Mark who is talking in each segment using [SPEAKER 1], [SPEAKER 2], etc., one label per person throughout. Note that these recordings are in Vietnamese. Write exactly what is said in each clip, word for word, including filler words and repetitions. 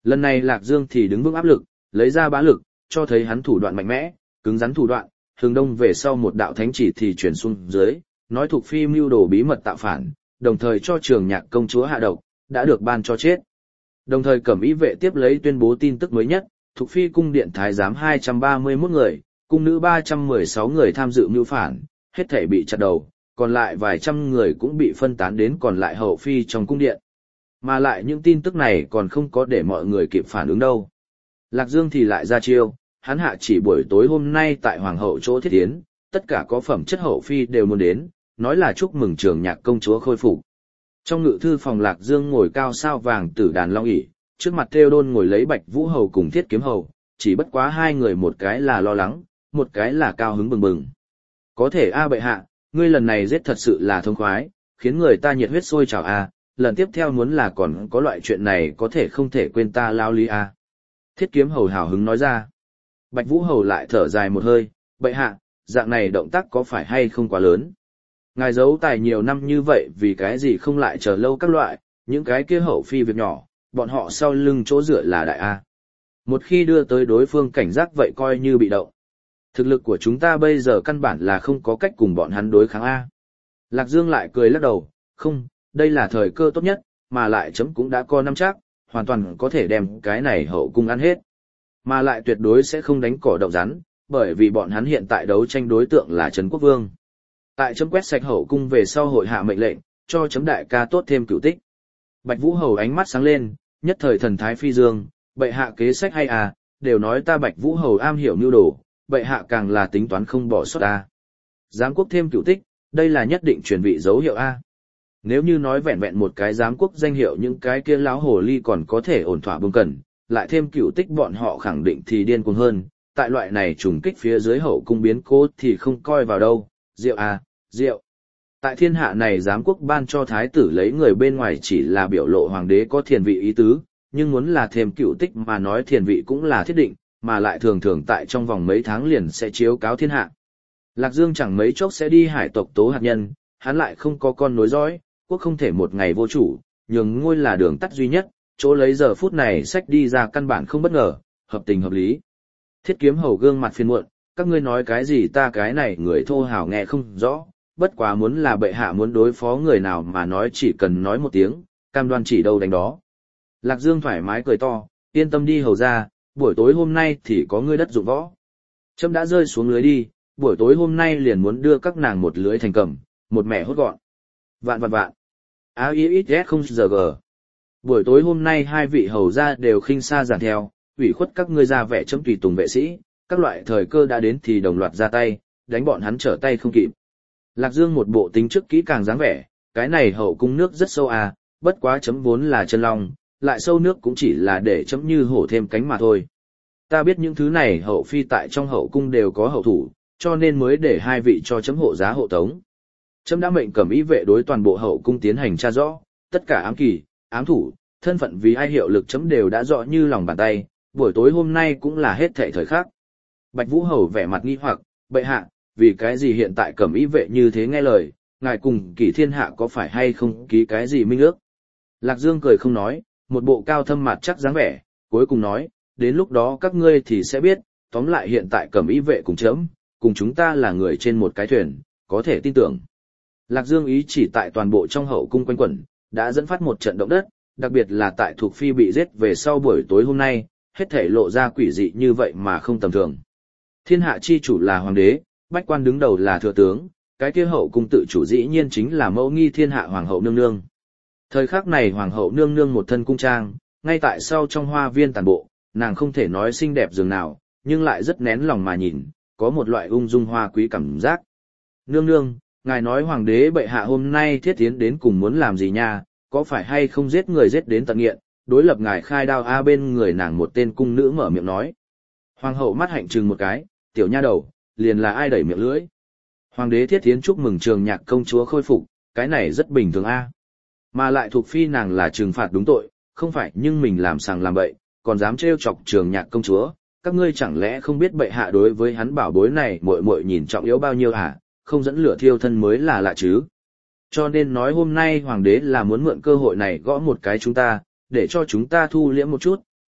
[SPEAKER 1] Lần này Lạc Dương thì đứng vững áp lực, lấy ra bá lực, cho thấy hắn thủ đoạn mạnh mẽ, cứng rắn thủ đoạn, hướng đông về sau một đạo thánh chỉ thì chuyển xuống dưới, nói Thục Phi mưu đồ bí mật tạo phản, đồng thời cho Trường Nhạc công chúa hạ độc, đã được ban cho chết. Đồng thời Cẩm Y vệ tiếp lấy tuyên bố tin tức mới nhất, Thục Phi cung điện thái giám hai trăm ba mươi mốt người, cung nữ ba trăm mười sáu người tham dự mưu phản, hết thảy bị chặt đầu, còn lại vài trăm người cũng bị phân tán đến còn lại hậu phi trong cung điện. Mà lại những tin tức này còn không có để mọi người kịp phản ứng đâu. Lạc Dương thì lại ra chiêu, hắn hạ chỉ buổi tối hôm nay tại Hoàng hậu chỗ thiết tiến, tất cả có phẩm chất hậu phi đều muốn đến, nói là chúc mừng Trường Nhạc công chúa khôi phục. Trong ngự thư phòng Lạc Dương ngồi cao sao vàng tử đàn long ỷ, trước mặt Thêu Đôn ngồi lấy Bạch Vũ hầu cùng Thiết Kiếm hầu, chỉ bất quá hai người một cái là lo lắng, một cái là cao hứng bừng bừng. Có thể a bệ hạ, ngươi lần này giết thật sự là thông khoái, khiến người ta nhiệt huyết sôi trào a, lần tiếp theo muốn là còn có loại chuyện này có thể không thể quên ta lao lý a. Thiết Kiếm hầu hào hứng nói ra. Bạch Vũ hầu lại thở dài một hơi, bệ hạ, dạng này động tác có phải hay không quá lớn? Ngài giấu tài nhiều năm như vậy vì cái gì không lại chờ lâu các loại, những cái kia hậu phi việc nhỏ, bọn họ sau lưng chỗ dựa là đại A. Một khi đưa tới đối phương cảnh giác vậy coi như bị động. Thực lực của chúng ta bây giờ căn bản là không có cách cùng bọn hắn đối kháng A. Lạc Dương lại cười lắc đầu, không, đây là thời cơ tốt nhất, mà lại chấm cũng đã có nắm chắc, hoàn toàn có thể đem cái này hậu cung ăn hết. Mà lại tuyệt đối sẽ không đánh cỏ đậu rắn, bởi vì bọn hắn hiện tại đấu tranh đối tượng là Trấn Quốc Vương. Tại chấm quét sạch hậu cung về sau hội hạ mệnh lệnh, cho chấm đại ca tốt thêm cửu tích. Bạch Vũ hầu ánh mắt sáng lên, nhất thời thần thái phi dương, bệ hạ kế sách hay à, đều nói ta Bạch Vũ hầu am hiểu mưu đồ, bệ hạ càng là tính toán không bỏ sót ta. Giám quốc thêm cửu tích, đây là nhất định truyền vị dấu hiệu a. Nếu như nói vẹn vẹn một cái giám quốc danh hiệu những cái kia láo hồ ly còn có thể ổn thỏa bưng cần, lại thêm cửu tích bọn họ khẳng định thì điên cuồng hơn, tại loại này trùng kích phía dưới hậu cung biến cố thì không coi vào đâu, rượu à, rượu. Tại thiên hạ này giám quốc ban cho thái tử lấy người bên ngoài chỉ là biểu lộ hoàng đế có thiền vị ý tứ, nhưng muốn là thêm cửu tích mà nói thiền vị cũng là thiết định, mà lại thường thường tại trong vòng mấy tháng liền sẽ chiếu cáo thiên hạ. Lạc Dương chẳng mấy chốc sẽ đi hải tộc tố hạt nhân, hắn lại không có con nối dõi, quốc không thể một ngày vô chủ, nhường ngôi là đường tắt duy nhất, chỗ lấy giờ phút này sách đi ra căn bản không bất ngờ, hợp tình hợp lý. Thiết Kiếm hầu gương mặt phiền muộn, các ngươi nói cái gì ta cái này người thô hào nghe không rõ, bất quá muốn là bệ hạ muốn đối phó người nào mà nói chỉ cần nói một tiếng, cam đoan chỉ đâu đánh đó. Lạc Dương thoải mái cười to, yên tâm đi hầu ra, buổi tối hôm nay thì có ngươi đất dụng võ. Chấm đã rơi xuống lưới đi, buổi tối hôm nay liền muốn đưa các nàng một lưới thành cầm, một mẻ hốt gọn. Vạn vạn vạn. a i x s không giờ g. Buổi tối hôm nay hai vị hầu gia đều khinh xa giản theo, ủy khuất các ngươi ra vẻ chấm tùy tùng vệ sĩ, các loại thời cơ đã đến thì đồng loạt ra tay, đánh bọn hắn trở tay không kịp. Lạc Dương một bộ tính trước kỹ càng dáng vẻ, cái này hậu cung nước rất sâu à, bất quá chấm vốn là chân long, lại sâu nước cũng chỉ là để chấm như hổ thêm cánh mà thôi. Ta biết những thứ này hậu phi tại trong hậu cung đều có hậu thủ, cho nên mới để hai vị cho chấm hộ giá hộ tống. Chấm đã mệnh Cẩm Y vệ đối toàn bộ hậu cung tiến hành tra rõ, tất cả ám kỳ, ám thủ, thân phận vì ai hiệu lực chấm đều đã rõ như lòng bàn tay, buổi tối hôm nay cũng là hết thảy thời khắc. Bạch Vũ hầu vẻ mặt nghi hoặc, bệ hạ, vì cái gì hiện tại Cẩm Y vệ như thế nghe lời, ngài cùng Kỷ Thiên Hạ có phải hay không ký cái gì minh ước? Lạc Dương cười không nói, một bộ cao thâm mặt chắc dáng vẻ, cuối cùng nói, đến lúc đó các ngươi thì sẽ biết, tóm lại hiện tại Cẩm Y vệ cùng chấm, cùng chúng ta là người trên một cái thuyền, có thể tin tưởng. Lạc Dương ý chỉ tại toàn bộ trong hậu cung quanh quẩn, đã dẫn phát một trận động đất, đặc biệt là tại Thục Phi bị giết về sau buổi tối hôm nay, hết thể lộ ra quỷ dị như vậy mà không tầm thường. Thiên hạ chi chủ là hoàng đế, bách quan đứng đầu là thừa tướng, cái kia hậu cung tự chủ dĩ nhiên chính là mẫu nghi thiên hạ hoàng hậu nương nương. Thời khắc này hoàng hậu nương nương một thân cung trang, ngay tại sau trong hoa viên tàn bộ, nàng không thể nói xinh đẹp dường nào, nhưng lại rất nén lòng mà nhìn, có một loại ung dung hoa quý cảm giác. Nương nương, ngài nói hoàng đế bệ hạ hôm nay thiết tiến đến cùng muốn làm gì nha, có phải hay không giết người giết đến tận nghiện, đối lập ngài khai đao a bên người nàng một tên cung nữ mở miệng nói. Hoàng hậu mắt hạnh trừng một cái, tiểu nha đầu, liền là ai đẩy miệng lưỡi. Hoàng đế thiết tiến chúc mừng Trường Nhạc công chúa khôi phục, cái này rất bình thường a. Mà lại thuộc phi nàng là trừng phạt đúng tội, không phải nhưng mình làm sàng làm bậy, còn dám trêu chọc Trường Nhạc công chúa, các ngươi chẳng lẽ không biết bệ hạ đối với hắn bảo bối này muội muội nhìn trọng yếu bao nhiêu hả, không dẫn lửa thiêu thân mới là lạ chứ. Cho nên nói hôm nay hoàng đế là muốn mượn cơ hội này gõ một cái chúng ta, để cho chúng ta thu liễm một chút,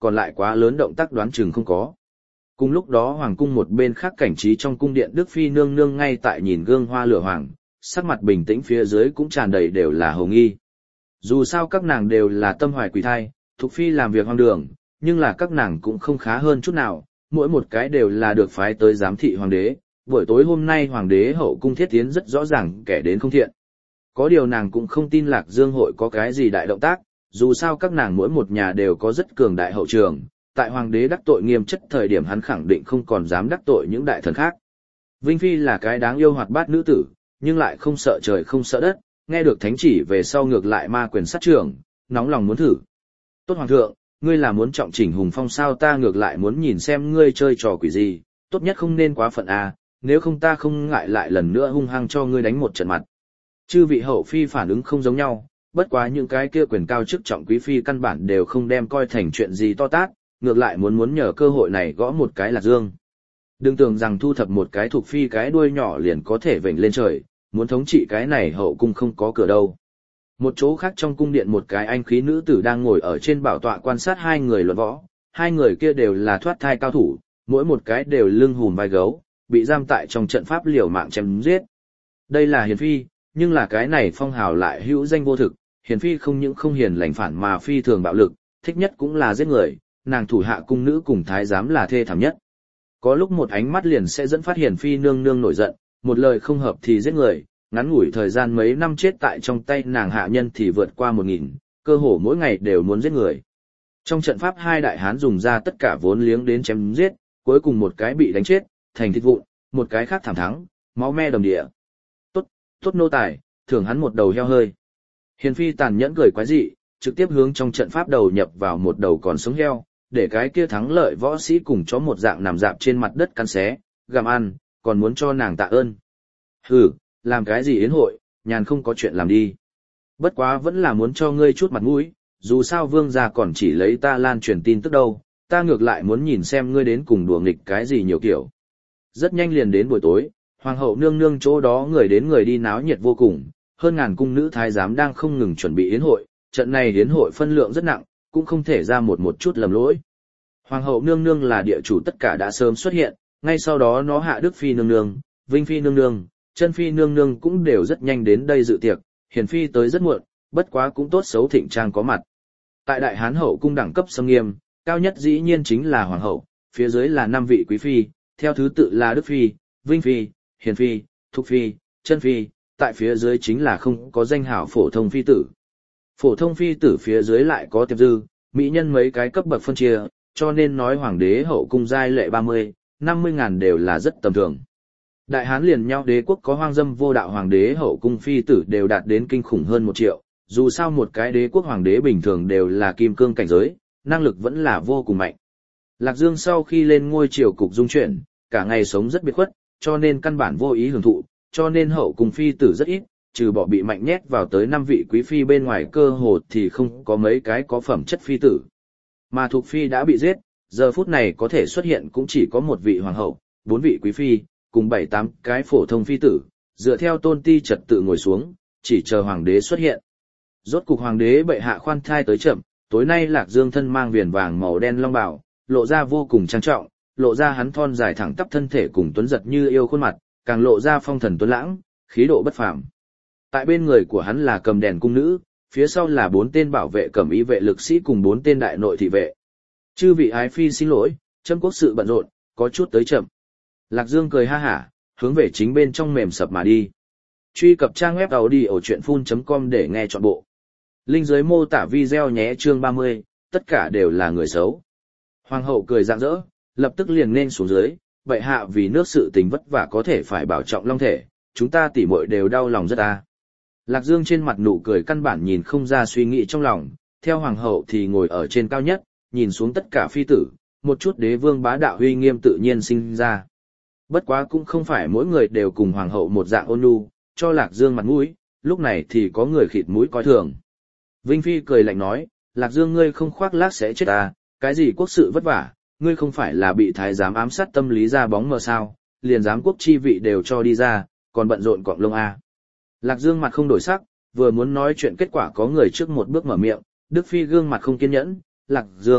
[SPEAKER 1] còn lại quá lớn động tác đoán chừng không có. Cùng lúc đó hoàng cung một bên khác cảnh trí trong cung điện Đức Phi nương nương ngay tại nhìn gương hoa lửa hoàng, sắc mặt bình tĩnh phía dưới cũng tràn đầy đều là hồng nghi. Dù sao các nàng đều là tâm hoài quỷ thai, Thục Phi làm việc hoang đường, nhưng là các nàng cũng không khá hơn chút nào, mỗi một cái đều là được phái tới giám thị hoàng đế. Buổi tối hôm nay hoàng đế hậu cung thiết tiến rất rõ ràng kẻ đến không thiện. Có điều nàng cũng không tin Lạc Dương hội có cái gì đại động tác, dù sao các nàng mỗi một nhà đều có rất cường đại hậu trường, tại hoàng đế đắc tội nghiêm chất thời điểm hắn khẳng định không còn dám đắc tội những đại thần khác. Vinh Phi là cái đáng yêu hoạt bát nữ tử, nhưng lại không sợ trời không sợ đất, nghe được thánh chỉ về sau ngược lại ma quyền sát trưởng, nóng lòng muốn thử. Tốt hoàng thượng, ngươi là muốn trọng chỉnh hùng phong sao, ta ngược lại muốn nhìn xem ngươi chơi trò quỷ gì, tốt nhất không nên quá phận a, nếu không ta không ngại lại lần nữa hung hăng cho ngươi đánh một trận mặt. Chư vị hậu phi phản ứng không giống nhau, bất quá những cái kia quyền cao chức trọng quý phi căn bản đều không đem coi thành chuyện gì to tát, ngược lại muốn muốn nhờ cơ hội này gõ một cái Lạc Dương. Đừng tưởng rằng thu thập một cái Thục Phi cái đuôi nhỏ liền có thể vểnh lên trời, muốn thống trị cái này hậu cung không có cửa đâu. Một chỗ khác trong cung điện một cái anh khí nữ tử đang ngồi ở trên bảo tọa quan sát hai người luận võ, hai người kia đều là thoát thai cao thủ, mỗi một cái đều lưng hùm vai gấu, bị giam tại trong trận pháp liều mạng chém giết. Đây là Hiền Phi, nhưng là cái này phong hào lại hữu danh vô thực, Hiền Phi không những không hiền lành phản mà phi thường bạo lực, thích nhất cũng là giết người, nàng thủ hạ cung nữ cùng thái giám là thê thảm nhất. Có lúc một ánh mắt liền sẽ dẫn phát Hiền Phi nương nương nổi giận, một lời không hợp thì giết người, ngắn ngủi thời gian mấy năm chết tại trong tay nàng hạ nhân thì vượt qua một nghìn, cơ hồ mỗi ngày đều muốn giết người. Trong trận pháp hai đại hán dùng ra tất cả vốn liếng đến chém giết, cuối cùng một cái bị đánh chết, thành thịt vụn, một cái khác thảm thắng, máu me đầm địa. Tốt, tốt nô tài, thưởng hắn một đầu heo hơi. Hiền Phi tàn nhẫn cười quái dị, trực tiếp hướng trong trận pháp đầu nhập vào một đầu còn sống heo, để cái kia thắng lợi võ sĩ cùng chó một dạng nằm dạp trên mặt đất cắn xé, gặm ăn, còn muốn cho nàng tạ ơn. Hừ, làm cái gì yến hội, nhàn không có chuyện làm đi. Bất quá vẫn là muốn cho ngươi chút mặt mũi, dù sao vương gia còn chỉ lấy ta lan truyền tin tức đâu, ta ngược lại muốn nhìn xem ngươi đến cùng đùa nghịch cái gì nhiều kiểu. Rất nhanh liền đến buổi tối, hoàng hậu nương nương chỗ đó người đến người đi náo nhiệt vô cùng, hơn ngàn cung nữ thái giám đang không ngừng chuẩn bị yến hội, trận này yến hội phân lượng rất nặng, cũng không thể ra một một chút lầm lỗi. Hoàng hậu nương nương là địa chủ tất cả đã sớm xuất hiện, ngay sau đó nó hạ Đức Phi nương nương, Vinh Phi nương nương, Chân Phi nương nương cũng đều rất nhanh đến đây dự tiệc, Hiền Phi tới rất muộn, bất quá cũng tốt xấu thịnh trang có mặt. Tại Đại Hán hậu cung đẳng cấp xâm nghiêm, cao nhất dĩ nhiên chính là hoàng hậu, phía dưới là năm vị quý phi, theo thứ tự là Đức Phi, Vinh Phi, Hiền Phi, Thục Phi, Chân Phi, tại phía dưới chính là không có danh hảo phổ thông phi tử. Phổ thông phi tử phía dưới lại có tiệp dư, mỹ nhân mấy cái cấp bậc phân chia, cho nên nói hoàng đế hậu cung giai lệ ba mươi, năm mươi ngàn đều là rất tầm thường. Đại Hán liền nhau đế quốc có hoang dâm vô đạo hoàng đế hậu cung phi tử đều đạt đến kinh khủng hơn một triệu, dù sao một cái đế quốc hoàng đế bình thường đều là kim cương cảnh giới, năng lực vẫn là vô cùng mạnh. Lạc Dương sau khi lên ngôi triều cục dung chuyển, cả ngày sống rất biệt khuất, cho nên căn bản vô ý hưởng thụ, cho nên hậu cung phi tử rất ít, trừ bỏ bị mạnh nhét vào tới năm vị quý phi bên ngoài cơ hồ thì không có mấy cái có phẩm chất phi tử. Mà Thục Phi đã bị giết, giờ phút này có thể xuất hiện cũng chỉ có một vị hoàng hậu, bốn vị quý phi, cùng bảy tám cái phổ thông phi tử, dựa theo tôn ti trật tự ngồi xuống, chỉ chờ hoàng đế xuất hiện. Rốt cục hoàng đế bệ hạ khoan thai tới chậm, tối nay Lạc Dương thân mang viền vàng màu đen long bào, lộ ra vô cùng trang trọng, lộ ra hắn thon dài thẳng tắp thân thể cùng tuấn giật như yêu khuôn mặt, càng lộ ra phong thần tuấn lãng, khí độ bất phàm. Tại bên người của hắn là cầm đèn cung nữ, phía sau là bốn tên bảo vệ cẩm y vệ lực sĩ cùng bốn tên đại nội thị vệ. Chư vị ái phi xin lỗi, chấm quốc sự bận rộn, có chút tới chậm. Lạc Dương cười ha hả, hướng về chính bên trong mềm sập mà đi. Truy cập trang web audiochuyenphun chấm com để nghe trọn bộ. Link dưới mô tả video nhé. Chương ba mươi, tất cả đều là người xấu. Hoàng hậu cười rạng rỡ, lập tức liền nên xuống dưới, bệ hạ vì nước sự tình vất vả có thể phải bảo trọng long thể, chúng ta tỉ muội đều đau lòng rất à. Lạc Dương trên mặt nụ cười căn bản nhìn không ra suy nghĩ trong lòng, theo hoàng hậu thì ngồi ở trên cao nhất, nhìn xuống tất cả phi tử, một chút đế vương bá đạo uy nghiêm tự nhiên sinh ra. Bất quá cũng không phải mỗi người đều cùng hoàng hậu một dạng ôn nhu, cho Lạc Dương mặt mũi, lúc này thì có người khịt mũi coi thường. Vinh Phi cười lạnh nói, Lạc Dương ngươi không khoác lác sẽ chết à, cái gì quốc sự vất vả, ngươi không phải là bị thái giám ám sát tâm lý ra bóng mờ sao, liền giám quốc chi vị đều cho đi ra, còn bận rộn cọng lông à. Lạc Dương mặt không đổi sắc, vừa muốn nói chuyện kết quả có người trước một bước mở miệng, Đức Phi gương mặt không kiên nhẫn, Lạc Dương,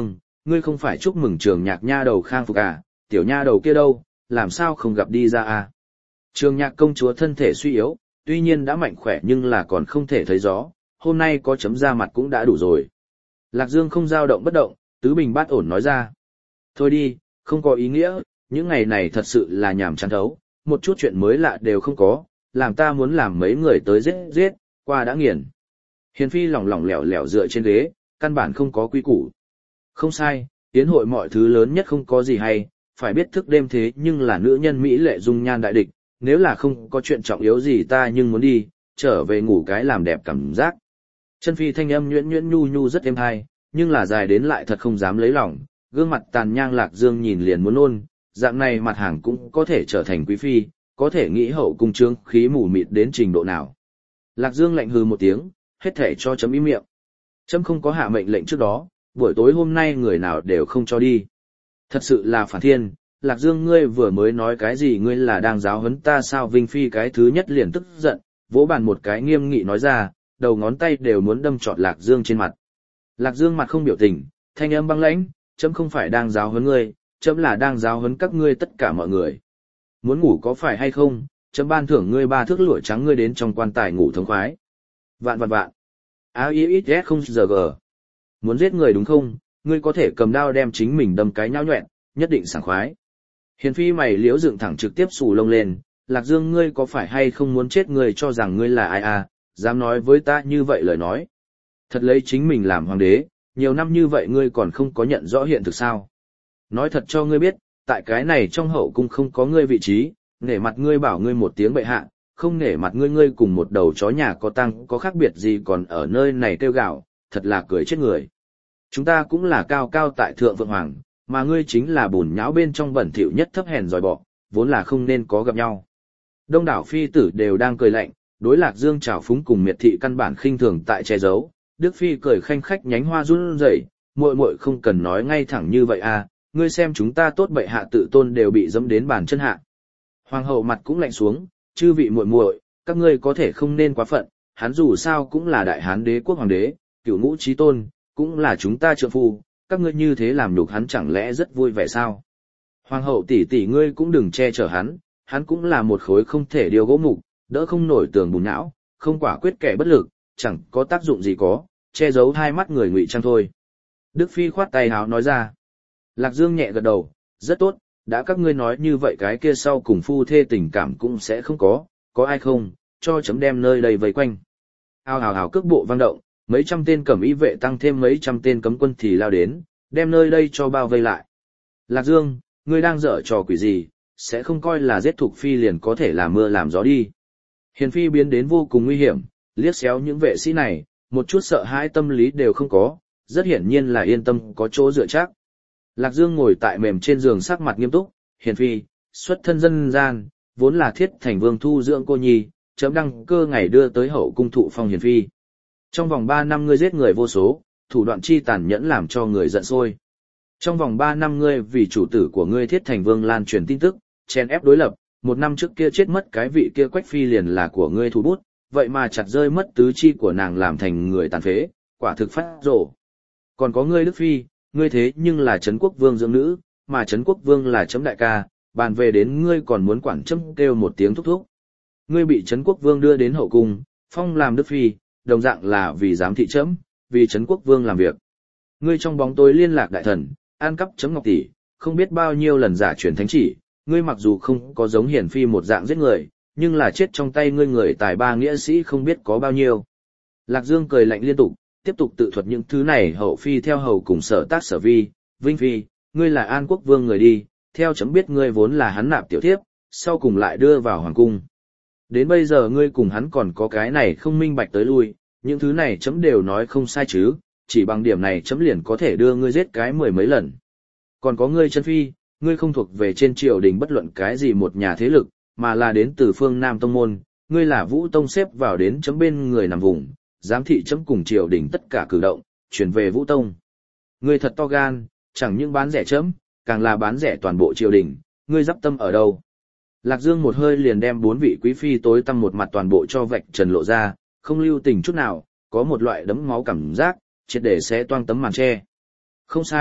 [SPEAKER 1] ngươi không phải chúc mừng Trường Nhạc nha đầu khang phục à, tiểu nha đầu kia đâu, làm sao không gặp đi ra à? Trường Nhạc công chúa thân thể suy yếu, tuy nhiên đã mạnh khỏe nhưng là còn không thể thấy rõ, hôm nay có chấm ra mặt cũng đã đủ rồi. Lạc Dương không dao động bất động, tứ bình bát ổn nói ra. Thôi đi, không có ý nghĩa, những ngày này thật sự là nhàm chán thấu, một chút chuyện mới lạ đều không có, làm ta muốn làm mấy người tới giết giết, qua đã nghiền. Hiền phi lỏng lỏng lẻo lẻo dựa trên ghế, căn bản không có quy củ. Không sai, tiến hội mọi thứ lớn nhất không có gì hay, phải biết thức đêm thế nhưng là nữ nhân Mỹ lệ dung nhan đại địch, nếu là không có chuyện trọng yếu gì ta nhưng muốn đi, trở về ngủ cái làm đẹp cảm giác. Chân phi thanh âm nhuyễn nhuyễn nhu nhu rất êm hay, nhưng là dài đến lại thật không dám lấy lòng, gương mặt tàn nhang Lạc Dương nhìn liền muốn nôn, dạng này mặt hàng cũng có thể trở thành quý phi, có thể nghĩ hậu cung trương khí mù mịt đến trình độ nào. Lạc Dương lạnh hừ một tiếng, hết thể cho chấm im miệng. Chấm không có hạ mệnh lệnh trước đó, buổi tối hôm nay người nào đều không cho đi. Thật sự là phản thiên, Lạc Dương ngươi vừa mới nói cái gì ngươi là đang giáo huấn ta sao? Vinh Phi cái thứ nhất liền tức giận, vỗ bàn một cái nghiêm nghị nói ra, đầu ngón tay đều muốn đâm trọt Lạc Dương trên mặt. Lạc Dương mặt không biểu tình, thanh âm băng lãnh, chấm không phải đang giáo huấn ngươi, chấm là đang giáo huấn các ngươi tất cả mọi người. Muốn ngủ có phải hay không, chấm ban thưởng ngươi ba thước lụa trắng ngươi đến trong quan tài ngủ thống khoái. Vạn vạn vạn. A I X S không giờ g. Muốn giết người đúng không, ngươi có thể cầm đao đem chính mình đâm cái nhão nhoẹn, nhất định sảng khoái. Hiền phi mày liễu dựng thẳng trực tiếp xù lông lên, Lạc Dương ngươi có phải hay không muốn chết ngươi cho rằng ngươi là ai à, dám nói với ta như vậy lời nói. Thật lấy chính mình làm hoàng đế, nhiều năm như vậy ngươi còn không có nhận rõ hiện thực sao. Nói thật cho ngươi biết, tại cái này trong hậu cung không có ngươi vị trí, nể mặt ngươi bảo ngươi một tiếng bệ hạ, không nể mặt ngươi ngươi cùng một đầu chó nhà có tăng có khác biệt gì còn ở nơi này kêu gạo, thật là cười chết người. Chúng ta cũng là cao cao tại thượng vượng hoàng, mà ngươi chính là bùn nhão bên trong bẩn thỉu nhất thấp hèn dòi bọ, vốn là không nên có gặp nhau. Đông đảo phi tử đều đang cười lạnh, đối Lạc Dương trào phúng cùng miệt thị căn bản khinh thường tại che giấu. Đức phi cười khanh khách nhánh hoa run rẩy, muội muội không cần nói ngay thẳng như vậy à, ngươi xem chúng ta tốt bệ hạ tự tôn đều bị dẫm đến bàn chân hạ. Hoàng hậu mặt cũng lạnh xuống, chư vị muội muội, các ngươi có thể không nên quá phận, hắn dù sao cũng là đại hán đế quốc hoàng đế, cửu ngũ chí tôn, cũng là chúng ta trượng phu, các ngươi như thế làm nhục hắn chẳng lẽ rất vui vẻ sao? Hoàng hậu tỷ tỷ ngươi cũng đừng che chở hắn, hắn cũng là một khối không thể điều gỗ mục, đỡ không nổi tường bùn não, không quả quyết kẻ bất lực, chẳng có tác dụng gì có, che giấu hai mắt người ngụy trang thôi. Đức phi khoát tay háo nói ra. Lạc Dương nhẹ gật đầu, rất tốt, đã các ngươi nói như vậy cái kia sau cùng phu thê tình cảm cũng sẽ không có, có ai không, cho chấm đem nơi đây vây quanh. Ao hào hào cước bộ vang động, mấy trăm tên cẩm y vệ tăng thêm mấy trăm tên cấm quân thì lao đến, đem nơi đây cho bao vây lại. Lạc Dương, ngươi đang dở trò quỷ gì, sẽ không coi là giết Thục Phi liền có thể làm mưa làm gió đi. Hiền Phi biến đến vô cùng nguy hiểm, liếc xéo những vệ sĩ này, một chút sợ hãi tâm lý đều không có, rất hiển nhiên là yên tâm có chỗ dựa chắc. Lạc Dương ngồi tại mềm trên giường sắc mặt nghiêm túc, Hiền Phi, xuất thân dân gian, vốn là thiết thành vương thu dưỡng cô nhi, chấm đăng cơ ngày đưa tới hậu cung thụ phong Hiền Phi. Trong vòng ba năm ngươi giết người vô số, thủ đoạn chi tàn nhẫn làm cho người giận sôi. Trong vòng ba năm ngươi vì chủ tử của ngươi thiết thành vương lan truyền tin tức, chen ép đối lập, một năm trước kia chết mất cái vị kia Quách Phi liền là của ngươi thủ bút, vậy mà chặt rơi mất tứ chi của nàng làm thành người tàn phế, quả thực phát rổ. Còn có ngươi Đức Phi, ngươi thế nhưng là Trấn Quốc Vương dưỡng nữ, mà Trấn Quốc Vương là chấm đại ca, bàn về đến ngươi còn muốn quản chấm kêu một tiếng thúc thúc. Ngươi bị Trấn Quốc Vương đưa đến hậu cung, phong làm Đức Phi, đồng dạng là vì giám thị chấm, vì Trấn Quốc Vương làm việc. Ngươi trong bóng tối liên lạc đại thần, an cắp chấm ngọc tỷ, không biết bao nhiêu lần giả truyền thánh chỉ, ngươi mặc dù không có giống Hiển Phi một dạng giết người, nhưng là chết trong tay ngươi người tài ba nghĩa sĩ không biết có bao nhiêu. Lạc Dương cười lạnh liên tục, tiếp tục tự thuật những thứ này hậu phi theo hầu cùng sở tác sở vi, Vinh Phi, ngươi là An Quốc Vương người đi, theo chấm biết ngươi vốn là hắn nạp tiểu thiếp, sau cùng lại đưa vào hoàng cung. Đến bây giờ ngươi cùng hắn còn có cái này không minh bạch tới lui, những thứ này chấm đều nói không sai chứ, chỉ bằng điểm này chấm liền có thể đưa ngươi giết cái mười mấy lần. Còn có ngươi Chân Phi, ngươi không thuộc về trên triều đình bất luận cái gì một nhà thế lực, mà là đến từ phương Nam Tông Môn, ngươi là Vũ Tông xếp vào đến chấm bên người nằm vùng, giám thị chấm cùng triều đình tất cả cử động, chuyển về Vũ Tông. Ngươi thật to gan, chẳng những bán rẻ chấm, càng là bán rẻ toàn bộ triều đình, ngươi dắp tâm ở đâu? Lạc Dương một hơi liền đem bốn vị quý phi tối tăm một mặt toàn bộ cho vạch trần lộ ra, không lưu tình chút nào, có một loại đấm máu cảm giác, triệt để xé toang tấm màn che. Không sai,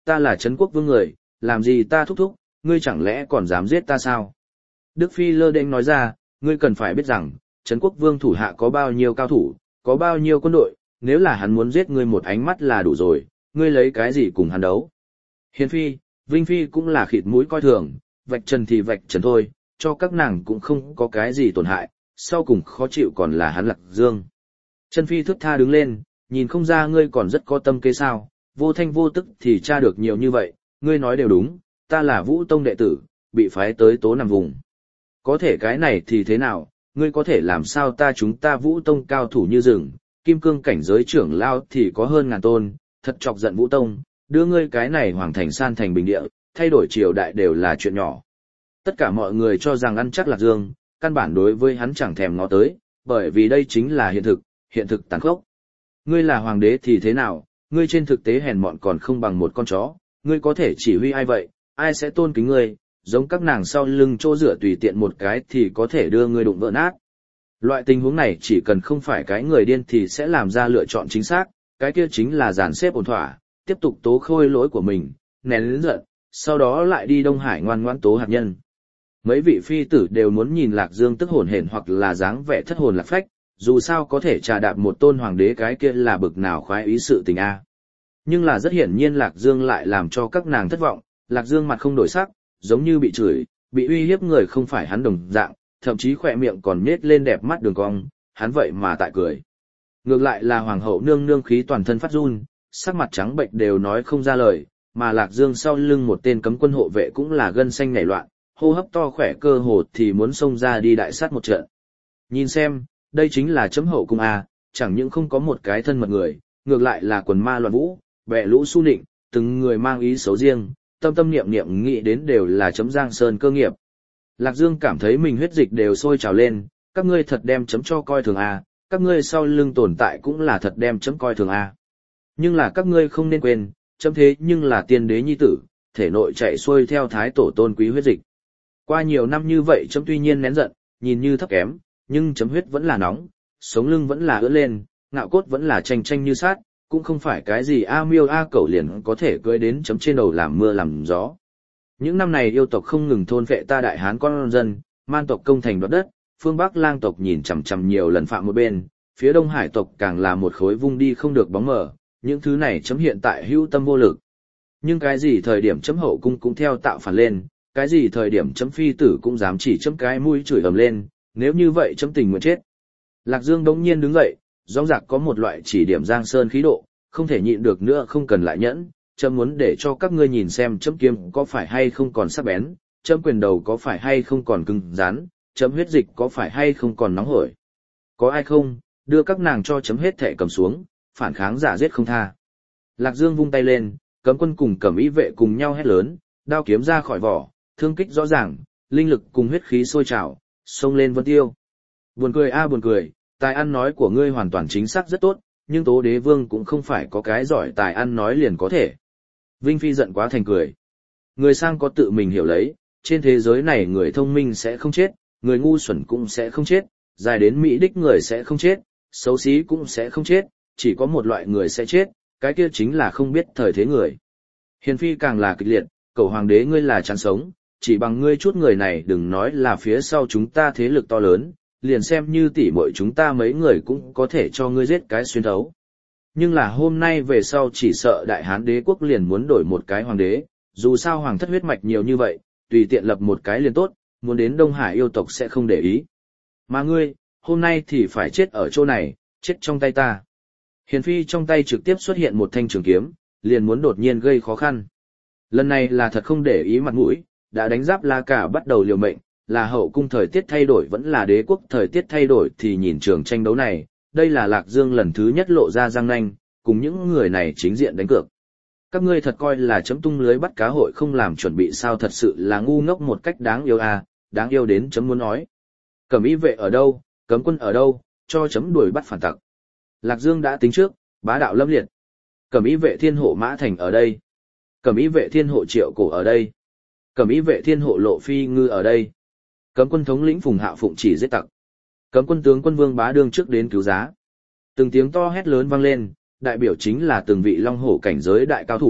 [SPEAKER 1] ta là Trấn Quốc Vương người, làm gì ta thúc thúc, ngươi chẳng lẽ còn dám giết ta sao? Đức Phi lơ đễnh nói ra, ngươi cần phải biết rằng, Trấn Quốc Vương thủ hạ có bao nhiêu cao thủ, có bao nhiêu quân đội, nếu là hắn muốn giết ngươi một ánh mắt là đủ rồi, ngươi lấy cái gì cùng hắn đấu? Hiền Phi, Vinh Phi cũng là khịt mũi coi thường, vạch trần thì vạch trần thôi, cho các nàng cũng không có cái gì tổn hại, sau cùng khó chịu còn là hắn Lạc Dương. Chân Phi thức tha đứng lên, nhìn không ra ngươi còn rất có tâm kế sao, vô thanh vô tức thì tra được nhiều như vậy, ngươi nói đều đúng, ta là Vũ Tông đệ tử, bị phái tới tố nằm vùng. Có thể cái này thì thế nào, ngươi có thể làm sao ta chúng ta Vũ Tông cao thủ như rừng, kim cương cảnh giới trưởng lao thì có hơn ngàn tôn, thật chọc giận Vũ Tông, đưa ngươi cái này hoàng thành san thành bình địa, thay đổi triều đại đều là chuyện nhỏ. Tất cả mọi người cho rằng ăn chắc Lạc Dương, căn bản đối với hắn chẳng thèm ngó tới, bởi vì đây chính là hiện thực, hiện thực tàn khốc. Ngươi là hoàng đế thì thế nào, ngươi trên thực tế hèn mọn còn không bằng một con chó, ngươi có thể chỉ huy ai vậy, ai sẽ tôn kính ngươi, giống các nàng sau lưng chỗ rửa tùy tiện một cái thì có thể đưa ngươi đụng vỡ nát. Loại tình huống này chỉ cần không phải cái người điên thì sẽ làm ra lựa chọn chính xác, cái kia chính là dàn xếp ổn thỏa, tiếp tục tố khôi lỗi của mình, nén lớn giận, sau đó lại đi Đông Hải ngoan ngoãn tố hạt nhân. Mấy vị phi tử đều muốn nhìn Lạc Dương tức hồn hển hoặc là dáng vẻ thất hồn lạc phách, dù sao có thể trà đạp một tôn hoàng đế cái kia là bực nào khoái ý sự tình a. Nhưng là rất hiển nhiên Lạc Dương lại làm cho các nàng thất vọng, Lạc Dương mặt không đổi sắc, giống như bị chửi, bị uy hiếp người không phải hắn đồng dạng, thậm chí khỏe miệng còn nết lên đẹp mắt đường cong, hắn vậy mà tại cười. Ngược lại là hoàng hậu nương nương khí toàn thân phát run, sắc mặt trắng bệch đều nói không ra lời, mà Lạc Dương sau lưng một tên cấm quân hộ vệ cũng là gân xanh nảy loạn, hô hấp to khỏe cơ hồ thì muốn xông ra đi đại sát một trận. Nhìn xem, đây chính là chấm hậu cung a, chẳng những không có một cái thân mật người, ngược lại là quần ma loạn vũ, bè lũ su nịnh, từng người mang ý xấu riêng, tâm tâm niệm niệm nghĩ đến đều là chấm Giang Sơn cơ nghiệp. Lạc Dương cảm thấy mình huyết dịch đều sôi trào lên, các ngươi thật đem chấm cho coi thường a, các ngươi sau lưng tồn tại cũng là thật đem chấm coi thường a. Nhưng là các ngươi không nên quên, chấm thế nhưng là tiên đế nhi tử, thể nội chạy xuôi theo thái tổ tôn quý huyết dịch. Qua nhiều năm như vậy chấm tuy nhiên nén giận, nhìn như thấp kém, nhưng chấm huyết vẫn là nóng, sống lưng vẫn là ưỡn lên, ngạo cốt vẫn là tranh tranh như sát, cũng không phải cái gì a miêu a cẩu liền có thể cưỡi đến chấm trên đầu làm mưa làm gió. Những năm này yêu tộc không ngừng thôn phệ ta Đại Hán con dân, man tộc công thành đoạt đất, phương Bắc lang tộc nhìn chằm chằm nhiều lần phạm một bên, phía Đông Hải tộc càng là một khối vung đi không được bóng mờ, những thứ này chấm hiện tại hữu tâm vô lực. Nhưng cái gì thời điểm chấm hậu cung cũng theo tạo phản lên, cái gì thời điểm chấm phi tử cũng dám chỉ chấm cái mũi chửi ầm lên, nếu như vậy chấm tình nguyện chết. Lạc Dương đống nhiên đứng dậy, rõ ràng có một loại chỉ điểm Giang Sơn khí độ, không thể nhịn được nữa không cần lại nhẫn, chấm muốn để cho các ngươi nhìn xem chấm kiếm có phải hay không còn sắc bén, chấm quyền đầu có phải hay không còn cứng rắn, chấm huyết dịch có phải hay không còn nóng hổi. Có ai không, đưa các nàng cho chấm hết thệ cầm xuống, phản kháng giả giết không tha. Lạc Dương vung tay lên, cấm quân cùng cẩm ý vệ cùng nhau hét lớn, đao kiếm ra khỏi vỏ, thương kích rõ ràng, linh lực cùng huyết khí sôi trào, xông lên vân tiêu. Buồn cười a buồn cười, tài ăn nói của ngươi hoàn toàn chính xác rất tốt, nhưng Tố Đế Vương cũng không phải có cái giỏi tài ăn nói liền có thể. Vinh Phi giận quá thành cười. Người sang có tự mình hiểu lấy, trên thế giới này người thông minh sẽ không chết, người ngu xuẩn cũng sẽ không chết, dài đến mỹ đích người sẽ không chết, xấu xí cũng sẽ không chết, chỉ có một loại người sẽ chết, cái kia chính là không biết thời thế người. Hiền Phi càng là kịch liệt, cậu hoàng đế ngươi là chán sống, chỉ bằng ngươi chút người này đừng nói là phía sau chúng ta thế lực to lớn, liền xem như tỷ muội chúng ta mấy người cũng có thể cho ngươi giết cái xuyên thấu. Nhưng là hôm nay về sau chỉ sợ Đại Hán đế quốc liền muốn đổi một cái hoàng đế, dù sao hoàng thất huyết mạch nhiều như vậy, tùy tiện lập một cái liền tốt, muốn đến Đông Hải yêu tộc sẽ không để ý. Mà ngươi, hôm nay thì phải chết ở chỗ này, chết trong tay ta. Hiền Phi trong tay trực tiếp xuất hiện một thanh trường kiếm, liền muốn đột nhiên gây khó khăn. Lần này là thật không để ý mặt mũi, đã đánh giáp La Cả bắt đầu liều mệnh, là hậu cung thời tiết thay đổi vẫn là đế quốc thời tiết thay đổi thì nhìn trường tranh đấu này, đây là Lạc Dương lần thứ nhất lộ ra răng nanh, cùng những người này chính diện đánh cược. Các ngươi thật coi là chấm tung lưới bắt cá hội không làm chuẩn bị sao, thật sự là ngu ngốc một cách đáng yêu à, đáng yêu đến chấm muốn nói. Cẩm ý vệ ở đâu, cấm quân ở đâu, cho chấm đuổi bắt phản tặc. Lạc Dương đã tính trước, bá đạo lâm liệt. Cẩm ý vệ thiên hộ Mã Thành ở đây. Cẩm ý vệ thiên hộ Triệu Cổ ở đây. Cẩm ý vệ thiên hộ Lộ Phi Ngư ở đây. Cấm quân thống lĩnh Phùng Hạo Phụng chỉ giết tặc. Cấm quân tướng quân Vương Bá Đương trước đến cứu giá. Từng tiếng to hét lớn vang lên, đại biểu chính là từng vị long hổ cảnh giới đại cao thủ,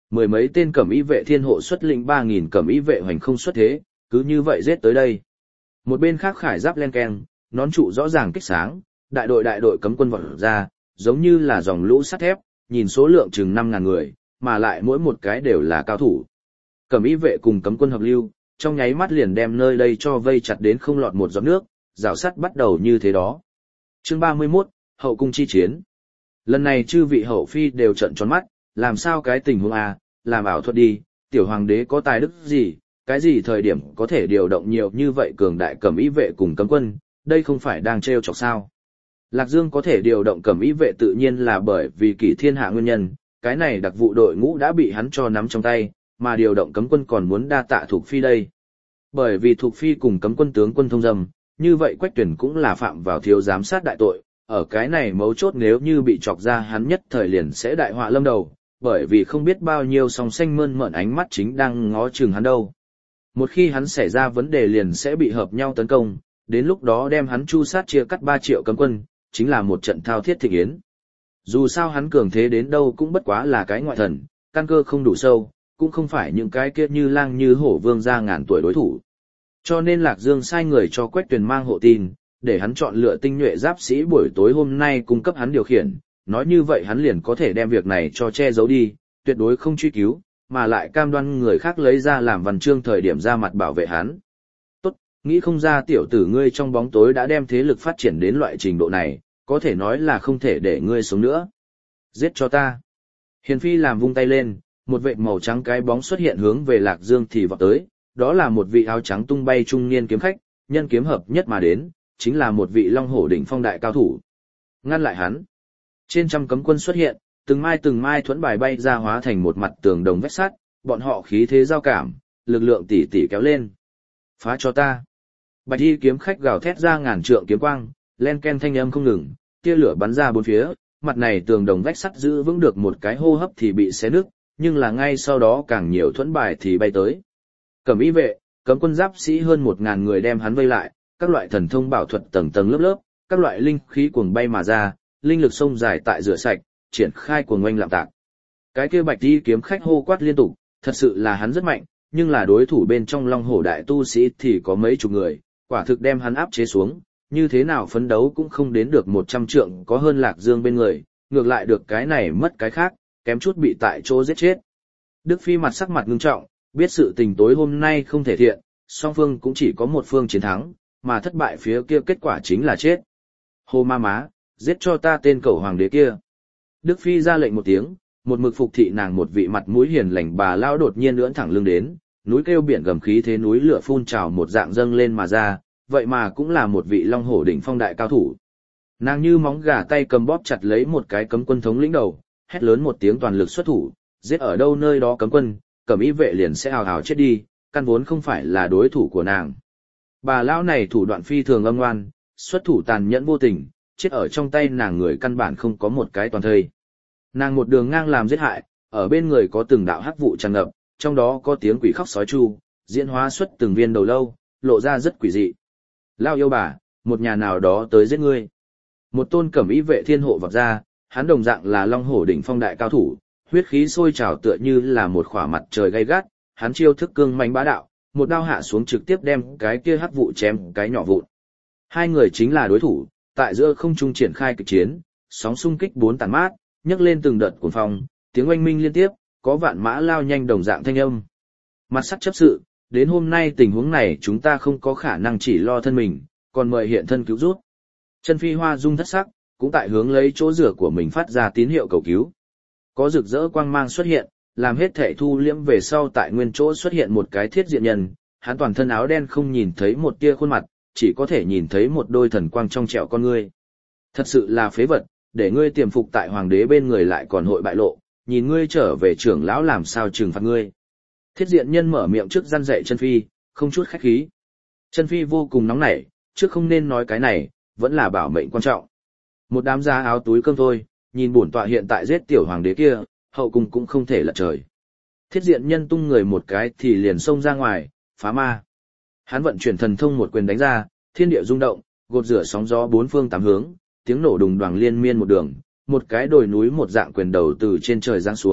[SPEAKER 1] Mười mấy tên cẩm y vệ thiên hộ xuất lĩnh ba nghìn cẩm y vệ hoành không xuất thế, cứ như vậy giết tới đây. Một bên khác khải giáp len keng, nón trụ rõ ràng kích sáng, đại đội đại đội cấm quân vọt ra, giống như là dòng lũ sắt thép, nhìn số lượng chừng năm ngàn người, mà lại mỗi một cái đều là cao thủ. Cẩm y vệ cùng cấm quân hợp lưu, trong nháy mắt liền đem nơi đây cho vây chặt đến không lọt một giọt nước, rào sắt bắt đầu như thế đó. Chương ba mươi mốt, Hậu cung chi chiến. Lần này chư vị hậu phi đều trợn tròn mắt, làm sao cái tình huống à, làm ảo thuật đi, tiểu hoàng đế có tài đức gì, cái gì thời điểm có thể điều động nhiều như vậy cường đại cẩm y vệ cùng cấm quân, đây không phải đang trêu chọc sao. Lạc Dương có thể điều động cẩm y vệ tự nhiên là bởi vì kỷ thiên hạ nguyên nhân, cái này đặc vụ đội ngũ đã bị hắn cho nắm trong tay, mà điều động cấm quân còn muốn đa tạ Thục Phi đây. Bởi vì Thục Phi cùng cấm quân tướng quân thông dâm, như vậy Quách Tuyển cũng là phạm vào thiếu giám sát đại tội, ở cái này mấu chốt nếu như bị chọc ra hắn nhất thời liền sẽ đại họa lâm đầu, bởi vì không biết bao nhiêu song xanh mơn mởn ánh mắt chính đang ngó chừng hắn đâu. Một khi hắn xảy ra vấn đề liền sẽ bị hợp nhau tấn công, đến lúc đó đem hắn chu sát chia cắt ba triệu cấm quân, chính là một trận thao thiết thịnh yến. Dù sao hắn cường thế đến đâu cũng bất quá là cái ngoại thần, căn cơ không đủ sâu, cũng không phải những cái kia như lang như hổ vương gia ngàn tuổi đối thủ. Cho nên Lạc Dương sai người cho Quách Tuyền mang hộ tin, để hắn chọn lựa tinh nhuệ giáp sĩ buổi tối hôm nay cung cấp hắn điều khiển, nói như vậy hắn liền có thể đem việc này cho che giấu đi, tuyệt đối không truy cứu, mà lại cam đoan người khác lấy ra làm văn chương thời điểm ra mặt bảo vệ hắn. Tốt, nghĩ không ra tiểu tử ngươi trong bóng tối đã đem thế lực phát triển đến loại trình độ này, có thể nói là không thể để ngươi sống nữa. Giết cho ta. Hiền Phi làm vung tay lên, một vệt màu trắng cái bóng xuất hiện hướng về Lạc Dương thì vọt tới, đó là một vị áo trắng tung bay trung niên kiếm khách, nhân kiếm hợp nhất mà đến, chính là một vị long hổ đỉnh phong đại cao thủ. Ngăn lại hắn. Trên trăm cấm quân xuất hiện, từng mai từng mai thuẫn bài bay ra hóa thành một mặt tường đồng vách sắt, bọn họ khí thế giao cảm, lực lượng tỷ tỷ kéo lên. Phá cho ta. Bạch y kiếm khách gào thét ra ngàn trượng kiếm quang, len ken thanh âm không ngừng, tia lửa bắn ra bốn phía, mặt này tường đồng vách sắt giữ vững được một cái hô hấp thì bị xé nứt, nhưng là ngay sau đó càng nhiều thuẫn bài thì bay tới. Cẩm y vệ, cấm quân giáp sĩ hơn một ngàn người đem hắn vây lại, các loại thần thông bảo thuật tầng tầng lớp lớp, các loại linh khí cuồng bay mà ra, linh lực sông dài tại rửa sạch, triển khai cuồng oanh lạm tạc. Cái kia bạch y kiếm khách hô quát liên tục, thật sự là hắn rất mạnh, nhưng là đối thủ bên trong long hổ đại tu sĩ thì có mấy chục người, quả thực đem hắn áp chế xuống, như thế nào phấn đấu cũng không đến được một trăm trượng có hơn Lạc Dương bên người, ngược lại được cái này mất cái khác, kém chút bị tại chỗ giết chết. Đức Phi mặt sắc mặt ngưng trọng, biết sự tình tối hôm nay không thể thiện, song phương cũng chỉ có một phương chiến thắng, mà thất bại phía kia kết quả chính là chết. Hô ma má, giết cho ta tên cẩu hoàng đế kia. Đức Phi ra lệnh một tiếng, một mực phục thị nàng một vị mặt mũi hiền lành bà lao đột nhiên ưỡn thẳng lưng đến, núi kêu biển gầm khí thế núi lửa phun trào một dạng dâng lên mà ra, vậy mà cũng là một vị long hổ đỉnh phong đại cao thủ. Nàng như móng gà tay cầm bóp chặt lấy một cái cấm quân thống lĩnh đầu, hét lớn một tiếng toàn lực xuất thủ, giết ở đâu nơi đó cấm quân, cẩm y vệ liền sẽ hào hào chết đi, căn vốn không phải là đối thủ của nàng. Bà lão này thủ đoạn phi thường âm ngoan, xuất thủ tàn nhẫn vô tình, chết ở trong tay nàng người căn bản không có một cái toàn thây. Nàng một đường ngang làm giết hại, ở bên người có từng đạo hắc vụ tràn ngập, trong đó có tiếng quỷ khóc sói chu, diễn hóa xuất từng viên đầu lâu, lộ ra rất quỷ dị. Lao yêu bà, một nhà nào đó tới giết ngươi. Một tôn cẩm y vệ thiên hộ vọt ra, hắn đồng dạng là long hổ đỉnh phong đại cao thủ, huyết khí sôi trào tựa như là một khỏa mặt trời gay gắt, hắn chiêu thức cương mãnh bá đạo, một đao hạ xuống trực tiếp đem cái kia hắc vụ chém cái nhỏ vụn. Hai người chính là đối thủ, tại giữa không trung triển khai kịch chiến, sóng xung kích bốn tàn mát, nhấc lên từng đợt cuồng phong, tiếng oanh minh liên tiếp, có vạn mã lao nhanh đồng dạng thanh âm. Mặt sắc chấp sự, đến hôm nay tình huống này chúng ta không có khả năng chỉ lo thân mình, còn mời hiện thân cứu giúp. Chân Phi Hoa dung thất sắc, cũng tại hướng lấy chỗ rửa của mình phát ra tín hiệu cầu cứu. Có rực rỡ quang mang xuất hiện, làm hết thể thu liễm về sau tại nguyên chỗ xuất hiện một cái thiết diện nhân, hắn toàn thân áo đen không nhìn thấy một tia khuôn mặt, chỉ có thể nhìn thấy một đôi thần quang trong trẻo con ngươi. Thật sự là phế vật, để ngươi tiềm phục tại hoàng đế bên người lại còn hội bại lộ, nhìn ngươi trở về trưởng lão làm sao trừng phạt ngươi. Thiết diện nhân mở miệng trước răn dạy Chân Phi, không chút khách khí. Chân Phi vô cùng nóng nảy, trước không nên nói cái này, vẫn là bảo mệnh quan trọng. Một đám da áo túi cơm thôi, nhìn bổn tọa hiện tại giết tiểu hoàng đế kia, hậu cung cũng không thể lật trời. Thiết diện nhân tung người một cái thì liền xông ra ngoài, phá ma. Hắn vận chuyển thần thông một quyền đánh ra, thiên địa rung động, gột rửa sóng gió bốn phương tám hướng, tiếng nổ đùng đoàng liên miên một đường, một cái đồi núi một dạng quyền đầu từ trên trời giáng xuống,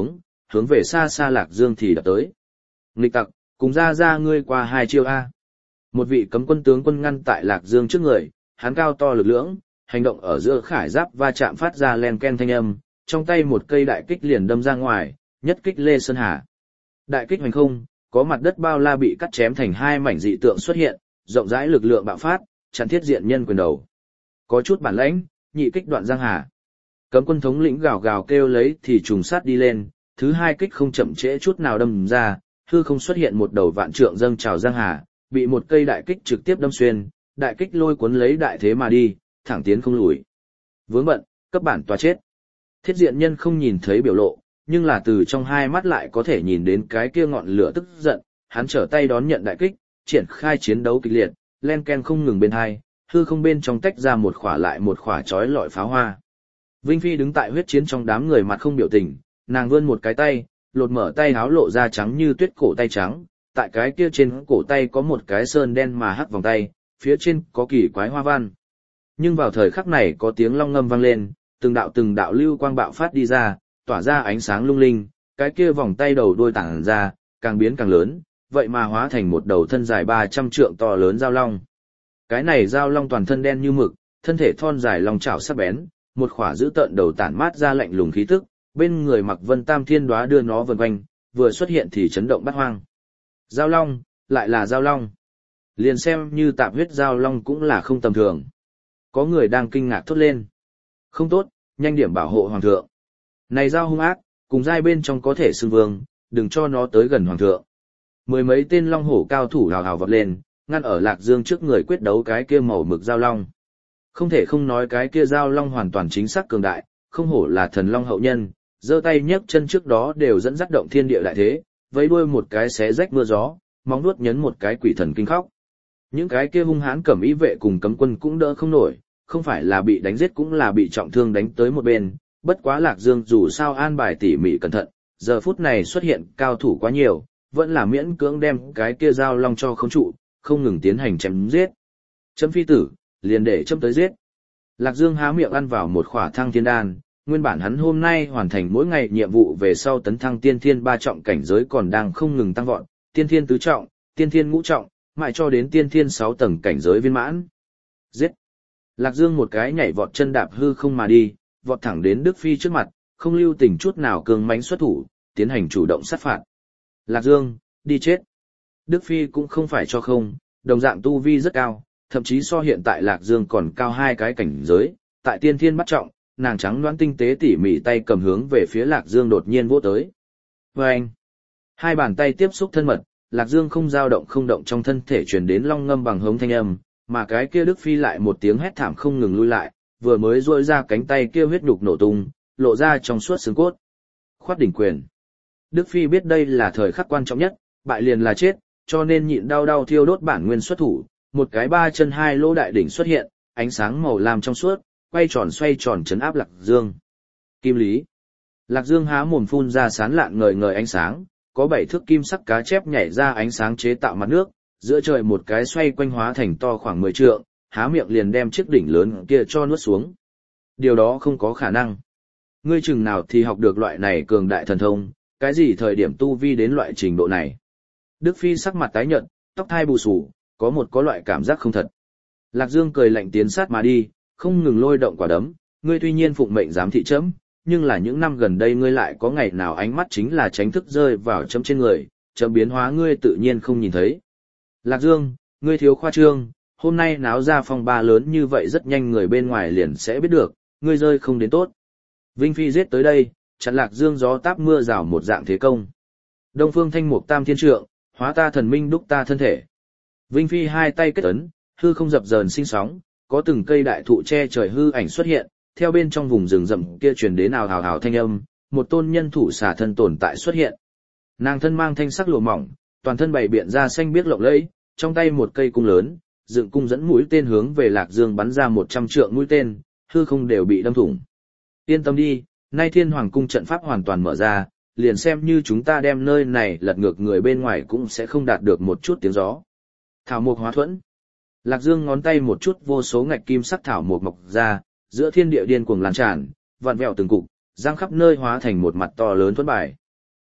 [SPEAKER 1] hướng về xa xa Lạc Dương thì đập tới. Nghịch tặc, cùng ra ra ngươi qua hai chiêu A. Một vị cấm quân tướng quân ngăn tại Lạc Dương trước người, hắn cao to lực lưỡng, hành động ở giữa khải giáp va chạm phát ra len ken thanh âm, trong tay một cây đại kích liền đâm ra ngoài, nhất kích Lê Sơn Hà. Đại kích hoành không, có mặt đất bao la bị cắt chém thành hai mảnh dị tượng xuất hiện, rộng rãi lực lượng bạo phát, chặn thiết diện nhân quyền đầu. Có chút bản lãnh, nhị kích đoạn giang hà. Cấm quân thống lĩnh gào gào kêu lấy thì trùng sát đi lên, thứ hai kích không chậm trễ chút nào đâm ra, hư không xuất hiện một đầu vạn trượng dâng trào giang hà, bị một cây đại kích trực tiếp đâm xuyên, đại kích lôi cuốn lấy đại thế mà đi, thẳng tiến không lùi. Vướng bận, cấp bản tòa chết. Thiết diện nhân không nhìn thấy biểu lộ, nhưng là từ trong hai mắt lại có thể nhìn đến cái kia ngọn lửa tức giận, hắn trở tay đón nhận đại kích, triển khai chiến đấu kịch liệt, len ken không ngừng bên hai, hư không bên trong tách ra một khỏa lại một khỏa chói lọi pháo hoa. Vinh Phi đứng tại huyết chiến trong đám người mặt không biểu tình, nàng vươn một cái tay, lột mở tay áo lộ ra trắng như tuyết cổ tay trắng, tại cái kia trên cổ tay có một cái sơn đen mà hắc vòng tay, phía trên có kỳ quái hoa văn. Nhưng vào thời khắc này có tiếng long ngâm vang lên, từng đạo từng đạo lưu quang bạo phát đi ra, tỏa ra ánh sáng lung linh, cái kia vòng tay đầu đôi tảng ra, càng biến càng lớn, vậy mà hóa thành một đầu thân dài ba trăm trượng to lớn giao long. Cái này giao long toàn thân đen như mực, thân thể thon dài long chảo sắc bén, một khỏa giữ tợn đầu tản mát ra lạnh lùng khí tức, bên người mặc vân tam thiên đóa đưa nó vần quanh, vừa xuất hiện thì chấn động bát hoang. Giao long, lại là giao long. Liền xem như tạp huyết giao long cũng là không tầm thường. Có người đang kinh ngạc thốt lên. Không tốt, nhanh điểm bảo hộ hoàng thượng. Này giao hung ác, cùng giai bên trong có thể xưng vương, đừng cho nó tới gần hoàng thượng. Mười mấy tên long hổ cao thủ hào hào vọt lên, ngăn ở Lạc Dương trước người quyết đấu cái kia màu mực giao long. Không thể không nói cái kia giao long hoàn toàn chính xác cường đại, không hổ là thần long hậu nhân, giơ tay nhấc chân trước đó đều dẫn dắt động thiên địa đại thế, vẫy đuôi một cái xé rách mưa gió, móng vuốt nhấn một cái quỷ thần kinh khóc. Những cái kia hung hãn cẩm ý vệ cùng cấm quân cũng đỡ không nổi, không phải là bị đánh giết cũng là bị trọng thương đánh tới một bên, bất quá Lạc Dương dù sao an bài tỉ mỉ cẩn thận, giờ phút này xuất hiện cao thủ quá nhiều, vẫn là miễn cưỡng đem cái kia giao long cho khống trụ, không ngừng tiến hành chém giết. Chấm phi tử, liền để chấm tới giết. Lạc Dương há miệng ăn vào một khỏa thăng thiên đan, nguyên bản hắn hôm nay hoàn thành mỗi ngày nhiệm vụ về sau tấn thăng tiên thiên ba trọng cảnh giới còn đang không ngừng tăng vọt, tiên thiên tứ trọng, tiên thiên ngũ trọng, mãi cho đến tiên thiên sáu tầng cảnh giới viên mãn. Giết! Lạc Dương một cái nhảy vọt chân đạp hư không mà đi, vọt thẳng đến Đức Phi trước mặt, không lưu tình chút nào cường mãnh xuất thủ, tiến hành chủ động sát phạt. Lạc Dương, đi chết! Đức Phi cũng không phải cho không, đồng dạng tu vi rất cao, thậm chí so hiện tại Lạc Dương còn cao hai cái cảnh giới, tại tiên thiên bắt trọng, nàng trắng đoán tinh tế tỉ mỉ tay cầm hướng về phía Lạc Dương đột nhiên vỗ tới. Vâng! Hai bàn tay tiếp xúc thân mật, Lạc Dương không dao động không động trong thân thể truyền đến long ngâm bằng hống thanh âm, mà cái kia Đức Phi lại một tiếng hét thảm không ngừng lui lại, vừa mới duỗi ra cánh tay kia huyết nhục nổ tung, lộ ra trong suốt xương cốt. Khoát đỉnh quyền. Đức Phi biết đây là thời khắc quan trọng nhất, bại liền là chết, cho nên nhịn đau đau thiêu đốt bản nguyên xuất thủ, một cái ba chân hai lỗ đại đỉnh xuất hiện, ánh sáng màu lam trong suốt, quay tròn xoay tròn chấn áp Lạc Dương. Kim lý. Lạc Dương há mồm phun ra sán lạn ngời ngời ánh sáng, có bảy thước kim sắc cá chép nhảy ra ánh sáng chế tạo mặt nước, giữa trời một cái xoay quanh hóa thành to khoảng mười trượng, há miệng liền đem chiếc đỉnh lớn kia cho nuốt xuống. Điều đó không có khả năng. Ngươi chừng nào thì học được loại này cường đại thần thông, cái gì thời điểm tu vi đến loại trình độ này. Đức Phi sắc mặt tái nhợt, tóc thai bù xù, có một có loại cảm giác không thật. Lạc Dương cười lạnh tiến sát mà đi, không ngừng lôi động quả đấm, ngươi tuy nhiên phụng mệnh giám thị chấm, nhưng là những năm gần đây ngươi lại có ngày nào ánh mắt chính là tránh thức rơi vào chấm trên người, chấm biến hóa ngươi tự nhiên không nhìn thấy. Lạc Dương, ngươi thiếu khoa trương, hôm nay náo ra phong ba lớn như vậy rất nhanh người bên ngoài liền sẽ biết được, ngươi rơi không đến tốt. Vinh Phi giết tới đây, chặn Lạc Dương gió táp mưa rào một dạng thế công. Đông Phương Thanh Mục Tam Thiên Trượng, hóa ta thần minh đúc ta thân thể. Vinh Phi hai tay kết ấn, hư không dập dờn sinh sóng, có từng cây đại thụ che trời hư ảnh xuất hiện, theo bên trong vùng rừng rậm kia truyền đến ào ào ào thanh âm, một tôn nhân thủ xả thân tồn tại xuất hiện. Nàng thân mang thanh sắc lụa mỏng, toàn thân bày biện ra xanh biếc lộng lẫy, trong tay một cây cung lớn, dựng cung dẫn mũi tên hướng về Lạc Dương bắn ra một trăm trượng mũi tên, hư không đều bị đâm thủng. Yên tâm đi, nay Thiên Hoàng cung trận pháp hoàn toàn mở ra, liền xem như chúng ta đem nơi này lật ngược người bên ngoài cũng sẽ không đạt được một chút tiếng gió. Thảo mục hóa thuẫn. Lạc Dương ngón tay một chút vô số ngạch kim sắc thảo mục mọc ra, giữa thiên địa điên cuồng lan tràn, vặn vẹo từng cục, giang khắp nơi hóa thành một mặt to lớn thuẫn bài.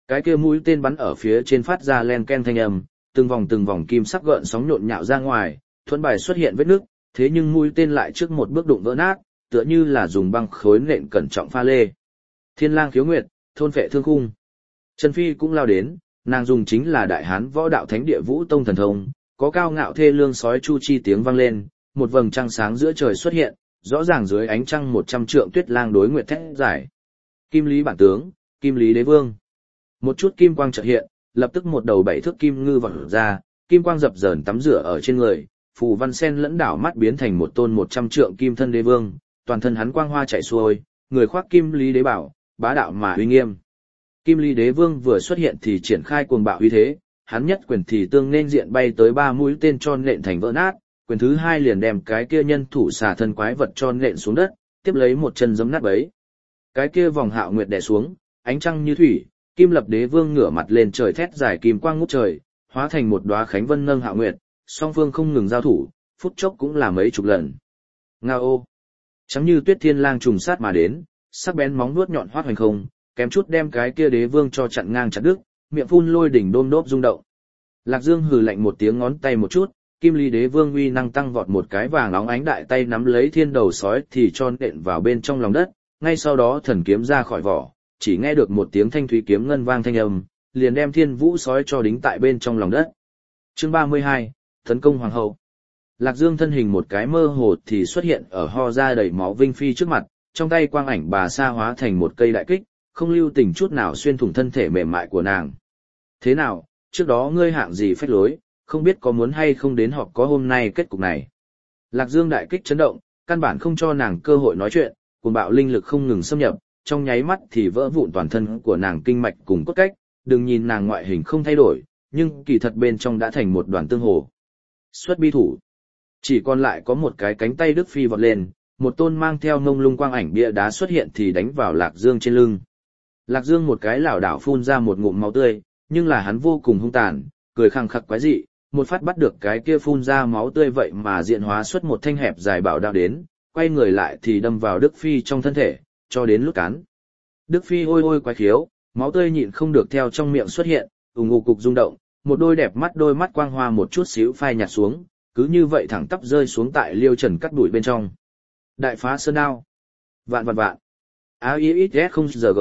[SPEAKER 1] Cái kia mũi tên bắn ở phía trên phát ra len ken thanh âm, từng vòng từng vòng kim sắc gợn sóng nhộn nhạo ra ngoài, thuẫn bài xuất hiện vết nước, thế nhưng mũi tên lại trước một bước đụng vỡ nát, tựa như là dùng băng khối nện cẩn trọng pha lê. Thiên Lang khiếu nguyệt, thôn phệ thương khung. Trần Phi cũng lao đến, nàng dùng chính là đại hán võ đạo thánh địa vũ tông thần thông, có cao ngạo thê lương sói chu chi tiếng vang lên, một vầng trăng sáng giữa trời xuất hiện, rõ ràng dưới ánh trăng một trăm trượng tuyết lang đối nguyệt thét giải. Kim Lý bản tướng, Kim Lý đế vương. Một chút kim quang chợt hiện, lập tức một đầu bảy thước kim ngư vọt ra, kim quang dập dờn tắm rửa ở trên người, phù văn sen lẫn đảo mắt biến thành một tôn một trăm trượng kim thân đế vương, toàn thân hắn quang hoa chảy xuôi, người khoác Kim Lý đế bảo, bá đạo mà uy nghiêm. Kim Lý đế vương vừa xuất hiện thì triển khai cuồng bạo uy thế, hắn nhất quyền thì tương nên diện bay tới ba mũi tên cho nện thành vỡ nát, quyền thứ hai liền đem cái kia nhân thủ xà thân quái vật cho nện xuống đất, tiếp lấy một chân giẫm nát bấy. Cái kia vòng hạo nguyệt đè xuống, ánh trăng như thủy, Kim Lập đế vương ngửa mặt lên trời thét dài kim quang ngút trời, hóa thành một đóa khánh vân nâng hạo nguyệt, song phương không ngừng giao thủ, phút chốc cũng là mấy chục lần. Ngao! Trắng như tuyết thiên lang trùng sát mà đến, sắc bén móng vuốt nhọn hoắt hoành không, kém chút đem cái kia đế vương cho chặn ngang chặt đứt, miệng phun lôi đỉnh đôm đốp rung động. Lạc Dương hừ lạnh một tiếng ngón tay một chút, Kim Lý đế vương uy năng tăng vọt, một cái vàng óng ánh đại tay nắm lấy thiên đầu sói thì cho nện vào bên trong lòng đất, ngay sau đó thần kiếm ra khỏi vỏ, chỉ nghe được một tiếng thanh thúy kiếm ngân vang thanh âm, liền đem thiên vũ sói cho đính tại bên trong lòng đất. Chương ba mươi hai, tấn công hoàng hậu. Lạc Dương thân hình một cái mơ hồ thì xuất hiện ở ho ra đầy máu Vinh Phi trước mặt, trong tay quang ảnh bà sa hóa thành một cây đại kích, không lưu tình chút nào xuyên thủng thân thể mềm mại của nàng. Thế nào, trước đó ngươi hạng gì phách lối, không biết có muốn hay không đến họp có hôm nay kết cục này. Lạc Dương đại kích chấn động, căn bản không cho nàng cơ hội nói chuyện, cuồng bạo linh lực không ngừng xâm nhập, trong nháy mắt thì vỡ vụn toàn thân của nàng kinh mạch cùng cốt cách, đừng nhìn nàng ngoại hình không thay đổi, nhưng kỳ thật bên trong đã thành một đoàn tương hồ. Xuất bi thủ. Chỉ còn lại có một cái cánh tay Đức Phi vọt lên, một tôn mang theo ngông lung quang ảnh bia đá xuất hiện thì đánh vào Lạc Dương trên lưng. Lạc Dương một cái lảo đảo phun ra một ngụm máu tươi, nhưng là hắn vô cùng hung tàn, cười khăng khặc quái dị, một phát bắt được cái kia phun ra máu tươi vậy mà diện hóa xuất một thanh hẹp dài bảo đao đến, quay người lại thì đâm vào Đức Phi trong thân thể, cho đến lút cán. Đức Phi ôi ôi quái khiếu, máu tươi nhịn không được theo trong miệng xuất hiện, ùng ục cục rung động, một đôi đẹp mắt đôi mắt quang hoa một chút xíu phai nhạt xuống, cứ như vậy thẳng tắp rơi xuống tại liêu trần cắt đuổi bên trong. Đại phá sơn đao. Vạn vạn vạn. A I X S không giờ g.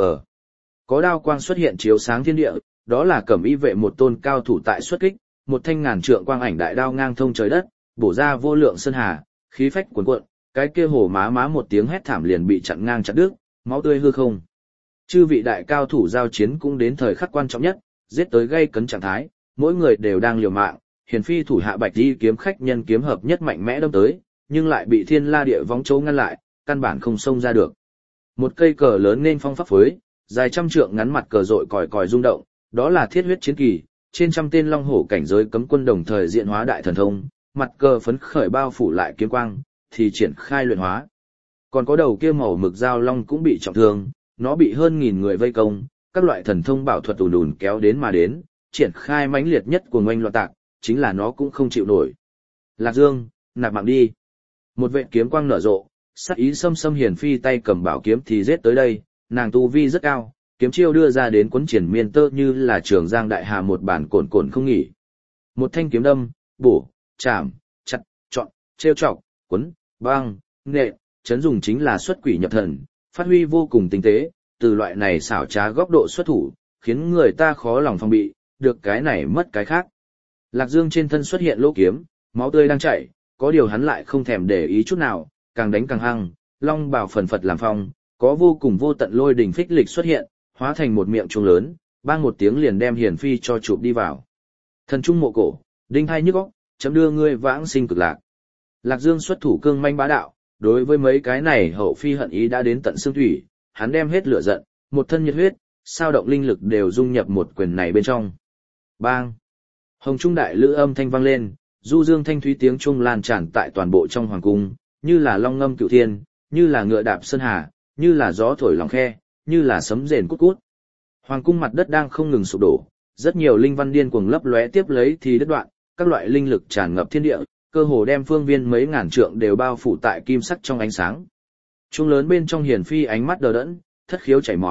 [SPEAKER 1] Có đao quang xuất hiện chiếu sáng thiên địa, đó là cẩm y vệ một tôn cao thủ tại xuất kích, một thanh ngàn trượng quang ảnh đại đao ngang thông trời đất, bổ ra vô lượng sơn hà, khí phách cuồn cuộn, cái kia hổ má má một tiếng hét thảm liền bị chặn ngang chặt đứt, máu tươi hư không. Chư vị đại cao thủ giao chiến cũng đến thời khắc quan trọng nhất, giết tới gây cấn trạng thái, mỗi người đều đang liều mạng, hiền phi thủ hạ Bạch Y kiếm khách nhân kiếm hợp nhất mạnh mẽ đâm tới, nhưng lại bị Thiên La địa võng chấu ngăn lại, căn bản không xông ra được. Một cây cờ lớn nên phong pháp phối, dài trăm trượng ngắn mặt cờ rội còi còi rung động, đó là thiết huyết chiến kỳ, trên trăm tên long hổ cảnh giới cấm quân đồng thời diện hóa đại thần thông, mặt cờ phấn khởi bao phủ lại kiếm quang, thì triển khai luyện hóa. Còn có đầu kia màu mực giao long cũng bị trọng thương, nó bị hơn nghìn người vây công, các loại thần thông bảo thuật ùn ùn kéo đến mà đến, triển khai mãnh liệt nhất của ngoanh loạn tạc, chính là nó cũng không chịu nổi. Lạc Dương, nạp mạng đi. Một vệ kiếm quang nở rộ, sắc ý xâm xâm hiền phi tay cầm bảo kiếm thì giết tới đây, nàng tu vi rất cao, kiếm chiêu đưa ra đến quấn triển miên tơ như là trường giang đại hà một bản cồn cồn không nghỉ. Một thanh kiếm đâm, bổ, chạm, chặt, chọn, trêu chọc, quấn, băng, nghệ, chấn dùng chính là xuất quỷ nhập thần, phát huy vô cùng tinh tế, từ loại này xảo trá góc độ xuất thủ, khiến người ta khó lòng phòng bị, được cái này mất cái khác. Lạc Dương trên thân xuất hiện lỗ kiếm, máu tươi đang chảy, có điều hắn lại không thèm để ý chút nào, càng đánh càng hăng, long bào phần phật làm phong, có vô cùng vô tận lôi đỉnh phích lịch xuất hiện, hóa thành một miệng chuông lớn, bang một tiếng liền đem hiền phi cho chụp đi vào. Thần trung mộ cổ, đinh thai nhức óc, chấm đưa ngươi vãng sinh cực lạc. Lạc Dương xuất thủ cương manh bá đạo, đối với mấy cái này hậu phi hận ý đã đến tận xương thủy, hắn đem hết lửa giận, một thân nhiệt huyết, sao động linh lực đều dung nhập một quyền này bên trong. Bang! Hồng trung đại lữ âm thanh vang lên, du dương thanh thúy tiếng trung lan tràn tại toàn bộ trong hoàng cung, như là long ngâm cửu thiên, như là ngựa đạp sơn hà, như là gió thổi lòng khe, như là sấm rền cút cút. Hoàng cung mặt đất đang không ngừng sụp đổ, rất nhiều linh văn điên cuồng lấp lóe tiếp lấy thì đứt đoạn, các loại linh lực tràn ngập thiên địa, cơ hồ đem phương viên mấy ngàn trượng đều bao phủ tại kim sắc trong ánh sáng. Trung lớn bên trong hiền phi ánh mắt đờ đẫn, thất khiếu chảy máu,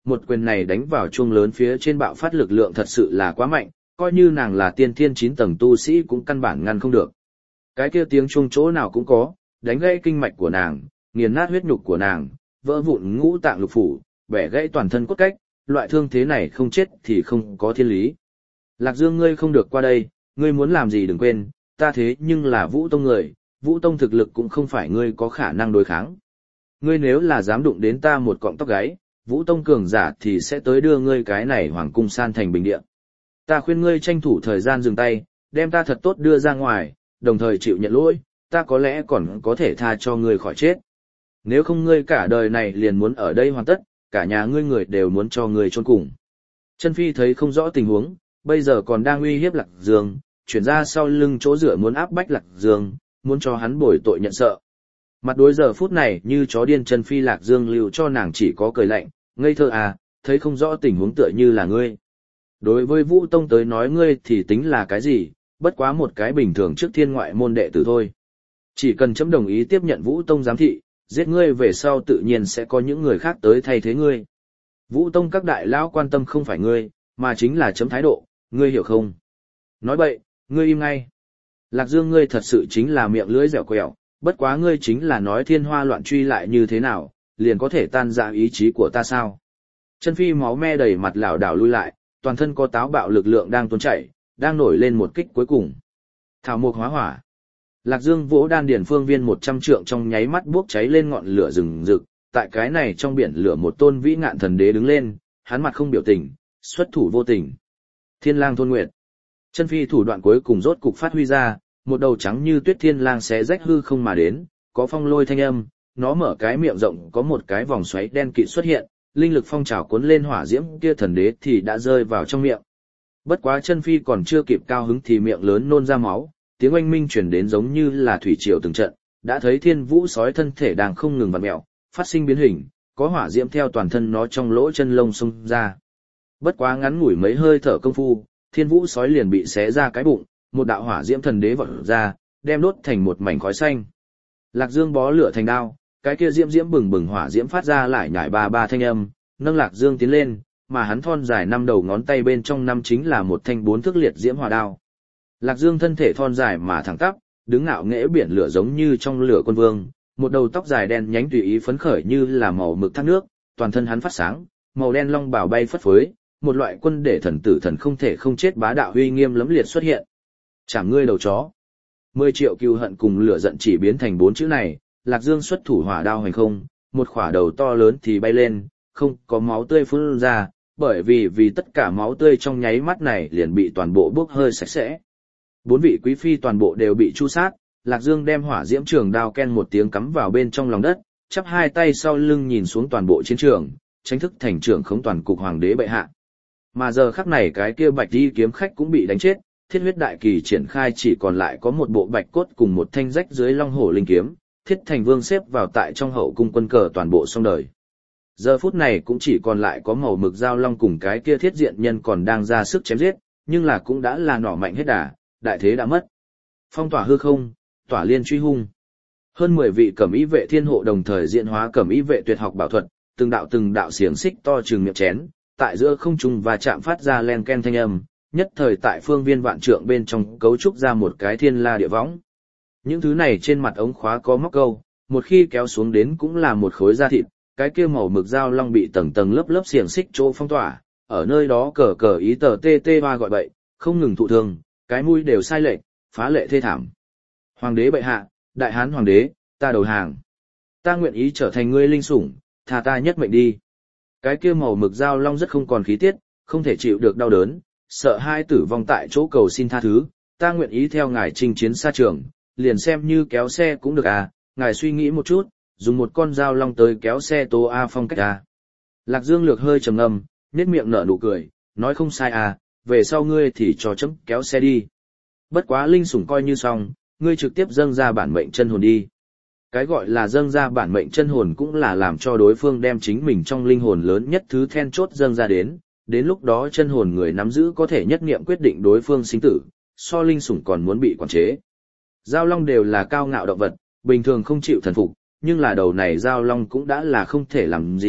[SPEAKER 1] một quyền này đánh vào chuông lớn phía trên bạo phát lực lượng thật sự là quá mạnh, coi như nàng là tiên thiên chín tầng tu sĩ cũng căn bản ngăn không được. Cái kia tiếng chuông chỗ nào cũng có, đánh gãy kinh mạch của nàng, nghiền nát huyết nhục của nàng, vỡ vụn ngũ tạng lục phủ, bẻ gãy toàn thân cốt cách, loại thương thế này không chết thì không có thiên lý. Lạc Dương ngươi không được qua đây, ngươi muốn làm gì đừng quên, ta thế nhưng là Vũ Tông người, Vũ Tông thực lực cũng không phải ngươi có khả năng đối kháng. Ngươi nếu là dám đụng đến ta một cọng tóc gáy, Vũ Tông cường giả thì sẽ tới đưa ngươi cái này hoàng cung san thành bình địa. Ta khuyên ngươi tranh thủ thời gian dừng tay, đem ta thật tốt đưa ra ngoài, đồng thời chịu nhận lỗi, ta có lẽ còn có thể tha cho ngươi khỏi chết. Nếu không ngươi cả đời này liền muốn ở đây hoàn tất, cả nhà ngươi người đều muốn cho ngươi chôn cùng. Chân Phi thấy không rõ tình huống, bây giờ còn đang uy hiếp Lạc Dương, chuyển ra sau lưng chỗ dựa muốn áp bách Lạc Dương, muốn cho hắn bồi tội nhận sợ. Mặt đối giờ phút này như chó điên Chân Phi Lạc Dương lưu cho nàng chỉ có cười lạnh, ngây thơ à, thấy không rõ tình huống tựa như là ngươi. Đối với Vũ Tông tới nói ngươi thì tính là cái gì, bất quá một cái bình thường trước thiên ngoại môn đệ tử thôi. Chỉ cần chấm đồng ý tiếp nhận Vũ Tông giám thị, giết ngươi về sau tự nhiên sẽ có những người khác tới thay thế ngươi. Vũ Tông các đại lão quan tâm không phải ngươi, mà chính là chấm thái độ, ngươi hiểu không? Nói bậy, ngươi im ngay. Lạc Dương ngươi thật sự chính là miệng lưỡi dẻo quẹo, bất quá ngươi chính là nói thiên hoa loạn truy lại như thế nào, liền có thể tan ra ý chí của ta sao? Chân Phi máu me đầy mặt lảo đảo lui lại, toàn thân có táo bạo lực lượng đang tuôn chảy, đang nổi lên một kích cuối cùng. Thảo mục hóa hỏa. Lạc Dương vỗ đan điển phương viên một trăm trượng trong nháy mắt bốc cháy lên ngọn lửa rừng rực, tại cái này trong biển lửa một tôn vĩ ngạn thần đế đứng lên, hắn mặt không biểu tình, xuất thủ vô tình. Thiên lang thôn nguyệt. Chân Phi thủ đoạn cuối cùng rốt cục phát huy ra, một đầu trắng như tuyết thiên lang xé rách hư không mà đến, có phong lôi thanh âm, nó mở cái miệng rộng có một cái vòng xoáy đen kịt xuất hiện, linh lực phong trào cuốn lên hỏa diễm kia thần đế thì đã rơi vào trong miệng. Bất quá Chân Phi còn chưa kịp cao hứng thì miệng lớn nôn ra máu, tiếng oanh minh truyền đến giống như là thủy triều từng trận, đã thấy thiên vũ sói thân thể đang không ngừng vặn mèo, phát sinh biến hình, có hỏa diễm theo toàn thân nó trong lỗ chân lông xông ra. Bất quá ngắn ngủi mấy hơi thở công phu, thiên vũ sói liền bị xé ra cái bụng, một đạo hỏa diễm thần đế vọt ra, đem đốt thành một mảnh khói xanh. Lạc Dương bó lửa thành đao, cái kia diễm diễm bừng bừng hỏa diễm phát ra lại nhảy ba ba thanh âm, nâng Lạc Dương tiến lên, mà hắn thon dài năm đầu ngón tay bên trong năm chính là một thanh bốn thước liệt diễm hỏa đao. Lạc Dương thân thể thon dài mà thẳng tắp, đứng ngạo nghễ biển lửa giống như trong lửa quân vương, một đầu tóc dài đen nhánh tùy ý phấn khởi như là màu mực thác nước, toàn thân hắn phát sáng, màu đen long bào bay phất phới, một loại quân để thần tử thần không thể không chết bá đạo uy nghiêm lẫm liệt xuất hiện. Chảm ngươi đầu chó. Mười triệu cừu hận cùng lửa giận chỉ biến thành bốn chữ này, Lạc Dương xuất thủ hỏa đao hành không, một khỏa đầu to lớn thì bay lên, không có máu tươi phun ra, bởi vì vì tất cả máu tươi trong nháy mắt này liền bị toàn bộ bốc hơi sạch sẽ. Bốn vị quý phi toàn bộ đều bị chu sát, Lạc Dương đem hỏa diễm trường đao ken một tiếng cắm vào bên trong lòng đất, chắp hai tay sau lưng nhìn xuống toàn bộ chiến trường, tranh thức thành trưởng khống toàn cục hoàng đế bệ hạ. Mà giờ khắc này cái kia bạch đi kiếm khách cũng bị đánh chết, thiết huyết đại kỳ triển khai chỉ còn lại có một bộ bạch cốt cùng một thanh rách dưới long hổ linh kiếm, thiết thành vương xếp vào tại trong hậu cung quân cờ toàn bộ xong đời. Giờ phút này cũng chỉ còn lại có màu mực giao long cùng cái kia thiết diện nhân còn đang ra sức chém giết, nhưng là cũng đã là nỏ mạnh hết đà, đại thế đã mất. Phong tỏa hư không, tỏa liên truy hung. Hơn mười vị cẩm y vệ thiên hộ đồng thời diễn hóa cẩm y vệ tuyệt học bảo thuật, từng đạo từng đạo xiềng xích to chừng miệng chén, tại giữa không trung và chạm phát ra len ken thanh âm, nhất thời tại phương viên vạn trượng bên trong cấu trúc ra một cái thiên la địa võng. Những thứ này trên mặt ống khóa có móc câu, một khi kéo xuống đến cũng là một khối da thịt, cái kia màu mực dao long bị tầng tầng lớp lớp xiềng xích chỗ phong tỏa, ở nơi đó cờ cờ ý tờ tê tê hoa gọi bậy, không ngừng thụ thương, cái mũi đều sai lệch, phá lệ thê thảm. Hoàng đế bệ hạ, đại hán hoàng đế, ta đầu hàng. Ta nguyện ý trở thành ngươi linh sủng, tha ta nhất mệnh đi. Cái kia màu mực dao long rất không còn khí tiết, không thể chịu được đau đớn, sợ hai tử vong tại chỗ cầu xin tha thứ, ta nguyện ý theo ngài chinh chiến xa trường, liền xem như kéo xe cũng được à, ngài suy nghĩ một chút, dùng một con dao long tới kéo xe Tô A Phong cách à. Lạc Dương Lược hơi trầm ngâm, nhếch miệng nở nụ cười, nói không sai à, về sau ngươi thì cho chấm kéo xe đi. Bất quá linh sủng coi như xong, ngươi trực tiếp dâng ra bản mệnh chân hồn đi. Cái gọi là dâng ra bản mệnh chân hồn cũng là làm cho đối phương đem chính mình trong linh hồn lớn nhất thứ then chốt dâng ra đến, đến lúc đó chân hồn người nắm giữ có thể nhất niệm quyết định đối phương sinh tử, so linh sủng còn muốn bị quản chế. Giao long đều là cao ngạo động vật, bình thường không chịu thần phục, nhưng là đầu này giao long cũng đã là không thể làm gì,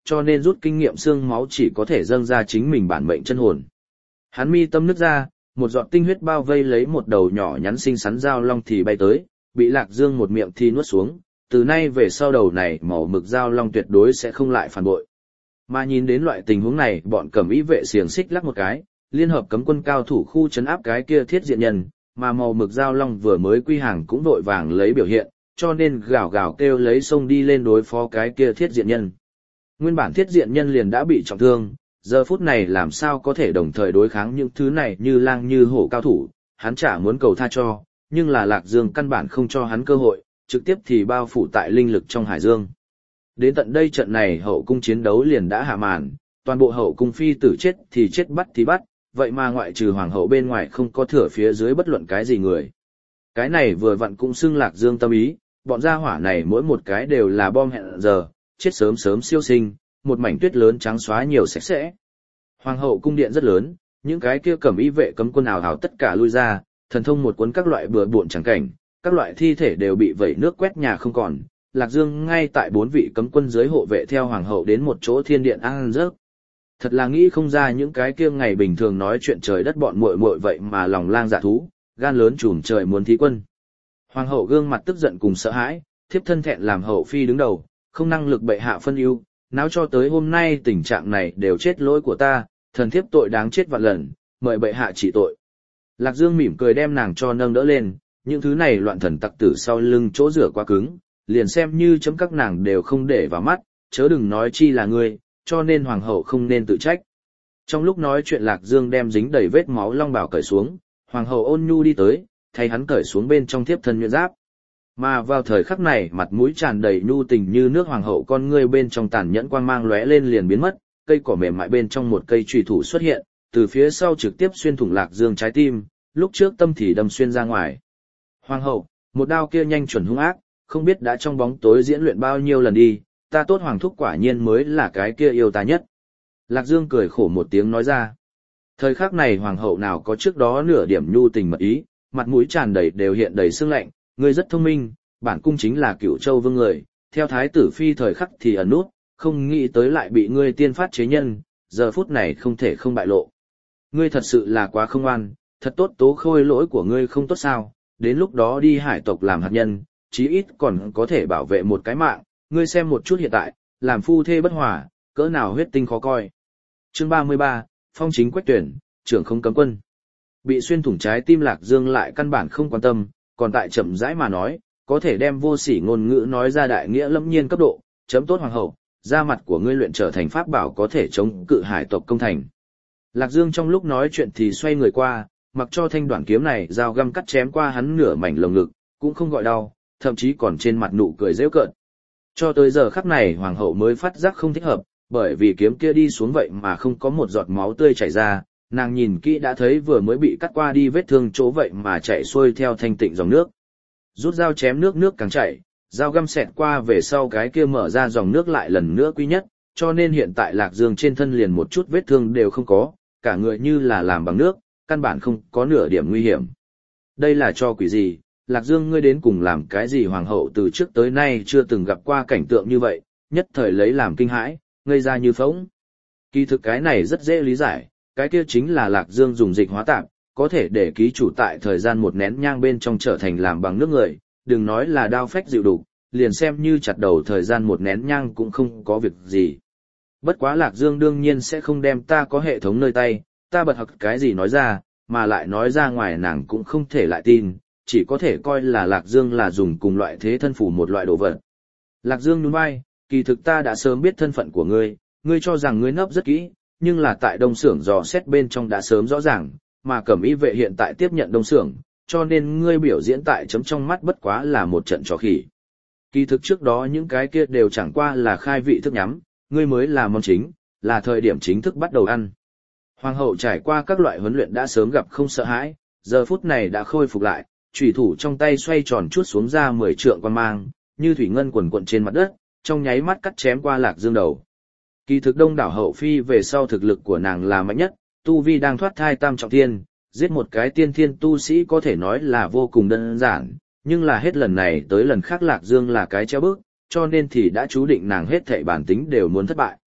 [SPEAKER 1] cho nên rút kinh nghiệm xương máu chỉ có thể dâng ra chính mình bản mệnh chân hồn. Hắn mi tâm nứt ra, một giọt tinh huyết bao vây lấy một đầu nhỏ nhắn xinh xắn dao long thì bay tới, bị Lạc Dương một miệng thì nuốt xuống, từ nay về sau đầu này màu mực dao long tuyệt đối sẽ không lại phản bội. Mà nhìn đến loại tình huống này, bọn cẩm y vệ xiềng xích lắc một cái, liên hợp cấm quân cao thủ khu trấn áp cái kia thiết diện nhân, mà màu mực dao long vừa mới quy hàng cũng vội vàng lấy biểu hiện, cho nên gào gào kêu lấy sông đi lên đối phó cái kia thiết diện nhân. Nguyên bản thiết diện nhân liền đã bị trọng thương, giờ phút này làm sao có thể đồng thời đối kháng những thứ này như lang như hổ cao thủ, hắn chả muốn cầu tha cho, nhưng là Lạc Dương căn bản không cho hắn cơ hội, trực tiếp thì bao phủ tại linh lực trong hải dương. Đến tận đây trận này hậu cung chiến đấu liền đã hạ màn, toàn bộ hậu cung phi tử chết thì chết bắt thì bắt, vậy mà ngoại trừ hoàng hậu bên ngoài không có thừa phía dưới bất luận cái gì người. Cái này vừa vặn cũng xưng Lạc Dương tâm ý, bọn gia hỏa này mỗi một cái đều là bom hẹn giờ, chết sớm sớm siêu sinh, một mảnh tuyết lớn trắng xóa nhiều sạch sẽ. Hoàng hậu cung điện rất lớn, những cái kia cẩm y vệ cấm quân ảo ảo tất cả lui ra, thần thông một cuốn các loại bừa bộn chẳng cảnh, các loại thi thể đều bị vẩy nước quét nhà không còn. Lạc Dương ngay tại bốn vị cấm quân dưới hộ vệ theo hoàng hậu đến một chỗ thiên điện ăn giấc. Thật là nghĩ không ra những cái kia ngày bình thường nói chuyện trời đất bọn muội muội vậy mà lòng lang dạ thú, gan lớn trùm trời muốn thí quân. Hoàng hậu gương mặt tức giận cùng sợ hãi, thiếp thân thẹn làm hậu phi đứng đầu, không năng lực bệ hạ phân ưu, náo cho tới hôm nay tình trạng này đều chết lỗi của ta, thần thiếp tội đáng chết vạn lần, mời bệ hạ trị tội. Lạc Dương mỉm cười đem nàng cho nâng đỡ lên, những thứ này loạn thần tặc tử sau lưng chỗ rửa quá cứng, liền xem như chấm các nàng đều không để vào mắt, chớ đừng nói chi là ngươi, cho nên hoàng hậu không nên tự trách. Trong lúc nói chuyện Lạc Dương đem dính đầy vết máu long bào cởi xuống, hoàng hậu ôn nhu đi tới, thay hắn cởi xuống bên trong thiếp thân nhuyễn giáp. Mà vào thời khắc này mặt mũi tràn đầy nhu tình như nước hoàng hậu con ngươi bên trong tàn nhẫn quang mang lóe lên liền biến mất, cây cỏ mềm mại bên trong một cây chùy thủ xuất hiện, từ phía sau trực tiếp xuyên thủng Lạc Dương trái tim, lúc trước tâm thì đâm xuyên ra ngoài. Hoàng hậu, một đao kia nhanh chuẩn hung ác, không biết đã trong bóng tối diễn luyện bao nhiêu lần đi, ta tốt hoàng thúc quả nhiên mới là cái kia yêu ta nhất. Lạc Dương cười khổ một tiếng nói ra. Thời khắc này hoàng hậu nào có trước đó nửa điểm nhu tình mật ý, mặt mũi tràn đầy đều hiện đầy sương lạnh, ngươi rất thông minh, bản cung chính là Cửu Châu vương người, theo thái tử phi thời khắc thì ẩn nút, không nghĩ tới lại bị ngươi tiên phát chế nhân, giờ phút này không thể không bại lộ. Ngươi thật sự là quá không ngoan, thật tốt tố khôi lỗi của ngươi không tốt sao, đến lúc đó đi hải tộc làm hạt nhân, chí ít còn có thể bảo vệ một cái mạng, ngươi xem một chút hiện tại, làm phu thê bất hòa, cỡ nào huyết tinh khó coi. Chương ba mươi ba, Phong chính quách tuyển, trưởng không cấm quân. Bị xuyên thủng trái tim Lạc Dương lại căn bản không quan tâm, còn tại chậm rãi mà nói, có thể đem vô sỉ ngôn ngữ nói ra đại nghĩa lâm nhiên cấp độ, chấm tốt hoàng hậu, da mặt của ngươi luyện trở thành pháp bảo có thể chống cự hải tộc công thành. Lạc Dương trong lúc nói chuyện thì xoay người qua, mặc cho thanh đoạn kiếm này dao găm cắt chém qua hắn nửa mảnh lồng ngực, cũng không gọi đau, thậm chí còn trên mặt nụ cười giễu cợt. Cho tới giờ khắc này hoàng hậu mới phát giác không thích hợp, bởi vì kiếm kia đi xuống vậy mà không có một giọt máu tươi chảy ra, nàng nhìn kỹ đã thấy vừa mới bị cắt qua đi vết thương chỗ vậy mà chạy xuôi theo thanh tịnh dòng nước. Rút dao chém nước nước càng chảy, dao găm xẹt qua về sau cái kia mở ra dòng nước lại lần nữa quý nhất, cho nên hiện tại Lạc Dương trên thân liền một chút vết thương đều không có, cả người như là làm bằng nước, căn bản không có nửa điểm nguy hiểm. Đây là cho quỷ gì? Lạc Dương ngươi đến cùng làm cái gì? Hoàng hậu từ trước tới nay chưa từng gặp qua cảnh tượng như vậy, nhất thời lấy làm kinh hãi, ngây ra như phỗng. Kỳ thực cái này rất dễ lý giải, cái kia chính là Lạc Dương dùng dịch hóa tạp, có thể để ký chủ tại thời gian một nén nhang bên trong trở thành làm bằng nước người, đừng nói là đao phách dịu đục, liền xem như chặt đầu thời gian một nén nhang cũng không có việc gì. Bất quá Lạc Dương đương nhiên sẽ không đem ta có hệ thống nơi tay, ta bật học cái gì nói ra, mà lại nói ra ngoài nàng cũng không thể lại tin, chỉ có thể coi là Lạc Dương là dùng cùng loại thế thân phủ một loại đồ vật. Lạc Dương nhún vai, kỳ thực ta đã sớm biết thân phận của ngươi, ngươi cho rằng ngươi nấp rất kỹ, nhưng là tại đông xưởng dò xét bên trong đã sớm rõ ràng, mà Cẩm Y vệ hiện tại tiếp nhận đông xưởng, cho nên ngươi biểu diễn tại chấm trong mắt bất quá là một trận trò khỉ. Kỳ thực trước đó những cái kia đều chẳng qua là khai vị thức nhắm, ngươi mới là món chính, là thời điểm chính thức bắt đầu ăn. Hoàng hậu trải qua các loại huấn luyện đã sớm gặp không sợ hãi, giờ phút này đã khôi phục lại, chủy thủ trong tay xoay tròn chuốt xuống ra mười trượng quan mang, như thủy ngân quần quận trên mặt đất, trong nháy mắt cắt chém qua Lạc Dương đầu. Kỳ thực đông đảo hậu phi về sau thực lực của nàng là mạnh nhất, tu vi đang thoát thai tam trọng thiên, giết một cái tiên thiên tu sĩ có thể nói là vô cùng đơn giản, nhưng là hết lần này tới lần khác Lạc Dương là cái treo bước, cho nên thì đã chú định nàng hết thảy bản tính đều muốn thất bại.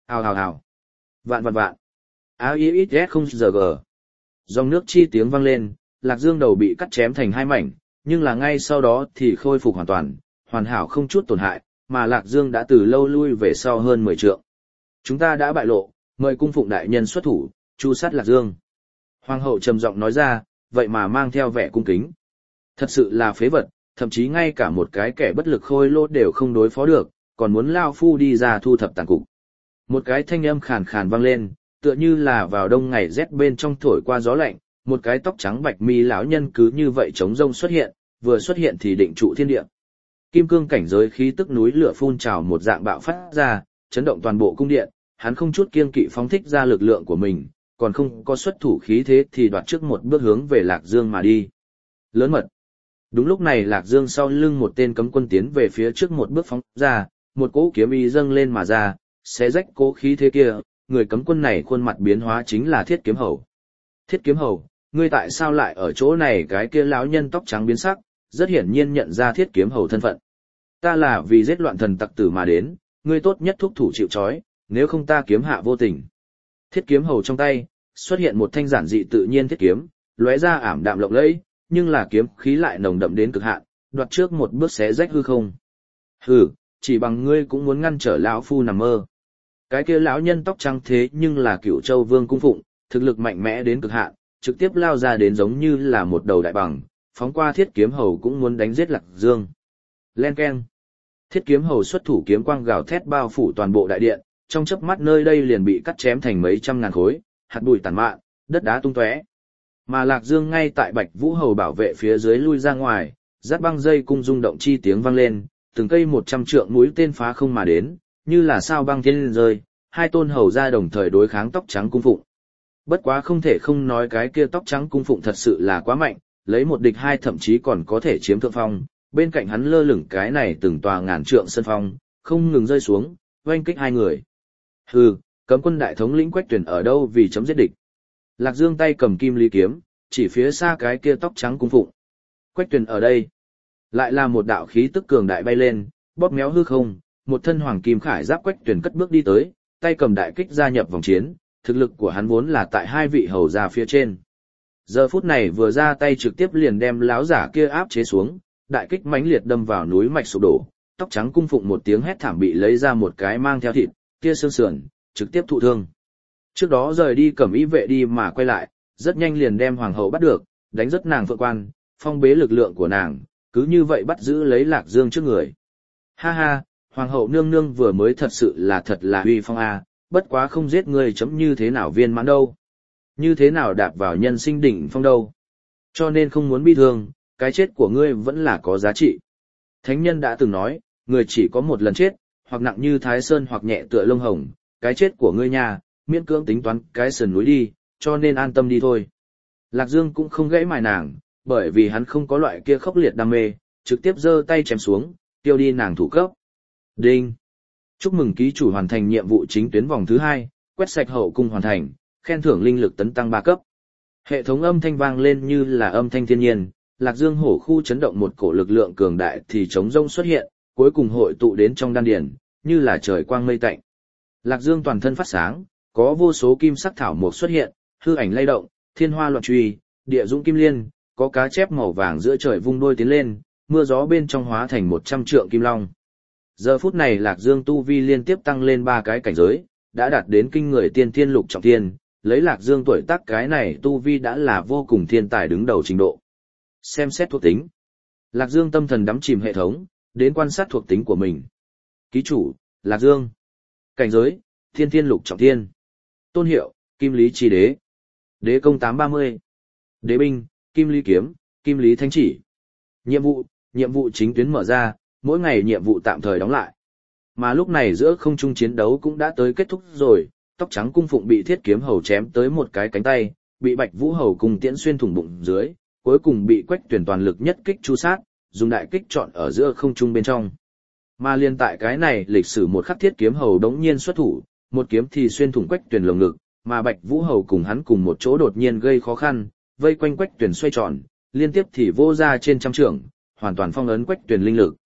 [SPEAKER 1] Hào hào hào. Vạn vạn vạn. a i x s không giờ g. Dòng nước chi tiếng vang lên, Lạc Dương đầu bị cắt chém thành hai mảnh, nhưng là ngay sau đó thì khôi phục hoàn toàn, hoàn hảo không chút tổn hại, mà Lạc Dương đã từ lâu lui về sau hơn mười trượng. Chúng ta đã bại lộ, mời cung phụng đại nhân xuất thủ, chu sát Lạc Dương. Hoàng hậu trầm giọng nói ra, vậy mà mang theo vẻ cung kính. Thật sự là phế vật, thậm chí ngay cả một cái kẻ bất lực khôi lô đều không đối phó được, còn muốn lao phu đi ra thu thập tàn cục. Một cái thanh âm khàn khàn vang lên, tựa như là vào đông ngày rét bên trong thổi qua gió lạnh, một cái tóc trắng bạch mi lão nhân cứ như vậy trống rông xuất hiện, vừa xuất hiện thì định trụ thiên địa. Kim cương cảnh giới khí tức núi lửa phun trào một dạng bạo phát ra, chấn động toàn bộ cung điện, hắn không chút kiêng kỵ phóng thích ra lực lượng của mình, còn không có xuất thủ khí thế thì đoạt trước một bước hướng về Lạc Dương mà đi. Lớn mật. Đúng lúc này Lạc Dương sau lưng một tên cấm quân tiến về phía trước một bước phóng ra, một cỗ kiếm ý dâng lên mà ra, xé rách cỗ khí thế kia, người cấm quân này khuôn mặt biến hóa chính là Thiết Kiếm Hầu. Thiết Kiếm Hầu, ngươi tại sao lại ở chỗ này? Cái kia lão nhân tóc trắng biến sắc, rất hiển nhiên nhận ra Thiết Kiếm Hầu thân phận. Ta là vì giết loạn thần tặc tử mà đến, ngươi tốt nhất thúc thủ chịu trói, nếu không ta kiếm hạ vô tình. Thiết Kiếm Hầu trong tay xuất hiện một thanh giản dị tự nhiên thiết kiếm, lóe ra ảm đạm lộng lẫy, nhưng là kiếm khí lại nồng đậm đến cực hạn, đoạt trước một bước xé rách hư không. Hừ, chỉ bằng ngươi cũng muốn ngăn trở lão phu nằm mơ. Cái kia lão nhân tóc trắng thế nhưng là Cửu Châu Vương cung phụng, thực lực mạnh mẽ đến cực hạn, trực tiếp lao ra đến giống như là một đầu đại bằng, phóng qua Thiết Kiếm Hầu cũng muốn đánh giết Lạc Dương. Len keng. Thiết Kiếm Hầu xuất thủ kiếm quang gào thét bao phủ toàn bộ đại điện, trong chớp mắt nơi đây liền bị cắt chém thành mấy trăm ngàn khối, hạt bụi tàn mạn, đất đá tung tóe. Mà Lạc Dương ngay tại Bạch Vũ Hầu bảo vệ phía dưới lui ra ngoài, giáp băng dây cung rung động chi tiếng vang lên, từng cây một trăm trượng mũi tên phá không mà đến, như là sao băng thiên lên rơi, hai tôn hầu ra đồng thời đối kháng tóc trắng cung phụng. Bất quá không thể không nói cái kia tóc trắng cung phụng thật sự là quá mạnh, lấy một địch hai thậm chí còn có thể chiếm thượng phong, bên cạnh hắn lơ lửng cái này từng tòa ngàn trượng sân phong, không ngừng rơi xuống, oanh kích hai người. Hừ, cấm quân đại thống lĩnh Quách Tuyển ở đâu vì chấm giết địch. Lạc Dương tay cầm kim lý kiếm, chỉ phía xa cái kia tóc trắng cung phụng. Quách Tuyển ở đây. Lại là một đạo khí tức cường đại bay lên, bóp méo hư không, một thân hoàng kim khải giáp Quách Tuyển cất bước đi tới, tay cầm đại kích gia nhập vòng chiến, thực lực của hắn vốn là tại hai vị hầu gia phía trên. Giờ phút này vừa ra tay trực tiếp liền đem láo giả kia áp chế xuống, đại kích mãnh liệt đâm vào núi mạch sụp đổ, tóc trắng cung phụng một tiếng hét thảm bị lấy ra một cái mang theo thịt, kia xương sườn, trực tiếp thụ thương. Trước đó rời đi cẩm y vệ đi mà quay lại, rất nhanh liền đem hoàng hậu bắt được, đánh rất nàng phượng quan, phong bế lực lượng của nàng, cứ như vậy bắt giữ lấy Lạc Dương trước người. Ha ha, hoàng hậu nương nương vừa mới thật sự là thật là uy phong a, bất quá không giết ngươi chấm như thế nào viên mãn đâu. Như thế nào đạp vào nhân sinh đỉnh phong đâu. Cho nên không muốn bi thương, cái chết của ngươi vẫn là có giá trị. Thánh nhân đã từng nói, người chỉ có một lần chết, hoặc nặng như Thái Sơn hoặc nhẹ tựa lông hồng, cái chết của ngươi nha, miễn cưỡng tính toán cái sườn núi đi, cho nên an tâm đi thôi. Lạc Dương cũng không gãy mài nàng, bởi vì hắn không có loại kia khốc liệt đam mê, trực tiếp giơ tay chém xuống, tiêu đi nàng thủ cấp. Đinh! Chúc mừng ký chủ hoàn thành nhiệm vụ chính tuyến vòng thứ hai, quét sạch hậu cung hoàn thành, khen thưởng linh lực tấn tăng ba cấp. Hệ thống âm thanh vang lên như là âm thanh thiên nhiên, Lạc Dương hổ khu chấn động một cổ lực lượng cường đại thì chống rông xuất hiện, cuối cùng hội tụ đến trong đan điền, như là trời quang mây tạnh. Lạc Dương toàn thân phát sáng, có vô số kim sắc thảo mộc xuất hiện, hư ảnh lay động, thiên hoa loạn truy, địa dũng kim liên, có cá chép màu vàng giữa trời vung đôi tiến lên, mưa gió bên trong hóa thành một trăm trượng kim long. Giờ phút này Lạc Dương tu vi liên tiếp tăng lên ba cái cảnh giới, đã đạt đến kinh người tiên thiên lục trọng thiên, lấy Lạc Dương tuổi tác cái này tu vi đã là vô cùng thiên tài đứng đầu trình độ. Xem xét thuộc tính. Lạc Dương tâm thần đắm chìm hệ thống, đến quan sát thuộc tính của mình. Ký chủ, Lạc Dương. Cảnh giới, thiên thiên lục trọng thiên. Tôn hiệu, Kim Lý Chi Đế. Đế công tám ba mươi. Đế binh, Kim Lý Kiếm, Kim Lý Thánh Chỉ. Nhiệm vụ, nhiệm vụ chính tuyến mở ra, mỗi ngày nhiệm vụ tạm thời đóng lại. Mà lúc này giữa không trung chiến đấu cũng đã tới kết thúc rồi, tóc trắng cung phụng bị Thiết Kiếm Hầu chém tới một cái cánh tay, bị Bạch Vũ Hầu cùng tiễn xuyên thủng bụng dưới, cuối cùng bị Quách Tuyển toàn lực nhất kích chu sát, dùng đại kích chọn ở giữa không trung bên trong. Mà liên tại cái này lịch sử một khắc Thiết Kiếm Hầu đống nhiên xuất thủ, một kiếm thì xuyên thủng Quách Tuyển lồng ngực, mà Bạch Vũ Hầu cùng hắn cùng một chỗ đột nhiên gây khó khăn, vây quanh Quách Tuyển xoay tròn, liên tiếp thì vô ra trên trăm trượng, hoàn toàn phong ấn Quách Tuyển linh lực.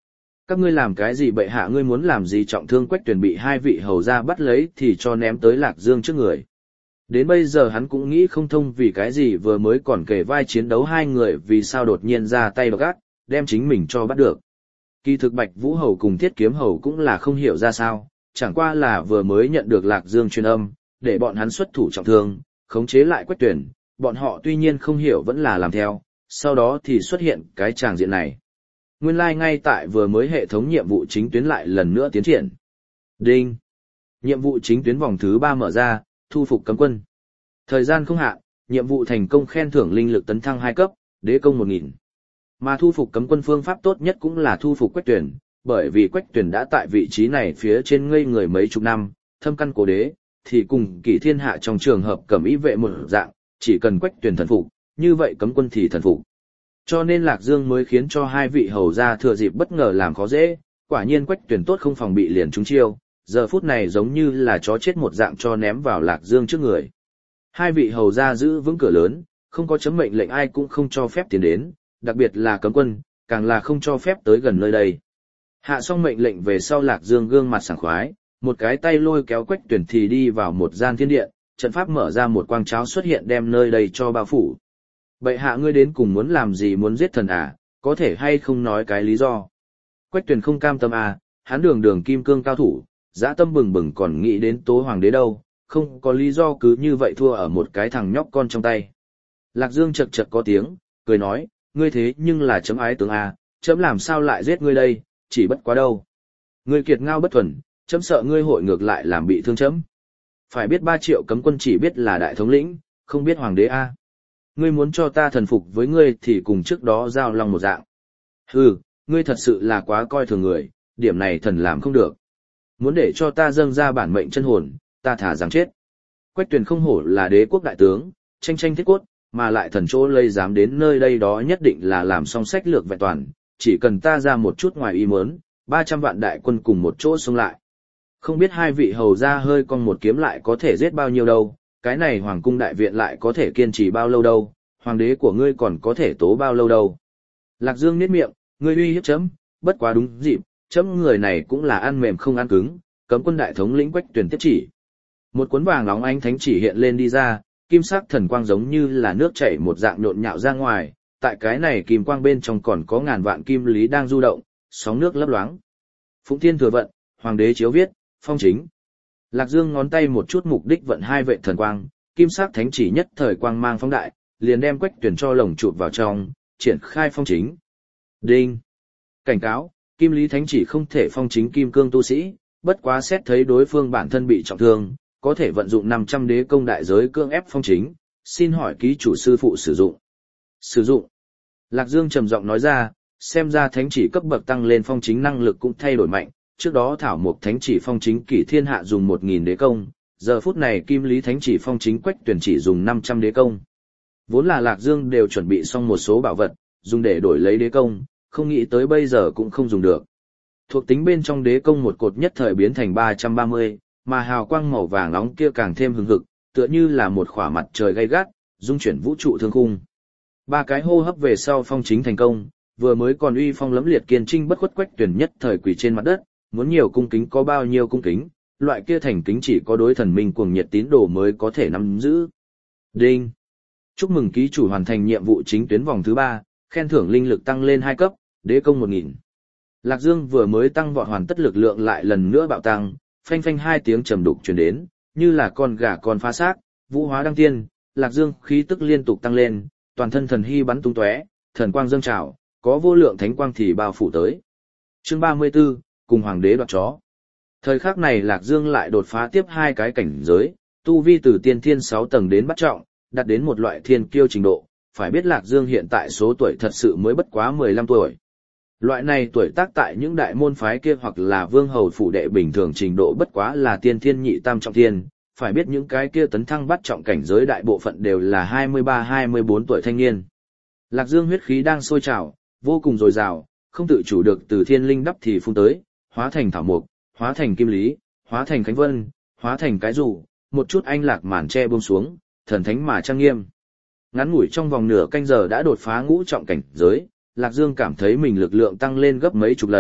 [SPEAKER 1] Các ngươi làm cái gì bệ hạ, ngươi muốn làm gì? Trọng thương Quách Tuyển bị hai vị hầu ra bắt lấy thì cho ném tới Lạc Dương trước người. Đến bây giờ hắn cũng nghĩ không thông vì cái gì vừa mới còn kể vai chiến đấu hai người vì sao đột nhiên ra tay độc ác, đem chính mình cho bắt được. Kỳ thực Bạch Vũ Hầu cùng Thiết Kiếm Hầu cũng là không hiểu ra sao, chẳng qua là vừa mới nhận được Lạc Dương truyền âm, để bọn hắn xuất thủ trọng thương, khống chế lại Quách Tuyển, bọn họ tuy nhiên không hiểu vẫn là làm theo, sau đó thì xuất hiện cái tràng diện này. Nguyên lai like ngay tại vừa mới hệ thống nhiệm vụ chính tuyến lại lần nữa tiến triển. Đinh! Nhiệm vụ chính tuyến vòng thứ ba mở ra, thu phục cấm quân. Thời gian không hạn, nhiệm vụ thành công khen thưởng linh lực tấn thăng hai cấp, đế công một nghìn. Mà thu phục cấm quân phương pháp tốt nhất cũng là thu phục Quách Tuyển, bởi vì Quách Tuyển đã tại vị trí này phía trên ngây người mấy chục năm, thâm căn cố đế, thì cùng Kỷ Thiên Hạ trong trường hợp cẩm ý vệ một dạng, chỉ cần Quách Tuyển thần phục, như vậy cấm quân thì thần phục. Cho nên Lạc Dương mới khiến cho hai vị hầu gia thừa dịp bất ngờ làm khó dễ, quả nhiên Quách Tuyển tốt không phòng bị liền trúng chiêu, giờ phút này giống như là chó chết một dạng cho ném vào Lạc Dương trước người. Hai vị hầu gia giữ vững cửa lớn, không có chấm mệnh lệnh ai cũng không cho phép tiến đến, đặc biệt là cấm quân, càng là không cho phép tới gần nơi đây. Hạ xong mệnh lệnh về sau Lạc Dương gương mặt sảng khoái, một cái tay lôi kéo Quách Tuyển thì đi vào một gian thiên điện, trận pháp mở ra một quang cháo xuất hiện đem nơi đây cho bao phủ. Bệ hạ ngươi đến cùng muốn làm gì, muốn giết thần à, có thể hay không nói cái lý do. Quách Tuyển không cam tâm à, hắn đường đường kim cương cao thủ, dã tâm bừng bừng còn nghĩ đến tố hoàng đế đâu, không có lý do cứ như vậy thua ở một cái thằng nhóc con trong tay. Lạc Dương chật chật có tiếng, cười nói, ngươi thế nhưng là chấm ái tướng à, chấm làm sao lại giết ngươi đây, chỉ bất quá đâu. Ngươi kiệt ngao bất thuần, chấm sợ ngươi hội ngược lại làm bị thương chấm. Phải biết ba triệu cấm quân chỉ biết là đại thống lĩnh, không biết hoàng đế a. Ngươi muốn cho ta thần phục với ngươi thì cùng trước đó giao long một dạng. Hừ, ngươi thật sự là quá coi thường người, điểm này thần làm không được. Muốn để cho ta dâng ra bản mệnh chân hồn, ta thả rằng chết. Quách Tuyển không hổ là đế quốc đại tướng, tranh tranh thiết cốt, mà lại thần chỗ lây dám đến nơi đây đó nhất định là làm xong sách lược vẹn toàn, chỉ cần ta ra một chút ngoài ý muốn, ba trăm vạn đại quân cùng một chỗ xông lại. Không biết hai vị hầu ra hơi con một kiếm lại có thể giết bao nhiêu đâu, cái này hoàng cung đại viện lại có thể kiên trì bao lâu đâu, hoàng đế của ngươi còn có thể tố bao lâu đâu. Lạc Dương niết miệng, ngươi uy hiếp chấm, bất quá đúng dịp, chấm người này cũng là ăn mềm không ăn cứng, cấm quân đại thống lĩnh Quách Tuyển tiếp chỉ. Một cuốn vàng óng ánh thánh chỉ hiện lên đi ra, kim sắc thần quang giống như là nước chảy một dạng nhộn nhạo ra ngoài, tại cái này kim quang bên trong còn có ngàn vạn kim lý đang du động, sóng nước lấp loáng. Phụng Thiên thừa vận, hoàng đế chiếu viết, phong chính. Lạc Dương ngón tay một chút mục đích vận hai vệ thần quang, kim sắc thánh chỉ nhất thời quang mang phóng đại, liền đem Quách Tuyển cho lồng chụp vào trong, triển khai phong chính. Đinh. Cảnh cáo, kim lý thánh chỉ không thể phong chính kim cương tu sĩ, bất quá xét thấy đối phương bản thân bị trọng thương, có thể vận dụng năm trăm đế công đại giới cưỡng ép phong chính, xin hỏi ký chủ sư phụ sử dụng. Sử dụng. Lạc Dương trầm giọng nói ra, xem ra thánh chỉ cấp bậc tăng lên phong chính năng lực cũng thay đổi mạnh, trước đó thảo mục thánh chỉ phong chính Kỷ Thiên Hạ dùng một nghìn đế công, giờ phút này kim lý thánh chỉ phong chính Quách Tuyển chỉ dùng năm trăm đế công. Vốn là Lạc Dương đều chuẩn bị xong một số bảo vật, dùng để đổi lấy đế công, không nghĩ tới bây giờ cũng không dùng được. Thuộc tính bên trong đế công một cột nhất thời biến thành ba trăm ba mươi, mà hào quang màu vàng nóng kia càng thêm hừng hực, tựa như là một khỏa mặt trời gay gắt, dung chuyển vũ trụ thương khung. Ba cái hô hấp về sau phong chính thành công, vừa mới còn uy phong lẫm liệt kiên trinh bất khuất Quách Tuyển nhất thời quỳ trên mặt đất, muốn nhiều cung kính có bao nhiêu cung kính, loại kia thành kính chỉ có đối thần minh cuồng nhiệt tín đồ mới có thể nắm giữ. Đinh. Chúc mừng ký chủ hoàn thành nhiệm vụ chính tuyến vòng thứ ba, khen thưởng linh lực tăng lên hai cấp, đế công một nghìn. Lạc Dương vừa mới tăng vọt hoàn tất lực lượng lại lần nữa bạo tăng, phanh phanh hai tiếng trầm đục truyền đến, như là con gà con phá xác, vũ hóa đăng tiên, Lạc Dương khí tức liên tục tăng lên, toàn thân thần hy bắn tung tóe, thần quang dâng trào, có vô lượng thánh quang thì bao phủ tới. Chương ba mươi 34, cùng hoàng đế đoạt chó. Thời khắc này Lạc Dương lại đột phá tiếp hai cái cảnh giới, tu vi từ tiên thiên sáu tầng đến bắt trọng, đạt đến một loại thiên kiêu trình độ, phải biết Lạc Dương hiện tại số tuổi thật sự mới bất quá mười lăm tuổi. Loại này tuổi tác tại những đại môn phái kia hoặc là vương hầu phủ đệ bình thường trình độ bất quá là tiên thiên nhị tam trọng thiên, phải biết những cái kia tấn thăng bắt trọng cảnh giới đại bộ phận đều là hai mươi ba hai mươi bốn tuổi thanh niên. Lạc Dương huyết khí đang sôi trào, vô cùng dồi dào, không tự chủ được từ thiên linh đắp thì phun tới, hóa thành thảo mục, hóa thành kim lý, hóa thành khánh vân, hóa thành cái rủ, một chút anh lạc màn che buông xuống, thần thánh mà trang nghiêm. Ngắn ngủi trong vòng nửa canh giờ đã đột phá ngũ trọng cảnh giới, Lạc Dương cảm thấy mình lực lượng tăng lên gấp mấy chục lần,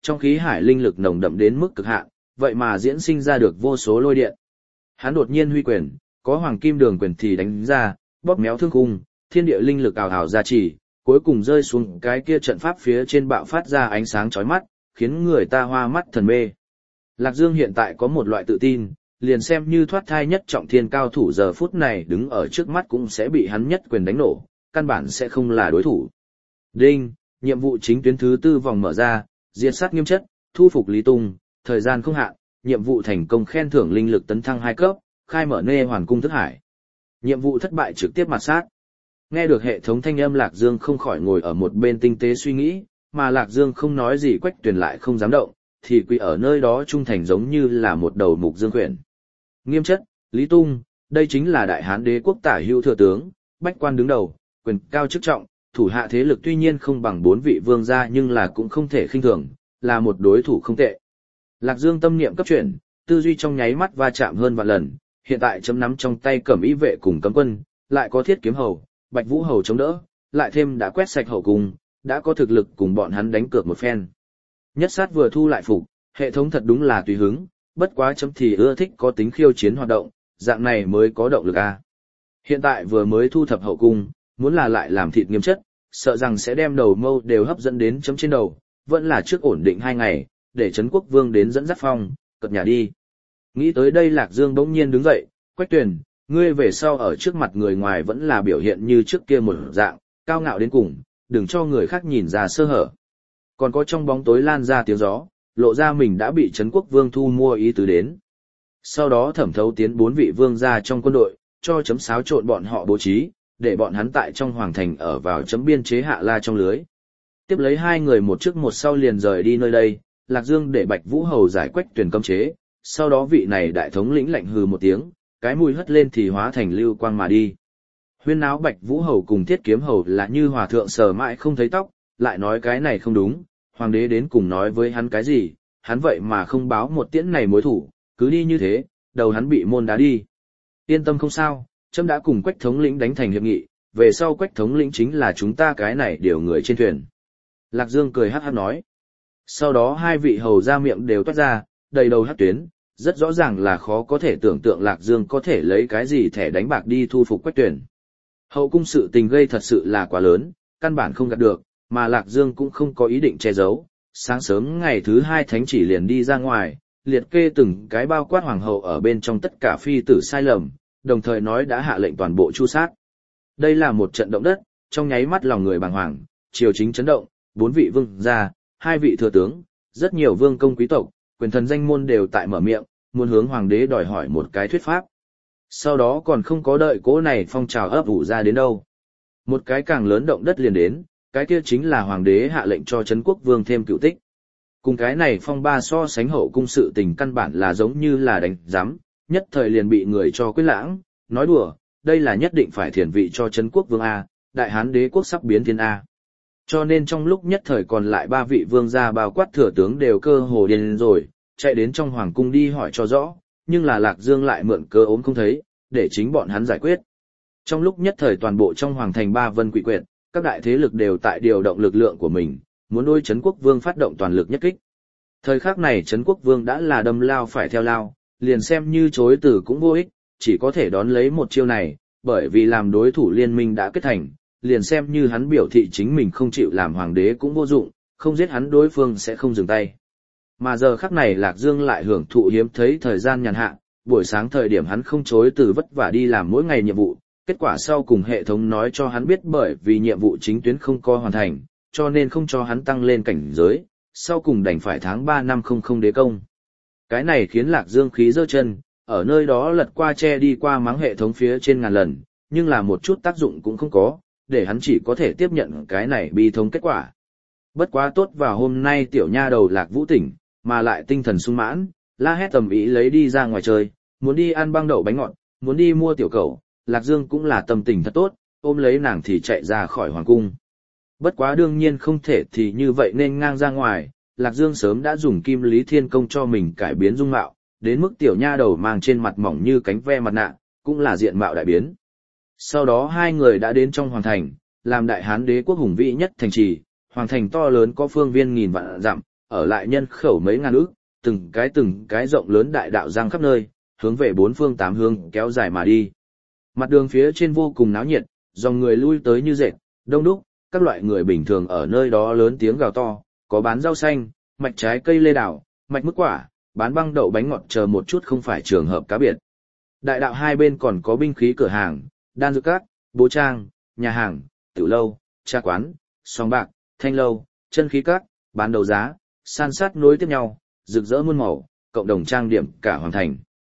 [SPEAKER 1] trong khí hải linh lực nồng đậm đến mức cực hạn, vậy mà diễn sinh ra được vô số lôi điện. Hắn đột nhiên huy quyền, có hoàng kim đường quyền thì đánh ra, bóp méo thương khung, thiên địa linh lực ảo ảo ra chỉ, cuối cùng rơi xuống cái kia trận pháp phía trên bạo phát ra ánh sáng chói mắt, khiến người ta hoa mắt thần mê. Lạc Dương hiện tại có một loại tự tin, liền xem như thoát thai nhất trọng thiên cao thủ giờ phút này đứng ở trước mắt cũng sẽ bị hắn nhất quyền đánh nổ, căn bản sẽ không là đối thủ. Đinh, nhiệm vụ chính tuyến thứ tư vòng mở ra, diệt sát nghiêm chất, thu phục Lý Tung, thời gian không hạn, nhiệm vụ thành công khen thưởng linh lực tấn thăng hai cấp, khai mở nê hoàn cung thức hải. Nhiệm vụ thất bại trực tiếp mặt sát. Nghe được hệ thống thanh âm Lạc Dương không khỏi ngồi ở một bên tinh tế suy nghĩ, mà Lạc Dương không nói gì Quách Tuyền lại không dám động, thì quỳ ở nơi đó trung thành giống như là một đầu mục dương khuyển. Nghiêm chất, Lý Tung, đây chính là đại hán đế quốc tả hữu thừa tướng, bách quan đứng đầu, quyền cao chức trọng, thủ hạ thế lực tuy nhiên không bằng bốn vị vương gia nhưng là cũng không thể khinh thường, là một đối thủ không tệ. Lạc Dương tâm niệm cấp chuyển, tư duy trong nháy mắt va chạm hơn vạn lần, hiện tại chấm nắm trong tay cẩm y vệ cùng cấm quân, lại có thiết kiếm hầu, bạch vũ hầu chống đỡ, lại thêm đã quét sạch hậu cung, đã có thực lực cùng bọn hắn đánh cược một phen. Nhất sát vừa thu lại phục, hệ thống thật đúng là tùy hứng, bất quá chấm thì ưa thích có tính khiêu chiến hoạt động, dạng này mới có động lực a. Hiện tại vừa mới thu thập hậu cung, muốn là lại làm thịt nghiêm chất, sợ rằng sẽ đem đầu mâu đều hấp dẫn đến chấm trên đầu, vẫn là trước ổn định hai ngày, để Trấn Quốc Vương đến dẫn dắt phong, cật nhà đi. Nghĩ tới đây Lạc Dương bỗng nhiên đứng dậy, Quách Tuyền, ngươi về sau ở trước mặt người ngoài vẫn là biểu hiện như trước kia một dạng, cao ngạo đến cùng, đừng cho người khác nhìn ra sơ hở. Còn có trong bóng tối lan ra tiếng gió, lộ ra mình đã bị Trấn Quốc Vương thu mua ý tứ đến. Sau đó thẩm thấu tiến bốn vị vương gia trong quân đội, cho chấm xáo trộn bọn họ bố trí, để bọn hắn tại trong hoàng thành ở vào chấm biên chế hạ la trong lưới. Tiếp lấy hai người một trước một sau liền rời đi nơi đây, Lạc Dương để Bạch Vũ Hầu giải Quách Tuyền cấm chế, sau đó vị này đại thống lĩnh lạnh hừ một tiếng, cái mùi hất lên thì hóa thành lưu quang mà đi. Huyên náo Bạch Vũ Hầu cùng Thiết Kiếm Hầu là như hòa thượng sờ mãi không thấy tóc, lại nói cái này không đúng, hoàng đế đến cùng nói với hắn cái gì, hắn vậy mà không báo một tiễn này mối thủ, cứ đi như thế, đầu hắn bị môn đá đi. Yên tâm không sao, trẫm đã cùng Quách thống lĩnh đánh thành hiệp nghị, về sau Quách thống lĩnh chính là chúng ta cái này điều người trên thuyền. Lạc Dương cười hắc hắc nói. Sau đó hai vị hầu ra miệng đều toát ra, đầy đầu hắc tuyến, rất rõ ràng là khó có thể tưởng tượng Lạc Dương có thể lấy cái gì thẻ đánh bạc đi thu phục Quách Tuyền. Hậu cung sự tình gây thật sự là quá lớn, căn bản không gạt được, mà Lạc Dương cũng không có ý định che giấu. Sáng sớm ngày thứ hai thánh chỉ liền đi ra ngoài, liệt kê từng cái bao quát hoàng hậu ở bên trong tất cả phi tử sai lầm, đồng thời nói đã hạ lệnh toàn bộ chu sát. Đây là một trận động đất, trong nháy mắt lòng người bàng hoàng, triều chính chấn động, bốn vị vương gia, hai vị thừa tướng, rất nhiều vương công quý tộc, quyền thần danh môn đều tại mở miệng, muốn hướng hoàng đế đòi hỏi một cái thuyết pháp. Sau đó còn không có đợi cỗ này phong trào ấp ủ ra đến đâu. Một cái càng lớn động đất liền đến, cái kia chính là hoàng đế hạ lệnh cho Trấn Quốc Vương thêm cựu tích. Cùng cái này phong ba so sánh hậu cung sự tình căn bản là giống như là đánh giám, nhất thời liền bị người cho quyết lãng, nói đùa, đây là nhất định phải thiền vị cho Trấn Quốc Vương A, đại hán đế quốc sắp biến thiên A. Cho nên trong lúc nhất thời còn lại ba vị vương gia bao quát thừa tướng đều cơ hồ điên rồi, chạy đến trong hoàng cung đi hỏi cho rõ, nhưng là Lạc Dương lại mượn cơ ốm không thấy, để chính bọn hắn giải quyết. Trong lúc nhất thời toàn bộ trong hoàng thành ba vân quỷ quyệt, các đại thế lực đều tại điều động lực lượng của mình, muốn đối Trấn Quốc Vương phát động toàn lực nhất kích. Thời khắc này Trấn Quốc Vương đã là đâm lao phải theo lao, liền xem như chối từ cũng vô ích, chỉ có thể đón lấy một chiêu này, bởi vì làm đối thủ liên minh đã kết thành, liền xem như hắn biểu thị chính mình không chịu làm hoàng đế cũng vô dụng, không giết hắn đối phương sẽ không dừng tay. Mà giờ khắc này Lạc Dương lại hưởng thụ hiếm thấy thời gian nhàn hạ, buổi sáng thời điểm hắn không chối từ vất vả đi làm mỗi ngày nhiệm vụ, kết quả sau cùng hệ thống nói cho hắn biết bởi vì nhiệm vụ chính tuyến không có hoàn thành, cho nên không cho hắn tăng lên cảnh giới, sau cùng đành phải tháng ba năm không không đế công. Cái này khiến Lạc Dương khí giơ chân, ở nơi đó lật qua che đi qua mắng hệ thống phía trên ngàn lần, nhưng là một chút tác dụng cũng không có, để hắn chỉ có thể tiếp nhận cái này bi thống kết quả. Bất quá tốt vào hôm nay tiểu nha đầu Lạc Vũ tỉnh, mà lại tinh thần sung mãn, la hét tầm ý lấy đi ra ngoài chơi, muốn đi ăn băng đậu bánh ngọt, muốn đi mua tiểu cẩu, Lạc Dương cũng là tâm tình thật tốt, ôm lấy nàng thì chạy ra khỏi hoàng cung. Bất quá đương nhiên không thể thì như vậy nên ngang ra ngoài, Lạc Dương sớm đã dùng Kim Lý Thiên Công cho mình cải biến dung mạo, đến mức tiểu nha đầu mang trên mặt mỏng như cánh ve mặt nạ, cũng là diện mạo đại biến. Sau đó hai người đã đến trong hoàng thành, làm đại hán đế quốc hùng vĩ nhất thành trì, hoàng thành to lớn có phương viên nghìn vạn dặm, ở lại nhân khẩu mấy ngàn ức, từng cái từng cái rộng lớn đại đạo giang khắp nơi, hướng về bốn phương tám hướng kéo dài mà đi. Mặt đường phía trên vô cùng náo nhiệt, dòng người lui tới như dệt, đông đúc, các loại người bình thường ở nơi đó lớn tiếng gào to, có bán rau xanh, mạch trái cây lê đảo, mạch mứt quả, bán băng đậu bánh ngọt chờ một chút không phải trường hợp cá biệt. Đại đạo hai bên còn có binh khí cửa hàng, đan dược các, bố trang, nhà hàng, tiểu lâu, trà quán, sòng bạc, thanh lâu, chân khí các, bán đấu giá, san sát nối tiếp nhau, rực rỡ muôn màu, cộng đồng trang điểm cả hoàng thành.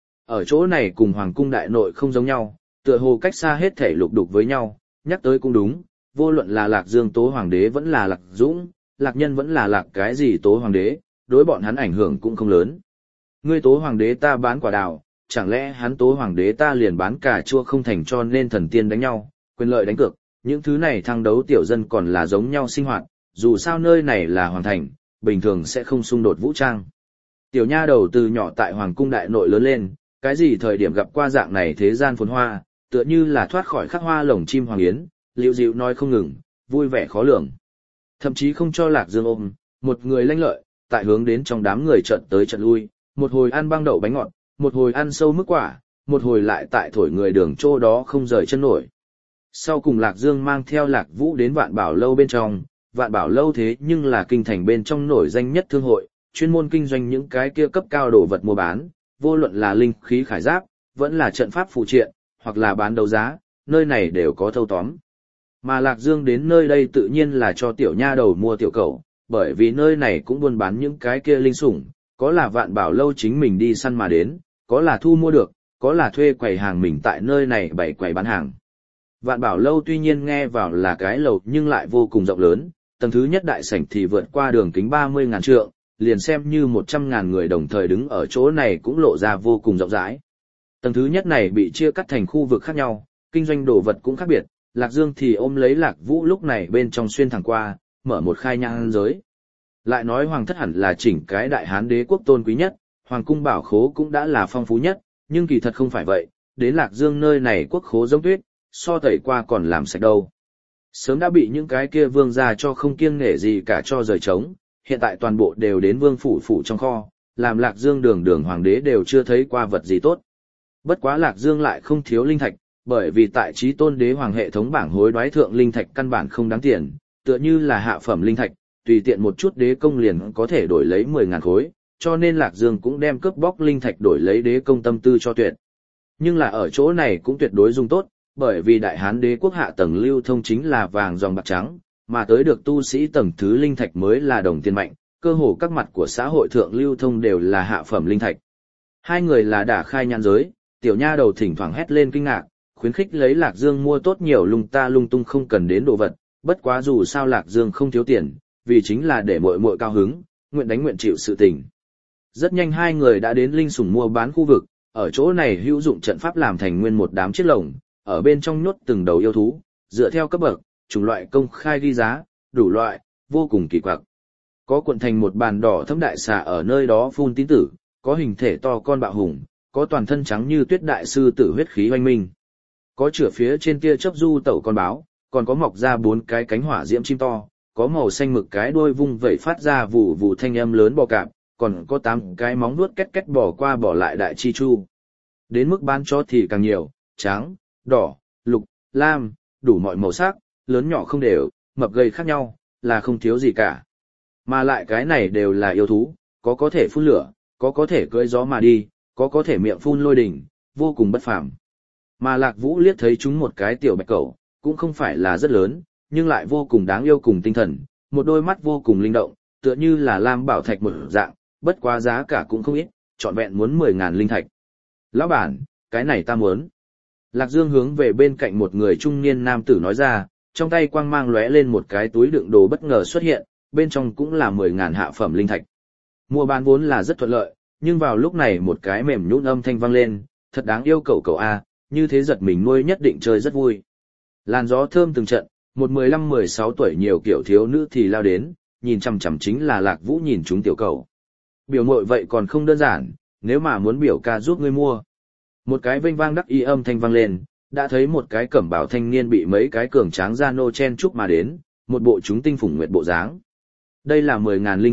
[SPEAKER 1] Ở chỗ này cùng hoàng cung đại nội không giống nhau, tựa hồ cách xa hết thể lục đục với nhau, nhắc tới cũng đúng, vô luận là Lạc Dương Tố Hoàng đế vẫn là Lạc Dũng, Lạc Nhân vẫn là Lạc cái gì Tố Hoàng đế, đối bọn hắn ảnh hưởng cũng không lớn. Ngươi Tố Hoàng đế ta bán quả đào, chẳng lẽ hắn Tố Hoàng đế ta liền bán cà chua không thành cho nên thần tiên đánh nhau, quyền lợi đánh cược, những thứ này thăng đấu tiểu dân còn là giống nhau sinh hoạt, dù sao nơi này là hoàng thành, bình thường sẽ không xung đột vũ trang. Tiểu nha đầu từ nhỏ tại hoàng cung đại nội lớn lên, cái gì thời điểm gặp qua dạng này thế gian phồn hoa, tựa như là thoát khỏi khắc hoa lồng chim hoàng yến, liễu dịu nói không ngừng, vui vẻ khó lường. Thậm chí không cho Lạc Dương ôm, một người lanh lợi, tại hướng đến trong đám người trận tới trận lui, một hồi ăn băng đậu bánh ngọt, một hồi ăn sâu mức quả, một hồi lại tại thổi người đường chỗ đó không rời chân nổi. Sau cùng Lạc Dương mang theo Lạc Vũ đến Vạn Bảo Lâu bên trong, Vạn Bảo Lâu thế nhưng là kinh thành bên trong nổi danh nhất thương hội, chuyên môn kinh doanh những cái kia cấp cao đồ vật mua bán, vô luận là linh khí khải giáp, vẫn là trận pháp phù triện, hoặc là bán đấu giá, nơi này đều có thâu tóm. Mà Lạc Dương đến nơi đây tự nhiên là cho tiểu nha đầu mua tiểu cẩu, bởi vì nơi này cũng buôn bán những cái kia linh sủng, có là Vạn Bảo Lâu chính mình đi săn mà đến, có là thu mua được, có là thuê quầy hàng mình tại nơi này bày quầy bán hàng. Vạn Bảo Lâu tuy nhiên nghe vào là cái lầu nhưng lại vô cùng rộng lớn, tầng thứ nhất đại sảnh thì vượt qua đường kính ba mươi ngàn trượng, liền xem như một trăm ngàn người đồng thời đứng ở chỗ này cũng lộ ra vô cùng rộng rãi. Tầng thứ nhất này bị chia cắt thành khu vực khác nhau, kinh doanh đồ vật cũng khác biệt, Lạc Dương thì ôm lấy Lạc Vũ lúc này bên trong xuyên thẳng qua, mở một khai nhang giới. Lại nói hoàng thất hẳn là chỉnh cái đại hán đế quốc tôn quý nhất, hoàng cung bảo khố cũng đã là phong phú nhất, nhưng kỳ thật không phải vậy, đến Lạc Dương nơi này quốc khố giống tuyết, so tẩy qua còn làm sạch đâu. Sớm đã bị những cái kia vương gia cho không kiêng nể gì cả cho rời trống, hiện tại toàn bộ đều đến vương phủ phủ trong kho, làm Lạc Dương đường đường hoàng đế đều chưa thấy qua vật gì tốt. Bất quá Lạc Dương lại không thiếu linh thạch, bởi vì tại Chí Tôn đế hoàng hệ thống bảng hối đoái thượng linh thạch căn bản không đáng tiền, tựa như là hạ phẩm linh thạch, tùy tiện một chút đế công liền có thể đổi lấy mười ngàn khối, cho nên Lạc Dương cũng đem cướp bóc linh thạch đổi lấy đế công tâm tư cho tuyệt. Nhưng là ở chỗ này cũng tuyệt đối dùng tốt, bởi vì đại hán đế quốc hạ tầng lưu thông chính là vàng dòng bạc trắng, mà tới được tu sĩ tầng thứ linh thạch mới là đồng tiền mạnh, cơ hồ các mặt của xã hội thượng lưu thông đều là hạ phẩm linh thạch. Hai người là đã khai nhãn giới, tiểu nha đầu thỉnh thoảng hét lên kinh ngạc, khuyến khích lấy Lạc Dương mua tốt nhiều lung ta lung tung không cần đến đồ vật, bất quá dù sao Lạc Dương không thiếu tiền, vì chính là để muội muội cao hứng, nguyện đánh nguyện chịu sự tình. Rất nhanh hai người đã đến linh sủng mua bán khu vực, ở chỗ này hữu dụng trận pháp làm thành nguyên một đám chiếc lồng, ở bên trong nhốt từng đầu yêu thú, dựa theo cấp bậc, chủng loại công khai ghi giá, đủ loại, vô cùng kỳ quặc. Có cuộn thành một bàn đỏ thẫm đại xà ở nơi đó phun tín tử, có hình thể to con bạo hùng, có toàn thân trắng như tuyết đại sư tử huyết khí oanh minh. Có chửa phía trên tia chớp du tẩu con báo, còn có mọc ra bốn cái cánh hỏa diễm chim to, có màu xanh mực cái đuôi vung vẩy phát ra vụ vụ thanh âm lớn bò cạp, còn có tám cái móng vuốt két két bò qua bò lại đại chi chu. Đến mức bán cho thì càng nhiều, trắng, đỏ, lục, lam, đủ mọi màu sắc, lớn nhỏ không đều, mập gầy khác nhau, là không thiếu gì cả. Mà lại cái này đều là yêu thú, có có thể phun lửa, có có thể cưỡi gió mà đi, có có thể miệng phun lôi đỉnh, vô cùng bất phàm. Mà Lạc Vũ liếc thấy chúng một cái tiểu bạch cẩu, cũng không phải là rất lớn, nhưng lại vô cùng đáng yêu cùng tinh thần, một đôi mắt vô cùng linh động, tựa như là lam bảo thạch một dạng, bất quá giá cả cũng không ít, trọn vẹn muốn mười ngàn linh thạch. Lão bản, cái này ta muốn. Lạc Dương hướng về bên cạnh một người trung niên nam tử nói ra, trong tay quang mang lóe lên một cái túi đựng đồ bất ngờ xuất hiện, bên trong cũng là mười ngàn hạ phẩm linh thạch. Mua bán vốn là rất thuận lợi, nhưng vào lúc này một cái mềm nhũn âm thanh vang lên, thật đáng yêu cậu cậu a, như thế giật mình nuôi nhất định chơi rất vui. Làn gió thơm từng trận, một mười lăm mười sáu tuổi nhiều kiểu thiếu nữ thì lao đến, nhìn chằm chằm chính là Lạc Vũ nhìn chúng tiểu cậu. Biểu muội vậy còn không đơn giản, nếu mà muốn biểu ca giúp ngươi mua. Một cái vênh vang đắc y âm thanh vang lên, đã thấy một cái cẩm bào thanh niên bị mấy cái cường tráng gia nô chen chúc mà đến, một bộ chúng tinh phủng nguyệt bộ dáng. Đây là mười ngàn linh thạch,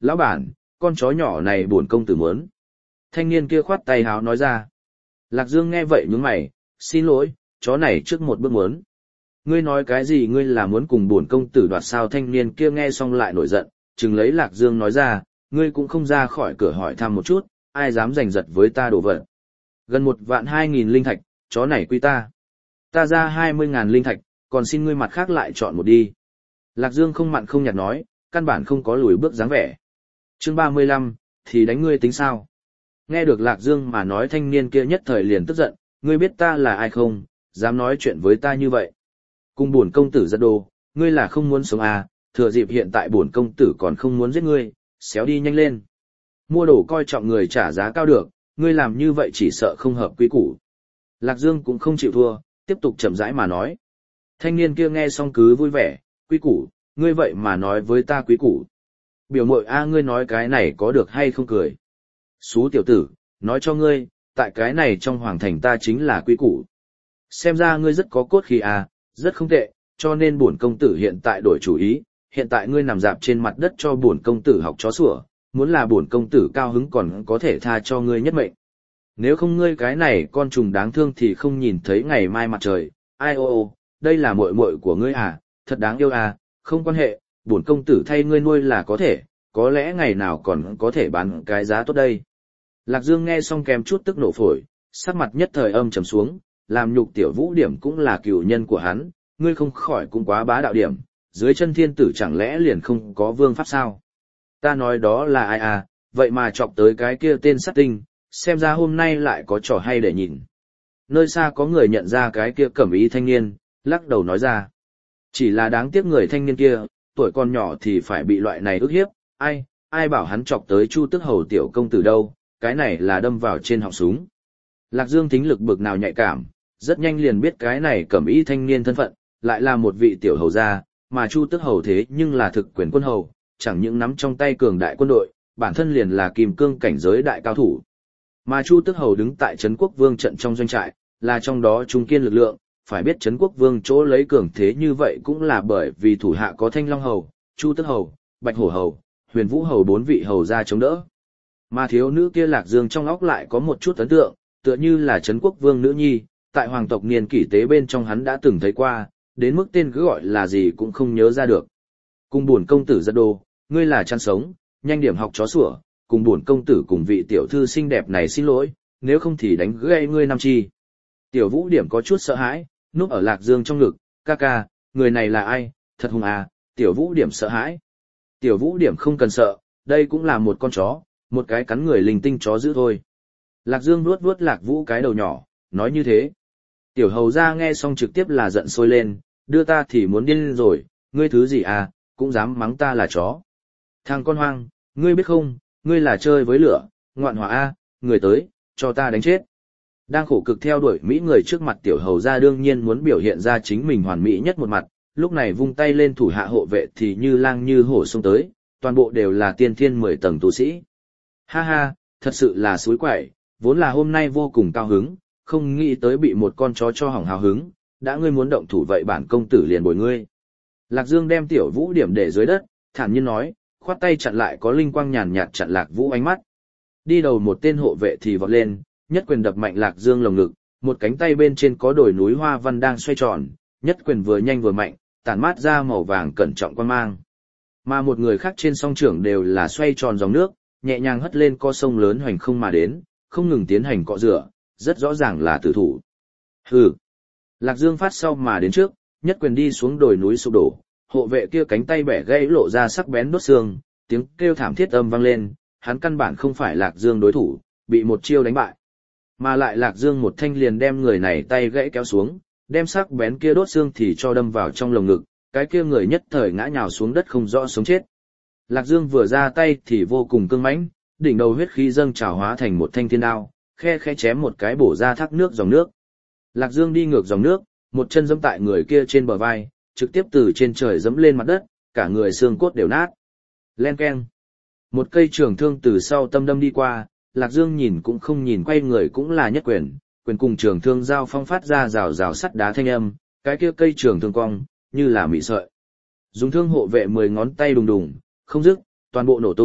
[SPEAKER 1] Lão bản, con chó nhỏ này bổn công tử muốn. Thanh niên kia khoát tay háo nói ra. Lạc Dương nghe vậy nhướng mày, xin lỗi, chó này trước một bước muốn. Ngươi nói cái gì ngươi là muốn cùng bổn công tử đoạt sao? Thanh niên kia nghe xong lại nổi giận, chừng lấy Lạc Dương nói ra, ngươi cũng không ra khỏi cửa hỏi thăm một chút, ai dám giành giật với ta đồ vật. Gần một vạn hai nghìn linh thạch, chó này quy ta. Ta ra hai mươi ngàn linh thạch, còn xin ngươi mặt khác lại chọn một đi. Lạc Dương không mặn không nhạt nói, căn bản không có lùi bước dáng vẻ. Chương ba mươi lăm, thì đánh ngươi tính sao? Nghe được Lạc Dương mà nói, thanh niên kia nhất thời liền tức giận, ngươi biết ta là ai không, dám nói chuyện với ta như vậy. Cùng bổn công tử giật đồ, ngươi là không muốn sống à, thừa dịp hiện tại bổn công tử còn không muốn giết ngươi, xéo đi nhanh lên. Mua đồ coi trọng người trả giá cao được, ngươi làm như vậy chỉ sợ không hợp quy củ. Lạc Dương cũng không chịu thua, tiếp tục chậm rãi mà nói. Thanh niên kia nghe xong cứ vui vẻ, quý củ, ngươi vậy mà nói với ta quý củ. Biểu mội a, ngươi nói cái này có được hay không cười. Xú tiểu tử, nói cho ngươi, tại cái này trong hoàng thành ta chính là quý củ. Xem ra ngươi rất có cốt khí a, rất không tệ, cho nên bổn công tử hiện tại đổi chủ ý, hiện tại ngươi nằm dạp trên mặt đất cho bổn công tử học chó sủa, muốn là bổn công tử cao hứng còn có thể tha cho ngươi nhất mệnh. Nếu không ngươi cái này con trùng đáng thương thì không nhìn thấy ngày mai mặt trời, ai ô ô, đây là muội muội của ngươi à, thật đáng yêu à, không quan hệ, bổn công tử thay ngươi nuôi là có thể, có lẽ ngày nào còn có thể bán cái giá tốt đây. Lạc Dương nghe xong kèm chút tức nổ phổi, sắc mặt nhất thời âm trầm xuống, làm nhục Tiểu Vũ Điểm cũng là cừu nhân của hắn, ngươi không khỏi cũng quá bá đạo điểm, dưới chân thiên tử chẳng lẽ liền không có vương pháp sao? Ta nói đó là ai à, vậy mà chọc tới cái kia tên sát tinh, xem ra hôm nay lại có trò hay để nhìn. Nơi xa có người nhận ra cái kia cẩm y thanh niên, lắc đầu nói ra. Chỉ là đáng tiếc người thanh niên kia, tuổi còn nhỏ thì phải bị loại này ức hiếp, ai, ai bảo hắn chọc tới Chu Tức Hầu tiểu công tử đâu, cái này là đâm vào trên họng súng. Lạc Dương thính lực bực nào nhạy cảm, rất nhanh liền biết cái này cẩm y thanh niên thân phận, lại là một vị tiểu hầu gia, mà Chu Tức Hầu thế nhưng là thực quyền quân hầu, chẳng những nắm trong tay cường đại quân đội, bản thân liền là kim cương cảnh giới đại cao thủ. Mà Chu Tức Hầu đứng tại Trấn Quốc Vương trận trong doanh trại, là trong đó trung kiên lực lượng, phải biết Trấn Quốc Vương chỗ lấy cường thế như vậy cũng là bởi vì thủ hạ có Thanh Long Hầu, Chu Tức Hầu, Bạch Hổ Hầu, Huyền Vũ Hầu bốn vị hầu ra chống đỡ. Mà thiếu nữ kia Lạc Dương trong óc lại có một chút ấn tượng, tựa như là Trấn Quốc Vương nữ nhi, tại hoàng tộc niên kỷ tế bên trong hắn đã từng thấy qua, đến mức tên cứ gọi là gì cũng không nhớ ra được. Cùng buồn công tử giật đồ, ngươi là chăn sống, nhanh điểm học chó sủa, cùng buồn công tử cùng vị tiểu thư xinh đẹp này xin lỗi, nếu không thì đánh gãy ngươi năm chi. Tiểu Vũ Điểm có chút sợ hãi, núp ở Lạc Dương trong ngực, ca ca, người này là ai, thật hung à, Tiểu Vũ Điểm sợ hãi. Tiểu Vũ Điểm không cần sợ, đây cũng là một con chó, một cái cắn người linh tinh chó dữ thôi. Lạc Dương vuốt vuốt Lạc Vũ cái đầu nhỏ, nói như thế. Tiểu hầu ra nghe xong trực tiếp là giận sôi lên, đưa ta thì muốn điên rồi, ngươi thứ gì à, cũng dám mắng ta là chó. Thằng con hoang, ngươi biết không, ngươi là chơi với lửa, ngoạn hỏa a, người tới, cho ta đánh chết. Đang khổ cực theo đuổi Mỹ người trước mặt tiểu hầu ra đương nhiên muốn biểu hiện ra chính mình hoàn mỹ nhất một mặt, lúc này vung tay lên thủ hạ hộ vệ thì như lang như hổ xông tới, toàn bộ đều là tiên thiên mười tầng tu sĩ. Ha ha, thật sự là suối quậy, vốn là hôm nay vô cùng cao hứng, không nghĩ tới bị một con chó cho hỏng hào hứng, đã ngươi muốn động thủ vậy bản công tử liền bồi ngươi. Lạc Dương đem Tiểu Vũ Điểm để dưới đất, thản nhiên nói, khoát tay chặn lại có linh quang nhàn nhạt chặn Lạc Vũ ánh mắt. Đi đầu một tên hộ vệ thì vọt lên, nhất quyền đập mạnh Lạc Dương lồng ngực, một cánh tay bên trên có đồi núi hoa văn đang xoay tròn, nhất quyền vừa nhanh vừa mạnh, tản mát ra màu vàng cẩn trọng quan mang. Mà một người khác trên song trưởng đều là xoay tròn dòng nước, nhẹ nhàng hất lên co sông lớn hoành không mà đến, không ngừng tiến hành cọ rửa, rất rõ ràng là tử thủ. Hừ. Lạc Dương phát sau mà đến trước, nhất quyền đi xuống đồi núi sụp đổ, hộ vệ kia cánh tay bẻ gãy lộ ra sắc bén đốt xương, tiếng kêu thảm thiết âm vang lên, hắn căn bản không phải Lạc Dương đối thủ, bị một chiêu đánh bại. Mà lại Lạc Dương một thanh liền đem người này tay gãy kéo xuống, đem sắc bén kia đốt xương thì cho đâm vào trong lồng ngực, cái kia người nhất thời ngã nhào xuống đất không rõ sống chết. Lạc Dương vừa ra tay thì vô cùng cương mãnh, đỉnh đầu huyết khí dâng trào hóa thành một thanh thiên đao, khe khe chém một cái bổ ra thác nước dòng nước. Lạc Dương đi ngược dòng nước, một chân giẫm tại người kia trên bờ vai, trực tiếp từ trên trời giẫm lên mặt đất, cả người xương cốt đều nát. Len keng. Một cây trường thương từ sau tâm đâm đi qua, Lạc Dương nhìn cũng không nhìn quay người cũng là nhất quyền, quyền cùng trường thương giao phong phát ra rào rào sắt đá thanh âm, cái kia cây trường thương cong, như là mị sợi. Dùng thương hộ vệ mười ngón tay đùng đùng, không dứt, toàn bộ nổ tung,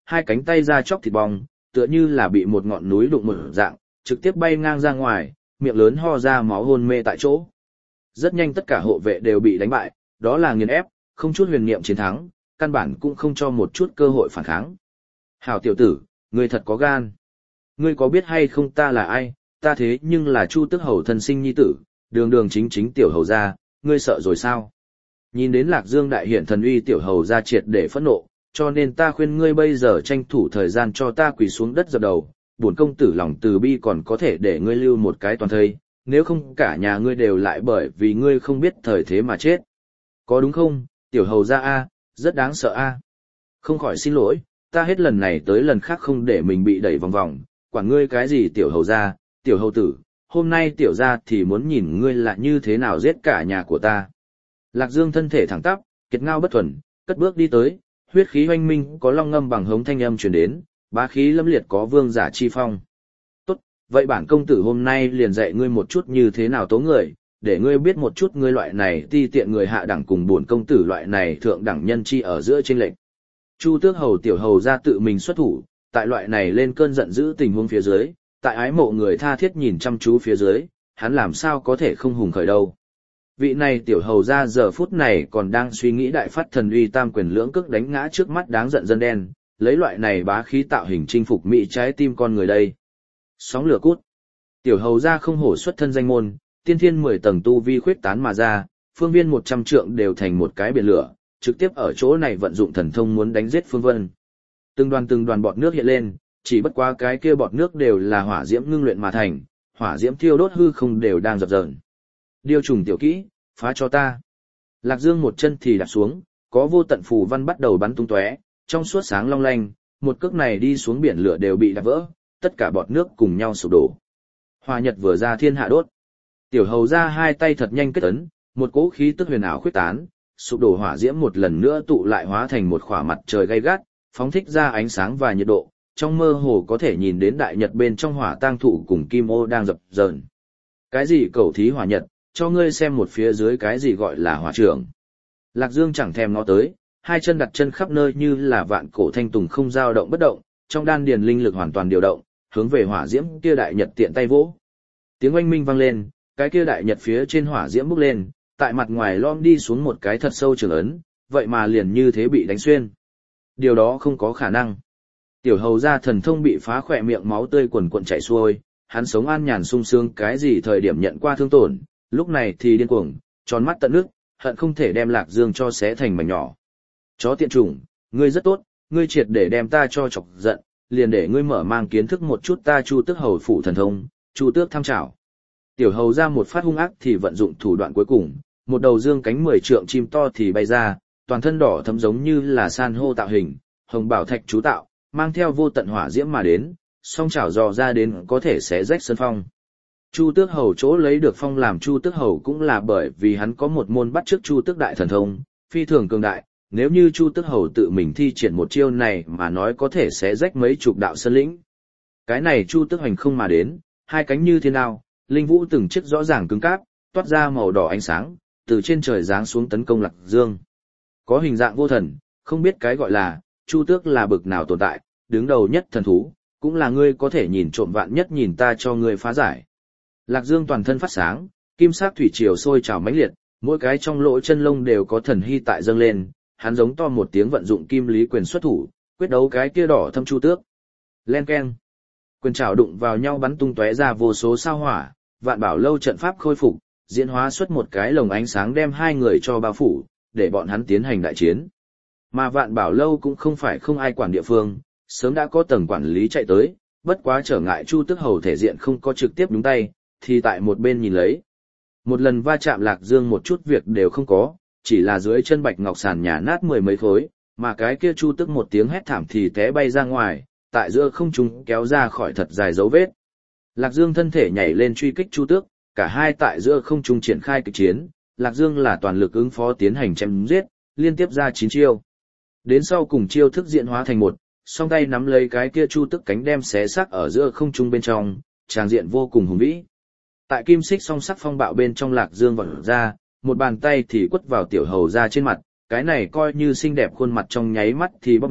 [SPEAKER 1] hai cánh tay ra chóc thịt bong, tựa như là bị một ngọn núi đụng một dạng, trực tiếp bay ngang ra ngoài, miệng lớn ho ra máu hôn mê tại chỗ. Rất nhanh tất cả hộ vệ đều bị đánh bại, đó là nghiền ép, không chút huyền niệm chiến thắng, căn bản cũng không cho một chút cơ hội phản kháng. Hảo tiểu tử, ngươi thật có gan. Ngươi có biết hay không ta là ai, ta thế nhưng là Chu Tước Hầu thân sinh nhi tử, đường đường chính chính tiểu hầu gia, ngươi sợ rồi sao? Nhìn đến Lạc Dương đại hiển thần uy tiểu hầu gia triệt để phẫn nộ, cho nên ta khuyên ngươi bây giờ tranh thủ thời gian cho ta quỳ xuống đất dập đầu, bổn công tử lòng từ bi còn có thể để ngươi lưu một cái toàn thây, nếu không cả nhà ngươi đều lại bởi vì ngươi không biết thời thế mà chết. Có đúng không, tiểu hầu gia a, rất đáng sợ a. Không khỏi xin lỗi, ta hết lần này tới lần khác không để mình bị đẩy vòng vòng, quản ngươi cái gì tiểu hầu gia, tiểu hầu tử, hôm nay tiểu gia thì muốn nhìn ngươi là như thế nào giết cả nhà của ta. Lạc Dương thân thể thẳng tắp, kiệt ngao bất thuần, cất bước đi tới, huyết khí oanh minh có long ngâm bằng hống thanh âm truyền đến, bá khí lâm liệt có vương giả chi phong. Tốt, vậy bản công tử hôm nay liền dạy ngươi một chút như thế nào tố người, để ngươi biết một chút ngươi loại này ti tiện người hạ đẳng cùng bổn công tử loại này thượng đẳng nhân chi ở giữa chênh lệch. Chu Tước Hầu tiểu hầu ra tự mình xuất thủ, tại loại này lên cơn giận dữ tình huống phía dưới, tại ái mộ người tha thiết nhìn chăm chú phía dưới, hắn làm sao có thể không hùng khởi đâu. Vị này tiểu hầu ra giờ phút này còn đang suy nghĩ đại phát thần uy tam quyền lưỡng cước đánh ngã trước mắt đáng giận dân đen, lấy loại này bá khí tạo hình chinh phục mỹ trái tim con người đây. Sóng lửa cút. Tiểu hầu ra không hổ xuất thân danh môn, tiên thiên mười tầng tu vi khuyết tán mà ra, phương viên một trăm trượng đều thành một cái biển lửa, trực tiếp ở chỗ này vận dụng thần thông muốn đánh giết Phương Vân. Từng đoàn từng đoàn bọt nước hiện lên, chỉ bất quá cái kia bọt nước đều là hỏa diễm ngưng luyện mà thành, hỏa diễm thiêu đốt hư không đều đang dập dờn. Điêu trùng tiểu kỹ, phá cho ta. Lạc Dương một chân thì đạp xuống, có vô tận phù văn bắt đầu bắn tung tóe, trong suốt sáng long lanh, một cước này đi xuống biển lửa đều bị đạp vỡ, tất cả bọt nước cùng nhau sụp đổ. Hỏa nhật vừa ra thiên hạ đốt. Tiểu hầu ra hai tay thật nhanh kết ấn, một cỗ khí tức huyền ảo khuyết tán, sụp đổ hỏa diễm một lần nữa tụ lại hóa thành một khỏa mặt trời gay gắt, phóng thích ra ánh sáng và nhiệt độ, trong mơ hồ có thể nhìn đến đại nhật bên trong hỏa tang thụ cùng kim ô đang dập dờn. Cái gì cầu thí hỏa nhật, cho ngươi xem một phía dưới cái gì gọi là hỏa trường. Lạc Dương chẳng thèm ngó tới, hai chân đặt chân khắp nơi như là vạn cổ thanh tùng không dao động bất động, trong đan điền linh lực hoàn toàn điều động, hướng về hỏa diễm kia đại nhật tiện tay vỗ. Tiếng oanh minh vang lên, cái kia đại nhật phía trên hỏa diễm bốc lên, tại mặt ngoài lom đi xuống một cái thật sâu trường ấn, vậy mà liền như thế bị đánh xuyên. Điều đó không có khả năng. Tiểu hầu ra thần thông bị phá khỏe miệng máu tươi quần quần chảy xuôi, hắn sống an nhàn sung sướng cái gì thời điểm nhận qua thương tổn, lúc này thì điên cuồng, tròn mắt tận nước, hận không thể đem Lạc Dương cho xé thành mảnh nhỏ. Chó tiện chủng, ngươi rất tốt, ngươi triệt để đem ta cho chọc giận, liền để ngươi mở mang kiến thức một chút ta Chu Tước Hầu phủ thần thông, Chu Tước tham trảo. Tiểu hầu ra một phát hung ác thì vận dụng thủ đoạn cuối cùng, một đầu dương cánh mười trượng chim to thì bay ra, toàn thân đỏ thẫm giống như là san hô tạo hình, hồng bảo thạch chú tạo, mang theo vô tận hỏa diễm mà đến, song chảo dò ra đến có thể xé rách sơn phong. Chu Tước Hầu chỗ lấy được phong làm Chu Tước Hầu cũng là bởi vì hắn có một môn bắt chước Chu Tước đại thần thông, phi thường cường đại, nếu như Chu Tước Hầu tự mình thi triển một chiêu này mà nói có thể xé rách mấy chục đạo sơn lĩnh. Cái này Chu Tước hành không mà đến, hai cánh như thiên đao, linh vũ từng chiếc rõ ràng cứng cáp, toát ra màu đỏ ánh sáng, từ trên trời giáng xuống tấn công Lạc Dương. Có hình dạng vô thần, không biết cái gọi là, Chu Tước là bực nào tồn tại, đứng đầu nhất thần thú, cũng là ngươi có thể nhìn trộm vạn nhất nhìn ta cho ngươi phá giải. Lạc Dương toàn thân phát sáng, kim sắc thủy triều sôi trào mãnh liệt, mỗi cái trong lỗ chân lông đều có thần hy tại dâng lên, hắn giống to một tiếng vận dụng kim lý quyền xuất thủ, quyết đấu cái kia đỏ thâm Chu Tước. Len keng. Quyền trảo đụng vào nhau bắn tung tóe ra vô số sao hỏa, Vạn Bảo Lâu trận pháp khôi phục, diễn hóa xuất một cái lồng ánh sáng đem hai người cho bao phủ, để bọn hắn tiến hành đại chiến. Mà Vạn Bảo Lâu cũng không phải không ai quản địa phương, sớm đã có tầng quản lý chạy tới, bất quá trở ngại Chu Tước Hầu thể diện không có trực tiếp đúng tay, thì tại một bên nhìn lấy. Một lần va chạm Lạc Dương một chút việc đều không có, chỉ là dưới chân bạch ngọc sàn nhà nát mười mấy khối, mà cái kia Chu Tước một tiếng hét thảm thì té bay ra ngoài, tại giữa không trung kéo ra khỏi thật dài dấu vết. Lạc Dương thân thể nhảy lên truy kích Chu Tước, cả hai tại giữa không trung triển khai kịch chiến, Lạc Dương là toàn lực ứng phó tiến hành chém giết, liên tiếp ra chín chiêu. Đến sau cùng chiêu thức diễn hóa thành một, song tay nắm lấy cái kia Chu Tước cánh đem xé xác ở giữa không trung bên trong, tràng diện vô cùng hùng vĩ. Tại kim xích song sắc phong bạo bên trong Lạc Dương vọt ra, một bàn tay thì quất vào tiểu hầu ra trên mặt, cái này coi như xinh đẹp khuôn mặt trong nháy mắt thì bóp méo,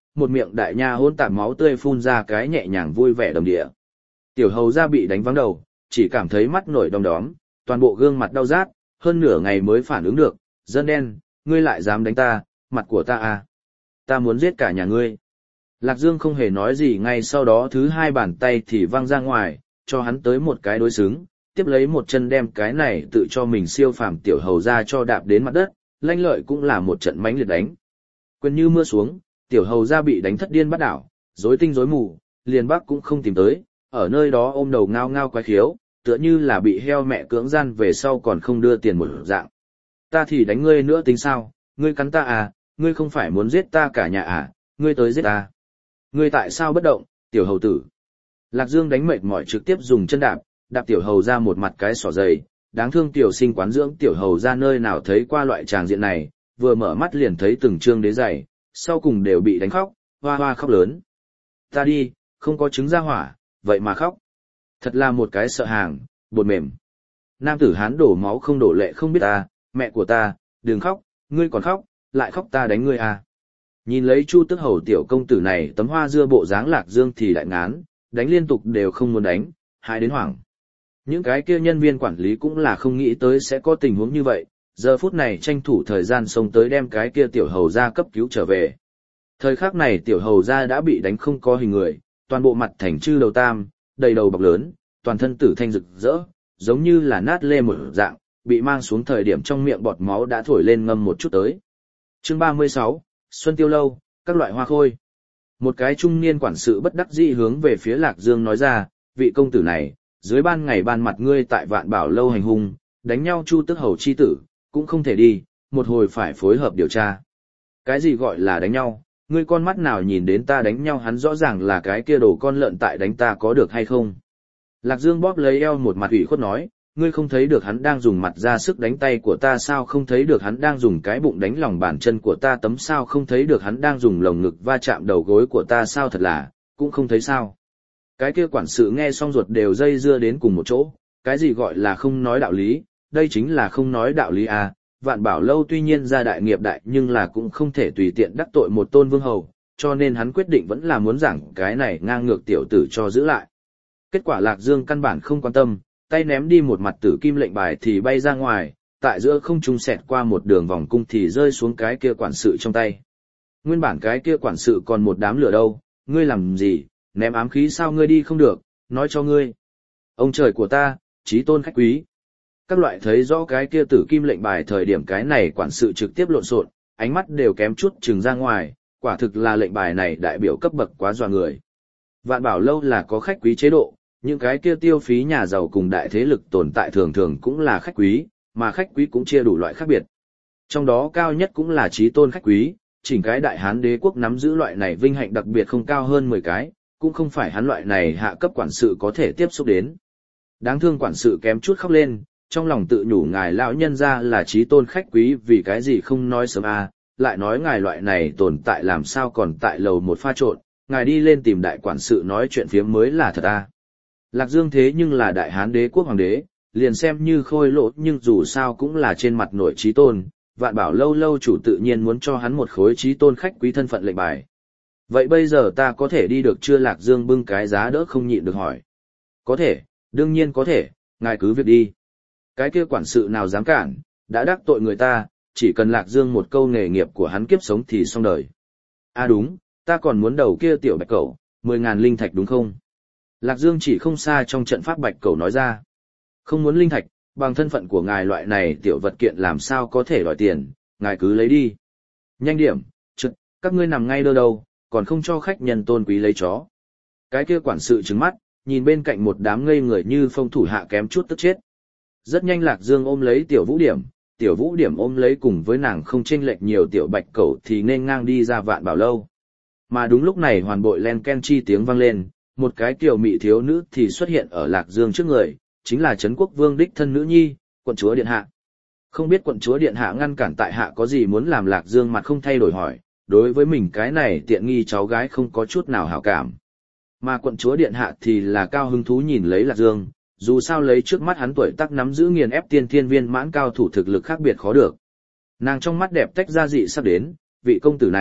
[SPEAKER 1] một miệng đại nha hôn tạp máu tươi phun ra cái nhẹ nhàng vui vẻ đồng địa. Tiểu hầu ra bị đánh vắng đầu, chỉ cảm thấy mắt nổi đom đóm, toàn bộ gương mặt đau rát, hơn nửa ngày mới phản ứng được, dân đen, ngươi lại dám đánh ta, mặt của ta à. Ta muốn giết cả nhà ngươi. Lạc Dương không hề nói gì, ngay sau đó thứ hai bàn tay thì văng ra ngoài, cho hắn tới một cái đối xứng, tiếp lấy một chân đem cái này tự cho mình siêu phàm tiểu hầu ra cho đạp đến mặt đất, lanh lợi cũng là một trận mãnh liệt đánh. Quyền như mưa xuống, tiểu hầu ra bị đánh thất điên bắt đảo, rối tinh rối mù, liền bác cũng không tìm tới, ở nơi đó ôm đầu ngao ngao quái khiếu, tựa như là bị heo mẹ cưỡng gian về sau còn không đưa tiền một dạng. Ta thì đánh ngươi nữa tính sao, ngươi cắn ta à, ngươi không phải muốn giết ta cả nhà à, ngươi tới giết ta. Ngươi tại sao bất động, tiểu hầu tử? Lạc Dương đánh mệt mỏi trực tiếp dùng chân đạp, đạp tiểu hầu ra một mặt cái sỏ dày, đáng thương tiểu sinh quán dưỡng tiểu hầu ra nơi nào thấy qua loại tràng diện này, vừa mở mắt liền thấy từng trương đế giày, sau cùng đều bị đánh khóc, hoa hoa khóc lớn. Ta đi, không có trứng ra hỏa, vậy mà khóc. Thật là một cái sợ hàng, bột mềm. Nam tử Hán đổ máu không đổ lệ không biết ta, mẹ của ta, đừng khóc, ngươi còn khóc, lại khóc ta đánh ngươi à. Nhìn lấy Chu Tức Hầu tiểu công tử này tấm hoa dưa bộ dáng Lạc Dương thì đại ngán, đánh liên tục đều không muốn đánh, hại đến hoảng. Những cái kia nhân viên quản lý cũng là không nghĩ tới sẽ có tình huống như vậy, giờ phút này tranh thủ thời gian xông tới đem cái kia tiểu hầu ra cấp cứu trở về. Thời khắc này tiểu hầu ra đã bị đánh không có hình người, toàn bộ mặt thành chư đầu tam, đầy đầu bọc lớn, toàn thân tử thanh rực rỡ, giống như là nát lê một dạng, bị mang xuống thời điểm trong miệng bọt máu đã thổi lên ngâm một chút tới. Chương ba mươi sáu, Xuân Tiêu Lâu, các loại hoa khôi. Một cái trung niên quản sự bất đắc dĩ hướng về phía Lạc Dương nói ra, vị công tử này, dưới ban ngày ban mặt ngươi tại Vạn Bảo Lâu hành hung, đánh nhau Chu Tức Hầu chi tử, cũng không thể đi, một hồi phải phối hợp điều tra. Cái gì gọi là đánh nhau, ngươi con mắt nào nhìn đến ta đánh nhau, hắn rõ ràng là cái kia đồ con lợn tại đánh ta có được hay không. Lạc Dương bóp lấy eo một mặt ủy khuất nói, ngươi không thấy được hắn đang dùng mặt ra sức đánh tay của ta sao, không thấy được hắn đang dùng cái bụng đánh lòng bàn chân của ta tấm sao, không thấy được hắn đang dùng lồng ngực va chạm đầu gối của ta sao, thật là, cũng không thấy sao. Cái kia quản sự nghe xong ruột đều dây dưa đến cùng một chỗ, cái gì gọi là không nói đạo lý, đây chính là không nói đạo lý à. Vạn Bảo Lâu tuy nhiên ra đại nghiệp đại nhưng là cũng không thể tùy tiện đắc tội một tôn vương hầu, cho nên hắn quyết định vẫn là muốn giảng cái này ngang ngược tiểu tử cho giữ lại. Kết quả Lạc Dương căn bản không quan tâm, tay ném đi một mặt tử kim lệnh bài thì bay ra ngoài, tại giữa không trung xẹt qua một đường vòng cung thì rơi xuống cái kia quản sự trong tay. Nguyên bản cái kia quản sự còn một đám lửa đâu, ngươi làm gì, ném ám khí sao, ngươi đi không được, nói cho ngươi. Ông trời của ta, chí tôn khách quý. Các loại thấy rõ cái kia tử kim lệnh bài thời điểm cái này quản sự trực tiếp lộn xộn, ánh mắt đều kém chút trừng ra ngoài, quả thực là lệnh bài này đại biểu cấp bậc quá dọa người. Vạn Bảo Lâu là có khách quý chế độ, những cái kia tiêu phí nhà giàu cùng đại thế lực tồn tại thường thường cũng là khách quý, mà khách quý cũng chia đủ loại khác biệt. Trong đó cao nhất cũng là chí tôn khách quý, chỉnh cái Đại Hán đế quốc nắm giữ loại này vinh hạnh đặc biệt không cao hơn mười cái, cũng không phải hắn loại này hạ cấp quản sự có thể tiếp xúc đến. Đáng thương quản sự kém chút khóc lên, trong lòng tự nhủ ngài lão nhân ra là chí tôn khách quý vì cái gì không nói sớm à, lại nói ngài loại này tồn tại làm sao còn tại lầu một pha trộn, ngài đi lên tìm đại quản sự nói chuyện phiếm mới là thật à. Lạc Dương thế nhưng là Đại Hán đế quốc hoàng đế, liền xem như khôi lỗ nhưng dù sao cũng là trên mặt nội chí tôn, Vạn Bảo Lâu lâu chủ tự nhiên muốn cho hắn một khối chí tôn khách quý thân phận lệnh bài. Vậy bây giờ ta có thể đi được chưa? Lạc Dương bưng cái giá đỡ không nhịn được hỏi. Có thể, đương nhiên có thể, ngài cứ việc đi. Cái kia quản sự nào dám cản, đã đắc tội người ta, chỉ cần Lạc Dương một câu nghề nghiệp của hắn kiếp sống thì xong đời. À đúng, ta còn muốn đầu kia tiểu bạch cẩu, mười ngàn linh thạch đúng không? Lạc Dương chỉ không xa trong trận pháp bạch cẩu nói ra. Không muốn linh thạch, bằng thân phận của ngài loại này tiểu vật kiện làm sao có thể đòi tiền, ngài cứ lấy đi. Nhanh điểm, trực, các ngươi nằm ngay đơ đâu, còn không cho khách nhân tôn quý lấy chó. Cái kia quản sự trừng mắt, nhìn bên cạnh một đám ngây người như phong thủ hạ kém chút tức chết. Rất nhanh Lạc Dương ôm lấy tiểu vũ điểm, tiểu vũ điểm ôm lấy cùng với nàng không chênh lệch nhiều tiểu bạch cẩu thì nên ngang đi ra Vạn Bảo Lâu. Mà đúng lúc này hoàn bội len ken chi tiếng vang lên, một cái kiều mị thiếu nữ thì xuất hiện ở Lạc Dương trước người, chính là Trấn Quốc Vương đích thân nữ nhi, quận chúa điện hạ. Không biết quận chúa điện hạ ngăn cản tại hạ có gì muốn làm? Lạc Dương mặt không thay đổi hỏi, đối với mình cái này tiện nghi cháu gái không có chút nào hảo cảm. Mà quận chúa điện hạ thì là cao hứng thú nhìn lấy Lạc Dương, dù sao lấy trước mắt hắn tuổi tác nắm giữ nghiền ép tiên thiên viên mãn cao thủ thực lực khác biệt khó được. Nàng trong mắt đẹp tách ra dị sắp đến, vị công tử này,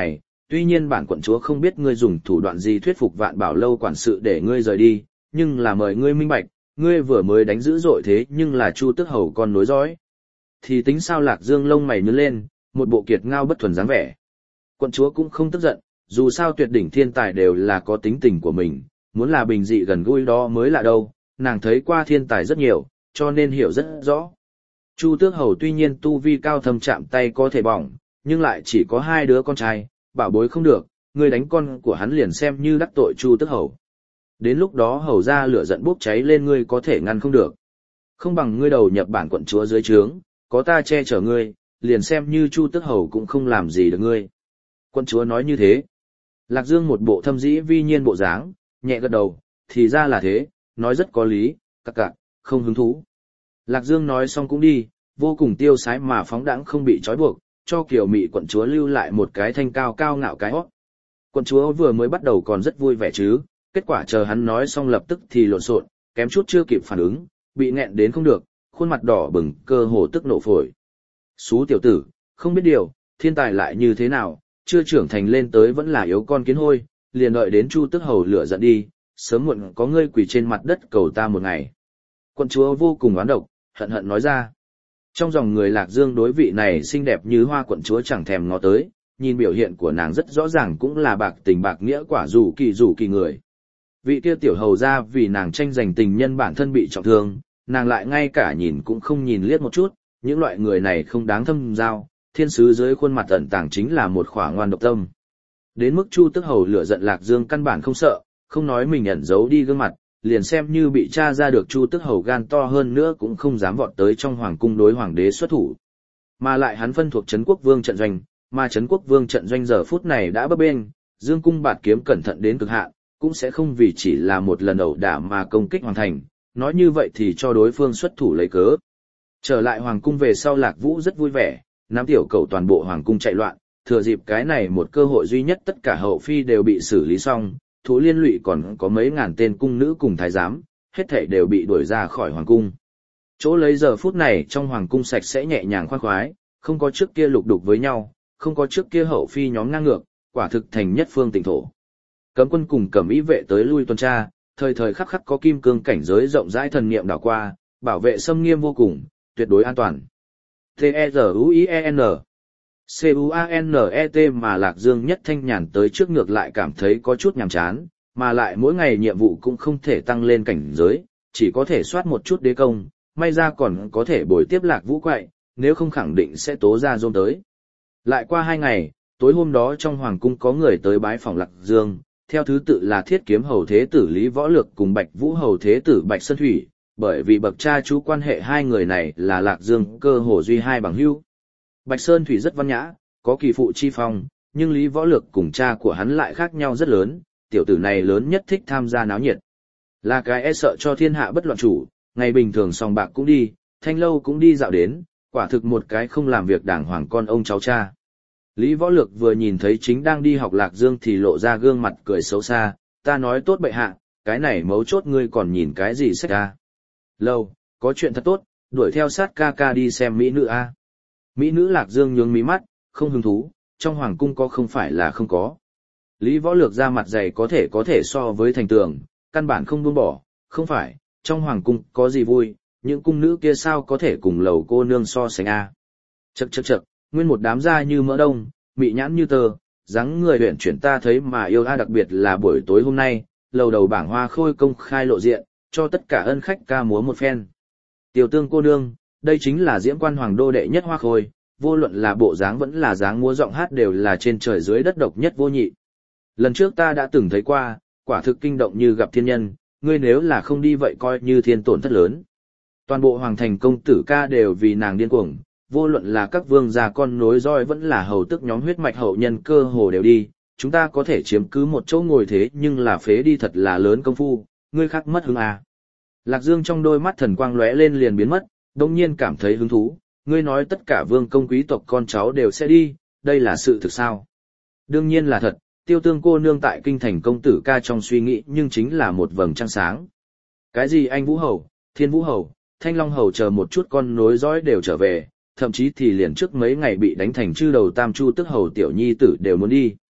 [SPEAKER 1] tuy nhiên bản quận chúa không biết ngươi dùng thủ đoạn gì thuyết phục Vạn Bảo lâu quản sự để ngươi rời đi, nhưng là mời ngươi minh bạch, ngươi vừa mới đánh dữ dội thế nhưng là Chu Tước Hầu con nối dõi. Thì tính sao? Lạc Dương lông mày nhướng lên, một bộ kiệt ngao bất thuần dáng vẻ. Quận chúa cũng không tức giận, dù sao tuyệt đỉnh thiên tài đều là có tính tình của mình, muốn là bình dị gần gũi đó mới là đâu, nàng thấy qua thiên tài rất nhiều, cho nên hiểu rất rõ. Chu Tước Hầu tuy nhiên tu vi cao thâm chạm tay có thể bỏng, nhưng lại chỉ có hai đứa con trai, bảo bối không được, ngươi đánh con của hắn liền xem như đắc tội Chu Tước Hầu. Đến lúc đó hầu ra lửa giận bốc cháy lên ngươi có thể ngăn không được. Không bằng ngươi đầu nhập bản quận chúa dưới trướng, có ta che chở ngươi, liền xem như Chu Tước Hầu cũng không làm gì được ngươi. Quận chúa nói như thế. Lạc Dương một bộ thâm dĩ vi nhiên bộ dáng, nhẹ gật đầu, thì ra là thế, nói rất có lý, cặc cặc, không hứng thú. Lạc Dương nói xong cũng đi, vô cùng tiêu sái mà phóng đãng không bị trói buộc, cho Kiều Mị quận chúa lưu lại một cái thanh cao cao ngạo cái hót. Quận chúa vừa mới bắt đầu còn rất vui vẻ chứ, kết quả chờ hắn nói xong lập tức thì lộn xộn, kém chút chưa kịp phản ứng, bị nghẹn đến không được, khuôn mặt đỏ bừng, cơ hồ tức nổ phổi. Xú tiểu tử, không biết điều, thiên tài lại như thế nào, chưa trưởng thành lên tới vẫn là yếu con kiến hôi, liền đợi đến Chu Tước Hầu lửa giận đi, sớm muộn có ngươi quỳ trên mặt đất cầu ta một ngày. Quận chúa vô cùng oán độc, hận hận nói ra. Trong dòng người Lạc Dương đối vị này xinh đẹp như hoa quận chúa chẳng thèm ngó tới, nhìn biểu hiện của nàng rất rõ ràng cũng là bạc tình bạc nghĩa quả rủ kỳ rủ kỳ người. Vị kia tiểu hầu ra vì nàng tranh giành tình nhân bản thân bị trọng thương, nàng lại ngay cả nhìn cũng không nhìn liếc một chút, những loại người này không đáng thâm giao, thiên sứ dưới khuôn mặt ẩn tàng chính là một khỏa ngoan độc tâm. Đến mức Chu Tước Hầu lửa giận Lạc Dương căn bản không sợ, không nói mình ẩn giấu đi gương mặt, liền xem như bị tra ra được Chu Tước Hầu gan to hơn nữa cũng không dám vọt tới trong hoàng cung đối hoàng đế xuất thủ. Mà lại hắn phân thuộc Trấn Quốc Vương trận doanh, mà Trấn Quốc Vương trận doanh giờ phút này đã bấp bênh, dương cung bạt kiếm cẩn thận đến cực hạn, cũng sẽ không vì chỉ là một lần ẩu đả mà công kích hoàn thành, nói như vậy thì cho đối phương xuất thủ lấy cớ. Trở lại hoàng cung về sau Lạc Vũ rất vui vẻ, nắm tiểu cầu toàn bộ hoàng cung chạy loạn, thừa dịp cái này một cơ hội duy nhất tất cả hậu phi đều bị xử lý xong, thú liên lụy còn có mấy ngàn tên cung nữ cùng thái giám, hết thảy đều bị đuổi ra khỏi hoàng cung. Chỗ lấy giờ phút này trong hoàng cung sạch sẽ nhẹ nhàng khoan khoái, không có trước kia lục đục với nhau, không có trước kia hậu phi nhóm ngang ngược, quả thực thành nhất phương tịnh thổ. Cấm quân cùng cẩm ý vệ tới lui tuần tra, thời thời khắc khắc có kim cương cảnh giới rộng rãi thần niệm đảo qua, bảo vệ xâm nghiêm vô cùng, tuyệt đối an toàn. T E R U I E N C U A N E T mà Lạc Dương nhất thanh nhàn tới trước ngược lại cảm thấy có chút nhàm chán, mà lại mỗi ngày nhiệm vụ cũng không thể tăng lên cảnh giới, chỉ có thể soát một chút đế công, may ra còn có thể bồi tiếp Lạc Vũ quậy, nếu không khẳng định sẽ tố ra rôm tới. Lại qua hai ngày, tối hôm đó trong hoàng cung có người tới bái phòng Lạc Dương, theo thứ tự là Thiết Kiếm Hầu Thế Tử Lý Võ Lược cùng Bạch Vũ Hầu Thế Tử Bạch Sơn Thủy, bởi vì bậc cha chú quan hệ hai người này là Lạc Dương cơ hồ duy hai bằng hữu. Bạch Sơn Thủy rất văn nhã, có kỳ phụ chi phong, nhưng Lý Võ Lược cùng cha của hắn lại khác nhau rất lớn, tiểu tử này lớn nhất thích tham gia náo nhiệt. Là cái e sợ cho thiên hạ bất loạn chủ, ngày bình thường sòng bạc cũng đi, thanh lâu cũng đi dạo đến, quả thực một cái không làm việc đàng hoàng con ông cháu cha. Lý Võ Lược vừa nhìn thấy chính đang đi học Lạc Dương thì lộ ra gương mặt cười xấu xa, ta nói tốt bệ hạ, cái này mấu chốt ngươi còn nhìn cái gì sách a? Lâu, có chuyện thật tốt, đuổi theo sát ca ca đi xem mỹ nữ a. Mỹ nữ Lạc Dương nhướng mí mắt, không hứng thú, trong hoàng cung có không phải là không có. Lý Võ Lược ra mặt dày có thể có thể so với thành tường, căn bản không buông bỏ, không phải, trong hoàng cung có gì vui, những cung nữ kia sao có thể cùng lầu cô nương so sánh a. Chậc chậc chậc, nguyên một đám da như mỡ đông, mị nhãn như tơ, dáng người huyện chuyển ta thấy mà yêu a, đặc biệt là buổi tối hôm nay, lầu đầu bảng hoa khôi công khai lộ diện, cho tất cả ân khách ca múa một phen. Tiểu Tương cô nương, đây chính là diễm quan hoàng đô đệ nhất hoa khôi, vô luận là bộ dáng vẫn là dáng múa giọng hát đều là trên trời dưới đất độc nhất vô nhị. Lần trước ta đã từng thấy qua, quả thực kinh động như gặp thiên nhân, ngươi nếu là không đi vậy coi như thiên tổn thất lớn. Toàn bộ hoàng thành công tử ca đều vì nàng điên cuồng, vô luận là các vương gia con nối roi vẫn là hầu tức nhóm huyết mạch hậu nhân cơ hồ đều đi, chúng ta có thể chiếm cứ một chỗ ngồi thế nhưng là phế đi thật là lớn công phu, ngươi khác mất hứng à. Lạc Dương trong đôi mắt thần quang lóe lên liền biến mất, đồng nhiên cảm thấy hứng thú, ngươi nói tất cả vương công quý tộc con cháu đều sẽ đi, đây là sự thực sao? Đương nhiên là thật, Tiêu Tương cô nương tại kinh thành công tử ca trong suy nghĩ nhưng chính là một vầng trăng sáng. Cái gì anh Vũ Hầu, Thiên Vũ Hầu, Thanh Long Hầu chờ một chút con nối dõi đều trở về, thậm chí thì liền trước mấy ngày bị đánh thành chư đầu tam chu tức hầu tiểu nhi tử đều muốn đi.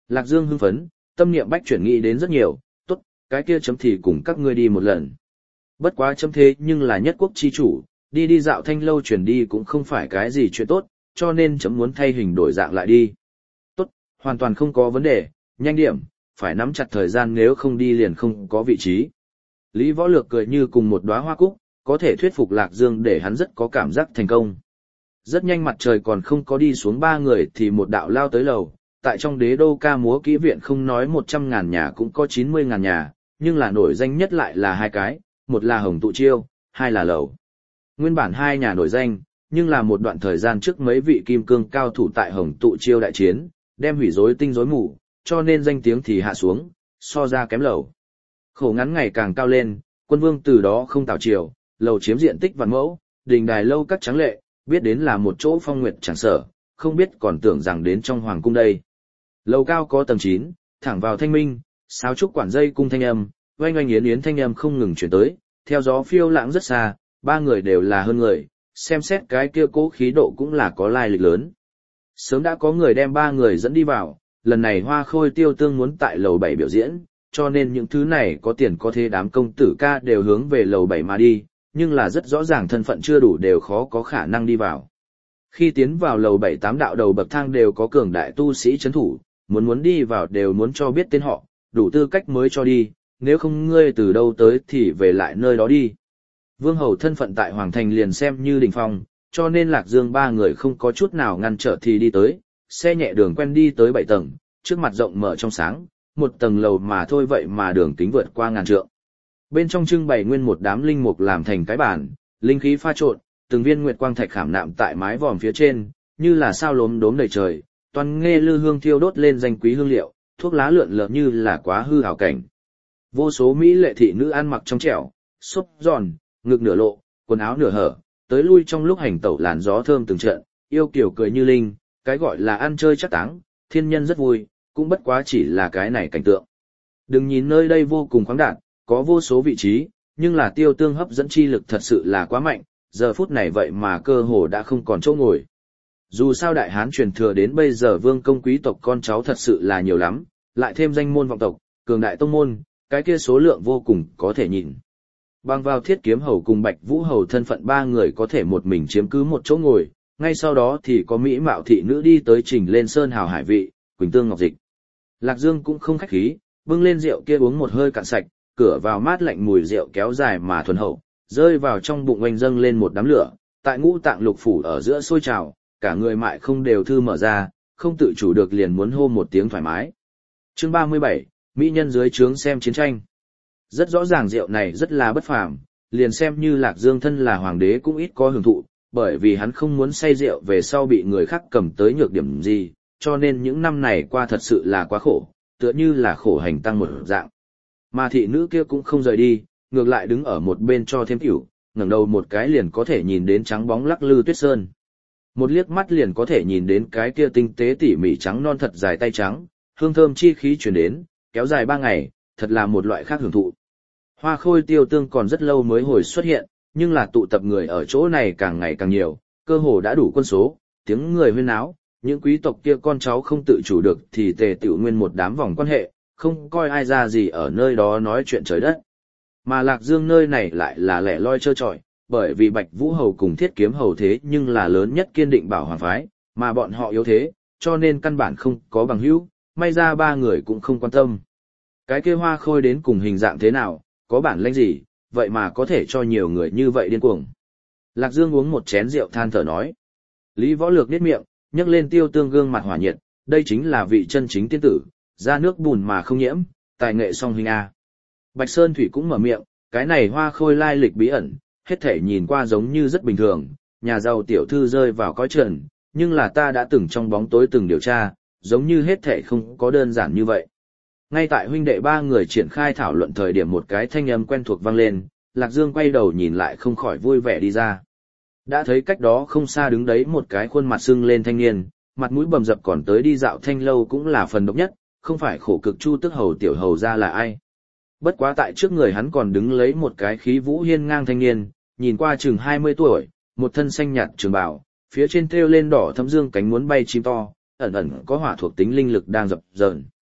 [SPEAKER 1] Lạc Dương hưng phấn, tâm niệm bách chuyển nghĩ đến rất nhiều, tốt, cái kia chấm thì cùng các ngươi đi một lần. Bất quá chấm thế nhưng là nhất quốc chi chủ, đi đi dạo thanh lâu chuyển đi cũng không phải cái gì chuyện tốt, cho nên chấm muốn thay hình đổi dạng lại đi. Tốt, hoàn toàn không có vấn đề, nhanh điểm, phải nắm chặt thời gian nếu không đi liền không có vị trí. Lý Võ Lược cười như cùng một đóa hoa cúc, có thể thuyết phục Lạc Dương để hắn rất có cảm giác thành công. Rất nhanh mặt trời còn không có đi xuống ba người thì một đạo lao tới lầu, tại trong đế đô ca múa kỹ viện không nói một trăm ngàn nhà cũng có chín mươi ngàn nhà, nhưng là nổi danh nhất lại là hai cái, một là Hồng Tụ Chiêu, hai là lầu. Nguyên bản hai nhà nổi danh, nhưng là một đoạn thời gian trước mấy vị kim cương cao thủ tại Hồng Tụ Chiêu đại chiến, đem hủy rối tinh rối mù, cho nên danh tiếng thì hạ xuống, so ra kém lầu. Khổ ngắn ngày càng cao lên, quân vương từ đó không tảo triều, lầu chiếm diện tích vạn mẫu, đình đài lâu các tráng lệ, biết đến là một chỗ phong nguyệt chẳng sở, không biết còn tưởng rằng đến trong hoàng cung đây. Lầu cao có tầng chín, thẳng vào thanh minh, sáo trúc quản dây cung thanh âm, oanh oanh yến yến thanh âm không ngừng chuyển tới, theo gió phiêu lãng rất xa, ba người đều là hơn người, xem xét cái kia cố khí độ cũng là có lai lịch lớn. Sớm đã có người đem ba người dẫn đi vào, lần này Hoa Khôi Tiêu Tương muốn tại lầu bảy biểu diễn, cho nên những thứ này có tiền có thế đám công tử ca đều hướng về lầu bảy mà đi, nhưng là rất rõ ràng thân phận chưa đủ đều khó có khả năng đi vào. Khi tiến vào lầu bảy tám đạo đầu bậc thang đều có cường đại tu sĩ chấn thủ, muốn muốn đi vào đều muốn cho biết tên họ, đủ tư cách mới cho đi, nếu không ngươi từ đâu tới thì về lại nơi đó đi. Vương hầu thân phận tại Hoàng Thành liền xem như đỉnh phong, cho nên Lạc Dương ba người không có chút nào ngăn trở thì đi tới, xe nhẹ đường quen đi tới bảy tầng, trước mặt rộng mở trong sáng, một tầng lầu mà thôi vậy mà đường kính vượt qua ngàn trượng. Bên trong trưng bày nguyên một đám linh mục làm thành cái bàn, linh khí pha trộn, từng viên nguyệt quang thạch khảm nạm tại mái vòm phía trên, như là sao lốm đốm đầy trời, toàn nghe lư hương thiêu đốt lên danh quý hương liệu, thuốc lá lượn lờ như là quá hư ảo cảnh. Vô số mỹ lệ thị nữ ăn mặc trong trẻo, xốp giòn, ngực nửa lộ, quần áo nửa hở, tới lui trong lúc hành tẩu làn gió thơm từng trận, yêu kiều cười như linh, cái gọi là ăn chơi chắc táng, thiên nhân rất vui, cũng bất quá chỉ là cái này cảnh tượng. Đừng nhìn nơi đây vô cùng khoáng đạt, có vô số vị trí, nhưng là Tiêu Tương hấp dẫn chi lực thật sự là quá mạnh, giờ phút này vậy mà cơ hồ đã không còn chỗ ngồi. Dù sao Đại Hán truyền thừa đến bây giờ vương công quý tộc con cháu thật sự là nhiều lắm, lại thêm danh môn vọng tộc, cường đại tông môn, cái kia số lượng vô cùng có thể nhìn. Bằng vào Thiết Kiếm hầu cùng Bạch Vũ hầu thân phận ba người có thể một mình chiếm cứ một chỗ ngồi, ngay sau đó thì có mỹ mạo thị nữ đi tới trình lên sơn hào hải vị, Quỳnh Tương Ngọc Dịch. Lạc Dương cũng không khách khí, bưng lên rượu kia uống một hơi cạn sạch, cửa vào mát lạnh mùi rượu kéo dài mà thuần hậu, rơi vào trong bụng oanh dâng lên một đám lửa, tại ngũ tạng lục phủ ở giữa sôi trào, cả người mại không đều thư mở ra, không tự chủ được liền muốn hô một tiếng thoải mái. Chương ba mươi bảy, mỹ nhân dưới trướng xem chiến tranh. Rất rõ ràng rượu này rất là bất phàm, liền xem như Lạc Dương thân là hoàng đế cũng ít có hưởng thụ, bởi vì hắn không muốn say rượu về sau bị người khác cầm tới nhược điểm gì, cho nên những năm này qua thật sự là quá khổ, tựa như là khổ hành tăng một dạng. Mà thị nữ kia cũng không rời đi, ngược lại đứng ở một bên cho thêm tiểu, ngẩng đầu một cái liền có thể nhìn đến trắng bóng lắc lư tuyết sơn. Một liếc mắt liền có thể nhìn đến cái kia tinh tế tỉ mỉ trắng non thật dài tay trắng, hương thơm chi khí truyền đến, kéo dài ba ngày, thật là một loại khác hưởng thụ. Hoa Khôi Tiêu Tương còn rất lâu mới hồi xuất hiện, nhưng là tụ tập người ở chỗ này càng ngày càng nhiều, cơ hồ đã đủ quân số, tiếng người huyên náo, những quý tộc kia con cháu không tự chủ được thì tề tựu nguyên một đám vòng quan hệ, không coi ai ra gì ở nơi đó nói chuyện trời đất. Mà Lạc Dương nơi này lại là lẻ loi trơ trọi, bởi vì Bạch Vũ hầu cùng Thiết Kiếm hầu thế nhưng là lớn nhất kiên định bảo hoàng phái, mà bọn họ yếu thế, cho nên căn bản không có bằng hữu, may ra ba người cũng không quan tâm. Cái kia Hoa Khôi đến cùng hình dạng thế nào, có bản lĩnh gì, vậy mà có thể cho nhiều người như vậy điên cuồng. Lạc Dương uống một chén rượu than thở nói. Lý Võ Lược niết miệng, nhấc lên Tiêu Tương gương mặt hỏa nhiệt, đây chính là vị chân chính tiên tử, ra nước bùn mà không nhiễm, tài nghệ song hình A. Bạch Sơn Thủy cũng mở miệng, cái này Hoa Khôi lai lịch bí ẩn, hết thể nhìn qua giống như rất bình thường, nhà giàu tiểu thư rơi vào cõi trần, nhưng là ta đã từng trong bóng tối từng điều tra, giống như hết thể không có đơn giản như vậy. Ngay tại huynh đệ ba người triển khai thảo luận thời điểm một cái thanh âm quen thuộc vang lên, Lạc Dương quay đầu nhìn lại không khỏi vui vẻ đi ra. Đã thấy cách đó không xa đứng đấy một cái khuôn mặt sưng lên thanh niên, mặt mũi bầm dập còn tới đi dạo thanh lâu cũng là phần độc nhất, không phải khổ cực Chu Tức hầu tiểu hầu ra là ai. Bất quá tại trước người hắn còn đứng lấy một cái khí vũ hiên ngang thanh niên, nhìn qua chừng hai mươi tuổi, một thân xanh nhạt trường bào, phía trên thêu lên đỏ thâm dương cánh muốn bay chim to, ẩn ẩn có hỏa thuộc tính linh lực đang dập dờn.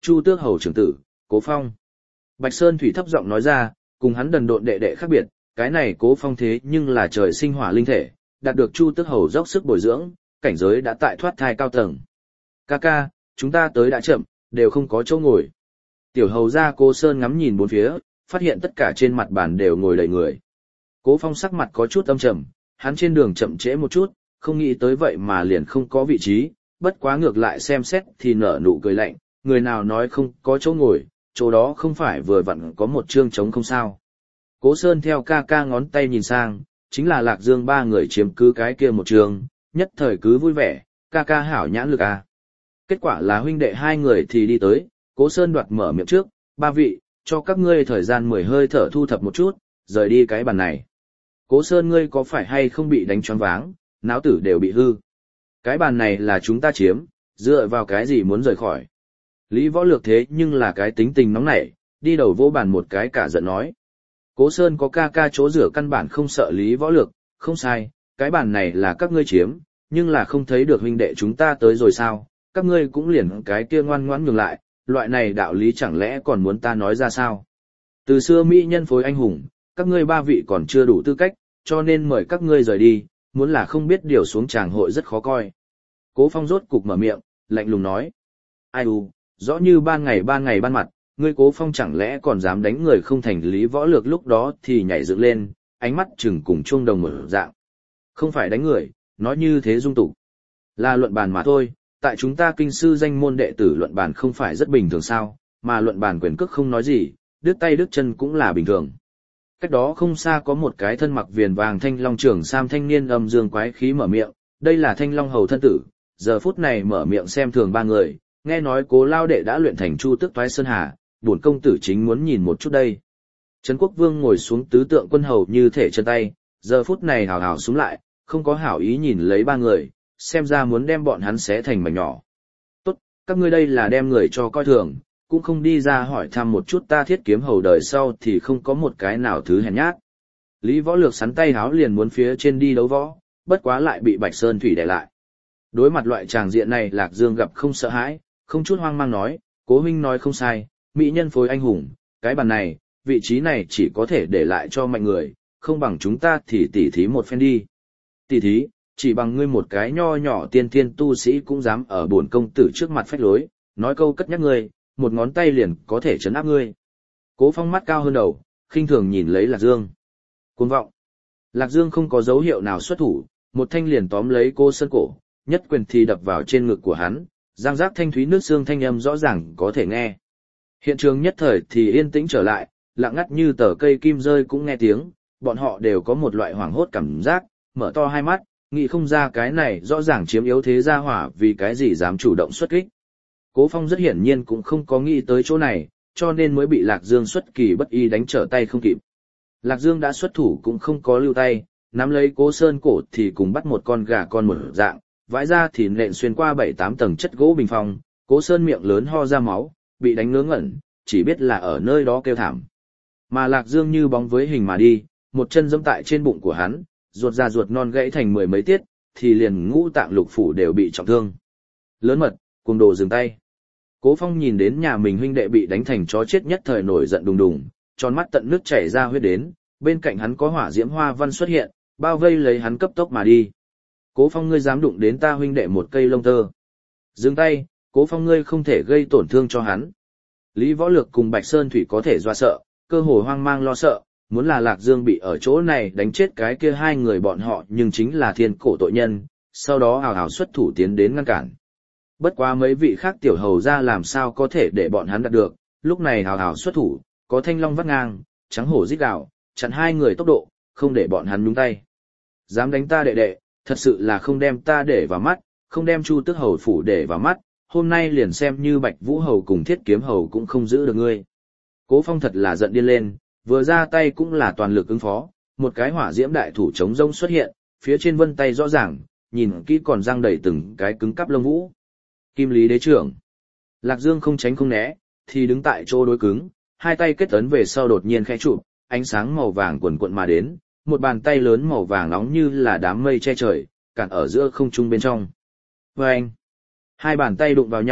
[SPEAKER 1] Chu Tước Hầu trưởng tử, Cố Phong. Bạch Sơn Thủy thấp giọng nói ra, cùng hắn đần độn đệ đệ khác biệt, cái này Cố Phong thế nhưng là trời sinh hỏa linh thể, đạt được Chu Tước Hầu dốc sức bồi dưỡng, cảnh giới đã tại thoát thai cao tầng. Ca ca, chúng ta tới đã chậm, đều không có chỗ ngồi. Tiểu hầu ra Cố Sơn ngắm nhìn bốn phía, phát hiện tất cả trên mặt bàn đều ngồi đầy người. Cố Phong sắc mặt có chút âm trầm, hắn trên đường chậm trễ một chút, không nghĩ tới vậy mà liền không có vị trí, bất quá ngược lại xem xét thì nở nụ cười lạnh, người nào nói không có chỗ ngồi, chỗ đó không phải vừa vặn có một chương trống không sao. Cố Sơn theo ca ca ngón tay nhìn sang, chính là Lạc Dương ba người chiếm cứ cái kia một trường, nhất thời cứ vui vẻ, ca ca hảo nhãn lực à. Kết quả là huynh đệ hai người thì đi tới, Cố Sơn đoạt mở miệng trước, ba vị, cho các ngươi thời gian mười hơi thở thu thập một chút, rời đi cái bàn này. Cố Sơn ngươi có phải hay không bị đánh choáng váng, náo tử đều bị hư. Cái bàn này là chúng ta chiếm, dựa vào cái gì muốn rời khỏi. Lý Võ Lược thế nhưng là cái tính tình nóng nảy, đi đầu vô bàn một cái cả giận nói. Cố Sơn có ca ca chỗ rửa căn bản không sợ Lý Võ Lược, không sai, cái bàn này là các ngươi chiếm, nhưng là không thấy được huynh đệ chúng ta tới rồi sao, các ngươi cũng liền cái kia ngoan ngoãn nhường lại, loại này đạo lý chẳng lẽ còn muốn ta nói ra sao. Từ xưa mỹ nhân phối anh hùng, các ngươi ba vị còn chưa đủ tư cách, cho nên mời các ngươi rời đi, muốn là không biết điều xuống tràng hội rất khó coi. Cố Phong rốt cục mở miệng, lạnh lùng nói. Ai u, rõ như ban ngày ban ngày ban mặt, ngươi Cố Phong chẳng lẽ còn dám đánh người không thành Lý Võ Lược lúc đó thì nhảy dựng lên, ánh mắt chừng cùng chuông đồng mở dạng. Không phải đánh người, nói như thế dung tục. Là luận bàn mà thôi, tại chúng ta kinh sư danh môn đệ tử luận bàn không phải rất bình thường sao, mà luận bàn quyền cước không nói gì, đứt tay đứt chân cũng là bình thường. Cách đó không xa có một cái thân mặc viền vàng thanh long trưởng sam thanh niên âm dương quái khí mở miệng, đây là thanh long hầu thân tử, giờ phút này mở miệng xem thường ba người, nghe nói Cố lao đệ đã luyện thành Chu Tước Toái Sơn Hà, bổn công tử chính muốn nhìn một chút đây. Trấn Quốc Vương ngồi xuống tứ tượng quân hầu như thể chân tay, giờ phút này hào hào xuống lại, không có hảo ý nhìn lấy ba người, xem ra muốn đem bọn hắn xé thành mảnh nhỏ. Tốt, các ngươi đây là đem người cho coi thường, cũng không đi ra hỏi thăm một chút ta Thiết Kiếm hầu đời sau thì không có một cái nào thứ hèn nhát. Lý Võ Lược sắn tay háo liền muốn phía trên đi đấu võ, bất quá lại bị Bạch Sơn Thủy đè lại. Đối mặt loại tràng diện này Lạc Dương gặp không sợ hãi, không chút hoang mang nói, Cố huynh nói không sai, mỹ nhân phối anh hùng, cái bàn này, vị trí này chỉ có thể để lại cho mạnh người, không bằng chúng ta thì tỉ thí một phen đi. Tỉ thí, chỉ bằng ngươi một cái nho nhỏ tiên tiên tu sĩ cũng dám ở bổn công tử trước mặt phách lối, nói câu cất nhắc ngươi, một ngón tay liền có thể chấn áp ngươi. Cố Phong mắt cao hơn đầu, khinh thường nhìn lấy Lạc Dương. Cuồng vọng. Lạc Dương không có dấu hiệu nào xuất thủ, một thanh liền tóm lấy Cố Sơn cổ, nhất quyền thì đập vào trên ngực của hắn, giang giác thanh thúy nước xương thanh âm rõ ràng có thể nghe. Hiện trường nhất thời thì yên tĩnh trở lại, lặng ngắt như tờ cây kim rơi cũng nghe tiếng, bọn họ đều có một loại hoảng hốt cảm giác, mở to hai mắt, nghĩ không ra cái này rõ ràng chiếm yếu thế gia hỏa vì cái gì dám chủ động xuất kích. Cố Phong rất hiển nhiên cũng không có nghĩ tới chỗ này, cho nên mới bị Lạc Dương xuất kỳ bất ý đánh trở tay không kịp. Lạc Dương đã xuất thủ cũng không có lưu tay, nắm lấy Cố Sơn cổ thì cùng bắt một con gà con một dạng, vãi ra thì nện xuyên qua bảy tám tầng chất gỗ bình phong, Cố Sơn miệng lớn ho ra máu, bị đánh ngớ ngẩn, chỉ biết là ở nơi đó kêu thảm. Mà Lạc Dương như bóng với hình mà đi, một chân giẫm tại trên bụng của hắn, ruột ra ruột non gãy thành mười mấy tiết, thì liền ngũ tạng lục phủ đều bị trọng thương. Lớn mật, cuồng đồ dừng tay. Cố Phong nhìn đến nhà mình huynh đệ bị đánh thành chó chết nhất thời nổi giận đùng đùng, tròn mắt tận nước chảy ra huyết đến, bên cạnh hắn có hỏa diễm hoa văn xuất hiện, bao vây lấy hắn cấp tốc mà đi. Cố Phong ngươi dám đụng đến ta huynh đệ một cây lông tơ. Dừng tay, Cố Phong ngươi không thể gây tổn thương cho hắn. Lý Võ Lược cùng Bạch Sơn Thủy có thể doa sợ, cơ hồ hoang mang lo sợ, muốn là Lạc Dương bị ở chỗ này đánh chết cái kia hai người bọn họ nhưng chính là thiên cổ tội nhân, sau đó hào hào xuất thủ tiến đến ngăn cản. Bất quá mấy vị khác tiểu hầu ra làm sao có thể để bọn hắn đạt được, lúc này hào hào xuất thủ, có thanh long vắt ngang, trắng hổ rít gào, chặn hai người tốc độ, không để bọn hắn nhúng tay. Dám đánh ta đệ đệ, thật sự là không đem ta để vào mắt, không đem Chu Tước hầu phủ để vào mắt, hôm nay liền xem như Bạch Vũ hầu cùng Thiết Kiếm hầu cũng không giữ được ngươi. Cố Phong thật là giận điên lên, vừa ra tay cũng là toàn lực ứng phó, một cái hỏa diễm đại thủ chống rông xuất hiện, phía trên vân tay rõ ràng, nhìn kỹ còn răng đầy từng cái cứng cắp lông vũ. Kim Lý Đế trưởng. Lạc Dương không tránh không né, thì đứng tại chỗ đối cứng, hai tay kết ấn về sau đột nhiên khẽ chụp, ánh sáng màu vàng quần quận mà đến, một bàn tay lớn màu vàng nóng như là đám mây che trời, cản ở giữa không trung bên trong. Vâng! Hai bàn tay đụng vào nhau,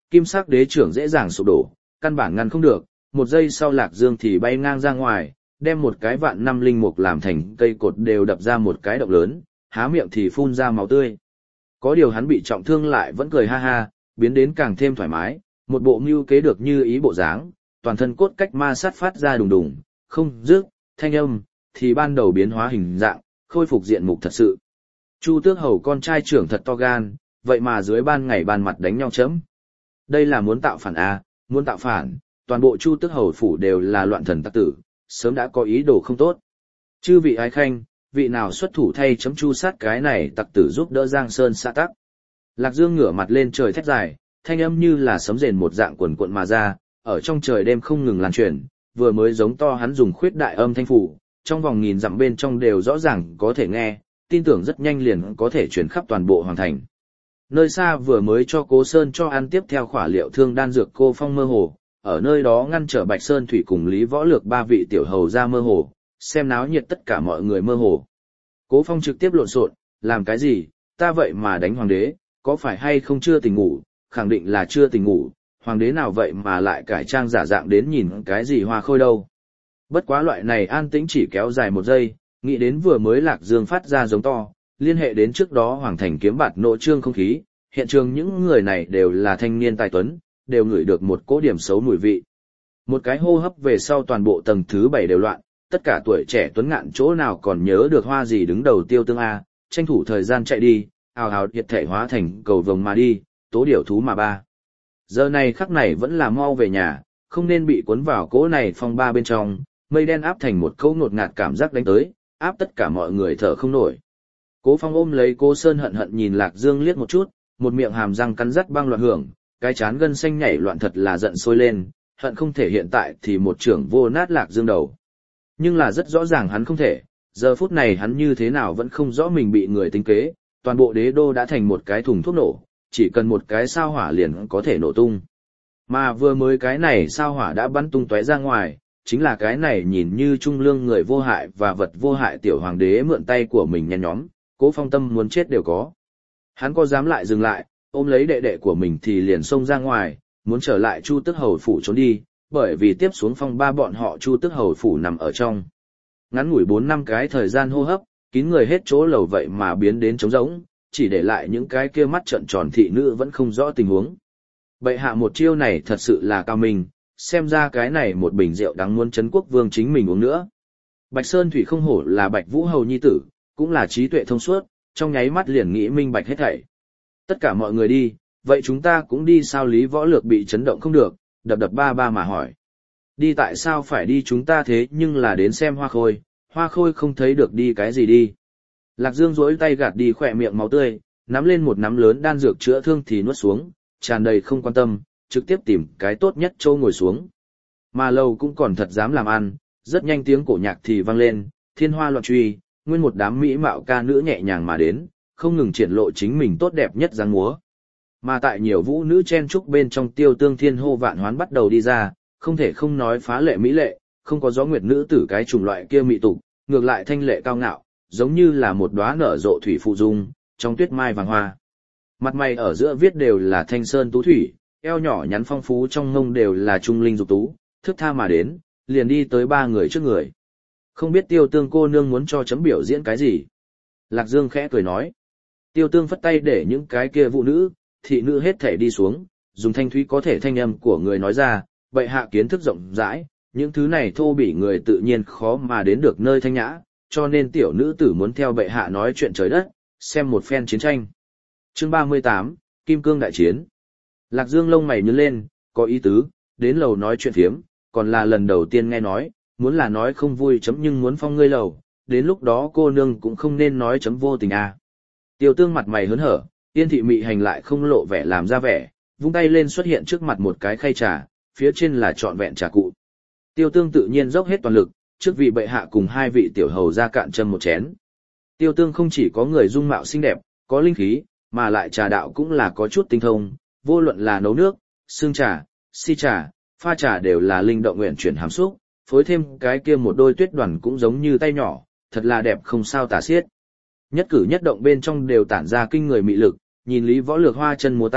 [SPEAKER 1] kim sắc đế trưởng dễ dàng sụp đổ, căn bản ngăn không được, một giây sau Lạc Dương thì bay ngang ra ngoài, đem một cái vạn năm linh mục làm thành cây cột đều đập ra một cái động lớn, há miệng thì phun ra máu tươi. Có điều hắn bị trọng thương lại vẫn cười ha ha, biến đến càng thêm thoải mái, một bộ mưu kế được như ý bộ dáng, toàn thân cốt cách ma sát phát ra đùng đùng, không dứt, thanh âm, thì ban đầu biến hóa hình dạng, khôi phục diện mục thật sự. Chu Tước Hầu con trai trưởng thật to gan, vậy mà dưới ban ngày ban mặt đánh nhau chấm. Đây là muốn tạo phản à, muốn tạo phản, toàn bộ Chu Tước Hầu phủ đều là loạn thần tặc tử, sớm đã có ý đồ không tốt. Chư vị ái khanh, vị nào xuất thủ thay chấm chu sát cái này tặc tử giúp đỡ Giang Sơn xã tắc. Lạc Dương ngửa mặt lên trời thét dài, thanh âm như là sấm rền một dạng quần cuộn mà ra, ở trong trời đêm không ngừng lan truyền, vừa mới giống to hắn dùng khuyết đại âm thanh phủ, trong vòng nghìn dặm bên trong đều rõ ràng có thể nghe, tin tưởng rất nhanh liền có thể truyền khắp toàn bộ hoàng thành. Nơi xa vừa mới cho Cố Sơn cho ăn tiếp theo khỏa liệu thương đan dược cô phong mơ hồ, ở nơi đó ngăn trở Bạch Sơn Thủy cùng Lý Võ Lược ba vị tiểu hầu ra mơ hồ, xem náo nhiệt tất cả mọi người mơ hồ. Cố Phong trực tiếp lộn xộn, làm cái gì, ta vậy mà đánh hoàng đế, có phải hay không chưa tỉnh ngủ, khẳng định là chưa tỉnh ngủ, hoàng đế nào vậy mà lại cải trang giả dạng đến nhìn cái gì hoa khôi đâu. Bất quá loại này an tĩnh chỉ kéo dài một giây, nghĩ đến vừa mới Lạc Dương phát ra giống to, liên hệ đến trước đó hoàng thành kiếm bạt nộ trương không khí, hiện trường những người này đều là thanh niên tài tuấn, đều ngửi được một cỗ điểm xấu mùi vị. Một cái hô hấp về sau toàn bộ tầng thứ bảy đều loạn, tất cả tuổi trẻ tuấn ngạn chỗ nào còn nhớ được hoa gì đứng đầu Tiêu Tương A, tranh thủ thời gian chạy đi, ào ào hiệt thể hóa thành cầu vồng mà đi, tố điểu thú mà ba. Giờ này khắc này vẫn là mau về nhà, không nên bị cuốn vào cỗ này phong ba bên trong, mây đen áp thành một câu ngột ngạt cảm giác đánh tới, áp tất cả mọi người thở không nổi. Cố Phong ôm lấy Cố Sơn hận hận nhìn Lạc Dương liếc một chút, một miệng hàm răng cắn rắt băng loạn hưởng, cái chán gân xanh nhảy loạn thật là giận sôi lên, hận không thể hiện tại thì một trưởng vô nát Lạc Dương đầu. Nhưng là rất rõ ràng hắn không thể, giờ phút này hắn như thế nào vẫn không rõ mình bị người tính kế, toàn bộ đế đô đã thành một cái thùng thuốc nổ, chỉ cần một cái sao hỏa liền có thể nổ tung. Mà vừa mới cái này sao hỏa đã bắn tung tóe ra ngoài, chính là cái này nhìn như trung lương người vô hại và vật vô hại tiểu hoàng đế mượn tay của mình nhen nhóm, Cố Phong tâm muốn chết đều có. Hắn có dám lại dừng lại, ôm lấy đệ đệ của mình thì liền xông ra ngoài, muốn trở lại Chu Tước Hầu phủ trốn đi, bởi vì tiếp xuống phong ba bọn họ Chu Tước Hầu phủ nằm ở trong. Ngắn ngủi bốn năm cái thời gian hô hấp, kín người hết chỗ lầu vậy mà biến đến trống rỗng, chỉ để lại những cái kia mắt trợn tròn thị nữ vẫn không rõ tình huống. Bệ hạ một chiêu này thật sự là cao minh, xem ra cái này một bình rượu đáng muốn trấn quốc vương chính mình uống nữa. Bạch Sơn Thủy không hổ là Bạch Vũ Hầu nhi tử, cũng là trí tuệ thông suốt, trong nháy mắt liền nghĩ minh bạch hết thảy. Tất cả mọi người đi, vậy chúng ta cũng đi sao? Lý Võ Lược bị chấn động không được, đập đập ba ba mà hỏi. Đi tại sao phải đi, chúng ta thế nhưng là đến xem hoa khôi, hoa khôi không thấy được đi cái gì đi. Lạc Dương duỗi tay gạt đi khỏe miệng máu tươi, nắm lên một nắm lớn đan dược chữa thương thì nuốt xuống, tràn đầy không quan tâm, trực tiếp tìm cái tốt nhất châu ngồi xuống. Mà lâu cũng còn thật dám làm ăn, rất nhanh tiếng cổ nhạc thì vang lên, thiên hoa loạn truy, nguyên một đám mỹ mạo ca nữ nhẹ nhàng mà đến, không ngừng triển lộ chính mình tốt đẹp nhất dáng múa. Mà tại nhiều vũ nữ chen trúc bên trong Tiêu Tương thiên hô vạn hoán bắt đầu đi ra, không thể không nói phá lệ mỹ lệ, không có gió nguyệt nữ tử cái chủng loại kia mị tục, ngược lại thanh lệ cao ngạo, giống như là một đóa nở rộ thủy phụ dung, trong tuyết mai vàng hoa. Mặt mày ở giữa viết đều là thanh sơn tú thủy, eo nhỏ nhắn phong phú trong ngông đều là trung linh dục tú, thức tha mà đến, liền đi tới ba người trước người. Không biết Tiêu Tương cô nương muốn cho chấm biểu diễn cái gì? Lạc Dương khẽ cười nói. Tiêu Tương phất tay để những cái kia vũ nữ, thị nữ hết thể đi xuống, dùng thanh thúy có thể thanh âm của người nói ra, bệ hạ kiến thức rộng rãi, những thứ này thô bỉ người tự nhiên khó mà đến được nơi thanh nhã, cho nên tiểu nữ tử muốn theo bệ hạ nói chuyện trời đất, xem một phen chiến tranh. Chương ba mươi tám, Kim Cương đại chiến. Lạc Dương lông mày nhướng lên, có ý tứ, đến lầu nói chuyện phiếm, còn là lần đầu tiên nghe nói, muốn là nói không vui chấm nhưng muốn phong ngươi lầu, đến lúc đó cô nương cũng không nên nói chấm vô tình à. Tiêu Tương mặt mày hớn hở, Yên thị mị hành lại không lộ vẻ làm ra vẻ, vung tay lên xuất hiện trước mặt một cái khay trà, phía trên là trọn vẹn trà cụ. Tiêu Tương tự nhiên dốc hết toàn lực, trước vị bệ hạ cùng hai vị tiểu hầu ra cạn châm một chén. Tiêu Tương không chỉ có người dung mạo xinh đẹp, có linh khí, mà lại trà đạo cũng là có chút tinh thông, vô luận là nấu nước, xương trà, si trà, pha trà đều là linh động nguyện chuyển hàm xúc, phối thêm cái kia một đôi tuyết đoàn cũng giống như tay nhỏ, thật là đẹp không sao tả xiết. Nhất cử nhất động bên trong đều tản ra kinh người mị lực, nhìn Lý Võ Lược hoa chân múa tay,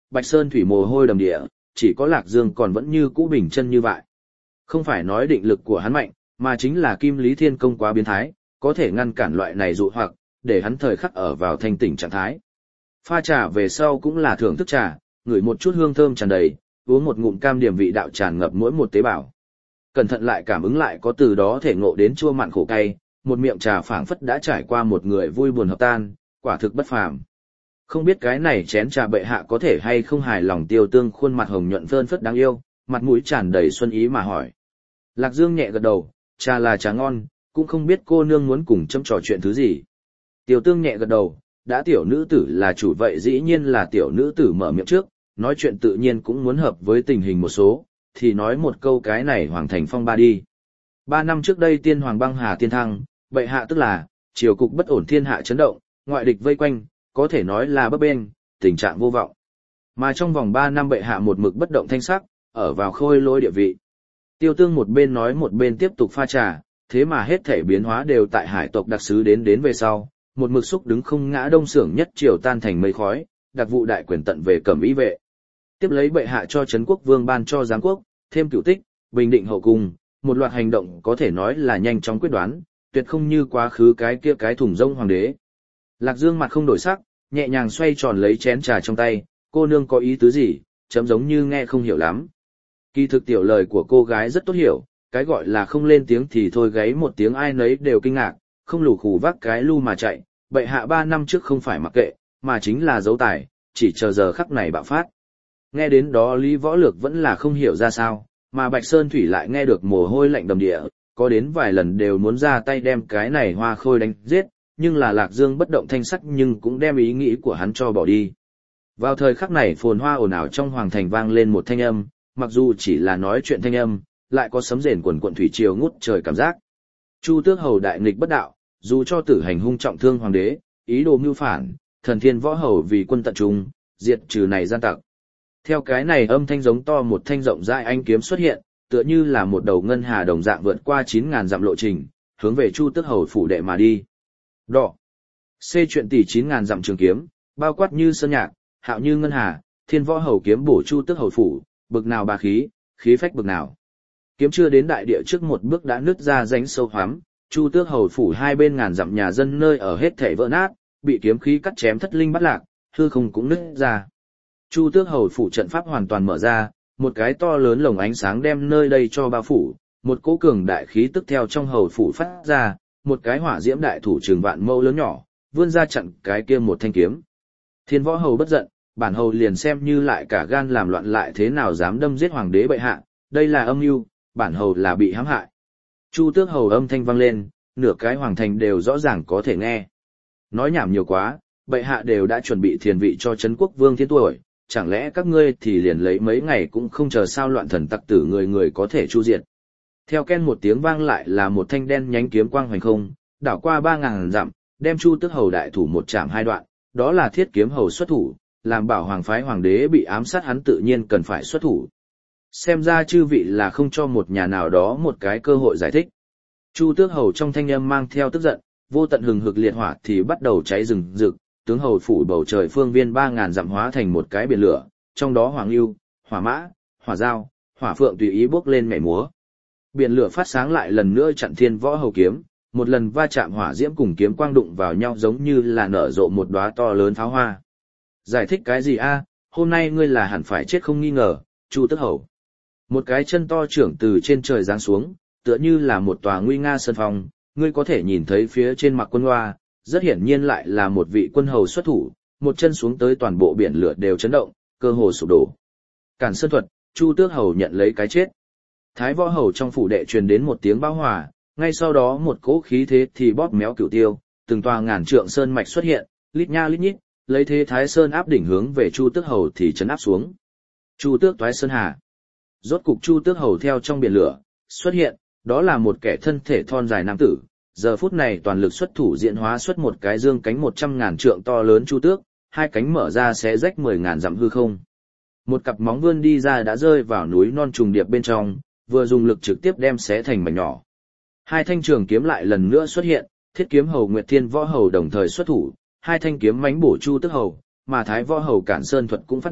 [SPEAKER 1] Bạch Sơn Thủy mồ hôi đầm địa, chỉ có Lạc Dương còn vẫn như cũ bình chân như vậy. Không phải nói định lực của hắn mạnh, mà chính là Kim Lý Thiên Công quá biến thái, có thể ngăn cản loại này dụ hoặc, để hắn thời khắc ở vào thanh tỉnh trạng thái. Pha trà về sau cũng là thưởng thức trà, ngửi một chút hương thơm tràn đầy, uống một ngụm cam điểm vị đạo tràn ngập mỗi một tế bào. Cẩn thận lại cảm ứng lại có từ đó thể ngộ đến chua mặn khổ cay, một miệng trà phảng phất đã trải qua một người vui buồn hợp tan, quả thực bất phàm. Không biết cái này chén trà bệ hạ có thể hay không hài lòng. Tiêu Tương khuôn mặt hồng nhuận phơn phất đáng yêu, mặt mũi tràn đầy xuân ý mà hỏi. Lạc Dương nhẹ gật đầu, trà là trà ngon, cũng không biết cô nương muốn cùng châm trò chuyện thứ gì. Tiêu Tương nhẹ gật đầu, đã tiểu nữ tử là chủ vậy dĩ nhiên là tiểu nữ tử mở miệng trước, nói chuyện tự nhiên cũng muốn hợp với tình hình một số, thì nói một câu cái này hoàng thành phong ba đi. Ba năm trước đây tiên hoàng băng hà tiên thăng, bệ hạ tức là, triều cục bất ổn thiên hạ chấn động, ngoại địch vây quanh, có thể nói là bấp bênh, tình trạng vô vọng. Mà trong vòng ba năm bệ hạ một mực bất động thanh sắc, ở vào khôi lỗi địa vị. Tiêu Tương một bên nói một bên tiếp tục pha trà, thế mà hết thể biến hóa đều tại hải tộc đặc sứ đến đến về sau, một mực xúc đứng không ngã đông xưởng nhất triều tan thành mây khói, đặc vụ đại quyền tận về cẩm ý vệ. Tiếp lấy bệ hạ cho Trấn Quốc Vương ban cho giáng quốc, thêm cửu tích, bình định hậu cung, một loạt hành động có thể nói là nhanh chóng quyết đoán, tuyệt không như quá khứ cái kia cái thùng rông hoàng đế. Lạc Dương mặt không đổi sắc, nhẹ nhàng xoay tròn lấy chén trà trong tay, cô nương có ý tứ gì, chấm giống như nghe không hiểu lắm. Kỳ thực tiểu lời của cô gái rất tốt hiểu, cái gọi là không lên tiếng thì thôi gáy một tiếng ai nấy đều kinh ngạc, không lù khù vác cái lu mà chạy, bệ hạ ba năm trước không phải mặc kệ, mà chính là dấu tài, chỉ chờ giờ khắc này bạo phát. Nghe đến đó Lý Võ Lược vẫn là không hiểu ra sao, mà Bạch Sơn Thủy lại nghe được mồ hôi lạnh đầm địa, có đến vài lần đều muốn ra tay đem cái này hoa khôi đánh giết, nhưng là Lạc Dương bất động thanh sắc nhưng cũng đem ý nghĩ của hắn cho bỏ đi. Vào thời khắc này phồn hoa ồn ào trong hoàng thành vang lên một thanh âm, mặc dù chỉ là nói chuyện thanh âm, lại có sấm rền quần quận thủy triều ngút trời cảm giác. Chu Tước Hầu đại nghịch bất đạo, dù cho tử hành hung trọng thương hoàng đế, ý đồ mưu phản, thần thiên võ hầu vì quân tận trung, diệt trừ này gian tặc. Theo cái này âm thanh giống to một thanh rộng rãi anh kiếm xuất hiện, tựa như là một đầu ngân hà đồng dạng vượt qua chín ngàn dặm lộ trình, hướng về Chu Tước Hầu phủ đệ mà đi. Đỏ. C chuyện tỷ chín ngàn dặm trường kiếm, bao quát như sơn nhạc, hạo như ngân hà, thiên võ hầu kiếm bổ Chu Tước Hầu phủ, bực nào bà khí, khí phách bực nào. Kiếm chưa đến đại địa trước một bước đã nứt ra rãnh sâu hoắm, Chu Tước Hầu phủ hai bên ngàn dặm nhà dân nơi ở hết thảy vỡ nát, bị kiếm khí cắt chém thất linh bắt lạc, hư không cũng nứt ra. Chu Tước Hầu phủ trận pháp hoàn toàn mở ra, một cái to lớn lồng ánh sáng đem nơi đây cho bao phủ, một cỗ cường đại khí tức theo trong hầu phủ phát ra, một cái hỏa diễm đại thủ trường vạn mâu lớn nhỏ, vươn ra chặn cái kia một thanh kiếm. Thiên võ hầu bất giận, bản hầu liền xem như lại cả gan làm loạn lại thế nào dám đâm giết hoàng đế bệ hạ, đây là âm mưu, bản hầu là bị hãm hại. Chu Tước Hầu âm thanh vang lên, nửa cái hoàng thành đều rõ ràng có thể nghe. Nói nhảm nhiều quá, bệ hạ đều đã chuẩn bị thiền vị cho Trấn Quốc Vương thiên tuổi, chẳng lẽ các ngươi thì liền lấy mấy ngày cũng không chờ sao loạn thần tặc tử người người có thể chu diệt. Theo ken một tiếng vang lại là một thanh đen nhánh kiếm quang hoành không, đảo qua ba ngàn dặm, đem Chu Tước Hầu đại thủ một chạm hai đoạn, đó là Thiết Kiếm Hầu xuất thủ, làm bảo hoàng phái hoàng đế bị ám sát hắn tự nhiên cần phải xuất thủ. Xem ra chư vị là không cho một nhà nào đó một cái cơ hội giải thích. Chu Tước Hầu trong thanh âm mang theo tức giận, vô tận hừng hực liệt hỏa thì bắt đầu cháy rừng rực, tướng hầu phủ bầu trời phương viên ba ngàn dặm hóa thành một cái biển lửa, trong đó hoàng lưu, hỏa mã, hỏa dao, hỏa phượng tùy ý bốc lên nhảy múa. Biển lửa phát sáng lại lần nữa chặn thiên võ hầu kiếm, một lần va chạm hỏa diễm cùng kiếm quang đụng vào nhau giống như là nở rộ một đóa to lớn pháo hoa. Giải thích cái gì a? Hôm nay ngươi là hẳn phải chết không nghi ngờ, Chu Tước Hầu. Một cái chân to trưởng từ trên trời giáng xuống, tựa như là một tòa nguy nga sơn phong, ngươi có thể nhìn thấy phía trên mặc quân hoa, rất hiển nhiên lại là một vị quân hầu xuất thủ, một chân xuống tới toàn bộ biển lửa đều chấn động, cơ hồ sụp đổ. Cản sơn thuật, Chu Tước Hầu nhận lấy cái chết. Thái võ hầu trong phủ đệ truyền đến một tiếng bão hòa, ngay sau đó một cỗ khí thế thì bóp méo cửu tiêu, từng tòa ngàn trượng sơn mạch xuất hiện, lít nha lít nhít, lấy thế Thái Sơn áp đỉnh hướng về Chu Tước Hầu thì chấn áp xuống. Chu Tước Toái Sơn Hà. Rốt cục Chu Tước Hầu theo trong biển lửa xuất hiện, đó là một kẻ thân thể thon dài nam tử, giờ phút này toàn lực xuất thủ diễn hóa xuất một cái dương cánh một trăm ngàn trượng to lớn chu tước, hai cánh mở ra xé rách mười ngàn dặm hư không. Một cặp móng vươn đi ra đã rơi vào núi non trùng điệp bên trong, vừa dùng lực trực tiếp đem xé thành mảnh nhỏ. Hai thanh trường kiếm lại lần nữa xuất hiện, Thiết Kiếm Hầu Nguyệt Thiên Võ Hầu đồng thời xuất thủ, hai thanh kiếm mãnh bổ Chu Tước Hầu, mà Thái Võ Hầu Cản Sơn thuật cũng phát động,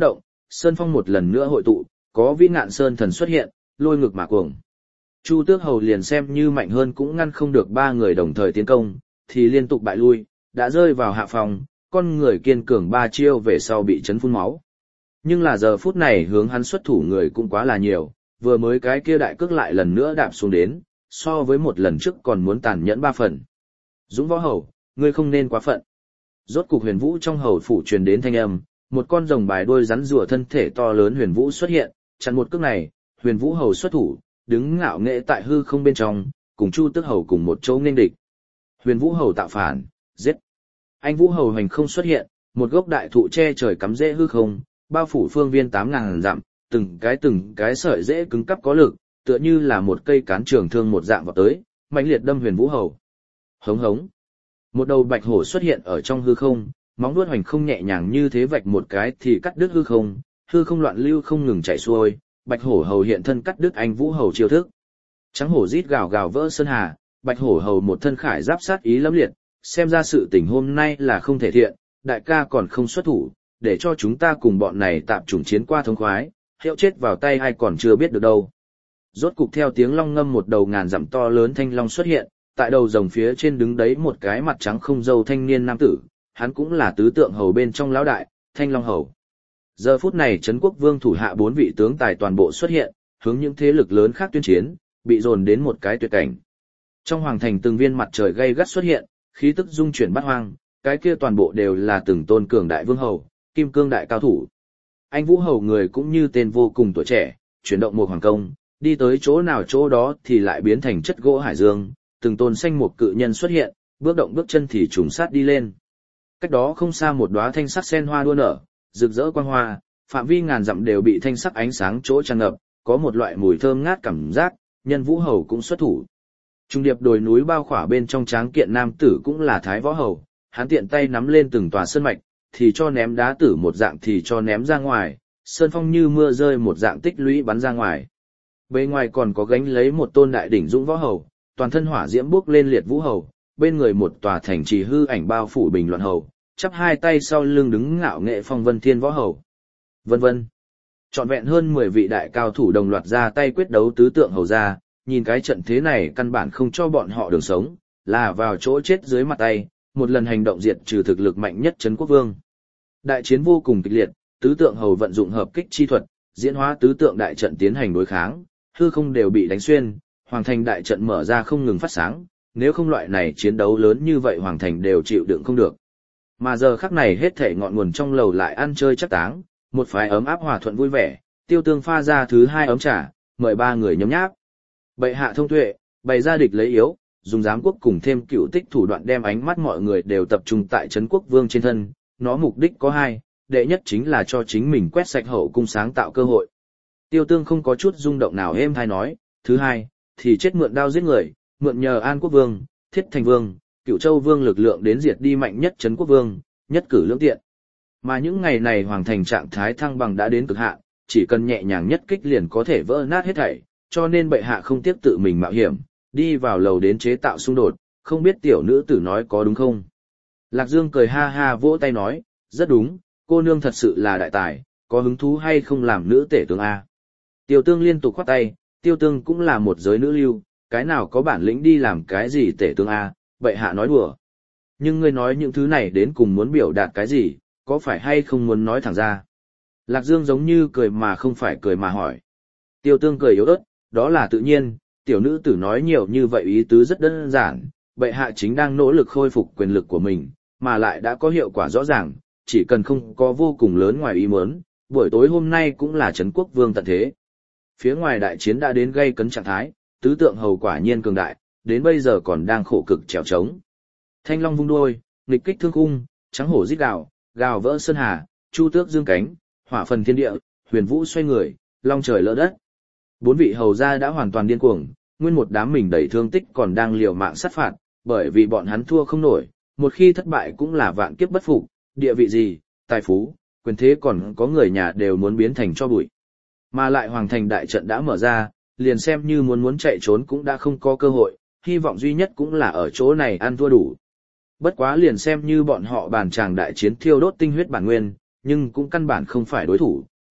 [SPEAKER 1] Sơn phong một lần nữa hội tụ, có vĩ ngạn sơn thần xuất hiện, lôi ngực mà cuồng. Chu Tước Hầu liền xem như mạnh hơn cũng ngăn không được ba người đồng thời tiến công, thì liên tục bại lui, đã rơi vào hạ phòng, con người kiên cường ba chiêu về sau bị chấn phun máu. Nhưng là giờ phút này hướng hắn xuất thủ người cũng quá là nhiều, vừa mới cái kia đại cước lại lần nữa đạp xuống đến, so với một lần trước còn muốn tàn nhẫn ba phần. Dũng Võ Hầu, ngươi không nên quá phận. Rốt cục Huyền Vũ trong hầu phủ truyền đến thanh âm, một con rồng bài đuôi rắn rùa thân thể to lớn Huyền Vũ xuất hiện, chặn một cước này, Huyền Vũ Hầu xuất thủ, đứng ngạo nghễ tại hư không bên trong, cùng Chu Tước Hầu cùng một chỗ nghênh địch. Huyền Vũ Hầu tạo phản, giết. Anh Vũ Hầu hành không xuất hiện, một gốc đại thụ che trời cắm rễ hư không, bao phủ phương viên tám ngàn dặm, từng cái từng cái sợi rễ cứng cắp có lực, tựa như là một cây cán trường thương một dạng vào tới, mãnh liệt đâm Huyền Vũ Hầu. Hống hống. Một đầu bạch hổ xuất hiện ở trong hư không, móng vuốt hoành không nhẹ nhàng như thế vạch một cái thì cắt đứt hư không, hư không loạn lưu không ngừng chạy xuôi, bạch hổ hầu hiện thân cắt đứt anh Vũ Hầu chiêu thức. Trắng hổ rít gào gào vỡ sơn hà, bạch hổ hầu một thân khải giáp sát ý lẫm liệt, xem ra sự tình hôm nay là không thể thiện, đại ca còn không xuất thủ, để cho chúng ta cùng bọn này tạm chủng chiến qua thống khoái, hiệu chết vào tay ai còn chưa biết được đâu. Rốt cục theo tiếng long ngâm một đầu ngàn dặm to lớn thanh long xuất hiện, tại đầu rồng phía trên đứng đấy một cái mặt trắng không râu thanh niên nam tử, hắn cũng là tứ tượng hầu bên trong lão đại, Thanh Long hầu. Giờ phút này Trấn Quốc Vương thủ hạ bốn vị tướng tài toàn bộ xuất hiện, hướng những thế lực lớn khác tuyên chiến, bị dồn đến một cái tuyệt cảnh. Trong hoàng thành từng viên mặt trời gay gắt xuất hiện, khí tức dung chuyển bát hoang, cái kia toàn bộ đều là từng tôn cường đại vương hầu, kim cương đại cao thủ. Anh Vũ hầu người cũng như tên vô cùng tuổi trẻ, chuyển động một hoàng công, đi tới chỗ nào chỗ đó thì lại biến thành chất gỗ hải dương, từng tôn xanh một cự nhân xuất hiện, bước động bước chân thì trùng sát đi lên. Cách đó không xa một đóa thanh sắc sen hoa đua nở, rực rỡ quang hoa, phạm vi ngàn dặm đều bị thanh sắc ánh sáng chỗ tràn ngập, có một loại mùi thơm ngát cảm giác, Nhân Vũ hầu cũng xuất thủ. Trung điệp đồi núi bao khỏa bên trong tráng kiện nam tử cũng là Thái Võ hầu, hắn tiện tay nắm lên từng tòa sơn mạch, thì cho ném đá tử một dạng thì cho ném ra ngoài, sơn phong như mưa rơi một dạng tích lũy bắn ra ngoài. Bên ngoài còn có gánh lấy một tôn đại đỉnh Dũng Võ hầu, toàn thân hỏa diễm bốc lên Liệt Vũ hầu, bên người một tòa thành trì hư ảnh bao phủ Bình Loạn hầu, chắp hai tay sau lưng đứng ngạo nghệ Phong Vân Thiên Võ hầu. Vân vân. Trọn vẹn hơn mười vị đại cao thủ đồng loạt ra tay quyết đấu tứ tượng hầu ra, nhìn cái trận thế này căn bản không cho bọn họ đường sống, là vào chỗ chết dưới mặt tay, một lần hành động diệt trừ thực lực mạnh nhất Trấn Quốc Vương. Đại chiến vô cùng kịch liệt, tứ tượng hầu vận dụng hợp kích chi thuật, diễn hóa tứ tượng đại trận tiến hành đối kháng, hư không đều bị đánh xuyên, hoàng thành đại trận mở ra không ngừng phát sáng, nếu không loại này chiến đấu lớn như vậy hoàng thành đều chịu đựng không được. Mà giờ khắc này hết thảy ngọn nguồn trong lầu lại ăn chơi chắc táng, một phái ấm áp hòa thuận vui vẻ, Tiêu Tương pha ra thứ hai ấm trà, mời ba người nhấm nháp. Bệ hạ thông tuệ, bày ra địch lấy yếu, dùng giám quốc cùng thêm cựu tích thủ đoạn đem ánh mắt mọi người đều tập trung tại Trấn Quốc Vương trên thân, nó mục đích có hai, đệ nhất chính là cho chính mình quét sạch hậu cung sáng tạo cơ hội. Tiêu Tương không có chút rung động nào êm hay nói, thứ hai, thì chết mượn đao giết người, mượn nhờ An Quốc Vương, Thiết Thành Vương, Cựu Châu Vương lực lượng đến diệt đi mạnh nhất Trấn Quốc Vương, nhất cử lưỡng tiện. Mà những ngày này hoàng thành trạng thái thăng bằng đã đến cực hạn, chỉ cần nhẹ nhàng nhất kích liền có thể vỡ nát hết thảy, cho nên bệ hạ không tiếc tự mình mạo hiểm, đi vào lầu đến chế tạo xung đột, không biết tiểu nữ tử nói có đúng không? Lạc Dương cười ha ha vỗ tay nói, rất đúng, cô nương thật sự là đại tài, có hứng thú hay không làm nữ tể tướng A. Tiêu Tương liên tục khoát tay, Tiêu Tương cũng là một giới nữ lưu, cái nào có bản lĩnh đi làm cái gì tể tướng A, bệ hạ nói đùa. Nhưng ngươi nói những thứ này đến cùng muốn biểu đạt cái gì, có phải hay không muốn nói thẳng ra? Lạc Dương giống như cười mà không phải cười mà hỏi. Tiêu Tương cười yếu ớt, đó là tự nhiên, tiểu nữ tử nói nhiều như vậy ý tứ rất đơn giản, bệ hạ chính đang nỗ lực khôi phục quyền lực của mình, mà lại đã có hiệu quả rõ ràng, chỉ cần không có vô cùng lớn ngoài ý muốn, buổi tối hôm nay cũng là Trấn Quốc Vương tận thế. Phía ngoài đại chiến đã đến gây cấn trạng thái, tứ tượng hầu quả nhiên cường đại, đến bây giờ còn đang khổ cực trèo trống. Thanh long vung đuôi, nghịch kích thương khung, trắng hổ rít gào, gào vỡ sơn hà, chu tước dương cánh, hỏa phần thiên địa, huyền vũ xoay người, long trời lỡ đất. Bốn vị hầu gia đã hoàn toàn điên cuồng, nguyên một đám mình đầy thương tích còn đang liều mạng sát phạt, bởi vì bọn hắn thua không nổi, một khi thất bại cũng là vạn kiếp bất phục, địa vị gì, tài phú, quyền thế còn có người nhà đều muốn biến thành cho bụi. Mà lại hoàng thành đại trận đã mở ra, liền xem như muốn muốn chạy trốn cũng đã không có cơ hội, hy vọng duy nhất cũng là ở chỗ này ăn thua đủ. Bất quá liền xem như bọn họ bàn tràng đại chiến thiêu đốt tinh huyết bản nguyên, nhưng cũng căn bản không phải đối thủ,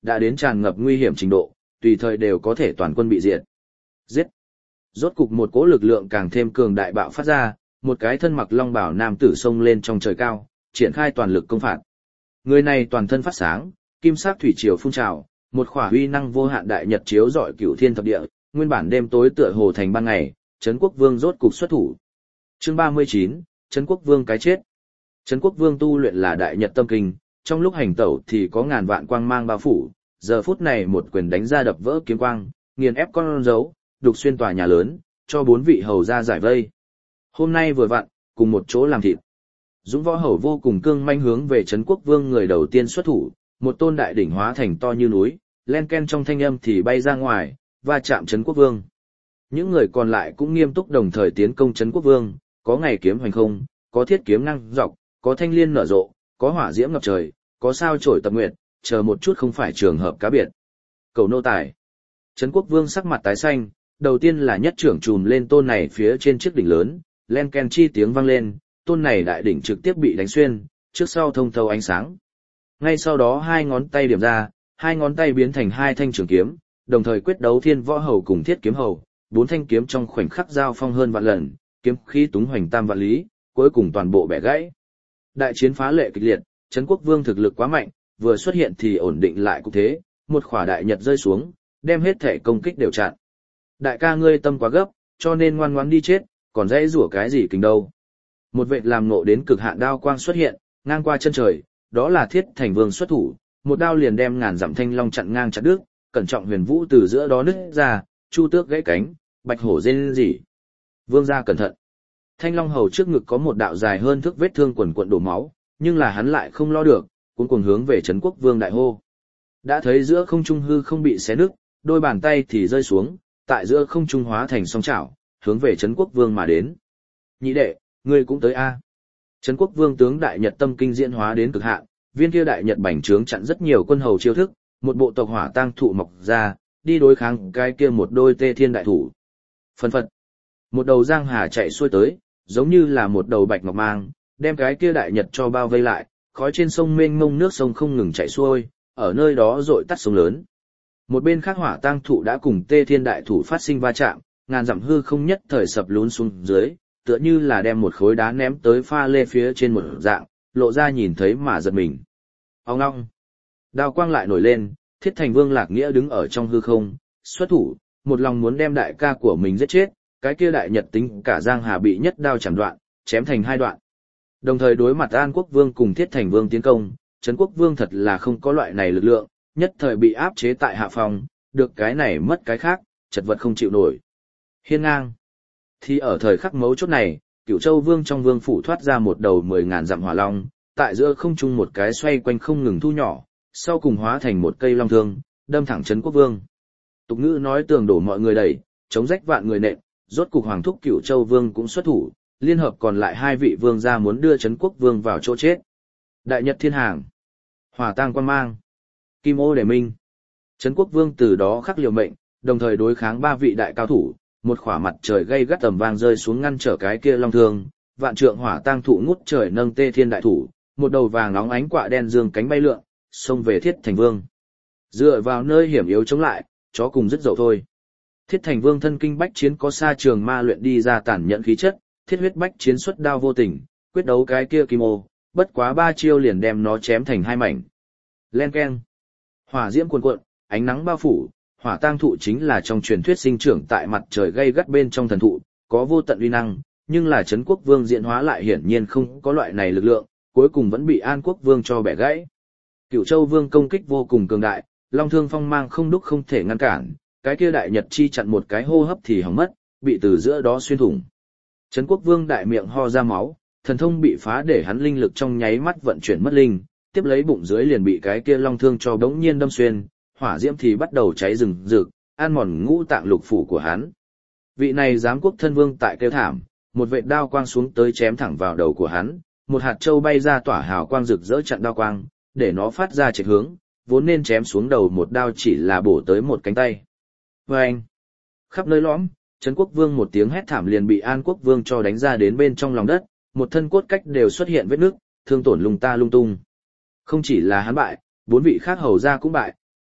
[SPEAKER 1] đã đến tràn ngập nguy hiểm trình độ, tùy thời đều có thể toàn quân bị diệt. Giết! Rốt cục một cỗ lực lượng càng thêm cường đại bạo phát ra, một cái thân mặc long bào nam tử xông lên trong trời cao, triển khai toàn lực công phạt. Người này toàn thân phát sáng, kim sắc thủy triều phun trào, một khỏa uy năng vô hạn đại nhật chiếu rọi cửu thiên thập địa, nguyên bản đêm tối tựa hồ thành ban ngày, Trấn Quốc Vương rốt cục xuất thủ. Chương ba mươi chín, Trấn Quốc Vương cái chết. Trấn Quốc Vương tu luyện là đại nhật tâm kinh, trong lúc hành tẩu thì có ngàn vạn quang mang bao phủ, giờ phút này một quyền đánh ra đập vỡ kiếm quang, nghiền ép con dấu, đục xuyên tòa nhà lớn, cho bốn vị hầu ra giải vây. Hôm nay vừa vặn, cùng một chỗ làm thịt. Dũng Võ Hầu vô cùng cương manh hướng về Trấn Quốc Vương người đầu tiên xuất thủ, một tôn đại đỉnh hóa thành to như núi, len ken trong thanh âm thì bay ra ngoài, va chạm Trấn Quốc Vương. Những người còn lại cũng nghiêm túc đồng thời tiến công Trấn Quốc Vương, có ngày kiếm hoành không, có thiết kiếm năng dọc, có thanh liên nở rộ, có hỏa diễm ngập trời, có sao chổi tập nguyệt, chờ một chút không phải trường hợp cá biệt. Cầu nô tài. Trấn Quốc Vương sắc mặt tái xanh, đầu tiên là nhất trưởng trùm lên tôn này phía trên chiếc đỉnh lớn, len ken chi tiếng vang lên, tôn này đại đỉnh trực tiếp bị đánh xuyên, trước sau thông thấu ánh sáng. Ngay sau đó hai ngón tay điểm ra, hai ngón tay biến thành hai thanh trường kiếm, đồng thời quyết đấu Thiên Võ Hầu cùng Thiết Kiếm Hầu, bốn thanh kiếm trong khoảnh khắc giao phong hơn vạn lần, kiếm khí túng hoành tam vạn lý, cuối cùng toàn bộ bẻ gãy. Đại chiến phá lệ kịch liệt, Trấn Quốc Vương thực lực quá mạnh, vừa xuất hiện thì ổn định lại cục thế, một khỏa đại nhật rơi xuống, đem hết thể công kích đều chặn. Đại ca ngươi tâm quá gấp, cho nên ngoan ngoãn đi chết, còn dễ rủa cái gì kinh đâu. Một vệt làm nộ đến cực hạn đao quang xuất hiện, ngang qua chân trời, đó là Thiết Thành Vương xuất thủ, một đao liền đem ngàn dặm thanh long chặn ngang chặt đứt, cẩn trọng huyền vũ từ giữa đó nứt ra, chu tước gãy cánh, bạch hổ rên rỉ. Vương gia cẩn thận. Thanh long hầu trước ngực có một đạo dài hơn thước vết thương quần quần đổ máu, nhưng là hắn lại không lo được, cuống cuồng hướng về Trấn Quốc Vương đại hô. Đã thấy giữa không trung hư không bị xé nứt, đôi bàn tay thì rơi xuống, tại giữa không trung hóa thành song chảo, hướng về Trấn Quốc Vương mà đến. Nhị đệ, ngươi cũng tới a. Trấn Quốc Vương tướng đại nhật tâm kinh diễn hóa đến cực hạn, viên kia đại nhật bành trướng chặn rất nhiều quân hầu chiêu thức, một bộ tộc hỏa tang thụ mọc ra, đi đối kháng cái kia một đôi tê thiên đại thủ. Phân phật, một đầu giang hà chạy xuôi tới, giống như là một đầu bạch ngọc mang, đem cái kia đại nhật cho bao vây lại, khói trên sông mênh mông nước sông không ngừng chạy xuôi, ở nơi đó dội tắt sông lớn. Một bên khác hỏa tang thụ đã cùng tê thiên đại thủ phát sinh va chạm, ngàn dặm hư không nhất thời sập lún xuống dưới, tựa như là đem một khối đá ném tới pha lê phía trên một dạng, lộ ra nhìn thấy mà giật mình. Ông ngong, đao quang lại nổi lên, Thiết Thành Vương Lạc Nghĩa đứng ở trong hư không, xuất thủ, một lòng muốn đem đại ca của mình giết chết, cái kia đại nhật tính cả Giang Hà bị nhất đao chảm đoạn, chém thành hai đoạn. Đồng thời đối mặt An Quốc Vương cùng Thiết Thành Vương tiến công, Trấn Quốc Vương thật là không có loại này lực lượng, nhất thời bị áp chế tại hạ phòng, được cái này mất cái khác, chật vật không chịu nổi. Hiên ngang. Thì ở thời khắc mấu chốt này, Cửu Châu Vương trong vương phủ thoát ra một đầu mười ngàn dặm hỏa long, tại giữa không trung một cái xoay quanh không ngừng thu nhỏ, sau cùng hóa thành một cây long thương, đâm thẳng Trấn Quốc Vương. Tục ngữ nói tường đổ mọi người đẩy, chống rách vạn người nện, rốt cục hoàng thúc Cửu Châu Vương cũng xuất thủ, liên hợp còn lại hai vị vương gia muốn đưa Trấn Quốc Vương vào chỗ chết. Đại Nhật Thiên Hàng, Hỏa Tang Quan Mang, Kim Ô Đề Minh. Trấn Quốc Vương từ đó khắc liều mệnh, đồng thời đối kháng ba vị đại cao thủ, một khỏa mặt trời gây gắt tầm vang rơi xuống ngăn trở cái kia long thương, vạn trượng hỏa tang thụ ngút trời nâng tê thiên đại thủ, một đầu vàng nóng ánh quạ đen dương cánh bay lượn, xông về Thiết Thành Vương. Dựa vào nơi hiểm yếu chống lại, chó cùng dứt dậu thôi. Thiết Thành Vương thân kinh bách chiến có sa trường ma luyện đi ra tàn nhẫn khí chất, thiết huyết bách chiến xuất đao vô tình, quyết đấu cái kia kim ô, bất quá ba chiêu liền đem nó chém thành hai mảnh. Len keng. Hỏa diễm cuồn cuộn, ánh nắng bao phủ, hỏa tang thụ chính là trong truyền thuyết sinh trưởng tại mặt trời gây gắt bên trong thần thụ, có vô tận uy năng, nhưng là Trấn Quốc Vương diễn hóa lại hiển nhiên không có loại này lực lượng, cuối cùng vẫn bị An Quốc Vương cho bẻ gãy. Cửu Châu Vương công kích vô cùng cường đại, long thương phong mang không đúc không thể ngăn cản, cái kia đại nhật chi chặn một cái hô hấp thì hỏng mất, bị từ giữa đó xuyên thủng. Trấn Quốc Vương đại miệng ho ra máu, thần thông bị phá để hắn linh lực trong nháy mắt vận chuyển mất linh, tiếp lấy bụng dưới liền bị cái kia long thương cho bỗng nhiên đâm xuyên, hỏa diễm thì bắt đầu cháy rừng rực, ăn mòn ngũ tạng lục phủ của hắn. Vị này giám quốc thân vương tại kêu thảm, một vệt đao quang xuống tới chém thẳng vào đầu của hắn, một hạt châu bay ra tỏa hào quang rực rỡ chặn đao quang, để nó phát ra chạy hướng, vốn nên chém xuống đầu một đao chỉ là bổ tới một cánh tay. Vâng! Khắp nơi lõm, Trấn Quốc Vương một tiếng hét thảm liền bị An Quốc Vương cho đánh ra đến bên trong lòng đất, một thân cốt cách đều xuất hiện vết nước, thương tổn lung ta lung tung. Không chỉ là hắn bại, bốn vị khác hầu gia cũng bại,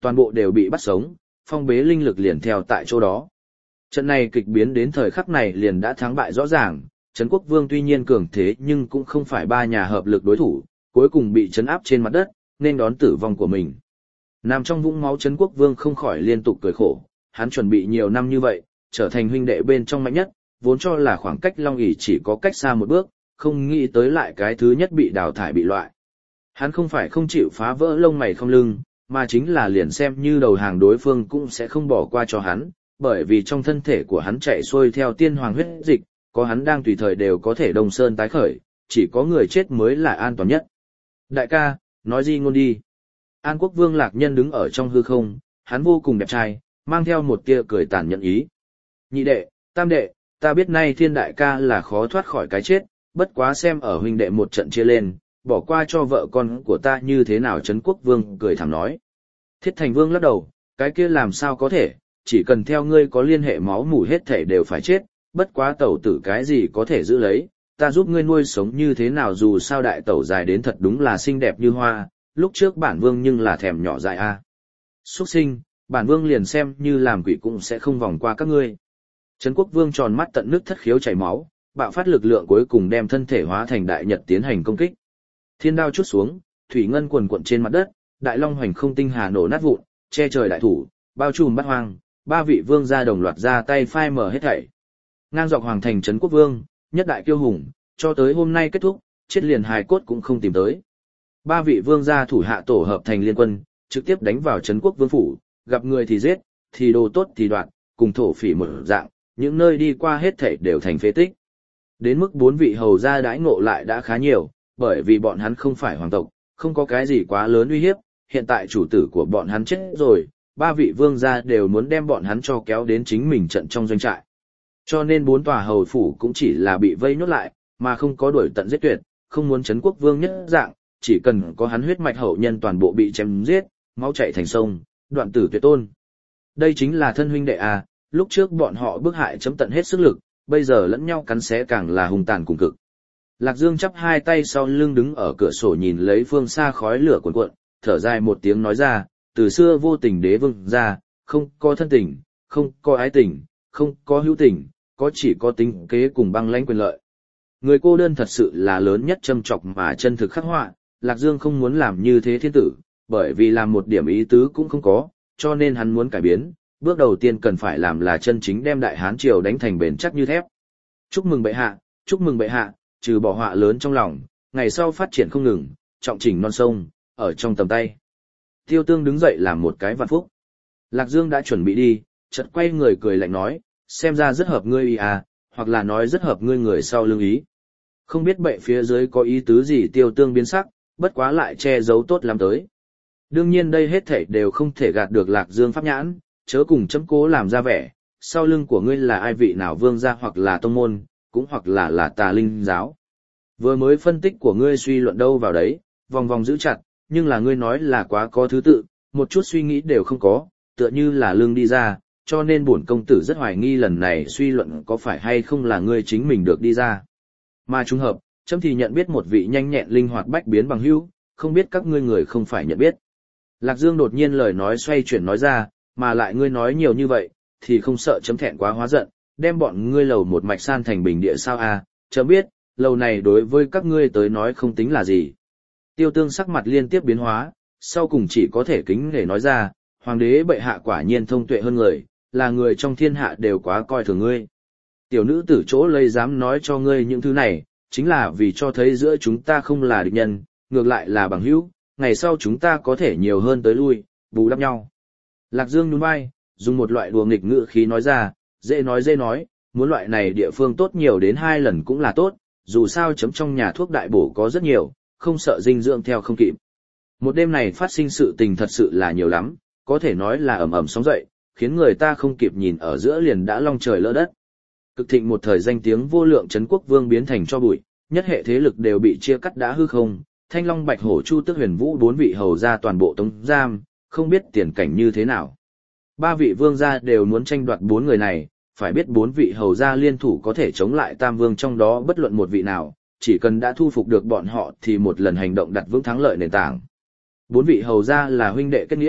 [SPEAKER 1] toàn bộ đều bị bắt sống, phong bế linh lực liền theo tại chỗ đó. Trận này kịch biến đến thời khắc này liền đã thắng bại rõ ràng, Trấn Quốc Vương tuy nhiên cường thế nhưng cũng không phải ba nhà hợp lực đối thủ, cuối cùng bị trấn áp trên mặt đất, nên đón tử vong của mình. Nằm trong vũng máu Trấn Quốc Vương không khỏi liên tục cười khổ, hắn chuẩn bị nhiều năm như vậy, trở thành huynh đệ bên trong mạnh nhất, vốn cho là khoảng cách Long ỷ chỉ có cách xa một bước, không nghĩ tới lại cái thứ nhất bị đào thải bị loại. Hắn không phải không chịu phá vỡ lông mày không lưng, mà chính là liền xem như đầu hàng đối phương cũng sẽ không bỏ qua cho hắn, bởi vì trong thân thể của hắn chạy xuôi theo tiên hoàng huyết dịch, có hắn đang tùy thời đều có thể đông sơn tái khởi, chỉ có người chết mới là an toàn nhất. Đại ca, nói gì ngôn đi. An Quốc Vương Lạc Nhân đứng ở trong hư không, hắn vô cùng đẹp trai, mang theo một tia cười tàn nhẫn ý. Nhị đệ, tam đệ, ta biết nay thiên đại ca là khó thoát khỏi cái chết, bất quá xem ở huynh đệ một trận chia lên, bỏ qua cho vợ con của ta như thế nào. Trấn Quốc Vương cười thảm nói. Thiết Thành Vương lắc đầu, cái kia làm sao có thể, chỉ cần theo ngươi có liên hệ máu mủ hết thể đều phải chết, bất quá tẩu tử cái gì có thể giữ lấy, ta giúp ngươi nuôi sống như thế nào. Dù sao đại tẩu dài đến thật đúng là xinh đẹp như hoa, lúc trước bản vương nhưng là thèm nhỏ dại a. Xuất sinh, bản vương liền xem như làm quỷ cũng sẽ không vòng qua các ngươi. Trấn Quốc Vương tròn mắt tận nước thất khiếu chảy máu, bạo phát lực lượng cuối cùng đem thân thể hóa thành đại nhật tiến hành công kích. Thiên đao chút xuống, thủy ngân quần quận trên mặt đất, đại long hoành không tinh hà nổ nát vụn, che trời đại thủ, bao trùm bát hoang, ba vị vương gia đồng loạt ra tay phai mở hết thảy. Ngang dọc hoàng thành Trấn Quốc Vương, nhất đại kiêu hùng, cho tới hôm nay kết thúc, chết liền hài cốt cũng không tìm tới. Ba vị vương gia thủ hạ tổ hợp thành liên quân, trực tiếp đánh vào Trấn Quốc Vương phủ, gặp người thì giết, thì đồ tốt thì đoạt, cùng thổ phỉ mở dạng, những nơi đi qua hết thảy đều thành phế tích. Đến mức bốn vị hầu gia đãi ngộ lại đã khá nhiều, bởi vì bọn hắn không phải hoàng tộc, không có cái gì quá lớn uy hiếp, hiện tại chủ tử của bọn hắn chết rồi, ba vị vương gia đều muốn đem bọn hắn cho kéo đến chính mình trận trong doanh trại. Cho nên bốn tòa hầu phủ cũng chỉ là bị vây nhốt lại, mà không có đuổi tận giết tuyệt, không muốn Trấn Quốc Vương nhất dạng, chỉ cần có hắn huyết mạch hậu nhân toàn bộ bị chém giết, máu chảy thành sông, đoạn tử tuyệt tôn. Đây chính là thân huynh đệ à, lúc trước bọn họ bức hại chấm tận hết sức lực, bây giờ lẫn nhau cắn xé càng là hung tàn cùng cực. Lạc Dương chắp hai tay sau lưng đứng ở cửa sổ nhìn lấy phương xa khói lửa cuồn cuộn, thở dài một tiếng nói ra, từ xưa vô tình đế vương ra, không có thân tình, không có ái tình, không có hữu tình, có chỉ có tính kế cùng băng lãnh quyền lợi. Người cô đơn thật sự là lớn nhất châm chọc mà chân thực khắc họa, Lạc Dương không muốn làm như thế thiên tử, bởi vì làm một điểm ý tứ cũng không có, cho nên hắn muốn cải biến, bước đầu tiên cần phải làm là chân chính đem Đại Hán triều đánh thành bền chắc như thép. Chúc mừng bệ hạ, chúc mừng bệ hạ, trừ bỏ họa lớn trong lòng, ngày sau phát triển không ngừng, trọng chỉnh non sông, ở trong tầm tay. Tiêu Tương đứng dậy làm một cái vạn phúc. Lạc Dương đã chuẩn bị đi, chợt quay người cười lạnh nói, xem ra rất hợp ngươi ý à, hoặc là nói rất hợp ngươi người sau lưng ý. Không biết bệ phía dưới có ý tứ gì. Tiêu Tương biến sắc, bất quá lại che giấu tốt lắm tới. Đương nhiên đây hết thảy đều không thể gạt được Lạc Dương pháp nhãn, chớ cùng chấm cố làm ra vẻ, sau lưng của ngươi là ai vị nào vương gia hoặc là tông môn, cũng hoặc là là tà linh giáo. Vừa mới phân tích của ngươi suy luận đâu vào đấy, vòng vòng giữ chặt, nhưng là ngươi nói là quá có thứ tự, một chút suy nghĩ đều không có, tựa như là lương đi ra, cho nên bổn công tử rất hoài nghi lần này suy luận có phải hay không là ngươi chính mình được đi ra. Mà trùng hợp, chấm thì nhận biết một vị nhanh nhẹn linh hoạt bách biến bằng hữu, không biết các ngươi người không phải nhận biết. Lạc Dương đột nhiên lời nói xoay chuyển nói ra, mà lại ngươi nói nhiều như vậy, thì không sợ chấm thẹn quá hóa giận, đem bọn ngươi lầu một mạch san thành bình địa sao à, chấm biết, lầu này đối với các ngươi tới nói không tính là gì. Tiêu Tương sắc mặt liên tiếp biến hóa, sau cùng chỉ có thể kính để nói ra, hoàng đế bệ hạ quả nhiên thông tuệ hơn người, là người trong thiên hạ đều quá coi thường ngươi. Tiểu nữ tử chỗ lây dám nói cho ngươi những thứ này, chính là vì cho thấy giữa chúng ta không là địch nhân, ngược lại là bằng hữu, ngày sau chúng ta có thể nhiều hơn tới lui, bù đắp nhau. Lạc Dương nhún vai, dùng một loại đùa nghịch ngữ khí nói ra, dễ nói dễ nói, muốn loại này địa phương tốt nhiều đến hai lần cũng là tốt, dù sao chấm trong nhà thuốc đại bổ có rất nhiều, không sợ dinh dưỡng theo không kịp. Một đêm này phát sinh sự tình thật sự là nhiều lắm, có thể nói là ầm ầm sóng dậy, khiến người ta không kịp nhìn ở giữa liền đã long trời lỡ đất. Cực thịnh một thời danh tiếng vô lượng Trấn Quốc Vương biến thành cho bụi, nhất hệ thế lực đều bị chia cắt đã hư không, Thanh Long Bạch Hổ Chu Tước Huyền Vũ bốn vị hầu gia toàn bộ tống giam, không biết tiền cảnh như thế nào. Ba vị vương gia đều muốn tranh đoạt bốn người này, phải biết bốn vị hầu gia liên thủ có thể chống lại tam vương trong đó bất luận một vị nào, chỉ cần đã thu phục được bọn họ thì một lần hành động đặt vững thắng lợi nền tảng. Bốn vị hầu gia là huynh đệ kết nghĩa,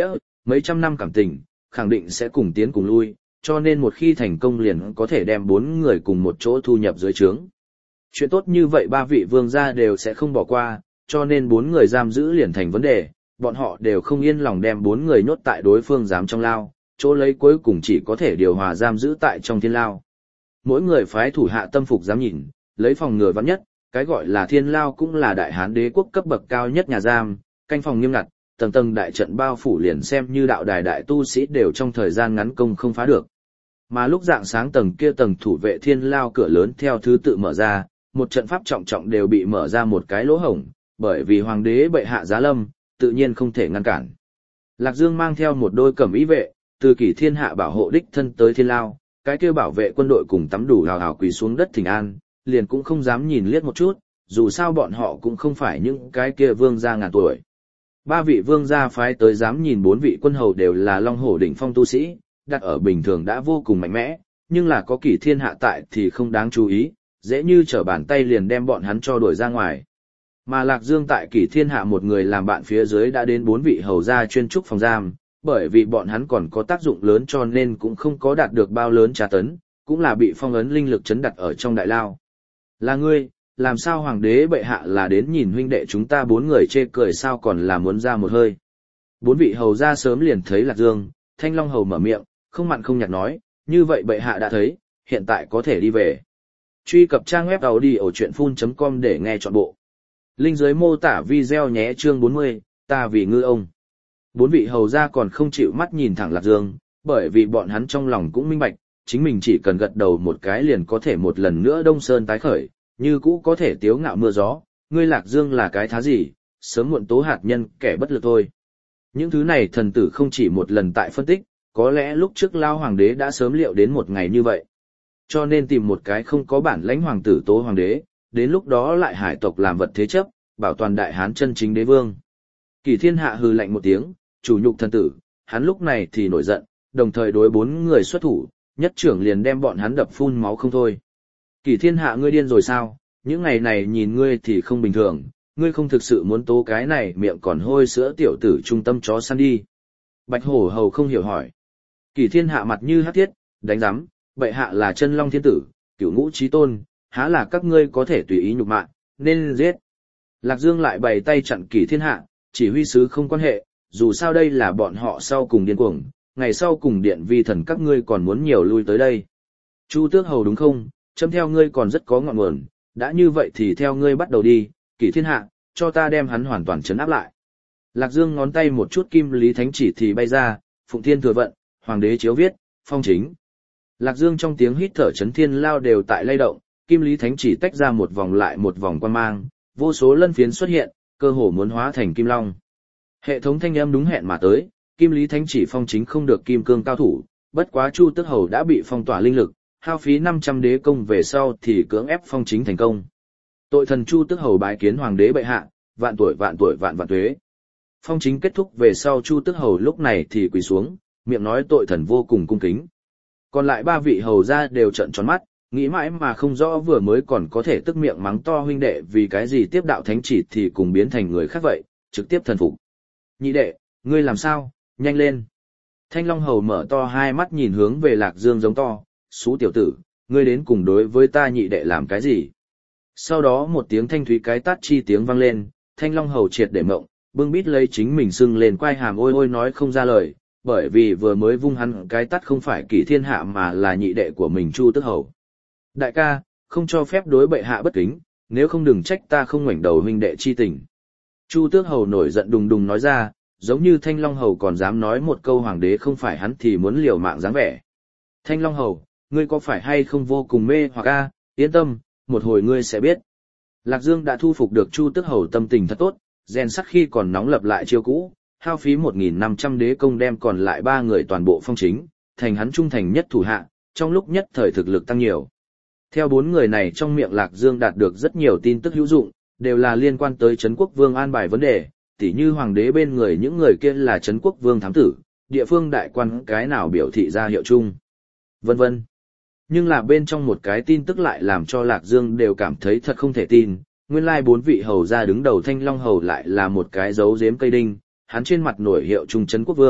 [SPEAKER 1] Mấy trăm năm cảm tình, khẳng định sẽ cùng tiến cùng lui, cho nên một khi thành công liền có thể đem bốn người cùng một chỗ thu nhập dưới trướng. Chuyện tốt như vậy ba vị vương gia đều sẽ không bỏ qua, cho nên bốn người giam giữ liền thành vấn đề, bọn họ đều không yên lòng đem bốn người nhốt tại đối phương giám trong lao, chỗ lấy cuối cùng chỉ có thể điều hòa giam giữ tại trong thiên lao. Mỗi người phái thủ hạ tâm phục dám nhìn, lấy phòng ngừa vắn nhất, cái gọi là thiên lao cũng là đại hán đế quốc cấp bậc cao nhất nhà giam, canh phòng nghiêm ngặt, tầng tầng đại trận bao phủ liền xem như đạo đài đại tu sĩ đều trong thời gian ngắn công không phá được. Mà lúc dạng sáng tầng kia tầng thủ vệ thiên lao cửa lớn theo thứ tự mở ra, một trận pháp trọng trọng đều bị mở ra một cái lỗ hổng, bởi vì hoàng đế bệ hạ giá lâm, tự nhiên không thể ngăn cản. Lạc Dương mang theo một đôi cẩm y vệ, từ Kỷ Thiên Hạ bảo hộ đích thân tới thiên lao, cái kia bảo vệ quân đội cùng tắm đủ hào hào quỳ xuống đất thỉnh an, liền cũng không dám nhìn liếc một chút, dù sao bọn họ cũng không phải những cái kia vương gia ngàn tuổi. Ba vị vương gia phái tới dám nhìn bốn vị quân hầu đều là long hổ đỉnh phong tu sĩ, đặt ở bình thường đã vô cùng mạnh mẽ, nhưng là có Kỷ Thiên Hạ tại thì không đáng chú ý, dễ như trở bàn tay liền đem bọn hắn cho đuổi ra ngoài. Mà Lạc Dương tại Kỷ Thiên Hạ một người làm bạn phía dưới đã đến bốn vị hầu gia chuyên trúc phòng giam, bởi vì bọn hắn còn có tác dụng lớn cho nên cũng không có đạt được bao lớn tra tấn, cũng là bị phong ấn linh lực chấn đặt ở trong đại lao. Là ngươi, làm sao hoàng đế bệ hạ là đến nhìn huynh đệ chúng ta bốn người chê cười sao còn là muốn ra một hơi. Bốn vị hầu gia sớm liền thấy Lạc Dương, Thanh Long hầu mở miệng, không mặn không nhạt nói, như vậy bệ hạ đã thấy, hiện tại có thể đi về. Truy cập trang web audiochuyenphun chấm com để nghe trọn bộ. Link dưới mô tả video nhé chương bốn mươi, ta vì ngư ông. Bốn vị hầu gia còn không chịu mắt nhìn thẳng Lạc Dương, bởi vì bọn hắn trong lòng cũng minh bạch, chính mình chỉ cần gật đầu một cái liền có thể một lần nữa Đông Sơn tái khởi, như cũ có thể tiếu ngạo mưa gió, ngươi Lạc Dương là cái thá gì, sớm muộn tố hạt nhân kẻ bất lực thôi. Những thứ này thần tử không chỉ một lần tại phân tích, có lẽ lúc trước lao hoàng đế đã sớm liệu đến một ngày như vậy. Cho nên tìm một cái không có bản lãnh hoàng tử tố hoàng đế, đến lúc đó lại hải tộc làm vật thế chấp, bảo toàn đại hán chân chính đế vương. Kỷ Thiên Hạ hừ lạnh một tiếng, chủ nhục thần tử, hắn lúc này thì nổi giận, đồng thời đối bốn người xuất thủ, nhất trưởng liền đem bọn hắn đập phun máu không thôi. Kỷ Thiên Hạ ngươi điên rồi sao, những ngày này nhìn ngươi thì không bình thường, ngươi không thực sự muốn tố cái này miệng còn hôi sữa tiểu tử trung tâm chó săn đi. Bạch Hổ hầu không hiểu hỏi. Kỷ Thiên Hạ mặt như hắc thiết, đánh rắm, bệ hạ là chân long thiên tử, cửu ngũ chí tôn, há là các ngươi có thể tùy ý nhục mạ, nên giết. Lạc Dương lại bày tay chặn Kỷ Thiên Hạ, chỉ huy sứ không quan hệ, dù sao đây là bọn họ sau cùng điên cuồng, ngày sau cùng điện vi thần các ngươi còn muốn nhiều lui tới đây. Chu Tước hầu đúng không, châm theo ngươi còn rất có ngọn nguồn, đã như vậy thì theo ngươi bắt đầu đi, Kỷ Thiên Hạ, cho ta đem hắn hoàn toàn trấn áp lại. Lạc Dương ngón tay một chút kim lý thánh chỉ thì bay ra, Phụng Thiên thừa vận, Hoàng đế chiếu viết, phong chính. Lạc Dương trong tiếng hít thở chấn thiên lao đều tại lay động, kim lý thánh chỉ tách ra một vòng lại một vòng quan mang, vô số lân phiến xuất hiện, cơ hồ muốn hóa thành kim long. Hệ thống thanh âm đúng hẹn mà tới, kim lý thánh chỉ phong chính không được kim cương cao thủ, bất quá Chu Tước hầu đã bị phong tỏa linh lực, hao phí năm trăm đế công về sau thì cưỡng ép phong chính thành công. Tội thần Chu Tước hầu bái kiến hoàng đế bệ hạ, vạn tuổi vạn tuổi vạn vạn tuế. Phong chính kết thúc về sau Chu Tước hầu lúc này thì quỳ xuống, miệng nói tội thần vô cùng cung kính. Còn lại ba vị hầu gia đều trợn tròn mắt, nghĩ mãi mà không rõ vừa mới còn có thể tức miệng mắng to huynh đệ vì cái gì tiếp đạo thánh chỉ thì cùng biến thành người khác vậy, trực tiếp thần phục. Nhị đệ, ngươi làm sao, nhanh lên. Thanh Long hầu mở to hai mắt nhìn hướng về Lạc Dương giống to, xú tiểu tử, ngươi đến cùng đối với ta nhị đệ làm cái gì? Sau đó một tiếng thanh thúy cái tát chi tiếng vang lên, Thanh Long hầu triệt để mộng, bưng bít lấy chính mình sưng lên quai hàm ôi ôi nói không ra lời, bởi vì vừa mới vung hắn cái tát không phải Kỷ Thiên Hạ mà là nhị đệ của mình Chu Tước hầu. Đại ca, không cho phép đối bệ hạ bất kính, nếu không đừng trách ta không ngoảnh đầu huynh đệ chi tình. Chu Tước hầu nổi giận đùng đùng nói ra, giống như Thanh Long hầu còn dám nói một câu hoàng đế không phải hắn thì muốn liều mạng dáng vẻ. Thanh Long hầu, ngươi có phải hay không vô cùng mê hoặc a, yên tâm, một hồi ngươi sẽ biết. Lạc Dương đã thu phục được Chu Tước hầu tâm tình thật tốt, rèn sắt khi còn nóng lập lại chiêu cũ, hao phí một nghìn năm trăm đế công đem còn lại ba người toàn bộ phong chính, thành hắn trung thành nhất thủ hạ, trong lúc nhất thời thực lực tăng nhiều. Theo bốn người này trong miệng Lạc Dương đạt được rất nhiều tin tức hữu dụng, đều là liên quan tới Trấn Quốc Vương an bài vấn đề, tỉ như hoàng đế bên người những người kia là Trấn Quốc Vương thám tử, địa phương đại quan cái nào biểu thị ra hiệu chung, vân vân. Nhưng là bên trong một cái tin tức lại làm cho Lạc Dương đều cảm thấy thật không thể tin, nguyên lai bốn vị hầu ra đứng đầu Thanh Long hầu lại là một cái dấu giếm cây đinh, hắn trên mặt nổi hiệu chung Trấn Quốc Vương,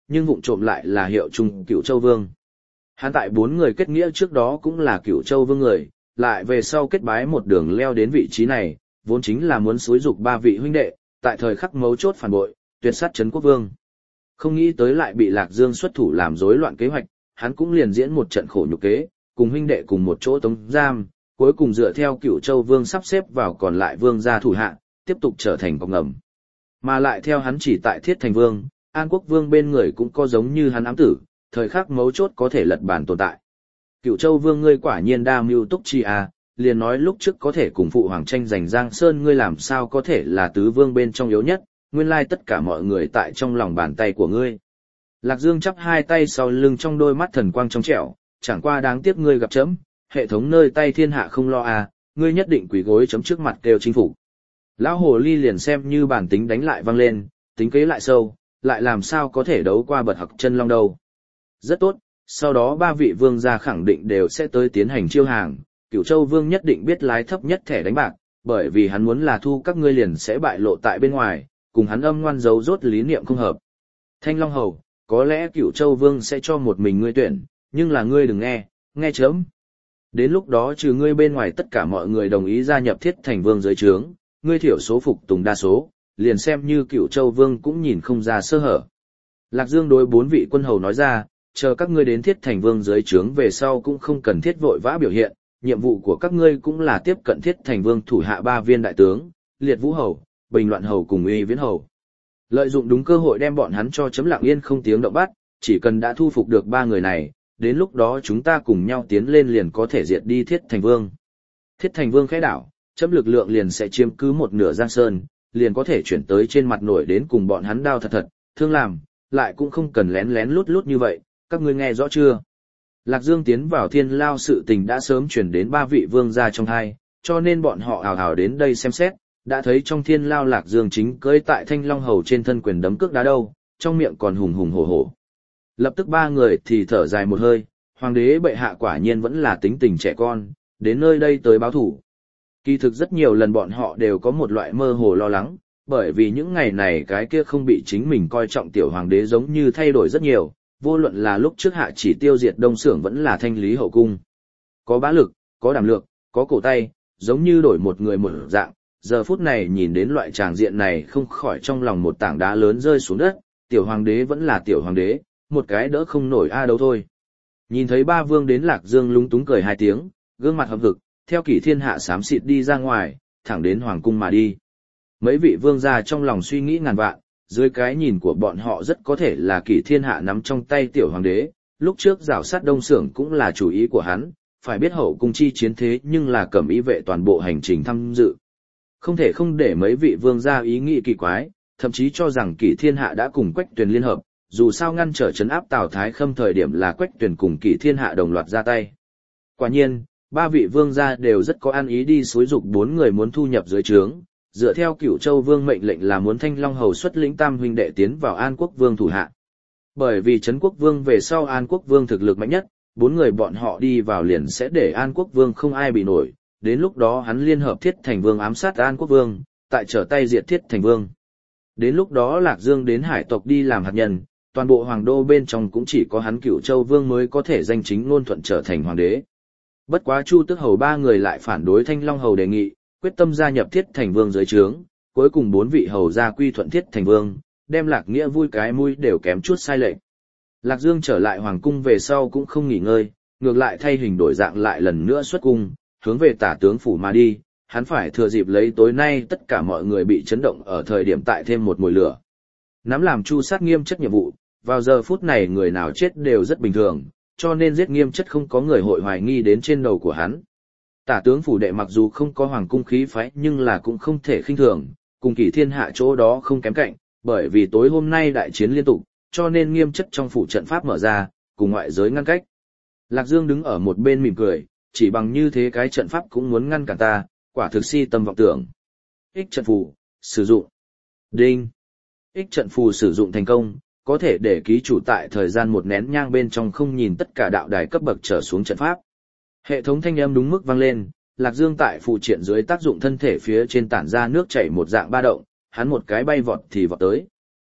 [SPEAKER 1] nhưng vụng trộm lại là hiệu trung Cửu Châu Vương. Hắn tại bốn người kết nghĩa trước đó cũng là Cửu Châu Vương người, lại về sau kết bái một đường leo đến vị trí này, vốn chính là muốn xúi dục ba vị huynh đệ, tại thời khắc mấu chốt phản bội, tuyệt sát Trấn Quốc Vương. Không nghĩ tới lại bị Lạc Dương xuất thủ làm rối loạn kế hoạch, hắn cũng liền diễn một trận khổ nhục kế, cùng huynh đệ cùng một chỗ tống giam, cuối cùng dựa theo Cửu Châu Vương sắp xếp vào còn lại vương gia thủ hạ, tiếp tục trở thành cọc ngầm. Mà lại theo hắn chỉ tại Thiết Thành Vương, An Quốc Vương bên người cũng có giống như hắn ám tử, thời khắc mấu chốt có thể lật bàn tồn tại. Cửu Châu Vương ngươi quả nhiên đa mưu túc trí à, liền nói lúc trước có thể cùng phụ hoàng tranh giành Giang Sơn ngươi làm sao có thể là tứ vương bên trong yếu nhất, nguyên lai tất cả mọi người tại trong lòng bàn tay của ngươi. Lạc Dương chắp hai tay sau lưng trong đôi mắt thần quang trong trẻo, chẳng qua đáng tiếc ngươi gặp chấm, hệ thống nơi tay thiên hạ không lo à, ngươi nhất định quỳ gối chấm trước mặt kêu chính phủ. Lão hồ ly liền xem như bản tính đánh lại vang lên, tính kế lại sâu, lại làm sao có thể đấu qua bật hặc chân long đâu. Rất tốt, sau đó ba vị vương gia khẳng định đều sẽ tới tiến hành chiêu hàng, Cửu Châu Vương nhất định biết lái thấp nhất thẻ đánh bạc, bởi vì hắn muốn là thu các ngươi liền sẽ bại lộ tại bên ngoài, cùng hắn âm ngoan giấu rốt lý niệm không hợp. Thanh Long Hầu, có lẽ Cửu Châu Vương sẽ cho một mình ngươi tuyển, nhưng là ngươi đừng nghe, nghe chớm. Đến lúc đó trừ ngươi bên ngoài tất cả mọi người đồng ý gia nhập Thiết Thành Vương dưới trướng, ngươi thiểu số phục tùng đa số, liền xem như Cửu Châu Vương cũng nhìn không ra sơ hở. Lạc Dương đối bốn vị quân hầu nói ra, chờ các ngươi đến Thiết Thành Vương dưới trướng về sau cũng không cần thiết vội vã biểu hiện, nhiệm vụ của các ngươi cũng là tiếp cận Thiết Thành Vương thủ hạ ba viên đại tướng, Liệt Vũ Hầu, Bình Loạn Hầu cùng Uy Viễn Hầu. Lợi dụng đúng cơ hội đem bọn hắn cho chấm lặng yên không tiếng động bắt, chỉ cần đã thu phục được ba người này, đến lúc đó chúng ta cùng nhau tiến lên liền có thể diệt đi Thiết Thành Vương. Thiết Thành Vương khẽ đảo, chấm lực lượng liền sẽ chiếm cứ một nửa Giang Sơn, liền có thể chuyển tới trên mặt nổi đến cùng bọn hắn đao thật thật, thương làm, lại cũng không cần lén lén lút lút như vậy, các ngươi nghe rõ chưa? Lạc Dương tiến vào thiên lao sự tình đã sớm chuyển đến ba vị vương gia trong hai, cho nên bọn họ ào ào đến đây xem xét, đã thấy trong thiên lao Lạc Dương chính cưỡi tại Thanh Long Hầu trên thân quyền đấm cước đá đâu, trong miệng còn hùng hùng hổ hổ. Lập tức ba người thì thở dài một hơi, hoàng đế bệ hạ quả nhiên vẫn là tính tình trẻ con, đến nơi đây tới báo thủ. Kỳ thực rất nhiều lần bọn họ đều có một loại mơ hồ lo lắng, bởi vì những ngày này cái kia không bị chính mình coi trọng tiểu hoàng đế giống như thay đổi rất nhiều, vô luận là lúc trước hạ chỉ tiêu diệt đông xưởng vẫn là thanh lý hậu cung. Có bá lực, có đảm lược, có cổ tay, giống như đổi một người một dạng, giờ phút này nhìn đến loại tràng diện này không khỏi trong lòng một tảng đá lớn rơi xuống đất, tiểu hoàng đế vẫn là tiểu hoàng đế, một cái đỡ không nổi a đâu thôi. Nhìn thấy ba vương đến Lạc Dương lúng túng cười hai tiếng, gương mặt hậm hực, theo kỷ thiên hạ xám xịt đi ra ngoài, thẳng đến hoàng cung mà đi. Mấy vị vương gia trong lòng suy nghĩ ngàn vạn, dưới cái nhìn của bọn họ rất có thể là kỷ thiên hạ nắm trong tay tiểu hoàng đế, lúc trước rào sát đông xưởng cũng là chủ ý của hắn, phải biết hậu cung chi chiến thế nhưng là cẩm ý vệ toàn bộ hành trình tham dự. Không thể không để mấy vị vương gia ý nghĩ kỳ quái, thậm chí cho rằng kỷ thiên hạ đã cùng Quách Tuyền liên hợp, dù sao ngăn trở trấn áp Tào Thái Khâm thời điểm là Quách Tuyền cùng kỷ thiên hạ đồng loạt ra tay. Quả nhiên, ba vị vương gia đều rất có ăn ý đi xúi dục bốn người muốn thu nhập dưới trướng, dựa theo Cửu Châu Vương mệnh lệnh là muốn Thanh Long Hầu xuất lĩnh tam huynh đệ tiến vào An Quốc Vương thủ hạ. Bởi vì Trấn Quốc Vương về sau An Quốc Vương thực lực mạnh nhất, bốn người bọn họ đi vào liền sẽ để An Quốc Vương không ai bị nổi, đến lúc đó hắn liên hợp Thiết Thành Vương ám sát An Quốc Vương, tại trở tay diệt Thiết Thành Vương. Đến lúc đó Lạc Dương đến hải tộc đi làm hạt nhân, toàn bộ hoàng đô bên trong cũng chỉ có hắn Cửu Châu Vương mới có thể danh chính ngôn thuận trở thành hoàng đế. Bất quá Chu Tước Hầu ba người lại phản đối Thanh Long Hầu đề nghị, quyết tâm gia nhập Thiết Thành Vương dưới trướng, cuối cùng bốn vị hầu gia quy thuận Thiết Thành Vương, đem Lạc Nghĩa vui cái mũi đều kém chút sai lệch. Lạc Dương trở lại hoàng cung về sau cũng không nghỉ ngơi, ngược lại thay hình đổi dạng lại lần nữa xuất cung, hướng về tả tướng phủ mà đi, hắn phải thừa dịp lấy tối nay tất cả mọi người bị chấn động ở thời điểm tại thêm một mùi lửa. Nắm làm Chu sát nghiêm chất nhiệm vụ, vào giờ phút này người nào chết đều rất bình thường, cho nên giết nghiêm chất không có người hội hoài nghi đến trên đầu của hắn. Tả tướng phủ đệ mặc dù không có hoàng cung khí phái nhưng là cũng không thể khinh thường, cùng kỷ thiên hạ chỗ đó không kém cạnh, bởi vì tối hôm nay đại chiến liên tục, cho nên nghiêm chất trong phủ trận pháp mở ra, cùng ngoại giới ngăn cách. Lạc Dương đứng ở một bên mỉm cười, chỉ bằng như thế cái trận pháp cũng muốn ngăn cản ta, quả thực si tâm vọng tưởng. Ích trận phù, sử dụng. Đinh. Ích trận phù sử dụng thành công, có thể để ký chủ tại thời gian một nén nhang bên trong không nhìn tất cả đạo đài cấp bậc trở xuống trận pháp. Hệ thống thanh âm đúng mức vang lên, Lạc Dương tại phụ triện dưới tác dụng thân thể phía trên tản ra nước chảy một dạng ba động, hắn một cái bay vọt thì vọt tới.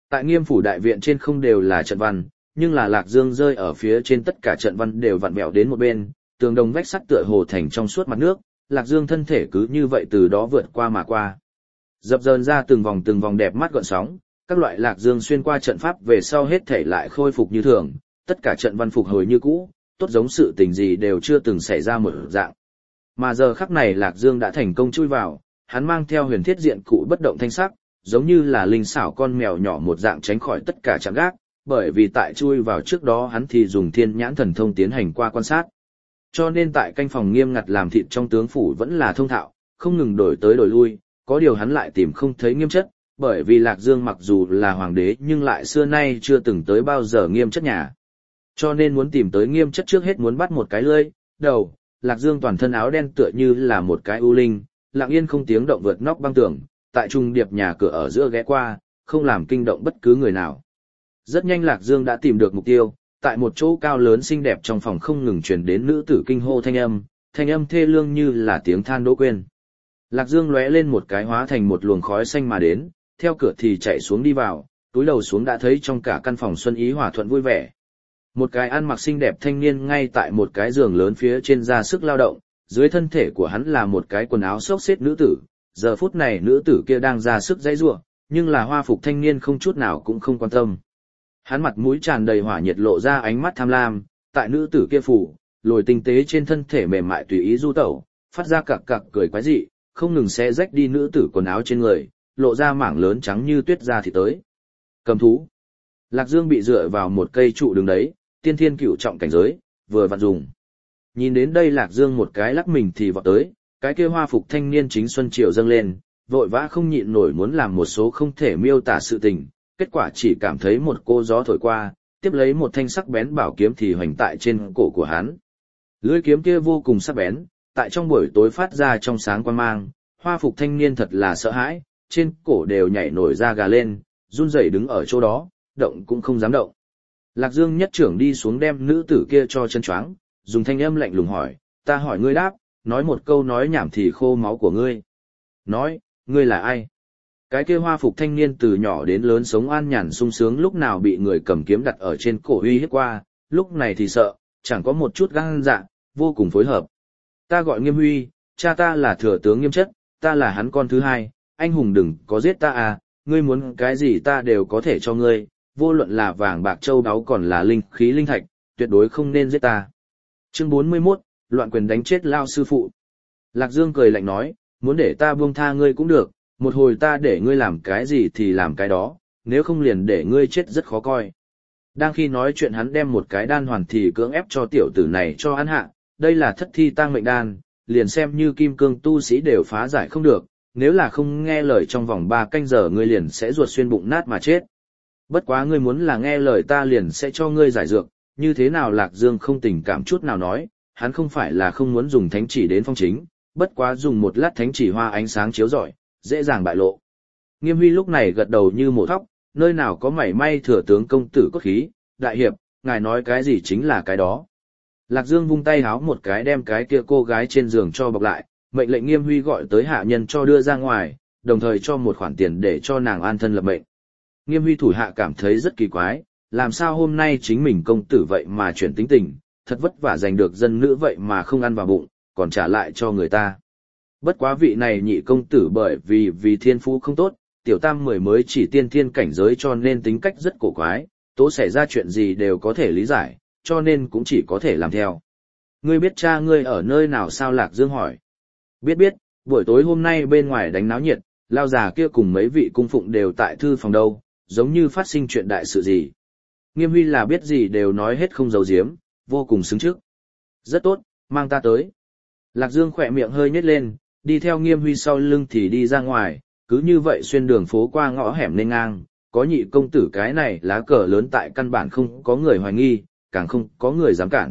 [SPEAKER 1] Tại Nghiêm phủ đại viện trên không đều là trận văn, nhưng là Lạc Dương rơi ở phía trên tất cả trận văn đều vặn vẹo đến một bên, tường đồng vách sắt tựa hồ thành trong suốt mặt nước, Lạc Dương thân thể cứ như vậy từ đó vượt qua mà qua. Dập dờn ra từng vòng từng vòng đẹp mắt gợn sóng, các loại Lạc Dương xuyên qua trận pháp về sau hết thể lại khôi phục như thường, tất cả trận văn phục hồi như cũ, tốt giống sự tình gì đều chưa từng xảy ra một dạng. Mà giờ khắc này Lạc Dương đã thành công chui vào, hắn mang theo huyền thiết diện cụ bất động thanh sắc, giống như là linh xảo con mèo nhỏ một dạng tránh khỏi tất cả chạm gác, bởi vì tại chui vào trước đó hắn thì dùng thiên nhãn thần thông tiến hành qua quan sát. Cho nên tại canh phòng nghiêm ngặt làm thịt trong tướng phủ vẫn là thông thạo, không ngừng đổi tới đổi lui, có điều hắn lại tìm không thấy Nghiêm Chất, bởi vì Lạc Dương mặc dù là hoàng đế nhưng lại xưa nay chưa từng tới bao giờ Nghiêm Chất nhà. Cho nên muốn tìm tới Nghiêm Chất trước hết muốn bắt một cái lưỡi, đầu, Lạc Dương toàn thân áo đen tựa như là một cái u linh, lặng yên không tiếng động vượt nóc băng tường, tại trung điệp nhà cửa ở giữa ghé qua, không làm kinh động bất cứ người nào. Rất nhanh Lạc Dương đã tìm được mục tiêu, tại một chỗ cao lớn xinh đẹp trong phòng không ngừng truyền đến nữ tử kinh hô thanh âm, thanh âm thê lương như là tiếng than đỗ quên. Lạc Dương lóe lên một cái hóa thành một luồng khói xanh mà đến, theo cửa thì chạy xuống đi vào, túi đầu xuống đã thấy trong cả căn phòng xuân ý hòa thuận vui vẻ. Một cái ăn mặc xinh đẹp thanh niên ngay tại một cái giường lớn phía trên ra sức lao động, dưới thân thể của hắn là một cái quần áo xốc xếch nữ tử, giờ phút này nữ tử kia đang ra sức giãy giụa, nhưng là hoa phục thanh niên không chút nào cũng không quan tâm. Hắn mặt mũi tràn đầy hỏa nhiệt lộ ra ánh mắt tham lam, tại nữ tử kia phủ, lồi tinh tế trên thân thể mềm mại tùy ý du tẩu, phát ra cặc cặc cười quái dị, không ngừng xé rách đi nữ tử quần áo trên người, lộ ra mảng lớn trắng như tuyết ra thì tới. Cầm thú. Lạc Dương bị dựa vào một cây trụ đứng đấy, tiên thiên cửu trọng cảnh giới, vừa vặn dùng. Nhìn đến đây Lạc Dương một cái lắc mình thì vọt tới, cái kia hoa phục thanh niên chính xuân triều dâng lên, vội vã không nhịn nổi muốn làm một số không thể miêu tả sự tình, kết quả chỉ cảm thấy một cô gió thổi qua, tiếp lấy một thanh sắc bén bảo kiếm thì hoành tại trên cổ của hắn. Lưỡi kiếm kia vô cùng sắc bén, tại trong buổi tối phát ra trong sáng quang mang, hoa phục thanh niên thật là sợ hãi, trên cổ đều nhảy nổi da gà lên, run rẩy đứng ở chỗ đó, động cũng không dám động. Lạc Dương nhất trưởng đi xuống đem nữ tử kia cho chân choáng, dùng thanh âm lạnh lùng hỏi, ta hỏi ngươi đáp, nói một câu nói nhảm thì khô máu của ngươi. Nói, ngươi là ai? Cái kia hoa phục thanh niên từ nhỏ đến lớn sống an nhàn sung sướng lúc nào bị người cầm kiếm đặt ở trên cổ uy hiếp qua, lúc này thì sợ, chẳng có một chút gan dạ, vô cùng phối hợp. Ta gọi Nghiêm Huy, cha ta là thừa tướng Nghiêm Chất, ta là hắn con thứ hai, anh hùng đừng có giết ta à, ngươi muốn cái gì ta đều có thể cho ngươi, vô luận là vàng bạc châu báu còn là linh khí linh thạch, tuyệt đối không nên giết ta. Chương bốn mươi mốt, loạn quyền đánh chết lao sư phụ. Lạc Dương cười lạnh nói, muốn để ta buông tha ngươi cũng được, một hồi ta để ngươi làm cái gì thì làm cái đó, nếu không liền để ngươi chết rất khó coi. Đang khi nói chuyện hắn đem một cái đan hoàn thì cưỡng ép cho tiểu tử này cho ăn hạ, đây là thất thi tang mệnh đan, liền xem như kim cương tu sĩ đều phá giải không được, nếu là không nghe lời trong vòng ba canh giờ ngươi liền sẽ ruột xuyên bụng nát mà chết. Bất quá ngươi muốn là nghe lời ta liền sẽ cho ngươi giải dược, như thế nào Lạc Dương không tình cảm chút nào nói, hắn không phải là không muốn dùng thánh chỉ đến phong chính, bất quá dùng một lát thánh chỉ hoa ánh sáng chiếu rọi, dễ dàng bại lộ. Nghiêm Huy lúc này gật đầu như mổ thóc, nơi nào có mảy may thừa tướng công tử cốt khí, đại hiệp, ngài nói cái gì chính là cái đó. Lạc Dương vung tay háo một cái đem cái kia cô gái trên giường cho bọc lại, mệnh lệnh Nghiêm Huy gọi tới hạ nhân cho đưa ra ngoài, đồng thời cho một khoản tiền để cho nàng an thân lập mệnh. Nghiêm Huy thủ hạ cảm thấy rất kỳ quái, làm sao hôm nay chính mình công tử vậy mà chuyển tính tình, thật vất vả giành được dân nữ vậy mà không ăn vào bụng, còn trả lại cho người ta. Bất quá vị này nhị công tử bởi vì vì thiên phú không tốt, tiểu tam mười mới chỉ tiên thiên cảnh giới cho nên tính cách rất cổ quái, tố xảy ra chuyện gì đều có thể lý giải, cho nên cũng chỉ có thể làm theo. Ngươi biết cha ngươi ở nơi nào sao Lạc Dương hỏi. Biết biết, buổi tối hôm nay bên ngoài đánh náo nhiệt, lao già kia cùng mấy vị cung phụng đều tại thư phòng đâu, giống như phát sinh chuyện đại sự gì. Nghiêm Huy là biết gì đều nói hết không giấu giếm, vô cùng xứng trước. Rất tốt, mang ta tới. Lạc Dương khỏe miệng hơi nhếch lên, đi theo Nghiêm Huy sau lưng thì đi ra ngoài, cứ như vậy xuyên đường phố qua ngõ hẻm nên ngang, có nhị công tử cái này lá cờ lớn tại căn bản không có người hoài nghi, càng không có người dám cản.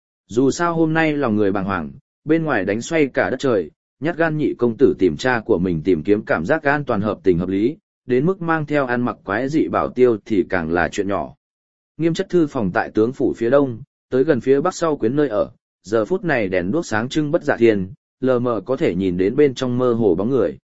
[SPEAKER 1] Dù sao hôm nay lòng người bàng hoàng, bên ngoài đánh xoay cả đất trời, nhát gan nhị công tử tìm cha của mình tìm kiếm cảm giác an toàn hợp tình hợp lý, đến mức mang theo ăn mặc quái dị bảo tiêu thì càng là chuyện nhỏ. Nghiêm Chất thư phòng tại tướng phủ phía đông, tới gần phía bắc sau quyến nơi ở, giờ phút này đèn đuốc sáng trưng bất dạ thiên, lờ mờ có thể nhìn đến bên trong mơ hồ bóng người.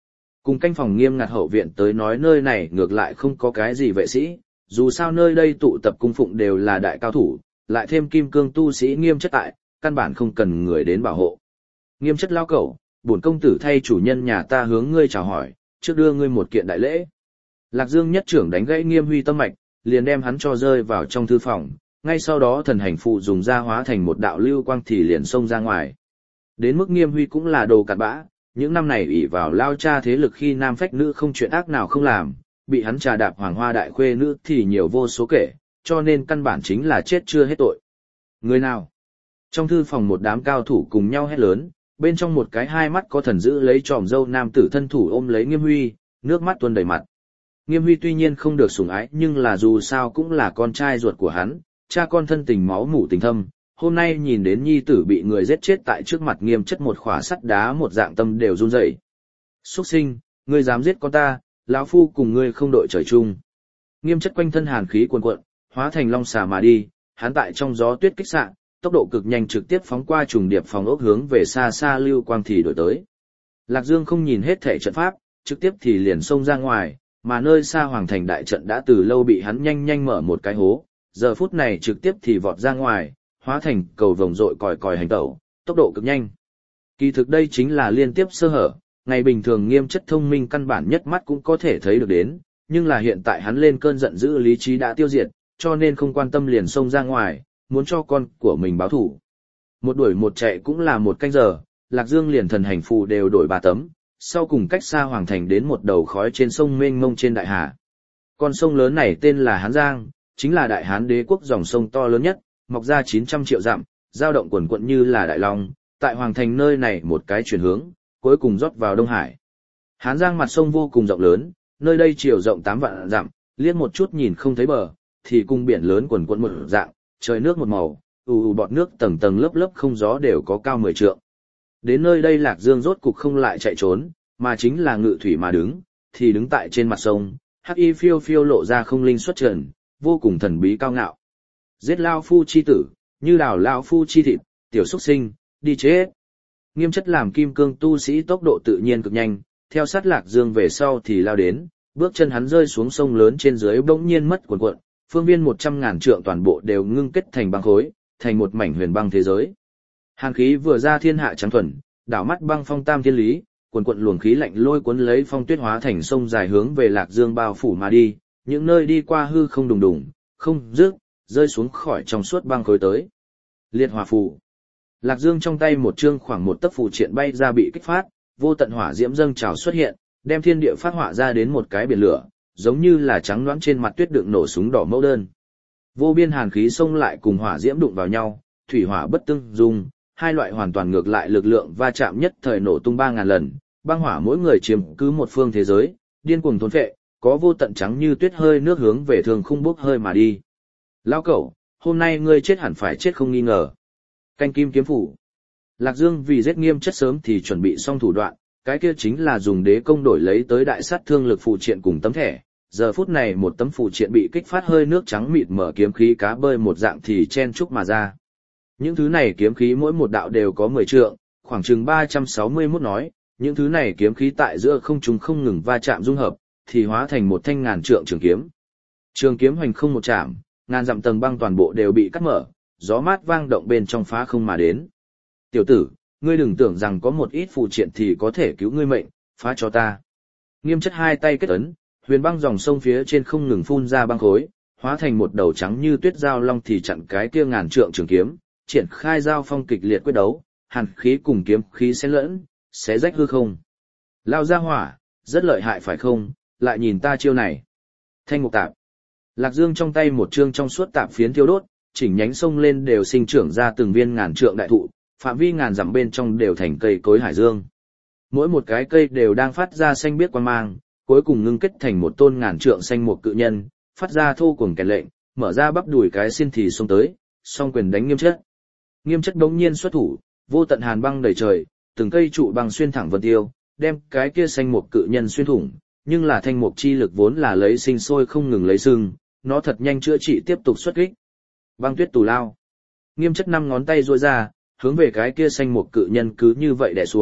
[SPEAKER 1] Cùng canh phòng nghiêm ngặt hậu viện tới nói nơi này ngược lại không có cái gì vệ sĩ, dù sao nơi đây tụ tập cung phụng đều là đại cao thủ, lại thêm kim cương tu sĩ Nghiêm Chất tại, căn bản không cần người đến bảo hộ. Nghiêm Chất lao cẩu, bổn công tử thay chủ nhân nhà ta hướng ngươi chào hỏi, trước đưa ngươi một kiện đại lễ. Lạc Dương nhất trưởng đánh gãy Nghiêm Huy tâm mạch, liền đem hắn cho rơi vào trong thư phòng, ngay sau đó thần hành phụ dùng ra hóa thành một đạo lưu quang thì liền xông ra ngoài. Đến mức Nghiêm Huy cũng là đồ cặn bã, những năm này ỷ vào lao cha thế lực khi nam phách nữ không chuyện ác nào không làm, bị hắn trà đạp hoàng hoa đại khuê nữ thì nhiều vô số kể, cho nên căn bản chính là chết chưa hết tội. Người nào? Trong thư phòng một đám cao thủ cùng nhau hét lớn, bên trong một cái hai mắt có thần giữ lấy tròm dâu nam tử thân thủ ôm lấy Nghiêm Huy, nước mắt tuôn đầy mặt. Nghiêm Huy tuy nhiên không được sủng ái nhưng là dù sao cũng là con trai ruột của hắn, cha con thân tình máu mủ tình thâm, hôm nay nhìn đến nhi tử bị người giết chết tại trước mặt Nghiêm Chất một khỏa sắt đá một dạng tâm đều run rẩy. Xuất sinh, ngươi dám giết con ta, lão phu cùng ngươi không đội trời chung. Nghiêm Chất quanh thân hàn khí cuồn cuộn, hóa thành long xà mà đi, hắn tại trong gió tuyết kích xạ, tốc độ cực nhanh trực tiếp phóng qua trùng điệp phòng ốc hướng về xa xa lưu quang thì đổi tới. Lạc Dương không nhìn hết thể trận pháp, trực tiếp thì liền xông ra ngoài, mà nơi xa hoàng thành đại trận đã từ lâu bị hắn nhanh nhanh mở một cái hố, giờ phút này trực tiếp thì vọt ra ngoài, hóa thành cầu vồng rội còi còi hành tẩu, tốc độ cực nhanh. Kỳ thực đây chính là liên tiếp sơ hở, ngày bình thường Nghiêm Chất thông minh căn bản nhất mắt cũng có thể thấy được đến, nhưng là hiện tại hắn lên cơn giận dữ lý trí đã tiêu diệt, cho nên không quan tâm liền xông ra ngoài, muốn cho con của mình báo thủ. Một đuổi một chạy cũng là một canh giờ, Lạc Dương liền thần hành phù đều đổi ba tấm, sau cùng cách xa hoàng thành đến một đầu khói trên sông mênh mông trên đại hà. Con sông lớn này tên là Hán Giang, chính là đại Hán đế quốc dòng sông to lớn nhất, mọc ra chín trăm triệu dặm, dao động quần quận như là đại long, tại hoàng thành nơi này một cái chuyển hướng, cuối cùng rót vào Đông Hải. Hán Giang mặt sông vô cùng rộng lớn, nơi đây chiều rộng tám vạn dặm, liếc một chút nhìn không thấy bờ, thì cùng biển lớn quần quận một dạng, trời nước một màu, ù ù bọt nước tầng tầng lớp lớp không gió đều có cao mười trượng. Đến nơi đây Lạc Dương rốt cục không lại chạy trốn, mà chính là ngự thủy mà đứng, thì đứng tại trên mặt sông, hắc y phiêu phiêu lộ ra không linh xuất trần, vô cùng thần bí cao ngạo. Giết lao phu chi tử, như đào lao phu chi thịt, tiểu xuất sinh, đi chết. Nghiêm Chất làm kim cương tu sĩ tốc độ tự nhiên cực nhanh, theo sát Lạc Dương về sau thì lao đến, bước chân hắn rơi xuống sông lớn trên dưới bỗng nhiên mất cuộn cuộn, phương viên một trăm ngàn trượng toàn bộ đều ngưng kết thành băng khối, thành một mảnh huyền băng thế giới. Hàn khí vừa ra thiên hạ trắng thuần, đảo mắt băng phong tam thiên lý, cuồn cuộn luồng khí lạnh lôi cuốn lấy phong tuyết hóa thành sông dài hướng về Lạc Dương bao phủ mà đi, những nơi đi qua hư không đùng đùng, không dứt, rơi xuống khỏi trong suốt băng khối tới. Liệt hỏa phù. Lạc Dương trong tay một chương khoảng một tấc phù triện bay ra bị kích phát, vô tận hỏa diễm dâng trào xuất hiện, đem thiên địa phát hỏa ra đến một cái biển lửa, giống như là trắng loãng trên mặt tuyết đựng nổ súng đỏ mẫu đơn. Vô biên hàn khí xông lại cùng hỏa diễm đụng vào nhau, thủy hỏa bất tương dung, hai loại hoàn toàn ngược lại lực lượng va chạm nhất thời nổ tung ba ngàn lần, băng hỏa mỗi người chiếm cứ một phương thế giới, điên cuồng thôn phệ, có vô tận trắng như tuyết hơi nước hướng về thường khung bốc hơi mà đi. Lao cẩu, hôm nay ngươi chết hẳn phải chết không nghi ngờ. Canh kim kiếm phủ. Lạc Dương vì giết Nghiêm Chất sớm thì chuẩn bị xong thủ đoạn, cái kia chính là dùng đế công đổi lấy tới đại sát thương lực phù triện cùng tấm thẻ. Giờ phút này một tấm phù triện bị kích phát hơi nước trắng mịt mở kiếm khí cá bơi một dạng thì chen chúc mà ra. Những thứ này kiếm khí mỗi một đạo đều có mười trượng, khoảng chừng ba trăm sáu mươi mốt nói, những thứ này kiếm khí tại giữa không trung không ngừng va chạm dung hợp, thì hóa thành một thanh ngàn trượng trường kiếm. Trường kiếm hoành không một chạm, ngàn dặm tầng băng toàn bộ đều bị cắt mở, gió mát vang động bên trong phá không mà đến. Tiểu tử, ngươi đừng tưởng rằng có một ít phù triện thì có thể cứu ngươi mệnh, phá cho ta. Nghiêm Chất hai tay kết ấn, huyền băng dòng sông phía trên không ngừng phun ra băng khối, hóa thành một đầu trắng như tuyết dao long thì chặn cái kia ngàn trượng trường kiếm, triển khai giao phong kịch liệt quyết đấu, hàn khí cùng kiếm khí xen lẫn, xé rách hư không. Lao ra hỏa, rất lợi hại phải không, lại nhìn ta chiêu này. Thanh mục tạp. Lạc Dương trong tay một chương trong suốt tạp phiến thiêu đốt, chỉnh nhánh sông lên đều sinh trưởng ra từng viên ngàn trượng đại thụ, phạm vi ngàn dặm bên trong đều thành cây cối hải dương. Mỗi một cái cây đều đang phát ra xanh biếc quang mang, cuối cùng ngưng kết thành một tôn ngàn trượng xanh mục cự nhân, phát ra thô cuồng kèn lệnh, mở ra bắp đùi cái xin thì xông tới, song quyền đánh Nghiêm Chất. Nghiêm Chất đống nhiên xuất thủ, vô tận hàn băng đầy trời, từng cây trụ băng xuyên thẳng vân tiêu, đem cái kia xanh mục cự nhân xuyên thủng, nhưng là thanh mục chi lực vốn là lấy sinh sôi không ngừng lấy sưng, nó thật nhanh chữa trị tiếp tục xuất kích. Băng tuyết tù lao. Nghiêm Chất năm ngón tay duỗi ra, hướng về cái kia xanh mục cự nhân cứ như vậy đè xuống,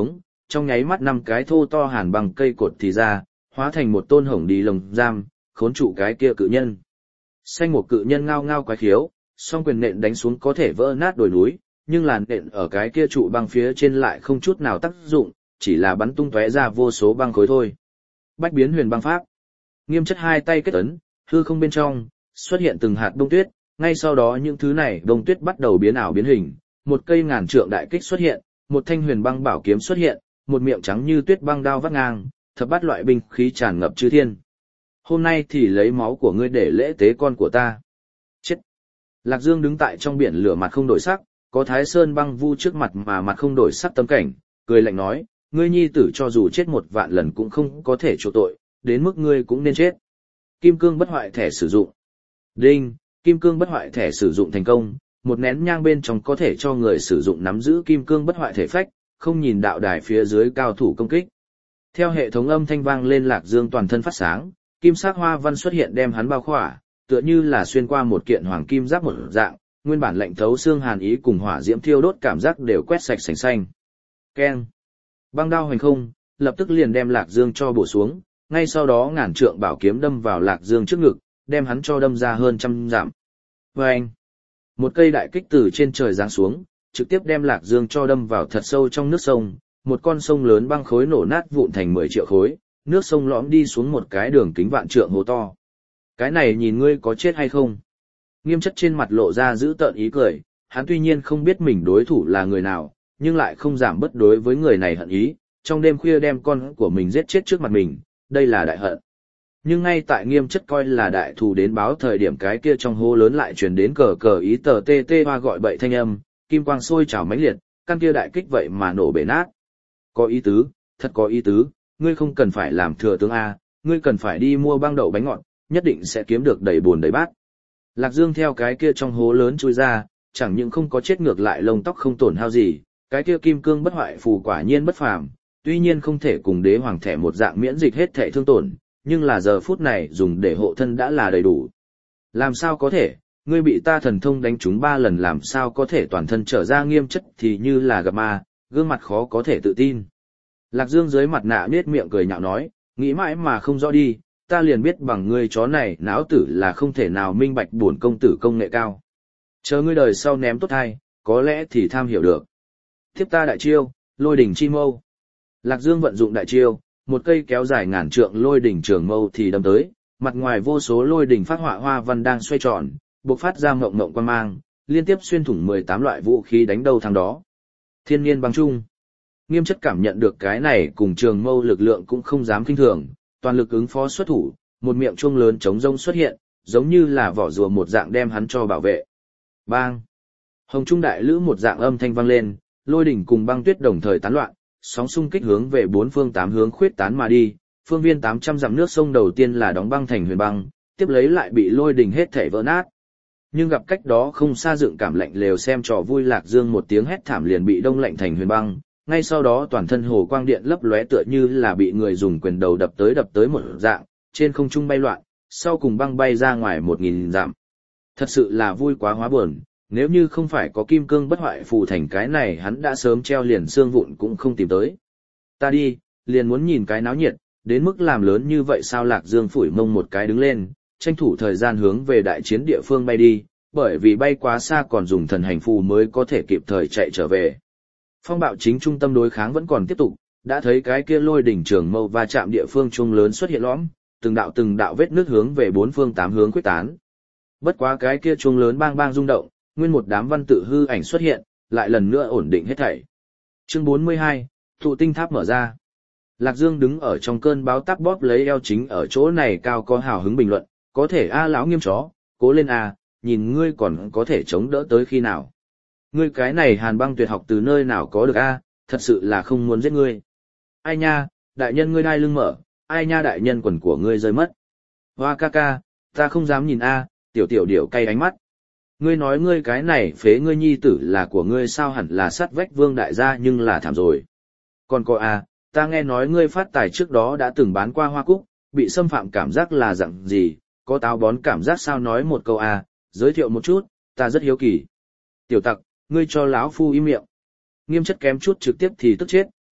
[SPEAKER 1] trong nháy mắt năm cái thô to hàn bằng cây cột thì ra, hóa thành một tôn hổng đi lồng giam, khốn trụ cái kia cự nhân. Xanh một cự nhân ngao ngao quái khiếu, song quyền nện đánh xuống có thể vỡ nát đồi núi, nhưng làn nện ở cái kia trụ băng phía trên lại không chút nào tác dụng, chỉ là bắn tung tóe ra vô số băng khối thôi. Bách biến huyền băng pháp. Nghiêm Chất hai tay kết ấn, hư không bên trong xuất hiện từng hạt đông tuyết, ngay sau đó những thứ này đông tuyết bắt đầu biến ảo biến hình, một cây ngàn trượng đại kích xuất hiện, một thanh huyền băng bảo kiếm xuất hiện, một miệng trắng như tuyết băng đao vắt ngang, thập bát loại binh khí tràn ngập chư thiên. Hôm nay thì lấy máu của ngươi để lễ tế con của ta. Chết. Lạc Dương đứng tại trong biển lửa mặt không đổi sắc, có Thái Sơn băng vu trước mặt mà mặt không đổi sắc tâm cảnh, cười lạnh nói, ngươi nhi tử cho dù chết một vạn lần cũng không có thể chỗ tội, đến mức ngươi cũng nên chết. Kim cương bất hoại thẻ sử dụng. Đinh, kim cương bất hoại thẻ sử dụng thành công, một nén nhang bên trong có thể cho người sử dụng nắm giữ kim cương bất hoại thể phách, không nhìn đạo đài phía dưới cao thủ công kích. Theo hệ thống âm thanh vang lên, Lạc Dương toàn thân phát sáng, kim sắc hoa văn xuất hiện đem hắn bao khỏa, tựa như là xuyên qua một kiện hoàng kim giáp một dạng, nguyên bản lạnh thấu xương hàn ý cùng hỏa diễm thiêu đốt cảm giác đều quét sạch sành xanh. Keng. Băng đao hoành không, lập tức liền đem Lạc Dương cho bổ xuống, ngay sau đó ngàn trượng bảo kiếm đâm vào Lạc Dương trước ngực, đem hắn cho đâm ra hơn trăm dặm. Vâng! Một cây đại kích từ trên trời giáng xuống, trực tiếp đem Lạc Dương cho đâm vào thật sâu trong nước sông, một con sông lớn băng khối nổ nát vụn thành mười triệu khối, nước sông lõm đi xuống một cái đường kính vạn trượng hố to. Cái này nhìn ngươi có chết hay không? Nghiêm Chất trên mặt lộ ra giữ tợn ý cười, hắn tuy nhiên không biết mình đối thủ là người nào, nhưng lại không giảm bất đối với người này hận ý, trong đêm khuya đem con của mình giết chết trước mặt mình, đây là đại hận. Nhưng ngay tại Nghiêm Chất coi là đại thù đến báo thời điểm, cái kia trong hố lớn lại truyền đến cờ cờ ý tờ tê tê hoa gọi bậy thanh âm, kim quang sôi trào mãnh liệt, căn kia đại kích vậy mà nổ bể nát. Có ý tứ, thật có ý tứ, ngươi không cần phải làm thừa tướng A, ngươi cần phải đi mua băng đậu bánh ngọt, nhất định sẽ kiếm được đầy buồn đầy bát. Lạc Dương theo cái kia trong hố lớn chui ra, chẳng những không có chết ngược lại lông tóc không tổn hao gì, cái kia kim cương bất hoại phù quả nhiên bất phàm, tuy nhiên không thể cùng đế hoàng thẻ một dạng miễn dịch hết thảy thương tổn, nhưng là giờ phút này dùng để hộ thân đã là đầy đủ. Làm sao có thể, ngươi bị ta thần thông đánh trúng ba lần làm sao có thể toàn thân trở ra? Nghiêm Chất thì như là gặp ma, gương mặt khó có thể tự tin. Lạc Dương dưới mặt nạ biết miệng cười nhạo nói, nghĩ mãi mà không rõ đi, ta liền biết bằng ngươi chó này não tử là không thể nào minh bạch bổn công tử công nghệ cao. Chờ ngươi đời sau ném tốt hay, có lẽ thì tham hiểu được. Tiếp ta đại chiêu, lôi đỉnh chi mâu. Lạc Dương vận dụng đại chiêu, một cây kéo dài ngàn trượng lôi đỉnh trường mâu thì đâm tới, mặt ngoài vô số lôi đỉnh phát họa hoa văn đang xoay tròn, bộc phát ra ngộng ngộng quang mang, liên tiếp xuyên thủng mười tám loại vũ khí đánh đầu thằng đó. Thiên niên băng trung. Nghiêm Chất cảm nhận được cái này cùng trường mâu lực lượng cũng không dám kinh thường, toàn lực ứng phó xuất thủ, một miệng chuông lớn trống rông xuất hiện, giống như là vỏ rùa một dạng đem hắn cho bảo vệ. Bang! Hồng trung đại lữ một dạng âm thanh vang lên, lôi đỉnh cùng băng tuyết đồng thời tán loạn, sóng xung kích hướng về bốn phương tám hướng khuyết tán mà đi, phương viên tám trăm dặm nước sông đầu tiên là đóng băng thành huyền băng, tiếp lấy lại bị lôi đỉnh hết thảy vỡ nát. Nhưng gặp cách đó không xa dựng cảm lạnh lều xem trò vui Lạc Dương một tiếng hét thảm liền bị đông lạnh thành huyền băng, ngay sau đó toàn thân hồ quang điện lấp lóe tựa như là bị người dùng quyền đầu đập tới đập tới một dạng, trên không trung bay loạn, sau cùng băng bay ra ngoài một nghìn dặm. Thật sự là vui quá hóa buồn, nếu như không phải có kim cương bất hoại phù thành cái này hắn đã sớm treo liền xương vụn cũng không tìm tới. Ta đi, liền muốn nhìn cái náo nhiệt, đến mức làm lớn như vậy sao? Lạc Dương phủi mông một cái đứng lên, tranh thủ thời gian hướng về đại chiến địa phương bay đi, bởi vì bay quá xa còn dùng thần hành phù mới có thể kịp thời chạy trở về. Phong bạo chính trung tâm đối kháng vẫn còn tiếp tục, đã thấy cái kia lôi đỉnh trường mâu va chạm địa phương trung lớn xuất hiện lõm, từng đạo từng đạo vết nước hướng về bốn phương tám hướng quyết tán. Bất quá cái kia chuông lớn bang bang rung động, nguyên một đám văn tự hư ảnh xuất hiện, lại lần nữa ổn định hết thảy. Chương bốn mươi hai, thụ tinh tháp mở ra. Lạc Dương đứng ở trong cơn báo táp bóp lấy eo chính ở chỗ này cao có hào hứng bình luận, có thể a lão Nghiêm chó, cố lên a, nhìn ngươi còn có thể chống đỡ tới khi nào. Ngươi cái này hàn băng tuyệt học từ nơi nào có được a, thật sự là không muốn giết ngươi. Ai nha, đại nhân ngươi đai lưng mở, ai nha đại nhân quần của ngươi rơi mất. Hoa ca ca, ta không dám nhìn a, tiểu tiểu điểu cay ánh mắt. Ngươi nói ngươi cái này phế ngươi nhi tử là của ngươi sao? Hẳn là sát vách vương đại gia nhưng là thảm rồi. Còn có a, ta nghe nói ngươi phát tài trước đó đã từng bán qua hoa cúc, bị xâm phạm cảm giác là dạng gì, có táo bón cảm giác sao? Nói một câu a, giới thiệu một chút, ta rất hiếu kỳ. Tiểu tặc, ngươi cho lão phu im miệng. Nghiêm Chất kém chút trực tiếp thì tức chết,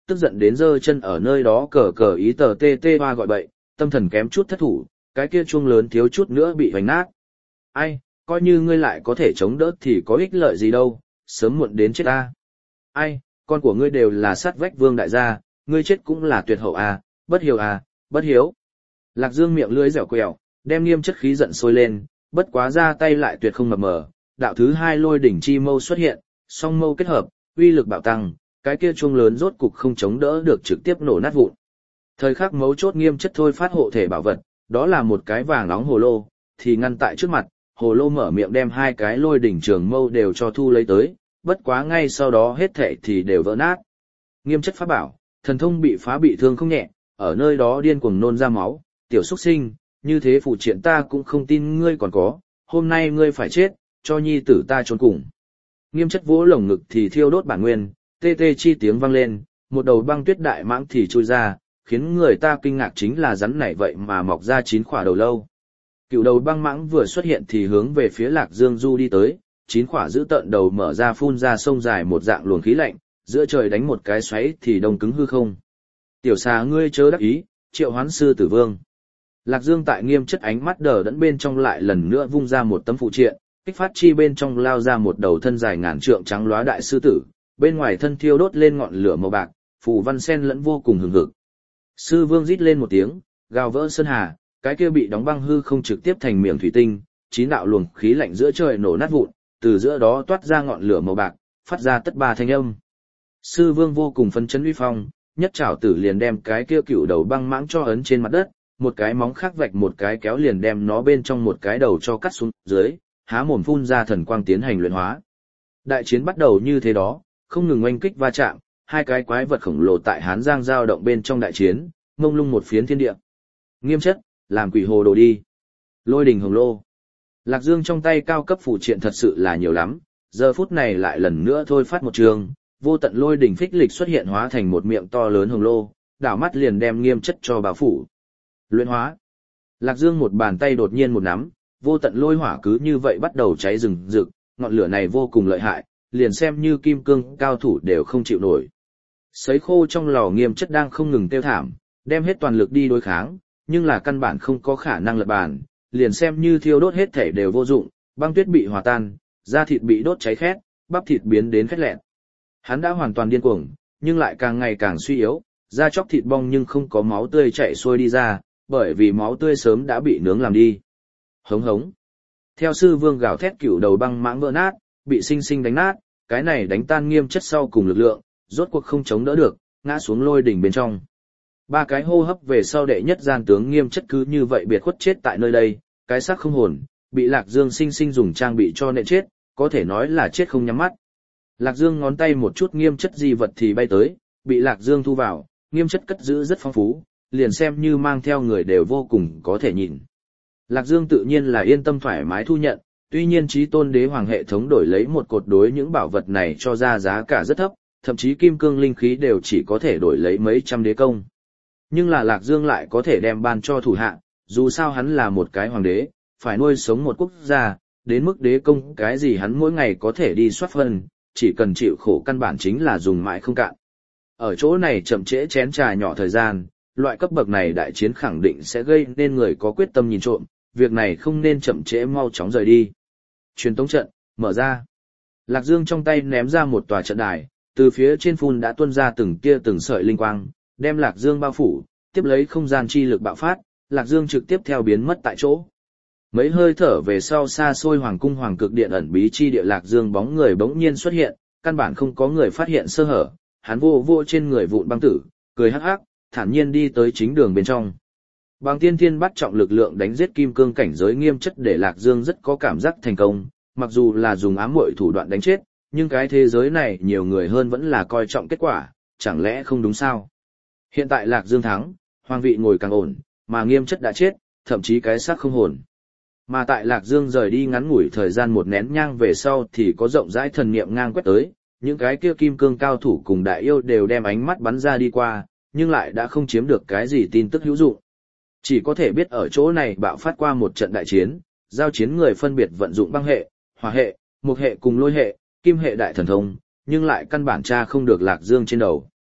[SPEAKER 1] tức giận đến giơ chân ở nơi đó cờ cờ ý tờ tê tê hoa gọi bậy, tâm thần kém chút thất thủ, cái kia chuông lớn thiếu chút nữa bị hoành nát. Ai, coi như ngươi lại có thể chống đỡ thì có ích lợi gì đâu, sớm muộn đến chết ta. Ai, con của ngươi đều là sát vách vương đại gia, ngươi chết cũng là tuyệt hậu à, bất hiếu à, bất hiếu. Lạc Dương miệng lưỡi dẻo quẹo, đem Nghiêm Chất khí giận sôi lên, bất quá ra tay lại tuyệt không mập mờ, đạo thứ hai lôi đỉnh chi mâu xuất hiện, song mâu kết hợp, uy lực bạo tăng, cái kia chuông lớn rốt cục không chống đỡ được trực tiếp nổ nát vụn. Thời khắc mấu chốt Nghiêm Chất thôi phát hộ thể bảo vật, đó là một cái vàng nóng hồ lô, thì ngăn tại trước mặt, hồ lô mở miệng đem hai cái lôi đỉnh trường mâu đều cho thu lấy tới, bất quá ngay sau đó hết thảy thì đều vỡ nát. Nghiêm Chất pháp bảo, thần thông bị phá bị thương không nhẹ, ở nơi đó điên cuồng nôn ra máu, tiểu xuất sinh, như thế phụ triện ta cũng không tin ngươi còn có, hôm nay ngươi phải chết, cho nhi tử ta trốn cùng. Nghiêm Chất vỗ lồng ngực thì thiêu đốt bản nguyên, tê tê chi tiếng vang lên, một đầu băng tuyết đại mãng thì trôi ra, khiến người ta kinh ngạc chính là rắn này vậy mà mọc ra chín khỏa đầu lâu. Cựu đầu băng mãng vừa xuất hiện thì hướng về phía Lạc Dương Du đi tới, chín khỏa giữ tợn đầu mở ra phun ra sông dài một dạng luồng khí lạnh, giữa trời đánh một cái xoáy thì đông cứng hư không. Tiểu xà ngươi chớ đắc ý, triệu hoán sư tử vương. Lạc Dương tại Nghiêm Chất ánh mắt đờ đẫn bên trong lại lần nữa vung ra một tấm phụ triện, kích phát chi bên trong lao ra một đầu thân dài ngàn trượng trắng lóa đại sư tử, bên ngoài thân thiêu đốt lên ngọn lửa màu bạc, phù văn sen lẫn vô cùng hừng hực. Sư vương rít lên một tiếng, gào vỡ sơn hà, cái kia bị đóng băng hư không trực tiếp thành miệng thủy tinh, chín đạo luồng khí lạnh giữa trời nổ nát vụn, từ giữa đó toát ra ngọn lửa màu bạc, phát ra tất ba thanh âm. Sư vương vô cùng phấn chấn uy phong, nhất trảo tử liền đem cái kia cựu đầu băng mãng cho ấn trên mặt đất, một cái móng khác vạch một cái kéo liền đem nó bên trong một cái đầu cho cắt xuống dưới, há mồm phun ra thần quang tiến hành luyện hóa. Đại chiến bắt đầu như thế đó, không ngừng oanh kích va chạm, hai cái quái vật khổng lồ tại Hán Giang giao động bên trong đại chiến, mông lung một phiến thiên địa. Nghiêm Chất, làm quỷ hồ đồ đi. Lôi đình hồng lô. Lạc Dương trong tay cao cấp phụ triện thật sự là nhiều lắm, giờ phút này lại lần nữa thôi phát một trường, vô tận lôi đỉnh phích lịch xuất hiện hóa thành một miệng to lớn hồng lô, đảo mắt liền đem Nghiêm Chất cho bao phủ. Luyện hóa. Lạc Dương một bàn tay đột nhiên một nắm, vô tận lôi hỏa cứ như vậy bắt đầu cháy rừng rực, ngọn lửa này vô cùng lợi hại, liền xem như kim cương cao thủ đều không chịu nổi. Sấy khô trong lò Nghiêm Chất đang không ngừng tiêu thảm, đem hết toàn lực đi đối kháng, nhưng là căn bản không có khả năng lật bàn, liền xem như thiêu đốt hết thể đều vô dụng, băng tuyết bị hòa tan, da thịt bị đốt cháy khét, bắp thịt biến đến khét lẹn. Hắn đã hoàn toàn điên cuồng, nhưng lại càng ngày càng suy yếu, da chóc thịt bong nhưng không có máu tươi chảy xuôi đi ra, bởi vì máu tươi sớm đã bị nướng làm đi. Hống hống. Theo sư vương gào thét cựu đầu băng mãng vỡ nát, bị sinh sinh đánh nát, cái này đánh tan Nghiêm Chất sau cùng lực lượng, rốt cuộc không chống đỡ được, ngã xuống lôi đỉnh bên trong. Ba cái hô hấp về sau đệ nhất gian tướng Nghiêm Chất cứ như vậy biệt khuất chết tại nơi đây, cái xác không hồn, bị Lạc Dương sinh sinh dùng trang bị cho nện chết, có thể nói là chết không nhắm mắt. Lạc Dương ngón tay một chút Nghiêm Chất di vật thì bay tới, bị Lạc Dương thu vào, Nghiêm Chất cất giữ rất phong phú, liền xem như mang theo người đều vô cùng có thể nhìn. Lạc Dương tự nhiên là yên tâm thoải mái thu nhận, tuy nhiên Chí Tôn Đế Hoàng hệ thống đổi lấy một cột đối những bảo vật này cho ra giá cả rất thấp, thậm chí kim cương linh khí đều chỉ có thể đổi lấy mấy trăm đế công. Nhưng là Lạc Dương lại có thể đem ban cho thủ hạ, dù sao hắn là một cái hoàng đế, phải nuôi sống một quốc gia, đến mức đế công cái gì hắn mỗi ngày có thể đi soát phân, chỉ cần chịu khổ căn bản chính là dùng mãi không cạn. Ở chỗ này chậm trễ chén trà nhỏ thời gian, loại cấp bậc này đại chiến khẳng định sẽ gây nên người có quyết tâm nhìn trộm, việc này không nên chậm trễ mau chóng rời đi. Truyền tống trận, mở ra. Lạc Dương trong tay ném ra một tòa trận đài, từ phía trên phun đã tuôn ra từng tia từng sợi linh quang, đem Lạc Dương bao phủ, tiếp lấy không gian chi lực bạo phát, Lạc Dương trực tiếp theo biến mất tại chỗ. Mấy hơi thở về sau xa xôi hoàng cung hoàng cực điện ẩn bí chi địa Lạc Dương bóng người bỗng nhiên xuất hiện, căn bản không có người phát hiện sơ hở, hắn vô vô trên người vụn băng tử, cười hắc hắc, thản nhiên đi tới chính đường bên trong. Bằng tiên thiên bắt trọng lực lượng đánh giết kim cương cảnh giới Nghiêm Chất để Lạc Dương rất có cảm giác thành công, mặc dù là dùng ám muội thủ đoạn đánh chết, nhưng cái thế giới này nhiều người hơn vẫn là coi trọng kết quả, chẳng lẽ không đúng sao? Hiện tại Lạc Dương thắng, hoàng vị ngồi càng ổn, mà Nghiêm Chất đã chết, thậm chí cái xác không hồn. Mà tại Lạc Dương rời đi ngắn ngủi thời gian một nén nhang về sau thì có rộng rãi thần niệm ngang quét tới, những cái kia kim cương cao thủ cùng đại yêu đều đem ánh mắt bắn ra đi qua, nhưng lại đã không chiếm được cái gì tin tức hữu dụng. Chỉ có thể biết ở chỗ này bạo phát qua một trận đại chiến, giao chiến người phân biệt vận dụng băng hệ, hỏa hệ, mộc hệ cùng lôi hệ, kim hệ đại thần thông, nhưng lại căn bản tra không được Lạc Dương trên đầu.